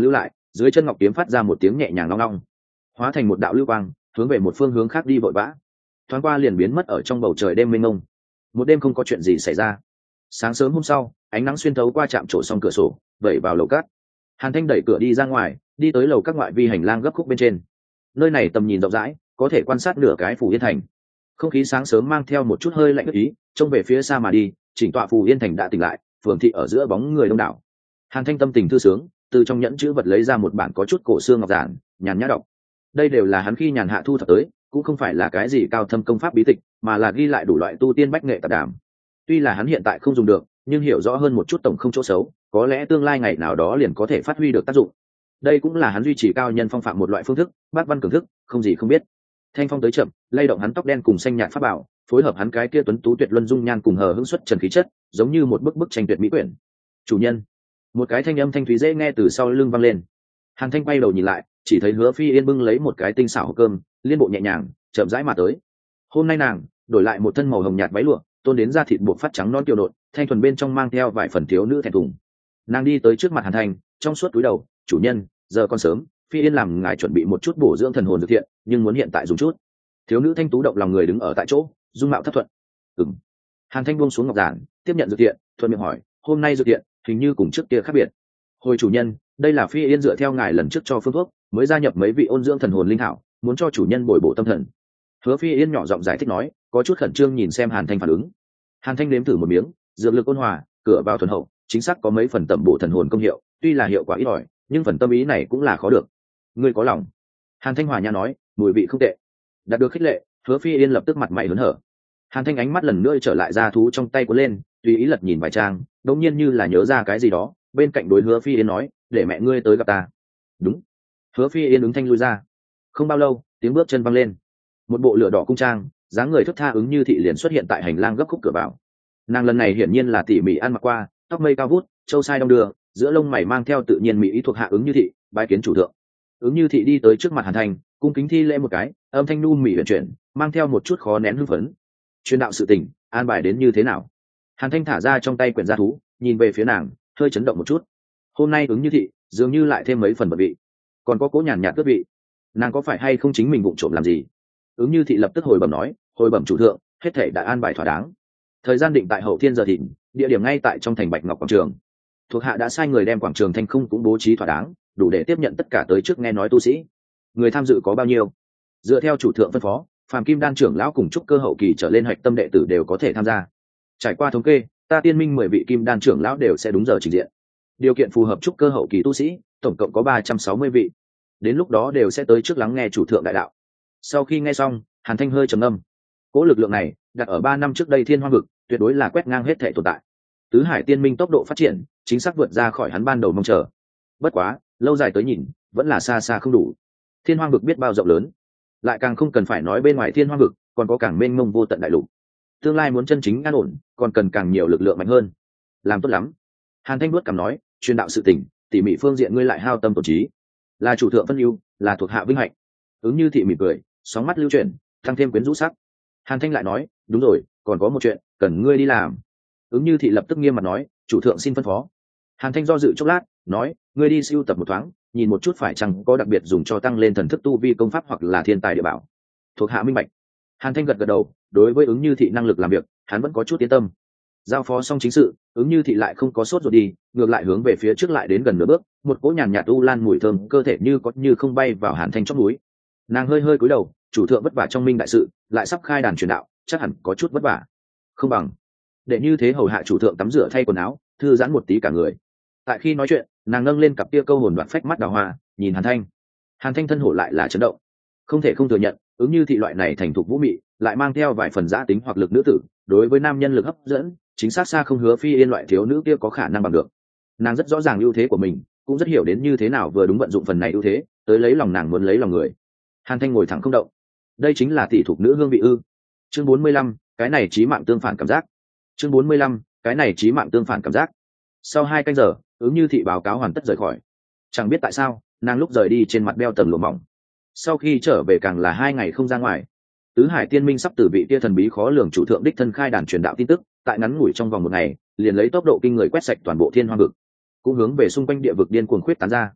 dưới chân ngọc kiếm phát ra một tiếng nhẹ nhàng long long, hóa thành một đạo lưu quang hướng về một phương hướng khác đi vội vã, thoáng qua liền biến mất ở trong bầu trời đêm mênh mông. Một đêm không có chuyện gì xảy ra. Sáng sớm hôm sau, ánh nắng xuyên thấu qua trạm trổ xong cửa sổ vẩy vào lầu cát. Hàn Thanh đẩy cửa đi ra ngoài, đi tới lầu các ngoại vi hành lang gấp khúc bên trên. Nơi này tầm nhìn rộng rãi, có thể quan sát nửa cái Phù Yên thành. Không khí sáng sớm mang theo một chút hơi lạnh ướt ý, trông về phía xa mà đi, chỉnh tọa Phù Yên thành đã tỉnh lại, phường thị ở giữa bóng người đông đảo. Hàn Thanh tâm tình thư sướng, từ trong nhẫn chữ vật lấy ra một bản có chút cổ xương ngọc giản, nhàn nhã đọc. Đây đều là hắn khi nhàn hạ thu thập tới, cũng không phải là cái gì cao thâm công pháp bí tịch, mà là ghi lại đủ loại tu tiên bách nghệ tạp đàm. Tuy là hắn hiện tại không dùng được, nhưng hiểu rõ hơn một chút tổng không chỗ xấu, có lẽ tương lai ngày nào đó liền có thể phát huy được tác dụng. Đây cũng là hắn duy trì cao nhân phong phạm một loại phương thức, bát văn cường thức, không gì không biết. Thanh phong tới chậm, lay động hắn tóc đen cùng xanh nhạt pháp bảo, phối hợp hắn cái kia tuấn tú tuyệt luân dung nhan cùng hờ hững xuất trần khí chất, giống như một bức bức tranh tuyệt mỹ quyển. Chủ nhân. Một cái thanh âm thanh thúy dễ nghe từ sau lưng vang lên. Hàn Thanh quay đầu nhìn lại, chỉ thấy Hứa Phi Yên bưng lấy một cái tinh xảo hộp cơm, liên bộ nhẹ nhàng, chậm rãi mà tới. Hôm nay nàng đổi lại một thân màu hồng nhạt váy lụa, tôn đến da thịt buộc phát trắng non kiều nộn, thanh thuần bên trong mang theo vài phần thiếu nữ thẹn thùng. Nàng đi tới trước mặt Hàn Thanh, trong suốt túi đầu, chủ nhân, giờ còn sớm, Phi Yên làm ngài chuẩn bị một chút bổ dưỡng thần hồn dược thiện, nhưng muốn hiện tại dùng chút. Thiếu nữ thanh tú động lòng người đứng ở tại chỗ, dung mạo thấp thuận. Ừm. Hàn Thanh buông xuống ngọc giản, tiếp nhận dược thiện, thuận miệng hỏi, hôm nay dược thiện hình như cùng trước kia khác biệt. Hồi chủ nhân, đây là Phi Yên dựa theo ngài lần trước cho phương thuốc, mới gia nhập mấy vị ôn dưỡng thần hồn linh thảo, muốn cho chủ nhân bồi bổ tâm thần. Hứa Phi Yên nhỏ giọng giải thích nói, có chút khẩn trương nhìn xem Hàn Thanh phản ứng. Hàn Thanh nếm thử một miếng, dược lực ôn hòa, cửa vào thuần hậu, chính xác có mấy phần tẩm bổ thần hồn công hiệu, tuy là hiệu quả ít ỏi, nhưng phần tâm ý này cũng là khó được. Ngươi có lòng. Hàn Thanh hòa nhã nói, mùi vị không tệ. Đạt được khích lệ, Hứa Phi Yên lập tức mặt mày hớn hở. Hàn Thanh ánh mắt lần nữa trở lại ra thú trong tay cuốn lên, tùy ý lật nhìn vài trang, đột nhiên như là nhớ ra cái gì đó, bên cạnh đối Hứa Phi Yên nói, để mẹ ngươi tới gặp ta. Đúng. Hứa Phi Yên ứng thanh lui ra. Không bao lâu, tiếng bước chân văng lên. Một bộ lửa đỏ cung trang, dáng người thướt tha ứng như thị liền xuất hiện tại hành lang gấp khúc cửa vào. Nàng lần này hiển nhiên là tỉ mỉ ăn mặc qua, tóc mây cao vút, châu sai đong đưa, giữa lông mày mang theo tự nhiên mỹ ý thuộc hạ ứng như thị, bái kiến chủ thượng. Ứng như thị đi tới trước mặt Hàn Thanh, cung kính thi lễ một cái, âm thanh nu mỉ huyền chuyển, mang theo một chút khó nén hưng phấn. Truyền đạo sự tình, an bài đến như thế nào? Hàn Thanh thả ra trong tay quyển gia thú, nhìn về phía nàng, hơi chấn động một chút. Hôm nay ứng như thị dường như lại thêm mấy phần bật vị, còn có cố nhàn nhạt tước vị. Nàng có phải hay không chính mình vụng trộm làm gì? Ứng như thị lập tức hồi bẩm nói, hồi bẩm chủ thượng, hết thể đã an bài thỏa đáng. Thời gian định tại hậu thiên giờ thịnh, địa điểm ngay tại trong thành Bạch Ngọc quảng trường. Thuộc hạ đã sai người đem quảng trường thanh không cũng bố trí thỏa đáng, đủ để tiếp nhận tất cả tới trước nghe nói tu sĩ. Người tham dự có bao nhiêu? Dựa theo chủ thượng phân phó, phàm kim đan trưởng lão cùng trúc cơ hậu kỳ trở lên hạch tâm đệ tử đều có thể tham gia. Trải qua thống kê, ta tiên minh mười vị kim đan trưởng lão đều sẽ đúng giờ trình diện. Điều kiện phù hợp trúc cơ hậu kỳ tu sĩ, tổng cộng có ba trăm sáu mươi vị. Đến lúc đó đều sẽ tới trước lắng nghe chủ thượng đại đạo. Sau khi nghe xong, Hàn Thanh hơi trầm ngâm. Cố lực lượng này đặt ở ba năm trước đây Thiên Hoang vực, tuyệt đối là quét ngang hết thể tồn tại. Tứ Hải Tiên Minh tốc độ phát triển, chính xác vượt ra khỏi hắn ban đầu mong chờ. Bất quá, lâu dài tới nhìn, vẫn là xa xa không đủ. Thiên Hoang vực biết bao rộng lớn, lại càng không cần phải nói bên ngoài Thiên Hoang vực, còn có càng mênh mông vô tận đại lục. Tương lai muốn chân chính an ổn, còn cần càng nhiều lực lượng mạnh hơn. Làm tốt lắm. Hàn Thanh nuốt cằm nói, truyền đạo sự tình, tỉ mỉ phương diện ngươi lại hao tâm tổn trí, là chủ thượng phân ưu, là thuộc hạ vinh hạnh. Ứng như thị mỉm cười, sóng mắt lưu chuyển, tăng thêm quyến rũ sắc. Hàn Thanh lại nói, đúng rồi, còn có một chuyện cần ngươi đi làm. Ứng như thị lập tức nghiêm mặt nói, chủ thượng xin phân phó. Hàn Thanh do dự chốc lát, nói, ngươi đi sưu tập một thoáng, nhìn một chút phải chăng có đặc biệt dùng cho tăng lên thần thức tu vi công pháp hoặc là thiên tài địa bảo. Thuộc hạ minh bạch. Hàn Thanh gật gật đầu, đối với ứng như thị năng lực làm việc, hắn vẫn có chút yên tâm. Giao phó xong chính sự, ứng như thị lại không có sốt ruột đi, ngược lại hướng về phía trước lại đến gần nửa bước, một cỗ nhàn nhạt u lan mùi thơm cơ thể như có như không bay vào Hàn Thanh chóp núi. Nàng hơi hơi cúi đầu, chủ thượng vất vả trong minh đại sự, lại sắp khai đàn truyền đạo, chắc hẳn có chút vất vả. Không bằng để như thế hầu hạ chủ thượng tắm rửa thay quần áo, thư giãn một tí cả người. Tại khi nói chuyện, nàng nâng lên cặp tia câu hồn đoạt phách mắt đào hoa, nhìn Hàn Thanh. Hàn Thanh thân hổ lại là chấn động. Không thể không thừa nhận, ứng như thị loại này thành thục vũ mị, lại mang theo vài phần giã tính hoặc lực nữ tử, đối với nam nhân lực hấp dẫn, chính xác xa không Hứa Phi Yên loại thiếu nữ kia có khả năng bằng được. Nàng rất rõ ràng ưu thế của mình, cũng rất hiểu đến như thế nào vừa đúng vận dụng phần này ưu thế, tới lấy lòng nàng muốn lấy lòng người. Hàn Thanh ngồi thẳng không động. Đây chính là tỷ thục nữ hương vị ư? Chương bốn mươi lăm, cái này chí mạng tương phản cảm giác. Chương bốn mươi lăm, cái này chí mạng tương phản cảm giác. Sau hai canh giờ, ứng như thị báo cáo hoàn tất rời khỏi. Chẳng biết tại sao, nàng lúc rời đi trên mặt đeo tầng lụa mỏng. Sau khi trở về càng là hai ngày không ra ngoài. Tứ Hải Tiên Minh sắp từ vị kia thần bí khó lường chủ thượng đích thân khai đàn truyền đạo tin tức, tại ngắn ngủi trong vòng một ngày, liền lấy tốc độ kinh người quét sạch toàn bộ Thiên Hoang vực, cũng hướng về xung quanh địa vực điên cuồng khuyết tán ra.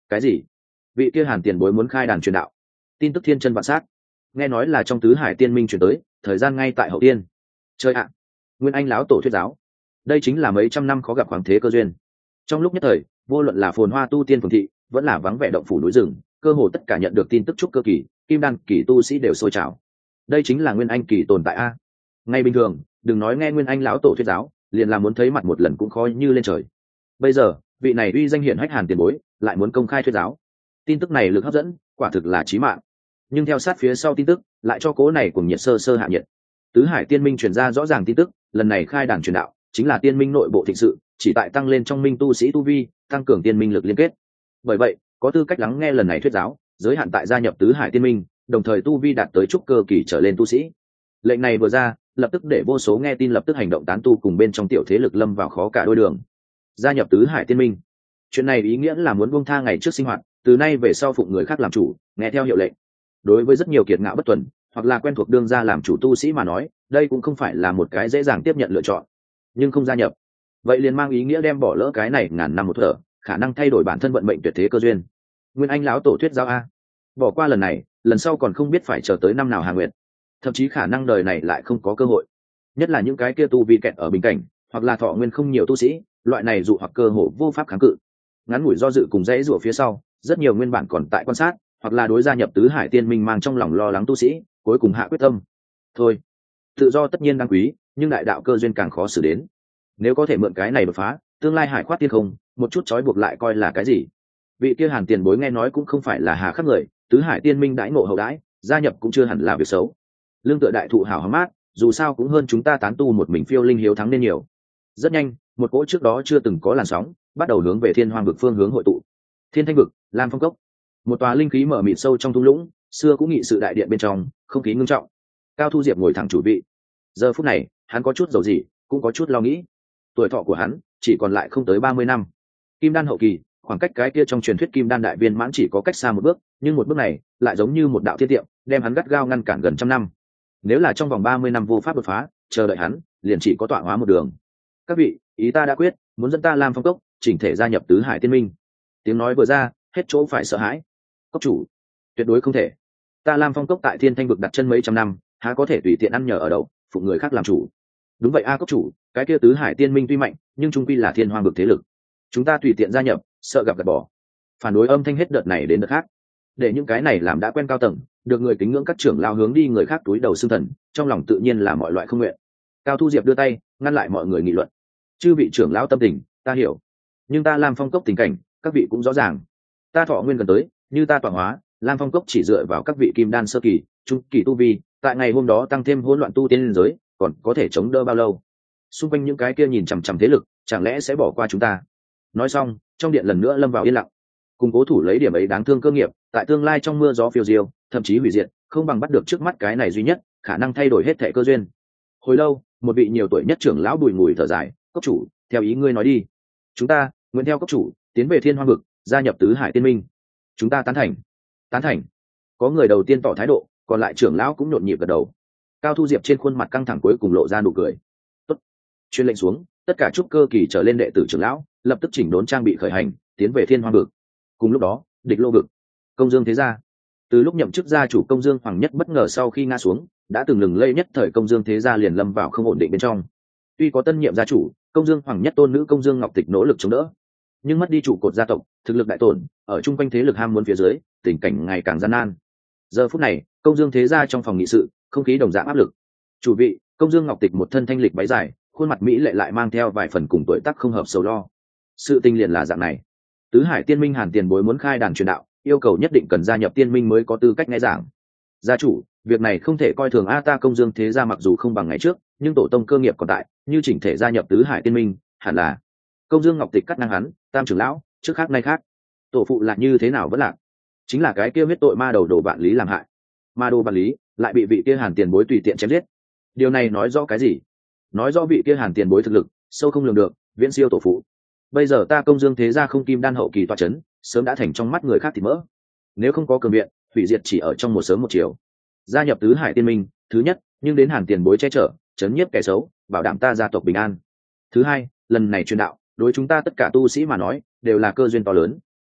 Cái gì? Vị kia Hàn tiền bối muốn khai đàn truyền đạo? Tin tức thiên chân vạn sát, nghe nói là trong tứ hải tiên minh truyền tới, thời gian ngay tại hậu tiên. Chơi ạ, Nguyên Anh lão tổ thuyết giáo, đây chính là mấy trăm năm khó gặp hoàng thế cơ duyên. Trong lúc nhất thời, vô luận là phồn hoa tu tiên phường thị, vẫn là vắng vẻ động phủ núi rừng, cơ hồ tất cả nhận được tin tức trúc cơ kỳ, kim đan kỳ tu sĩ đều sôi trào. Đây chính là Nguyên Anh kỳ tồn tại a. Ngay bình thường, đừng nói nghe Nguyên Anh lão tổ thuyết giáo, liền là muốn thấy mặt một lần cũng khó như lên trời. Bây giờ, vị này uy danh hiển hách Hàn tiền bối, lại muốn công khai thuyết giáo. Tin tức này lực hấp dẫn, quả thực là chí mạng. Nhưng theo sát phía sau tin tức, lại cho cố này cùng nhiệt sơ sơ hạ nhiệt. Tứ Hải Tiên Minh truyền ra rõ ràng tin tức, lần này khai đàn truyền đạo, chính là Tiên Minh nội bộ thịnh sự, chỉ tại tăng lên trong minh tu sĩ tu vi, tăng cường tiên minh lực liên kết. Bởi vậy, có tư cách lắng nghe lần này thuyết giáo, giới hạn tại gia nhập Tứ Hải Tiên Minh, đồng thời tu vi đạt tới trúc cơ kỳ trở lên tu sĩ. Lệnh này vừa ra, lập tức để vô số nghe tin lập tức hành động tán tu cùng bên trong tiểu thế lực lâm vào khó cả đôi đường. Gia nhập Tứ Hải Tiên Minh, chuyện này ý nghĩa là muốn buông tha ngày trước sinh hoạt, từ nay về sau phụng người khác làm chủ, nghe theo hiệu lệnh. Đối với rất nhiều kiệt ngạo bất tuần hoặc là quen thuộc đương gia làm chủ tu sĩ mà nói, đây cũng không phải là một cái dễ dàng tiếp nhận lựa chọn. Nhưng không gia nhập, vậy liền mang ý nghĩa đem bỏ lỡ cái này ngàn năm một thở, khả năng thay đổi bản thân vận mệnh tuyệt thế cơ duyên. Nguyên Anh lão tổ thuyết giáo a, bỏ qua lần này, lần sau còn không biết phải chờ tới năm nào hà nguyệt, thậm chí khả năng đời này lại không có cơ hội. Nhất là những cái kia tu vi kẹt ở bình cảnh, hoặc là thọ nguyên không nhiều tu sĩ, loại này dụ hoặc cơ hội vô pháp kháng cự. Ngắn ngủi do dự cùng dãy rủa phía sau, rất nhiều nguyên bản còn tại quan sát, hoặc là đối gia nhập Tứ Hải Tiên Minh mang trong lòng lo lắng tu sĩ, cuối cùng hạ quyết tâm. Thôi, tự do tất nhiên đáng quý, nhưng đại đạo cơ duyên càng khó xử đến. Nếu có thể mượn cái này đột phá, tương lai hải khoát tiên không, một chút trói buộc lại coi là cái gì? Vị kia Hàn tiền bối nghe nói cũng không phải là hà khắc người, Tứ Hải Tiên Minh đãi ngộ hậu đãi, gia nhập cũng chưa hẳn là việc xấu. Lương tựa đại thụ hảo hám mát, dù sao cũng hơn chúng ta tán tu một mình phiêu linh hiếu thắng nên nhiều. Rất nhanh, một cỗ trước đó chưa từng có làn sóng, bắt đầu hướng về Thiên Hoang vực phương hướng hội tụ. Thiên Thanh vực, Lam Phong cốc, một tòa linh khí mở mịt sâu trong thung lũng, xưa cũng nghị sự đại điện bên trong, không khí ngưng trọng. Cao Thu Diệp ngồi thẳng chủ vị. Giờ phút này, hắn có chút dầu gì, cũng có chút lo nghĩ. Tuổi thọ của hắn chỉ còn lại không tới ba mươi năm. Kim đan hậu kỳ, khoảng cách cái kia trong truyền thuyết kim đan đại viên mãn chỉ có cách xa một bước, nhưng một bước này lại giống như một đạo thiên tiệm, đem hắn gắt gao ngăn cản gần trăm năm. Nếu là trong vòng ba mươi năm vô pháp đột phá, chờ đợi hắn, liền chỉ có tọa hóa một đường. Các vị, ý ta đã quyết, muốn dẫn ta Lam Phong cốc, chỉnh thể gia nhập Tứ Hải Tiên Minh. Tiếng nói vừa ra, hết chỗ phải sợ hãi. Cốc chủ, tuyệt đối không thể. Ta Lam Phong cốc tại Thiên Thanh vực đặt chân mấy trăm năm, há có thể tùy tiện ăn nhờ ở đậu, phụng người khác làm chủ. Đúng vậy a cốc chủ, cái kia Tứ Hải Tiên Minh tuy mạnh, nhưng trung quy là thiên hoang vực thế lực. Chúng ta tùy tiện gia nhập, sợ gặp gạt bỏ. Phản đối âm thanh hết đợt này đến đợt khác. Để những cái này làm đã quen cao tầng, được người kính ngưỡng các trưởng lao hướng đi người khác túi đầu xương thần, trong lòng tự nhiên là mọi loại không nguyện. Cao Thu Diệp đưa tay ngăn lại mọi người nghị luận. Chư vị trưởng lão tâm tình, ta hiểu, nhưng ta Lam Phong cốc tình cảnh, các vị cũng rõ ràng. Ta thọ nguyên gần tới, như ta tọa hóa, Lam Phong cốc chỉ dựa vào các vị kim đan sơ kỳ, trung kỳ tu vi, tại ngày hôm đó tăng thêm hỗn loạn tu tiên giới, còn có thể chống đỡ bao lâu? Xung quanh những cái kia nhìn chằm chằm thế lực, chẳng lẽ sẽ bỏ qua chúng ta? Nói xong, trong điện lần nữa lâm vào yên lặng. Cùng cố thủ lấy điểm ấy đáng thương cơ nghiệp, tại tương lai trong mưa gió phiêu diêu, thậm chí hủy diệt, không bằng bắt được trước mắt cái này duy nhất, khả năng thay đổi hết thảy cơ duyên. Hồi lâu, một vị nhiều tuổi nhất trưởng lão bùi ngùi thở dài, cốc chủ, theo ý ngươi nói đi. Chúng ta nguyện theo cốc chủ tiến về Thiên Hoang vực, gia nhập Tứ Hải Tiên Minh. Chúng ta tán thành. Tán thành. Có người đầu tiên tỏ thái độ, còn lại trưởng lão cũng nhộn nhịp gật đầu. Cao Thu Diệp trên khuôn mặt căng thẳng cuối cùng lộ ra nụ cười. Tốt. Truyền lệnh xuống, tất cả trúc cơ kỳ trở lên đệ tử trưởng lão lập tức chỉnh đốn trang bị khởi hành, tiến về Thiên Hoang vực. Cùng lúc đó, Địch Lô vực, Công Dương thế gia. Từ lúc nhậm chức gia chủ Công Dương Hoàng Nhất bất ngờ sau khi ngã xuống, đã từng lừng lây nhất thời Công Dương thế gia liền lâm vào không ổn định bên trong. Tuy có tân nhiệm gia chủ, Công Dương Hoàng Nhất tôn nữ Công Dương Ngọc Tịch nỗ lực chống đỡ, nhưng mất đi trụ cột gia tộc, thực lực đại tổn, ở trung quanh thế lực ham muốn phía dưới, tình cảnh ngày càng gian nan. Giờ phút này, Công Dương thế gia trong phòng nghị sự, không khí đồng dạng áp lực. Chủ vị, Công Dương Ngọc Tịch một thân thanh lịch váy dài, khuôn mặt mỹ lệ lại mang theo vài phần cùng tuổi tác không hợp sầu lo. Sự tình liền là dạng này. Tứ Hải Tiên Minh Hàn tiền bối muốn khai đàn truyền đạo, yêu cầu nhất định cần gia nhập Tiên Minh mới có tư cách nghe giảng. Gia chủ, việc này không thể coi thường a ta Công Dương thế gia mặc dù không bằng ngày trước, nhưng tổ tông cơ nghiệp còn tại, như chỉnh thể gia nhập Tứ Hải Tiên Minh, hẳn là. Công Dương Ngọc Tịch cắt ngang hắn, tam trưởng lão, trước khác nay khác. Tổ phụ là như thế nào vẫn lạc, chính là cái kia huyết tội ma đầu đồ vạn lý làm hại. Ma đồ vạn lý lại bị vị kia Hàn tiền bối tùy tiện chém giết. Điều này nói rõ cái gì? Nói rõ vị kia Hàn tiền bối thực lực sâu không lường được, viễn siêu tổ phụ. Bây giờ ta Công Dương thế gia không kim đan hậu kỳ toa chấn, sớm đã thành trong mắt người khác thì mỡ. Nếu không có cường viện, hủy diệt chỉ ở trong một sớm một chiều. Gia nhập Tứ Hải Tiên Minh, thứ nhất, nhưng đến Hàn tiền bối che chở, chấn nhiếp kẻ xấu, bảo đảm ta gia tộc bình an. Thứ hai, lần này truyền đạo, đối chúng ta tất cả tu sĩ mà nói, đều là cơ duyên to lớn.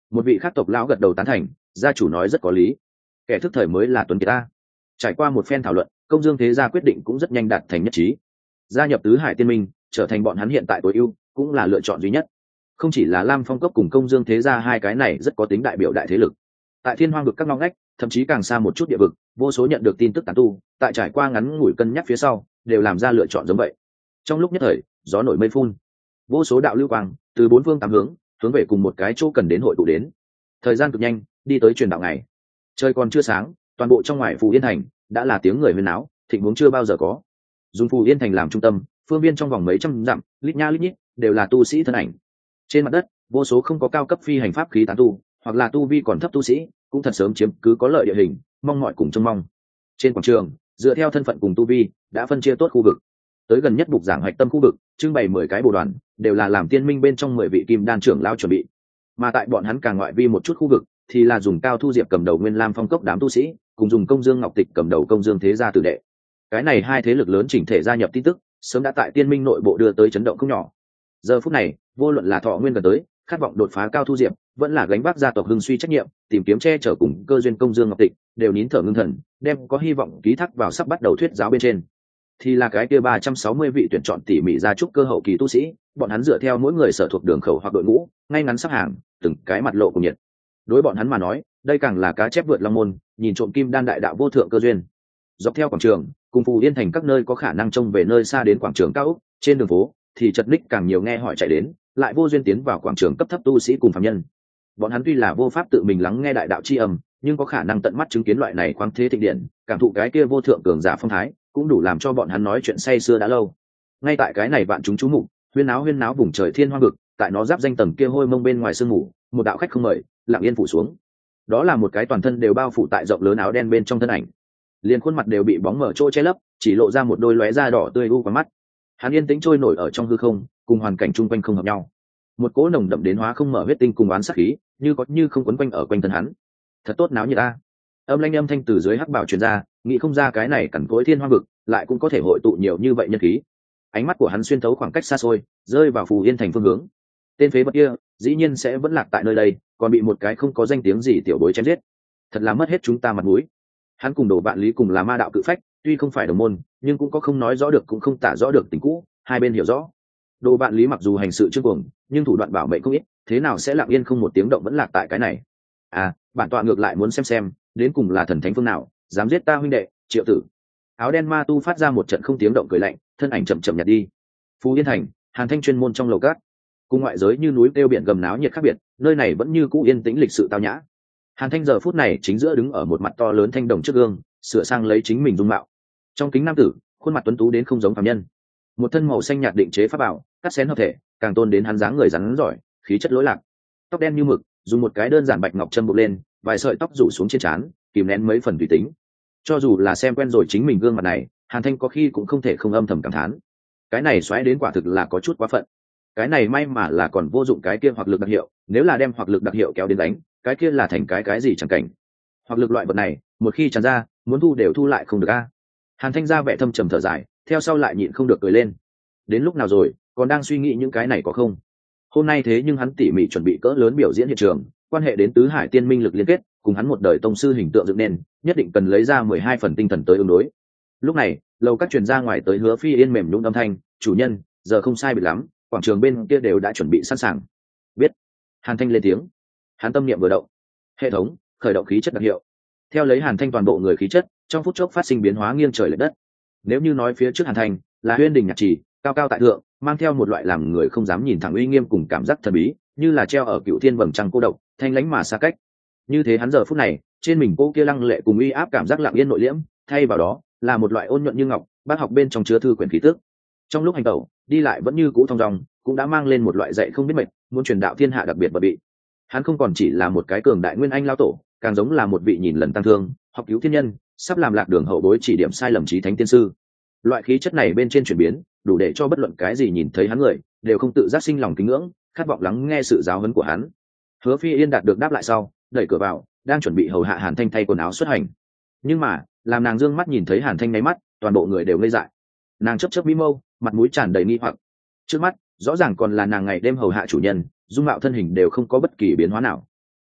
Một vị khác tộc lão gật đầu tán thành, gia chủ nói rất có lý, kẻ thức thời mới là tuấn kiệt ta. Trải qua một phen thảo luận, công dương thế gia quyết định cũng rất nhanh đạt thành nhất trí, gia nhập tứ hải tiên minh trở thành bọn hắn hiện tại tối ưu, cũng là lựa chọn duy nhất. Không chỉ là Lam Phong Cốc cùng công dương thế gia hai cái này rất có tính đại biểu đại thế lực, tại thiên hoang vực các ngõ ngách, thậm chí càng xa một chút địa vực, vô số nhận được tin tức tán tu tại trải qua ngắn ngủi cân nhắc phía sau đều làm ra lựa chọn giống vậy. Trong lúc nhất thời gió nổi mây phun, vô số đạo lưu quang từ bốn phương tám hướng hướng về cùng một cái chỗ cần đến hội tụ đến. Thời gian cực nhanh đi tới truyền đạo ngày, trời còn chưa sáng, toàn bộ trong ngoài Phù Yên thành đã là tiếng người huyên náo, thịnh vốn chưa bao giờ có. Dùng Phù Yên thành làm trung tâm, phương viên trong vòng mấy trăm dặm lít nha lít nhít đều là tu sĩ thân ảnh. Trên mặt đất vô số không có cao cấp phi hành pháp khí tán tu, hoặc là tu vi còn thấp tu sĩ cũng thật sớm chiếm cứ có lợi địa hình, mong mọi cùng trông mong. Trên quảng trường dựa theo thân phận cùng tu vi đã phân chia tốt khu vực, tới gần nhất bục giảng hoạch tâm khu vực trưng bày mười cái bồ đoàn, đều là làm tiên minh bên trong mười vị kim đan trưởng lao chuẩn bị. Mà tại bọn hắn càng ngoại vi một chút khu vực thì là dùng Cao Thu Diệp cầm đầu Nguyên Lam Phong Cốc đám tu sĩ, cùng dùng Công Dương Ngọc Tịch cầm đầu Công Dương thế gia tử đệ. Cái này hai thế lực lớn chỉnh thể gia nhập tin tức sớm đã tại tiên minh nội bộ đưa tới chấn động không nhỏ. Giờ phút này vô luận là Thọ Nguyên gần tới khát vọng đột phá Cao Thu Diệp, vẫn là gánh vác gia tộc hưng suy trách nhiệm tìm kiếm che chở cùng cơ duyên Công Dương Ngọc Tịch, đều nín thở ngưng thần đem có hy vọng ký thác vào sắp bắt đầu thuyết giáo bên trên. Thì là cái kia ba trăm sáu mươi vị tuyển chọn tỉ mỉ ra trúc cơ hậu kỳ tu sĩ, bọn hắn dựa theo mỗi người sở thuộc đường khẩu hoặc đội ngũ ngay ngắn sắp hàng, từng cái mặt lộ cùng nhiệt. Đối bọn hắn mà nói, đây càng là cá chép vượt long môn, nhìn trộm kim đan đại đạo vô thượng cơ duyên. Dọc theo quảng trường cùng Phù Yên thành các nơi có khả năng trông về nơi xa đến quảng trường cao ốc, trên đường phố thì chật ních càng nhiều nghe hỏi chạy đến, lại vô duyên tiến vào quảng trường cấp thấp tu sĩ cùng phàm nhân. Bọn hắn tuy là vô pháp tự mình lắng nghe đại đạo chi âm, nhưng có khả năng tận mắt chứng kiến loại này khoáng thế thịnh điện, cảm thụ cái kia vô thượng cường giả phong thái, cũng đủ làm cho bọn hắn nói chuyện say sưa đã lâu. Ngay tại cái này vạn chúng chú mục huyên náo huyên náo vùng trời thiên hoang vực, tại nó giáp danh tầng kia hôi mông bên ngoài sương mù, một đạo khách không mời lặng yên phủ xuống. Đó là một cái toàn thân đều bao phủ tại rộng lớn áo đen bên trong thân ảnh, liền khuôn mặt đều bị bóng mở chỗ che lấp, chỉ lộ ra một đôi lóe da đỏ tươi u qua mắt. Hắn yên tĩnh trôi nổi ở trong hư không, cùng hoàn cảnh chung quanh không hợp nhau. Một cỗ nồng đậm đến hóa không mở huyết tinh cùng oán sát khí, như có như không quấn quanh ở quanh thân hắn. Thật tốt náo như ta. Âm lanh âm thanh từ dưới hắc bảo truyền ra, nghĩ không ra cái này cẩn cối thiên hoang vực lại cũng có thể hội tụ nhiều như vậy nhân khí. Ánh mắt của hắn xuyên thấu khoảng cách xa xôi, rơi vào Phù Yên thành phương hướng. Tên phế vật kia dĩ nhiên sẽ vẫn lạc tại nơi đây, còn bị một cái không có danh tiếng gì tiểu bối chém giết, thật là mất hết chúng ta mặt mũi. Hắn cùng Đồ Vạn Lý cùng là ma đạo cự phách, tuy không phải đồng môn, nhưng cũng có không nói rõ được cũng không tả rõ được tình cũ, hai bên hiểu rõ. Đồ Vạn Lý mặc dù hành sự trương cuồng, nhưng thủ đoạn bảo mệnh không ít, thế nào sẽ lặng yên không một tiếng động vẫn lạc tại cái này? À, bản tọa ngược lại muốn xem xem, đến cùng là thần thánh phương nào dám giết ta huynh đệ Triệu Tử. Áo đen ma tu phát ra một trận không tiếng động cười lạnh, thân ảnh chậm chậm nhạt đi. Phù Yên thành, Hàn Thanh chuyên môn trong lầu cát, cùng ngoại giới như núi kêu biển gầm náo nhiệt khác biệt, nơi này vẫn như cũ yên tĩnh lịch sự tao nhã. Hàn Thanh giờ phút này chính giữa đứng ở một mặt to lớn thanh đồng trước gương, sửa sang lấy chính mình dung mạo. Trong kính nam tử, khuôn mặt tuấn tú đến không giống phàm nhân, một thân màu xanh nhạt định chế pháp bảo, cắt xén hợp thể, càng tôn đến hắn dáng người rắn giỏi, khí chất lỗi lạc. Tóc đen như mực, dùng một cái đơn giản bạch ngọc châm buộc lên, vài sợi tóc rủ xuống trên trán, kìm nén mấy phần tùy tính. Cho dù là xem quen rồi chính mình gương mặt này, Hàn Thanh có khi cũng không thể không âm thầm cảm thán, cái này xoáy đến quả thực là có chút quá phận. Cái này may mà là còn vô dụng cái kia hoặc lực đặc hiệu, nếu là đem hoặc lực đặc hiệu kéo đến đánh, cái kia là thành cái cái gì chẳng cảnh. Hoặc lực loại vật này, một khi tràn ra, muốn thu đều thu lại không được a. Hàn Thanh ra vẻ thâm trầm thở dài, theo sau lại nhịn không được cười lên. Đến lúc nào rồi, còn đang suy nghĩ những cái này có không? Hôm nay thế nhưng hắn tỉ mỉ chuẩn bị cỡ lớn biểu diễn hiện trường, quan hệ đến tứ hải tiên minh lực liên kết, cùng hắn một đời tông sư hình tượng dựng nên, nhất định cần lấy ra mười hai phần tinh thần tới ứng đối. Lúc này, lầu các truyền ra ngoài tới Hứa Phi Yên mềm nhũn âm thanh, "Chủ nhân, giờ không sai biệt lắm, quảng trường bên kia đều đã chuẩn bị sẵn sàng." Biết. Hàn Thanh lên tiếng. Hắn tâm niệm vừa động, hệ thống khởi động khí chất đặc hiệu. Theo lấy Hàn Thanh toàn bộ người khí chất trong phút chốc phát sinh biến hóa nghiêng trời lệch đất. Nếu như nói phía trước Hàn Thanh là Huyên Đình nhạc trì, cao cao tại thượng, mang theo một loại làm người không dám nhìn thẳng uy nghiêm cùng cảm giác thần bí, như là treo ở cựu thiên vầng trăng cô độc, thanh lãnh mà xa cách. Như thế hắn giờ phút này, trên mình cô kia lăng lệ cùng uy áp cảm giác lặng yên nội liễm, thay vào đó là một loại ôn nhuận như ngọc, bác học bên trong chứa thư quyển khí tức. Trong lúc hành tẩu, đi lại vẫn như cũ thong dong, cũng đã mang lên một loại dạy không biết mệt, muốn truyền đạo thiên hạ đặc biệt và bị. Hắn không còn chỉ là một cái cường đại nguyên anh lao tổ, càng giống là một vị nhìn lần tăng thương, học cứu thiên nhân, sắp làm lạc đường hậu bối chỉ điểm sai lầm trí thánh tiên sư. Loại khí chất này bên trên chuyển biến, đủ để cho bất luận cái gì nhìn thấy hắn người đều không tự giác sinh lòng kính ngưỡng, khát vọng lắng nghe sự giáo huấn của hắn. Hứa Phi Yên đạt được đáp lại sau, đẩy cửa vào, đang chuẩn bị hầu hạ Hàn Thanh thay quần áo xuất hành. Nhưng mà, làm nàng dương mắt nhìn thấy Hàn Thanh nháy mắt, toàn bộ người đều ngây dại. Nàng chớp chớp mi mâu, mặt mũi tràn đầy nghi hoặc. Trước mắt, rõ ràng còn là nàng ngày đêm hầu hạ chủ nhân, dung mạo thân hình đều không có bất kỳ biến hóa nào.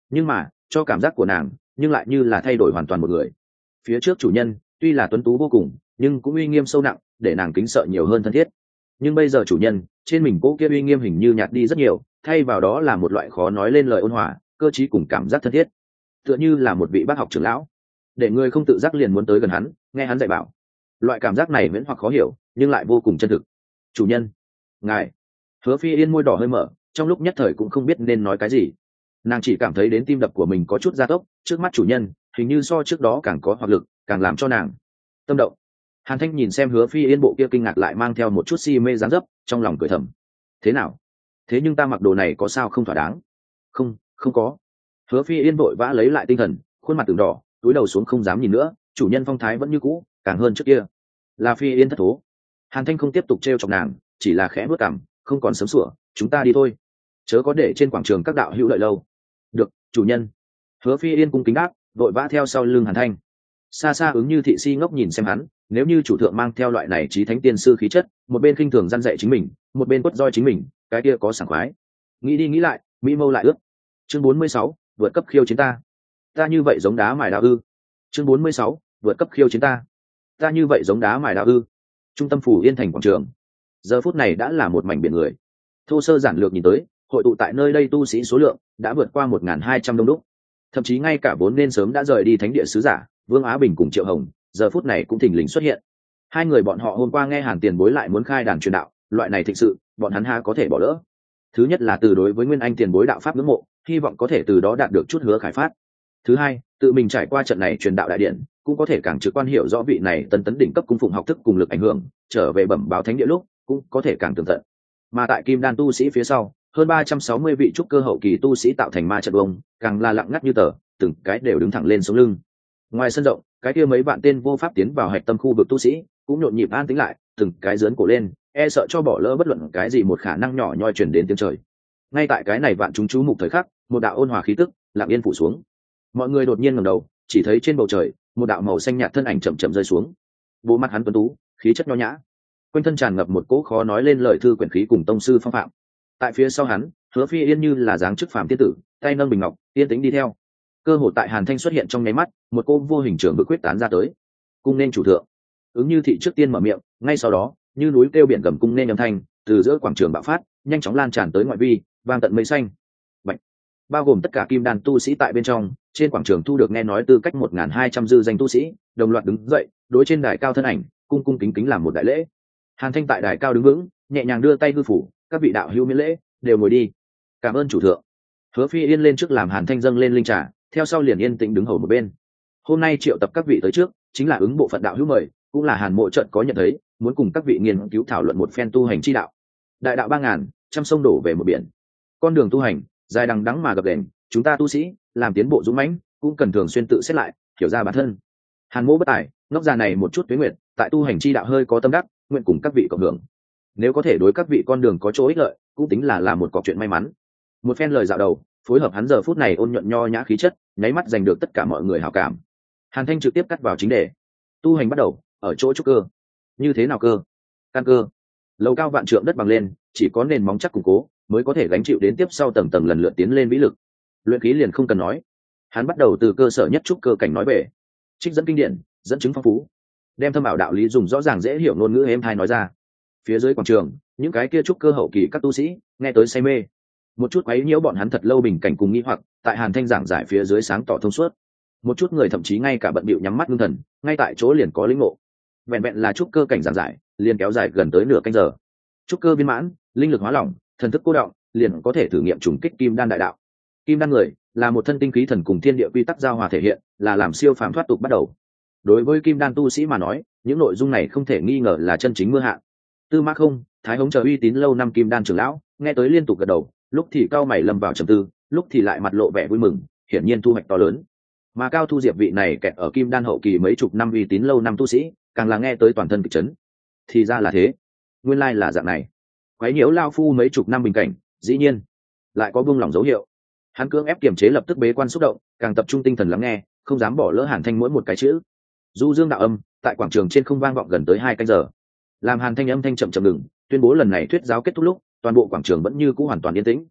nhưng mà cho cảm giác của nàng nhưng lại như là thay đổi hoàn toàn một người. Phía trước chủ nhân tuy là tuấn tú vô cùng, nhưng cũng uy nghiêm sâu nặng, để nàng kính sợ nhiều hơn thân thiết. Nhưng bây giờ chủ nhân trên mình cỗ kia uy nghiêm hình như nhạt đi rất nhiều, thay vào đó là một loại khó nói lên lời ôn hòa, cơ trí cùng cảm giác thân thiết, tựa như là một vị bác học trưởng lão, để người không tự giác liền muốn tới gần hắn, nghe hắn dạy bảo. Loại cảm giác này miễn hoặc khó hiểu nhưng lại vô cùng chân thực. Chủ nhân, ngài. Hứa Phi Yên môi đỏ hơi mở, trong lúc nhất thời cũng không biết nên nói cái gì. Nàng chỉ cảm thấy đến tim đập của mình có chút gia tốc, trước mắt chủ nhân hình như so trước đó càng có hoạt lực, càng làm cho nàng tâm động. Hàn Thanh nhìn xem Hứa Phi Yên bộ kia kinh ngạc lại mang theo một chút si mê dáng dấp, trong lòng cười thầm. Thế nào? Thế nhưng ta mặc đồ này có sao không thỏa đáng? Không, không có. Hứa Phi Yên vội vã lấy lại tinh thần, khuôn mặt từng đỏ, cúi đầu xuống không dám nhìn nữa. Chủ nhân phong thái vẫn như cũ, càng hơn trước kia. Là Phi Yên thất thố. Hàn Thanh không tiếp tục trêu chọc nàng, chỉ là khẽ bước cằm, không còn sớm sủa, chúng ta đi thôi, chớ có để trên quảng trường các đạo hữu đợi lâu. Được, chủ nhân. Hứa Phi Yên cung kính đáp, vội vã theo sau lưng Hàn Thanh. Xa xa ứng như thị si ngốc nhìn xem hắn, nếu như chủ thượng mang theo loại này trí thánh tiên sư khí chất, một bên khinh thường gian dạy chính mình, một bên quất roi chính mình, cái kia có sảng khoái. Nghĩ đi nghĩ lại, mỹ mâu lại ướt. Chương bốn mươi sáu, vượt cấp khiêu chiến ta. Ta như vậy giống đá mài đao ư? Chương bốn mươi sáu, vượt cấp khiêu chiến ta. Ta như vậy giống đá mài đao ư? Trung tâm phủ Yên thành quảng trường, giờ phút này đã là một mảnh biển người. Thô sơ giản lược nhìn tới, hội tụ tại nơi đây tu sĩ số lượng đã vượt qua một nghìn hai trăm đông đúc, thậm chí ngay cả vốn nên sớm đã rời đi thánh địa sứ giả Vương Á Bình cùng Triệu Hồng giờ phút này cũng thình lình xuất hiện. Hai người bọn họ hôm qua nghe Hàn Tiền Bối lại muốn khai đàn truyền đạo, loại này thực sự bọn hắn ha có thể bỏ lỡ. Thứ nhất là từ đối với Nguyên Anh Tiền Bối đạo pháp ngưỡng mộ, hy vọng có thể từ đó đạt được chút hứa khải phát. Thứ hai, tự mình trải qua trận này truyền đạo đại điện, cũng có thể càng trực quan hiểu rõ vị này tân tấn đỉnh cấp cung phụng học thức cùng lực ảnh hưởng, trở về bẩm báo thánh địa lúc cũng có thể càng tường tận. Mà tại Kim Đan tu sĩ phía sau, hơn ba trăm sáu mươi vị trúc cơ hậu kỳ tu sĩ tạo thành ma trận ông, càng là lặng ngắt như tờ, từng cái đều đứng thẳng lên sống lưng. Ngoài sân rộng, cái kia mấy bạn tên vô pháp tiến vào hạch tâm khu vực tu sĩ cũng nhộn nhịp an tĩnh lại, từng cái giớn cổ lên, e sợ cho bỏ lỡ bất luận cái gì một khả năng nhỏ nhoi truyền đến tiếng trời. Ngay tại cái này vạn chúng chú mục thời khắc, một đạo ôn hòa khí tức lặng yên phủ xuống. Mọi người đột nhiên ngẩng đầu, chỉ thấy trên bầu trời một đạo màu xanh nhạt thân ảnh chậm chậm rơi xuống. Bộ mặt hắn tuấn tú, khí chất nho nhã, quanh thân tràn ngập một cỗ khó nói lên lời thư quyển khí cùng tông sư phong phạm. Tại phía sau hắn, Hứa Phi Yên như là dáng chức phàm tiên tử, tay nâng bình ngọc, yên tĩnh đi theo. Cơ hội tại Hàn Thanh xuất hiện trong nháy mắt, một cô vô hình trưởng bực quyết tán ra tới. Cung nên chủ thượng. Ứng như thị trước tiên mở miệng, ngay sau đó, như núi kêu biển gầm cung nên âm thanh từ giữa quảng trường bạo phát, nhanh chóng lan tràn tới ngoại vi, vang tận mây xanh. Bạch. Bao gồm tất cả kim đan tu sĩ tại bên trong, trên quảng trường thu được nghe nói tư cách một nghìn hai trăm dư danh tu sĩ, đồng loạt đứng dậy, đối trên đài cao thân ảnh, cung cung kính kính làm một đại lễ. Hàn Thanh tại đài cao đứng vững, nhẹ nhàng đưa tay hư phủ, các vị đạo hữu miễn lễ, đều ngồi đi. Cảm ơn chủ thượng. Hứa Phi Yên lên trước làm Hàn Thanh dâng lên linh trà, theo sau liền yên tĩnh đứng hầu một bên. Hôm nay triệu tập các vị tới trước, chính là ứng bộ phận đạo hữu mời, cũng là Hàn Mộ trận có nhận thấy, muốn cùng các vị nghiên cứu thảo luận một phen tu hành chi đạo. Đại đạo ba ngàn, trăm sông đổ về một biển. Con đường tu hành dài đằng đẵng mà gập ghềnh, chúng ta tu sĩ làm tiến bộ dũng mãnh, cũng cần thường xuyên tự xét lại, hiểu ra bản thân. Hàn Mộ bất tài, ngốc già này một chút tuế nguyện, tại tu hành chi đạo hơi có tâm đắc, nguyện cùng các vị cộng hưởng. Nếu có thể đối các vị con đường có chỗ ích lợi, cũng tính là làm một cọc chuyện may mắn. Một phen lời dạo đầu, phối hợp hắn giờ phút này ôn nhuận nho nhã khí chất, nháy mắt giành được tất cả mọi người hảo cảm. Hàn Thanh trực tiếp cắt vào chính đề. Tu hành bắt đầu ở chỗ trúc cơ. Như thế nào cơ? Căn cơ. Lầu cao vạn trượng đất bằng lên, chỉ có nền móng chắc củng cố mới có thể gánh chịu đến tiếp sau tầng tầng lần lượt tiến lên vĩ lực. Luyện khí liền không cần nói, hắn bắt đầu từ cơ sở nhất trúc cơ cảnh nói về, trích dẫn kinh điển, dẫn chứng phong phú, đem thâm ảo đạo lý dùng rõ ràng dễ hiểu ngôn ngữ êm tai nói ra. Phía dưới quảng trường, những cái kia trúc cơ hậu kỳ các tu sĩ nghe tới say mê, một chút quấy nhiễu bọn hắn thật lâu bình cảnh cùng nghi hoặc, tại Hàn Thanh giảng giải phía dưới sáng tỏ thông suốt. Một chút người thậm chí ngay cả bận bịu nhắm mắt ngưng thần, ngay tại chỗ liền có lĩnh ngộ. Vẹn vẹn là trúc cơ cảnh giảng giải, liền kéo dài gần tới nửa canh giờ. Trúc cơ viên mãn, linh lực hóa lỏng, thần thức cô động, liền có thể thử nghiệm trùng kích kim đan đại đạo. Kim đan người là một thân tinh khí thần cùng thiên địa quy tắc giao hòa thể hiện, là làm siêu phàm thoát tục bắt đầu. Đối với kim đan tu sĩ mà nói, những nội dung này không thể nghi ngờ là chân chính mưa hạ. Tư Mã Không, Thái Hống chờ uy tín lâu năm kim đan trưởng lão, nghe tới liên tục gật đầu, lúc thì cao mày lâm vào trầm tư, lúc thì lại mặt lộ vẻ vui mừng, hiển nhiên thu hoạch to lớn. Mà Cao Thu Diệp vị này kẹt ở kim đan hậu kỳ mấy chục năm uy tín lâu năm tu sĩ, càng là nghe tới toàn thân kịch chấn. Thì ra là thế, nguyên lai là dạng này. Quấy nhiễu lao phu mấy chục năm bình cảnh, dĩ nhiên lại có buông lỏng dấu hiệu. Hắn cưỡng ép kiềm chế lập tức bế quan xúc động, càng tập trung tinh thần lắng nghe, không dám bỏ lỡ Hàn Thanh mỗi một cái chữ. Du dương đạo âm tại quảng trường trên không vang vọng gần tới hai canh giờ. Làm Hàn Thanh âm thanh chậm chậm ngừng, tuyên bố lần này thuyết giáo kết thúc lúc, toàn bộ quảng trường vẫn như cũ hoàn toàn yên tĩnh.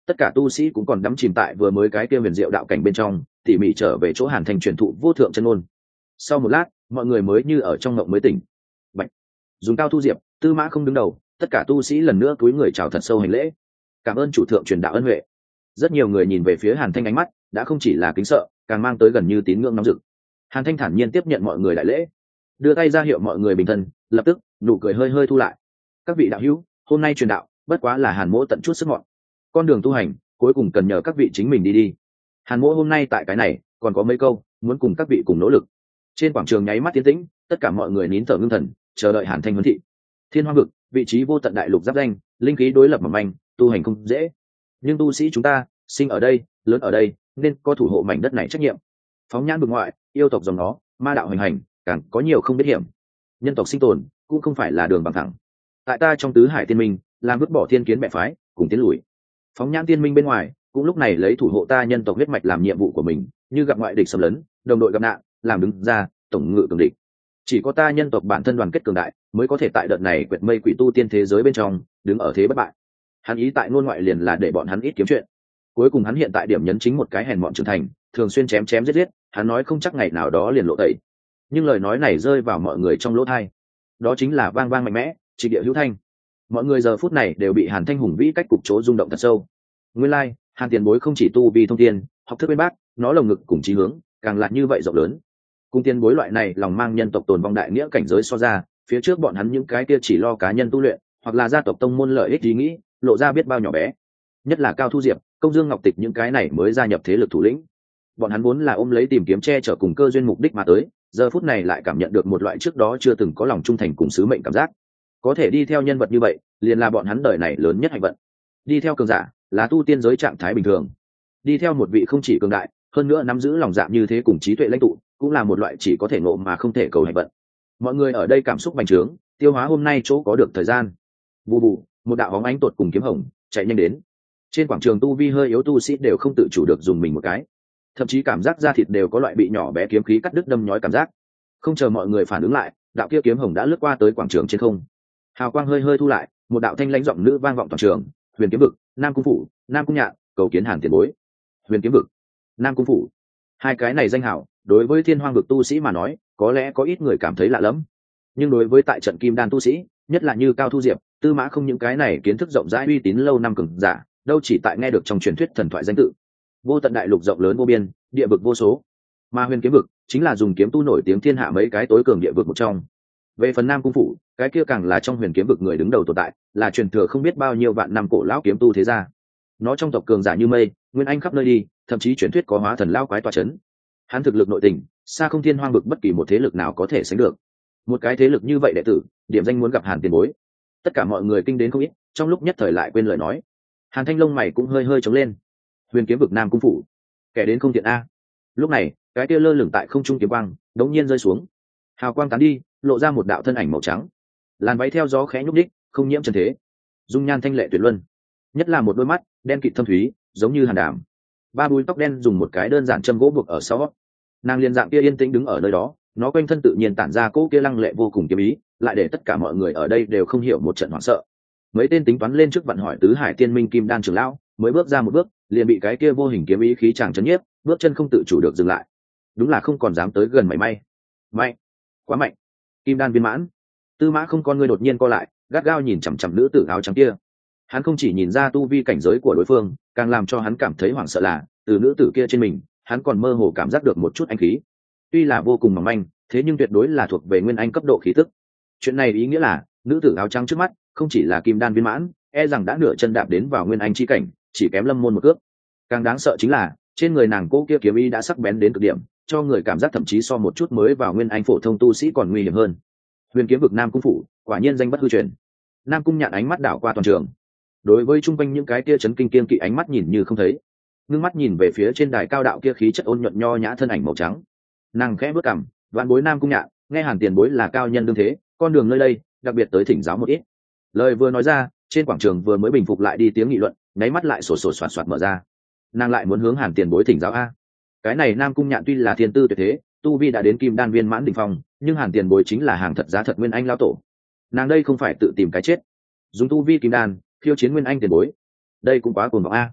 tất cả tu sĩ cũng còn đắm chìm tại vừa mới cái kia huyền diệu đạo cảnh bên trong, tỉ mỉ trở về chỗ Hàn Thanh truyền thụ vô thượng chân ngôn. Sau một lát, mọi người mới như ở trong ngộng mới tỉnh. Bạch, dùng Cao Thu Diệp, Tư Mã không đứng đầu, tất cả tu sĩ lần nữa cúi người chào thật sâu hành lễ, cảm ơn chủ thượng truyền đạo ân huệ. Rất nhiều người nhìn về phía Hàn Thanh, ánh mắt đã không chỉ là kính sợ, càng mang tới gần như tín ngưỡng nóng rực. Hàn Thanh thản nhiên tiếp nhận mọi người đại lễ, đưa tay ra hiệu mọi người bình thân, lập tức nụ cười hơi hơi thu lại. Các vị đạo hữu, hôm nay truyền đạo bất quá là Hàn Mỗ tận chút sức mọn, con đường tu hành cuối cùng cần nhờ các vị chính mình đi đi. Hàn Mỗ hôm nay tại cái này còn có mấy câu muốn cùng các vị cùng nỗ lực. Trên quảng trường nháy mắt tiến tĩnh, tất cả mọi người nín thở ngưng thần, chờ đợi Hàn Thanh huấn thị. Thiên Hoang vực, vị trí vô tận đại lục giáp danh, linh khí đối lập mỏng manh, tu hành không dễ. Nhưng tu sĩ chúng ta sinh ở đây, lớn ở đây, nên có thủ hộ mảnh đất này trách nhiệm. Phóng nhãn vực ngoại, yêu tộc dòng nó, ma đạo hoành hành, càng có nhiều không biết hiểm. Nhân tộc sinh tồn cũng không phải là đường bằng thẳng. Tại ta trong tứ hải tiên minh, làm vứt bỏ thiên kiến mẹ phái, cùng tiến lùi. Phóng nhãn tiên minh bên ngoài, cũng lúc này lấy thủ hộ ta nhân tộc huyết mạch làm nhiệm vụ của mình, như gặp ngoại địch xâm lấn, đồng đội gặp nạn, làm đứng ra tổng ngự cường địch. Chỉ có ta nhân tộc bản thân đoàn kết cường đại, mới có thể tại đợt này quệt mây quỷ tu tiên thế giới bên trong đứng ở thế bất bại. Hắn ý tại ngôn ngoại liền là để bọn hắn ít kiếm chuyện. Cuối cùng hắn hiện tại điểm nhấn chính một cái hèn mọn trưởng thành, thường xuyên chém chém giết giết, hắn nói không chắc ngày nào đó liền lộ tẩy. Nhưng lời nói này rơi vào mọi người trong lỗ tai, đó chính là vang vang mạnh mẽ, chỉ địa hữu thanh. Mọi người giờ phút này đều bị Hàn Thanh hùng vĩ cách cục chỗ rung động thật sâu. Nguyên lai, like, Hàn tiền bối không chỉ tu vi thông thiên, học thức bên bác, nó lồng ngực cùng chí hướng, càng là như vậy rộng lớn. Cùng tiền bối loại này lòng mang nhân tộc tồn vong đại nghĩa cảnh giới so ra, phía trước bọn hắn những cái kia chỉ lo cá nhân tu luyện, hoặc là gia tộc tông môn lợi ích ý nghĩ, lộ ra biết bao nhỏ bé. Nhất là Cao Thu Diệp, Công Dương Ngọc Tịch những cái này mới gia nhập thế lực thủ lĩnh. Bọn hắn vốn là ôm lấy tìm kiếm che chở cùng cơ duyên mục đích mà tới, giờ phút này lại cảm nhận được một loại trước đó chưa từng có lòng trung thành cùng sứ mệnh cảm giác. Có thể đi theo nhân vật như vậy, liền là bọn hắn đời này lớn nhất hạnh vận. Đi theo cường giả, là tu tiên giới trạng thái bình thường. Đi theo một vị không chỉ cường đại, hơn nữa nắm giữ lòng dạ như thế cùng trí tuệ lãnh tụ, cũng là một loại chỉ có thể ngộ mà không thể cầu hạnh vận. Mọi người ở đây cảm xúc bành trướng, tiêu hóa hôm nay chỗ có được thời gian. Bù bù, một đạo bóng ánh tột cùng kiếm hồng chạy nhanh đến. Trên quảng trường tu vi hơi yếu tu sĩ đều không tự chủ được dùng mình một cái, thậm chí cảm giác da thịt đều có loại bị nhỏ bé kiếm khí cắt đứt đâm nhói cảm giác. Không chờ mọi người phản ứng lại, đạo kia kiếm hồng đã lướt qua tới quảng trường trên không. Hào quang hơi hơi thu lại, một đạo thanh lãnh giọng nữ vang vọng toàn trường: Huyền Kiếm Vực, Nam Cung Phủ, Nam Cung Nhạn, cầu kiến Hàn tiền bối. Huyền Kiếm Vực, Nam Cung Phủ, hai cái này danh hảo, đối với Thiên Hoang vực tu sĩ mà nói, có lẽ có ít người cảm thấy lạ lẫm, nhưng đối với tại trận Kim Đan tu sĩ, nhất là như Cao Thu Diệp, Tư Mã không những cái này kiến thức rộng rãi uy tín lâu năm cường giả, đâu chỉ tại nghe được trong truyền thuyết thần thoại danh tự. Vô tận đại lục rộng lớn vô biên, địa vực vô số, mà Huyền Kiếm Vực chính là dùng kiếm tu nổi tiếng thiên hạ mấy cái tối cường địa vực một trong. Về phần Nam Cung Phủ, cái kia càng là trong Huyền Kiếm Vực người đứng đầu tồn tại, là truyền thừa không biết bao nhiêu vạn năm cổ lão kiếm tu thế gia. Nó trong tộc cường giả như mây, nguyên anh khắp nơi đi, thậm chí truyền thuyết có hóa thần lão quái tọa chấn. Hắn thực lực nội tình, xa không Thiên Hoang vực bất kỳ một thế lực nào có thể sánh được. Một cái thế lực như vậy đệ tử, điểm danh muốn gặp Hàn tiền bối. Tất cả mọi người kinh đến không ít, trong lúc nhất thời lại quên lời nói. Hàn Thanh lông mày cũng hơi hơi trống lên. Huyền Kiếm Vực Nam Cung Phủ, kẻ đến không tiện a. Lúc này, cái kia lơ lửng tại không trung kiếm quang đống nhiên rơi xuống, hào quang tán đi, lộ ra một đạo thân ảnh màu trắng, làn váy theo gió khẽ nhúc đích, không nhiễm trần thế, dung nhan thanh lệ tuyệt luân, nhất là một đôi mắt đen kịt thâm thúy, giống như hàn đàm. Ba búi tóc đen dùng một cái đơn giản châm gỗ buộc ở sau, nàng liền dạng kia yên tĩnh đứng ở nơi đó, nó quanh thân tự nhiên tản ra cỗ kia lăng lệ vô cùng kiếm ý, lại để tất cả mọi người ở đây đều không hiểu một trận hoảng sợ. Mấy tên tính toán lên trước vận hỏi tứ hải tiên minh kim đan trưởng lão, mới bước ra một bước, liền bị cái kia vô hình kiếm ý khí chàng chấn nhiếp, bước chân không tự chủ được dừng lại. Đúng là không còn dám tới gần mảy may. Mạnh, quá mạnh. Kim đan viên mãn. Tư Mã không con ngươi đột nhiên co lại, gắt gao nhìn chằm chằm nữ tử áo trắng kia. Hắn không chỉ nhìn ra tu vi cảnh giới của đối phương, càng làm cho hắn cảm thấy hoảng sợ là, từ nữ tử kia trên mình, hắn còn mơ hồ cảm giác được một chút anh khí. Tuy là vô cùng mỏng manh, thế nhưng tuyệt đối là thuộc về nguyên anh cấp độ khí tức. Chuyện này ý nghĩa là, nữ tử áo trắng trước mắt, không chỉ là kim đan viên mãn, e rằng đã nửa chân đạp đến vào nguyên anh chi cảnh, chỉ kém lâm môn một cước. Càng đáng sợ chính là, trên người nàng cô kia kiếm ý đã sắc bén đến cực điểm, cho người cảm giác thậm chí so một chút mới vào nguyên anh phổ thông tu sĩ còn nguy hiểm hơn. Huyền Kiếm Vực Nam Cung Phủ, quả nhiên danh bất hư truyền. Nam Cung Nhạn ánh mắt đảo qua toàn trường, đối với chung quanh những cái kia chấn kinh kiên kỵ ánh mắt nhìn như không thấy, ngưng mắt nhìn về phía trên đài cao đạo kia khí chất ôn nhuận nho nhã thân ảnh màu trắng. Nàng khẽ bước cằm, vạn bối Nam Cung Nhạn, nghe Hàn tiền bối là cao nhân đương thế, con đường nơi đây đặc biệt tới thỉnh giáo một ít. Lời vừa nói ra, trên quảng trường vừa mới bình phục lại đi tiếng nghị luận, nháy mắt lại sổ sổ soạt soạt mở ra. Nàng lại muốn hướng Hàn tiền bối thỉnh giáo a. Cái này Nam Cung Nhạn tuy là thiên tư tuyệt thế, tu vi đã đến kim đan viên mãn đỉnh phong, nhưng Hàn tiền bối chính là hàng thật giá thật nguyên anh lão tổ. Nàng đây không phải tự tìm cái chết, dùng tu vi kim đan khiêu chiến nguyên anh tiền bối, đây cũng quá cuồng vọng a.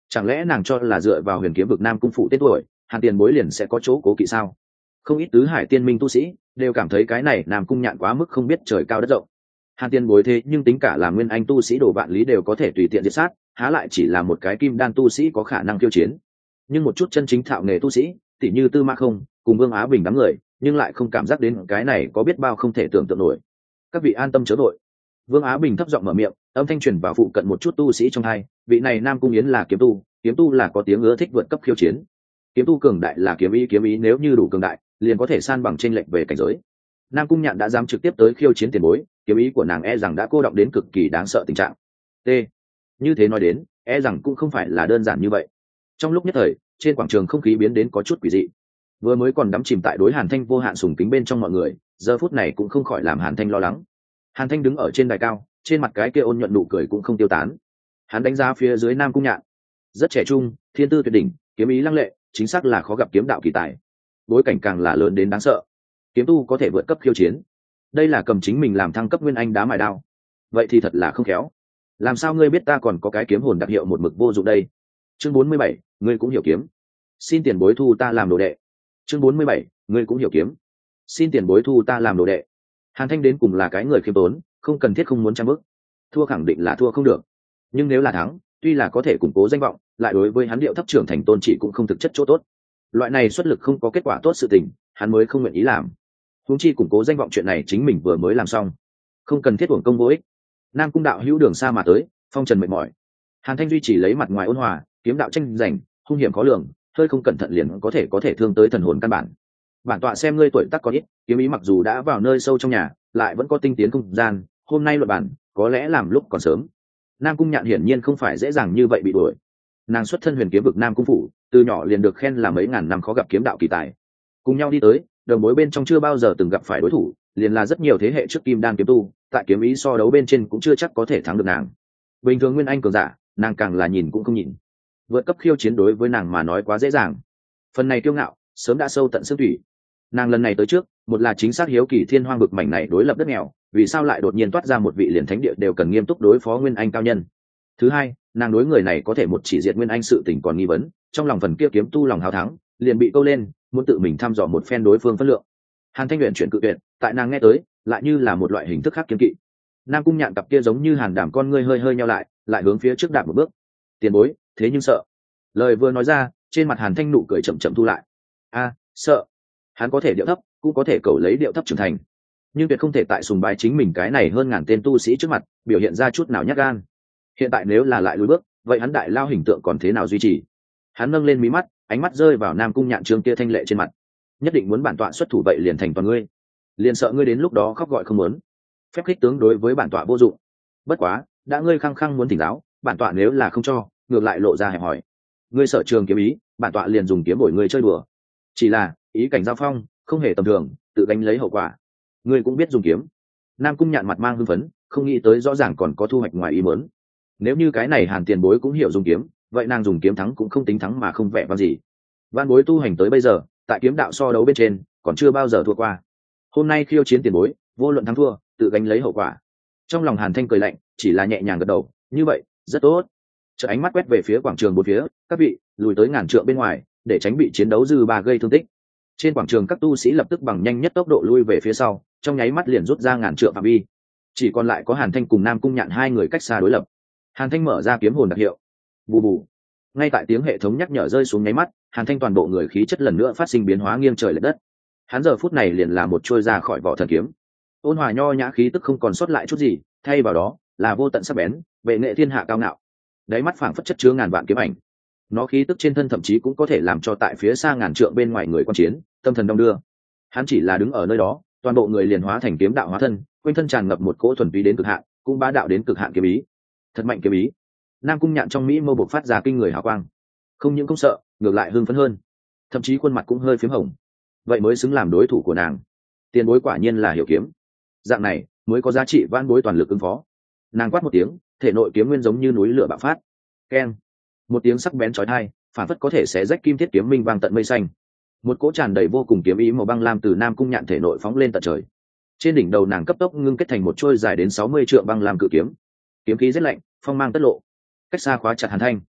Chẳng lẽ nàng cho là dựa vào huyền kiếm vực nam cung phụ tên tuổi hàn tiền bối liền sẽ có chỗ cố kỵ sao? Không ít tứ hải tiên minh tu sĩ đều cảm thấy cái này nam cung nhạn quá mức không biết trời cao đất rộng. Hàn tiền bối thế nhưng tính cả là nguyên anh tu sĩ đồ vạn lý đều có thể tùy tiện diệt sát, há lại chỉ là một cái kim đan tu sĩ có khả năng tiêu chiến. Nhưng một chút chân chính thạo nghề tu sĩ tỉ như Tư Ma Không cùng Vương Á Bình đám người nhưng lại không cảm giác đến cái này có biết bao không thể tưởng tượng nổi. Các vị an tâm chớ vội. Vương Á Bình thấp giọng mở miệng, âm thanh truyền vào phụ cận một chút tu sĩ trong hai, vị này Nam Cung Yến là kiếm tu, kiếm tu là có tiếng ưa thích vượt cấp khiêu chiến. Kiếm tu cường đại là kiếm ý, kiếm ý nếu như đủ cường đại, liền có thể san bằng chênh lệch về cảnh giới. Nam Cung Nhạn đã dám trực tiếp tới khiêu chiến tiền bối, kiếm ý của nàng e rằng đã cô động đến cực kỳ đáng sợ tình trạng. T. Như thế nói đến, e rằng cũng không phải là đơn giản như vậy. Trong lúc nhất thời, trên quảng trường không khí biến đến có chút quỷ dị. Vừa mới còn đắm chìm tại đối Hàn Thanh vô hạn sùng kính bên trong mọi người, giờ phút này cũng không khỏi làm Hàn Thanh lo lắng. Hàn Thanh đứng ở trên đài cao, trên mặt cái kia ôn nhuận nụ cười cũng không tiêu tán. Hắn đánh giá phía dưới Nam Cung Nhạn, rất trẻ trung, thiên tư tuyệt đỉnh, kiếm ý lăng lệ, chính xác là khó gặp kiếm đạo kỳ tài. Bối cảnh càng là lớn đến đáng sợ. Kiếm tu có thể vượt cấp khiêu chiến, đây là cầm chính mình làm thăng cấp nguyên anh đá mài đao. Vậy thì thật là không khéo. Làm sao ngươi biết ta còn có cái kiếm hồn đặc hiệu một mực vô dụng đây? Chương bốn mươi bảy, ngươi cũng hiểu kiếm. Xin tiền bối thu ta làm đồ đệ. Chương bốn mươi bảy, ngươi cũng hiểu kiếm. Xin tiền bối thu ta làm đồ đệ. Hàn Thanh đến cùng là cái người khiêm tốn, không cần thiết không muốn trang bức. Thua khẳng định là thua không được, nhưng nếu là thắng, tuy là có thể củng cố danh vọng, lại đối với hắn điệu thấp trưởng thành tôn chỉ cũng không thực chất chỗ tốt. Loại này xuất lực không có kết quả tốt sự tình, hắn mới không nguyện ý làm. Huống chi củng cố danh vọng chuyện này chính mình vừa mới làm xong, không cần thiết uổng công vô ích. Nam Cung đạo hữu đường xa mà tới, phong trần mệt mỏi. Hàn Thanh duy trì lấy mặt ngoài ôn hòa, kiếm đạo tranh giành, hung hiểm khó lường, hơi không cẩn thận liền có thể có thể thương tới thần hồn căn bản. Bản tọa xem ngươi tuổi tác có ít, kiếm ý mặc dù đã vào nơi sâu trong nhà, lại vẫn có tinh tiến không gian, hôm nay luận bản, có lẽ làm lúc còn sớm. Nam Cung Nhạn hiển nhiên không phải dễ dàng như vậy bị đuổi. Nàng xuất thân huyền kiếm vực Nam Cung phủ, từ nhỏ liền được khen là mấy ngàn năm khó gặp kiếm đạo kỳ tài. Cùng nhau đi tới, đồng bối bên trong chưa bao giờ từng gặp phải đối thủ, liền là rất nhiều thế hệ trước kim đan kiếm tu, tại kiếm ý so đấu bên trên cũng chưa chắc có thể thắng được nàng. Bình thường nguyên anh cường giả, nàng càng là nhìn cũng không nhìn. Vượt cấp khiêu chiến đối với nàng mà nói quá dễ dàng. Phần này kiêu ngạo, sớm đã sâu tận xương thủy. Nàng lần này tới trước, một là chính xác hiếu kỳ thiên hoang vực mảnh này đối lập đất nghèo, vì sao lại đột nhiên toát ra một vị liền thánh địa đều cần nghiêm túc đối phó nguyên anh cao nhân. Thứ hai, nàng đối người này có thể một chỉ diệt nguyên anh sự tình còn nghi vấn, trong lòng phần kia kiếm tu lòng hào thắng, liền bị câu lên, muốn tự mình thăm dò một phen đối phương phân lượng. Hàn Thanh luyện chuyển cự tuyệt, tại nàng nghe tới, lại như là một loại hình thức khác kiên kỵ. Nam Cung Nhạn cặp kia giống như hàn đảm con ngươi hơi hơi nheo lại, lại hướng phía trước đạp một bước. Tiền bối, thế nhưng sợ. Lời vừa nói ra, trên mặt Hàn Thanh nụ cười chậm chậm thu lại. A, sợ. Hắn có thể điệu thấp, cũng có thể cầu lấy điệu thấp trưởng thành, nhưng tuyệt không thể tại sùng bái chính mình cái này hơn ngàn tên tu sĩ trước mặt biểu hiện ra chút nào nhát gan. Hiện tại nếu là lại lùi bước, vậy hắn đại lao hình tượng còn thế nào duy trì? Hắn nâng lên mí mắt, ánh mắt rơi vào Nam Cung Nhạn trương kia thanh lệ trên mặt. Nhất định muốn bản tọa xuất thủ vậy liền thành toàn ngươi, liền sợ ngươi đến lúc đó khóc gọi không muốn. Phép khích tướng đối với bản tọa vô dụng. Bất quá, đã ngươi khăng khăng muốn thỉnh giáo, bản tọa nếu là không cho, ngược lại lộ ra hẹp hỏi. Ngươi sợ trường kiếm ý, bản tọa liền dùng kiếm bồi ngươi chơi đùa. Chỉ là ý cảnh giao phong không hề tầm thường, tự gánh lấy hậu quả. Ngươi cũng biết dùng kiếm. Nam Cung Nhạn mặt mang hưng phấn, không nghĩ tới rõ ràng còn có thu hoạch ngoài ý muốn. Nếu như cái này Hàn tiền bối cũng hiểu dùng kiếm, vậy nàng dùng kiếm thắng cũng không tính thắng mà không vẻ vang gì. Van bối tu hành tới bây giờ, tại kiếm đạo so đấu bên trên, còn chưa bao giờ thua qua. Hôm nay khiêu chiến tiền bối, vô luận thắng thua, tự gánh lấy hậu quả. Trong lòng Hàn Thanh cười lạnh, chỉ là nhẹ nhàng gật đầu, như vậy, rất tốt. Chợt ánh mắt quét về phía quảng trường bốn phía, các vị, lùi tới ngàn trượng bên ngoài, để tránh bị chiến đấu dư ba gây thương tích. Trên quảng trường các tu sĩ lập tức bằng nhanh nhất tốc độ lui về phía sau, trong nháy mắt liền rút ra ngàn trượng phạm vi. Chỉ còn lại có Hàn Thanh cùng Nam Cung Nhạn hai người cách xa đối lập. Hàn Thanh mở ra kiếm hồn đặc hiệu. Bù bù. Ngay tại tiếng hệ thống nhắc nhở rơi xuống nháy mắt, Hàn Thanh toàn bộ người khí chất lần nữa phát sinh biến hóa nghiêng trời lệch đất. Hắn giờ phút này liền là một trôi ra khỏi vỏ thần kiếm. Ôn hòa nho nhã khí tức không còn sót lại chút gì, thay vào đó là vô tận sắc bén, vệ nghệ thiên hạ cao ngạo. Đáy mắt phảng phất chất chứa ngàn vạn kiếm ảnh. Nó khí tức trên thân thậm chí cũng có thể làm cho tại phía xa ngàn trượng bên ngoài người quan chiến, tâm thần đông đưa. Hắn chỉ là đứng ở nơi đó, toàn bộ người liền hóa thành kiếm đạo hóa thân, quanh thân tràn ngập một cỗ thuần túy đến cực hạn, cũng bá đạo đến cực hạn kiếm ý. Thật mạnh kiếm ý. Nam Cung Nhạn trong mỹ mâu bộc phát ra kinh người hào quang, không những không sợ, ngược lại hưng phấn hơn, thậm chí khuôn mặt cũng hơi phím hồng. Vậy mới xứng làm đối thủ của nàng. Tiền bối quả nhiên là hiểu kiếm, dạng này mới có giá trị van bối toàn lực ứng phó. Nàng quát một tiếng, thể nội kiếm nguyên giống như núi lửa bạo phát. Keng, một tiếng sắc bén chói tai, phản phất có thể xé rách kim thiết kiếm minh vang tận mây xanh. Một cỗ tràn đầy vô cùng kiếm ý màu băng lam từ Nam Cung Nhạn thể nội phóng lên tận trời. Trên đỉnh đầu nàng cấp tốc ngưng kết thành một chuôi dài đến sáu mươi trượng băng lam cự kiếm. Kiếm khí rất lạnh, phong mang tất lộ. Cách xa khóa chặt Hàn Thanh.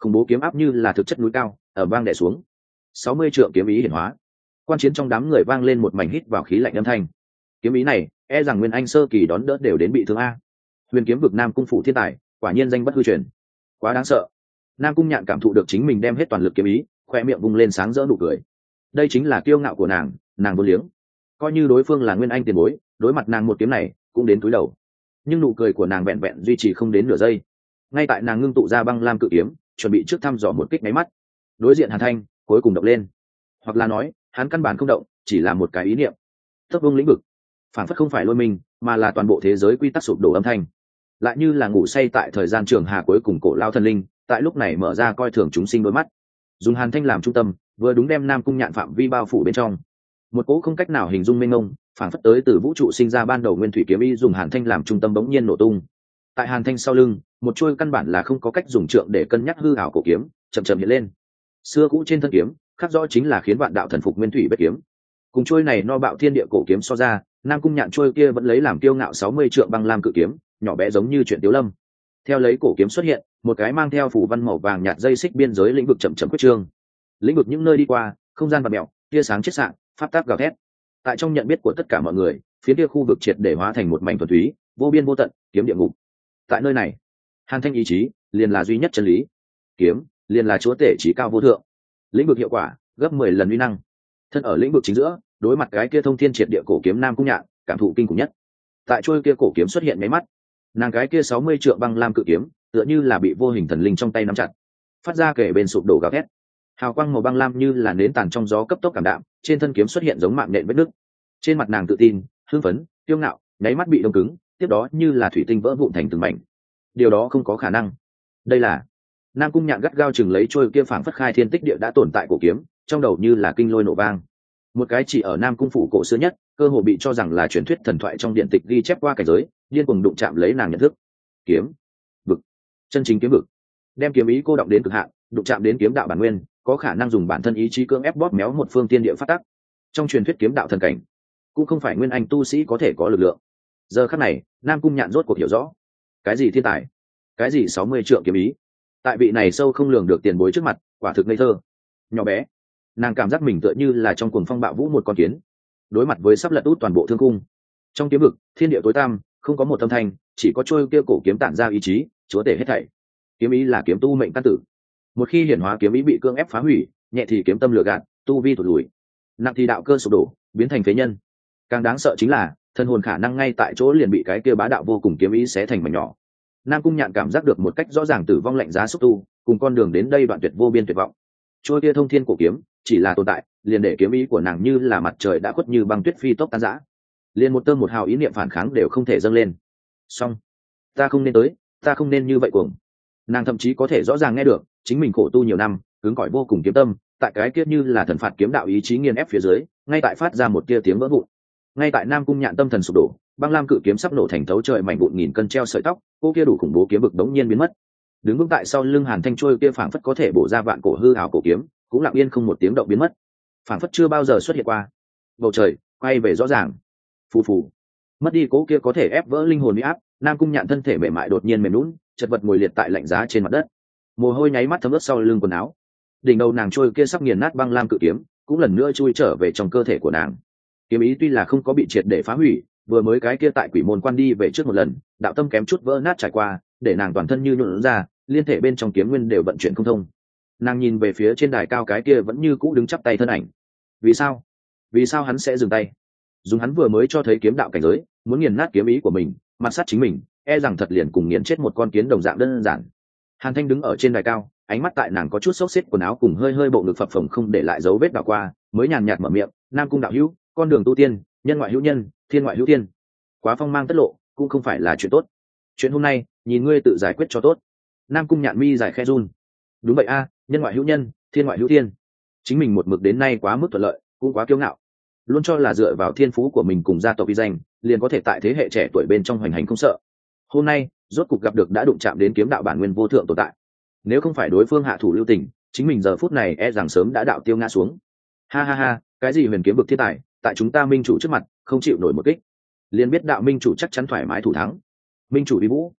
khủng bố kiếm áp như là thực chất núi cao ở vang đè xuống. Sáu mươi trượng kiếm ý hiển hóa, quan chiến trong đám người vang lên một mảnh hít vào khí lạnh âm thanh. Kiếm ý này e rằng nguyên anh sơ kỳ đón đỡ đều đến bị thương a. Huyền kiếm vực Nam cung phủ thiên tài, quả nhiên danh bất hư truyền, quá đáng sợ. Nam cung nhạn cảm thụ được chính mình đem hết toàn lực kiếm ý, khoe miệng vung lên sáng rỡ nụ cười. Đây chính là kiêu ngạo của nàng, nàng vô liếng. Coi như đối phương là nguyên anh tiền bối, đối mặt nàng một kiếm này cũng đến túi đầu. Nhưng nụ cười của nàng vẹn vẹn duy trì không đến nửa giây. Ngay tại nàng ngưng tụ ra băng lam cự kiếm, chuẩn bị trước thăm dò một kích máy mắt, đối diện Hàn Thanh cuối cùng động lên, hoặc là nói hắn căn bản không động, chỉ là một cái ý niệm. Tấp vương lĩnh vực, phản phất không phải lôi mình, mà là toàn bộ thế giới quy tắc sụp đổ âm thanh, lại như là ngủ say tại thời gian trường hà cuối cùng cổ lao thần linh, tại lúc này mở ra coi thường chúng sinh đôi mắt, dùng Hàn Thanh làm trung tâm, vừa đúng đem Nam cung nhạn phạm vi bao phủ bên trong. Một cỗ không cách nào hình dung mênh mông, phản phất tới từ vũ trụ sinh ra ban đầu nguyên thủy kiếm ý dùng Hàn Thanh làm trung tâm bỗng nhiên nổ tung. Tại Hàn Thanh sau lưng, một chuôi căn bản là không có cách dùng trượng để cân nhắc hư ảo cổ kiếm chậm chậm hiện lên. Xưa cũ trên thân kiếm khắc rõ chính là khiến vạn đạo thần phục nguyên thủy bất kiếm. Cùng chuôi này no bạo thiên địa cổ kiếm so ra, Nam cung nhạn chuôi kia vẫn lấy làm kiêu ngạo sáu mươi trượng băng lam cự kiếm, nhỏ bé giống như chuyện tiếu lâm. Theo lấy cổ kiếm xuất hiện, một cái mang theo phủ văn màu vàng nhạt dây xích biên giới lĩnh vực chậm chậm quyết trương. Lĩnh vực những nơi đi qua, không gian và mèo, tia sáng chết sạng, pháp tắc gào thét. Tại trong nhận biết của tất cả mọi người, phía kia khu vực triệt để hóa thành một mảnh thuần túy, vô biên vô tận, kiếm địa ngục. Tại nơi này, Hàn Thanh ý chí liền là duy nhất chân lý, kiếm liền là chúa tể trí cao vô thượng. Lĩnh vực hiệu quả gấp mười lần uy năng. Thân ở lĩnh vực chính giữa, đối mặt cái kia thông thiên triệt địa cổ kiếm Nam cung nhạn, cảm thụ kinh khủng nhất. Tại trôi kia cổ kiếm xuất hiện mấy mắt, nàng cái kia sáu mươi trượng băng lam cự kiếm tựa như là bị vô hình thần linh trong tay nắm chặt, phát ra kể bên sụp đổ gào thét. Hào quang màu băng lam như là nến tàn trong gió cấp tốc cảm đạm, trên thân kiếm xuất hiện giống mạng nện vết nứt. Trên mặt nàng tự tin, hưng phấn, kiêu ngạo, nháy mắt bị đông cứng, tiếp đó như là thủy tinh vỡ vụn thành từng mảnh. Điều đó không có khả năng. Đây là Nam cung nhạn gắt gao chừng lấy trôi kia phảng phất khai thiên tích địa đã tồn tại cổ kiếm, trong đầu như là kinh lôi nổ vang. Một cái chỉ ở Nam cung phủ cổ xưa nhất, cơ hồ bị cho rằng là truyền thuyết thần thoại trong điện tịch ghi chép qua cảnh giới, điên cuồng đụng chạm lấy nàng nhận thức. Kiếm vực, chân chính kiếm vực, đem kiếm ý cô động đến cực hạn, đụng chạm đến kiếm đạo bản nguyên, có khả năng dùng bản thân ý chí cưỡng ép bóp méo một phương tiên địa phát tắc. Trong truyền thuyết kiếm đạo thần cảnh, cũng không phải nguyên anh tu sĩ có thể có lực lượng. Giờ khắc này, Nam cung nhạn rốt cuộc hiểu rõ, cái gì thiên tài, cái gì sáu mươi trượng kiếm ý, tại vị này sâu không lường được tiền bối trước mặt, quả thực ngây thơ, nhỏ bé. Nàng cảm giác mình tựa như là trong cuồng phong bạo vũ một con kiến, đối mặt với sắp lật út toàn bộ thương cung. Trong kiếm vực, thiên địa tối tăm, không có một âm thanh, chỉ có trôi kia cổ kiếm tản ra ý chí, chúa tể hết thảy. Kiếm ý là kiếm tu mệnh căn tử. Một khi hiển hóa kiếm ý bị cưỡng ép phá hủy, nhẹ thì kiếm tâm lừa gạt, tu vi tụt lùi, nặng thì đạo cơ sụp đổ, biến thành phế nhân. Càng đáng sợ chính là thân hồn khả năng ngay tại chỗ liền bị cái kia bá đạo vô cùng kiếm ý xé thành mảnh nhỏ. Nam cung nhạn cảm giác được một cách rõ ràng tử vong lạnh giá xúc tu, cùng con đường đến đây đoạn tuyệt vô biên tuyệt vọng. Trôi kia thông thiên cổ kiếm chỉ là tồn tại, liền để kiếm ý của nàng như là mặt trời đã khuất như băng tuyết phi tốc tan rã, liền một tơ một hào ý niệm phản kháng đều không thể dâng lên. Xong, ta không nên tới, ta không nên như vậy cuồng. Nàng thậm chí có thể rõ ràng nghe được chính mình khổ tu nhiều năm, cứng cỏi vô cùng kiếm tâm, tại cái kia như là thần phạt kiếm đạo ý chí nghiền ép phía dưới, ngay tại phát ra một tia tiếng vỡ vụn. Ngay tại Nam cung nhạn tâm thần sụp đổ, băng lam cự kiếm sắp nổ thành thấu trời mảnh vụn nghìn cân treo sợi tóc, cô kia đủ khủng bố kiếm vực đống nhiên biến mất. Đứng vững tại sau lưng Hàn Thanh trôi kia phảng phất có thể bổ ra vạn cổ hư ảo cổ kiếm, cũng lặng yên không một tiếng động biến mất, phảng phất chưa bao giờ xuất hiện qua. Bầu trời quay về rõ ràng, phù phù, mất đi cố kia có thể ép vỡ linh hồn uy áp. Nam cung nhạn thân thể mềm mại đột nhiên mềm lún, chật vật ngồi liệt tại lạnh giá trên mặt đất, mồ hôi nháy mắt thấm ướt sau lưng quần áo. Đỉnh đầu nàng trôi kia sắp nghiền nát băng lam cự kiếm cũng lần nữa chui trở về trong cơ thể của nàng. Kiếm ý tuy là không có bị triệt để phá hủy, vừa mới cái kia tại quỷ môn quan đi về trước một lần, đạo tâm kém chút vỡ nát trải qua, để nàng toàn thân như nhuộn ra, liên thể bên trong kiếm nguyên đều vận chuyển không thông. Nàng nhìn về phía trên đài cao cái kia vẫn như cũ đứng chắp tay thân ảnh. Vì sao? Vì sao hắn sẽ dừng tay? Dùng hắn vừa mới cho thấy kiếm đạo cảnh giới, muốn nghiền nát kiếm ý của mình, mặt sát chính mình, e rằng thật liền cùng nghiền chết một con kiến đồng dạng đơn giản. Hàn Thanh đứng ở trên đài cao, ánh mắt tại nàng có chút xốc xếp quần áo cùng hơi hơi bộ ngực phập phồng không để lại dấu vết đảo qua, mới nhàn nhạt mở miệng, Nam cung đạo hữu, con đường tu tiên, nhân ngoại hữu nhân, thiên ngoại hữu thiên. Quá phong mang tất lộ, cũng không phải là chuyện tốt. Chuyện hôm nay, nhìn ngươi tự giải quyết cho tốt. Nam cung nhạn mi giải khe run. Đúng vậy a, nhân ngoại hữu nhân, thiên ngoại hữu thiên. Chính mình một mực đến nay quá mức thuận lợi, cũng quá kiêu ngạo, luôn cho là dựa vào thiên phú của mình cùng gia tộc uy danh, liền có thể tại thế hệ trẻ tuổi bên trong hoành hành không sợ. Hôm nay, rốt cục gặp được đã đụng chạm đến kiếm đạo bản nguyên vô thượng tồn tại. Nếu không phải đối phương hạ thủ lưu tình, chính mình giờ phút này e rằng sớm đã đạo tiêu ngã xuống. Ha ha ha, cái gì huyền kiếm vực thiên tài, tại chúng ta minh chủ trước mặt không chịu nổi một kích, liền biết đạo minh chủ chắc chắn thoải mái thủ thắng. Minh chủ uy vũ,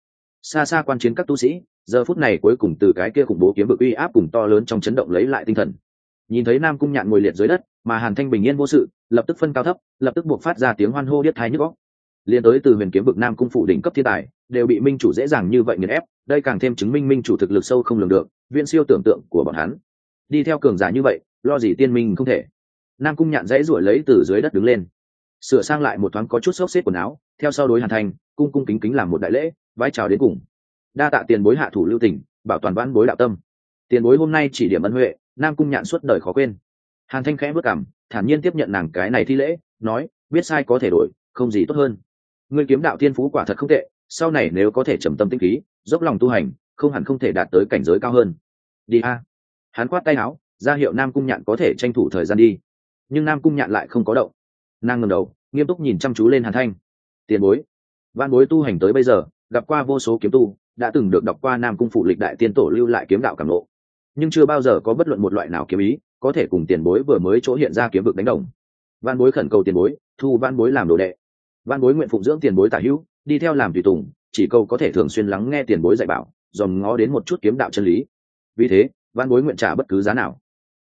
Xa xa quan chiến các tu sĩ giờ phút này cuối cùng từ cái kia khủng bố kiếm vực uy áp cùng to lớn trong chấn động lấy lại tinh thần. Nhìn thấy Nam Cung Nhạn ngồi liệt dưới đất mà Hàn Thanh bình yên vô sự, lập tức phân cao thấp, lập tức buộc phát ra tiếng hoan hô điếc tai nhức óc. Liên tới từ huyền kiếm vực Nam Cung phủ đỉnh cấp thiên tài đều bị minh chủ dễ dàng như vậy nghiền ép, đây càng thêm chứng minh minh chủ thực lực sâu không lường được, viễn siêu tưởng tượng của bọn hắn. Đi theo cường giả như vậy, lo gì tiên minh không thể. Nam Cung Nhạn dãy ruổi lấy từ dưới đất đứng lên, sửa sang lại một thoáng có chút xốc xếp quần áo, theo sau đối Hàn Thanh cung cung kính kính làm một đại lễ, vái chào đến cùng. Đa tạ tiền bối hạ thủ lưu tình, bảo toàn vãn bối đạo tâm. Tiền bối hôm nay chỉ điểm ân huệ, Nam Cung Nhạn suốt đời khó quên. Hàn Thanh khẽ bước cằm, thản nhiên tiếp nhận nàng cái này thi lễ, nói, biết sai có thể đổi, không gì tốt hơn. Ngươi kiếm đạo thiên phú quả thật không tệ, sau này nếu có thể trầm tâm tĩnh khí, dốc lòng tu hành, không hẳn không thể đạt tới cảnh giới cao hơn. Đi a. Hắn quát tay áo, ra hiệu Nam Cung Nhạn có thể tranh thủ thời gian đi. Nhưng Nam Cung Nhạn lại không có động. Nàng ngẩng đầu, nghiêm túc nhìn chăm chú lên Hàn Thanh. Tiền bối, vãn bối tu hành tới bây giờ, gặp qua vô số kiếm tu, đã từng được đọc qua Nam Cung phụ lịch đại tiên tổ lưu lại kiếm đạo cảm ngộ, nhưng chưa bao giờ có bất luận một loại nào kiếm ý có thể cùng tiền bối vừa mới chỗ hiện ra kiếm vực đánh đồng. Vãn bối khẩn cầu tiền bối thu vãn bối làm đồ đệ. Vãn bối nguyện phụng dưỡng tiền bối tả hữu, đi theo làm tùy tùng, chỉ cầu có thể thường xuyên lắng nghe tiền bối dạy bảo, dòm ngó đến một chút kiếm đạo chân lý. Vì thế, vãn bối nguyện trả bất cứ giá nào.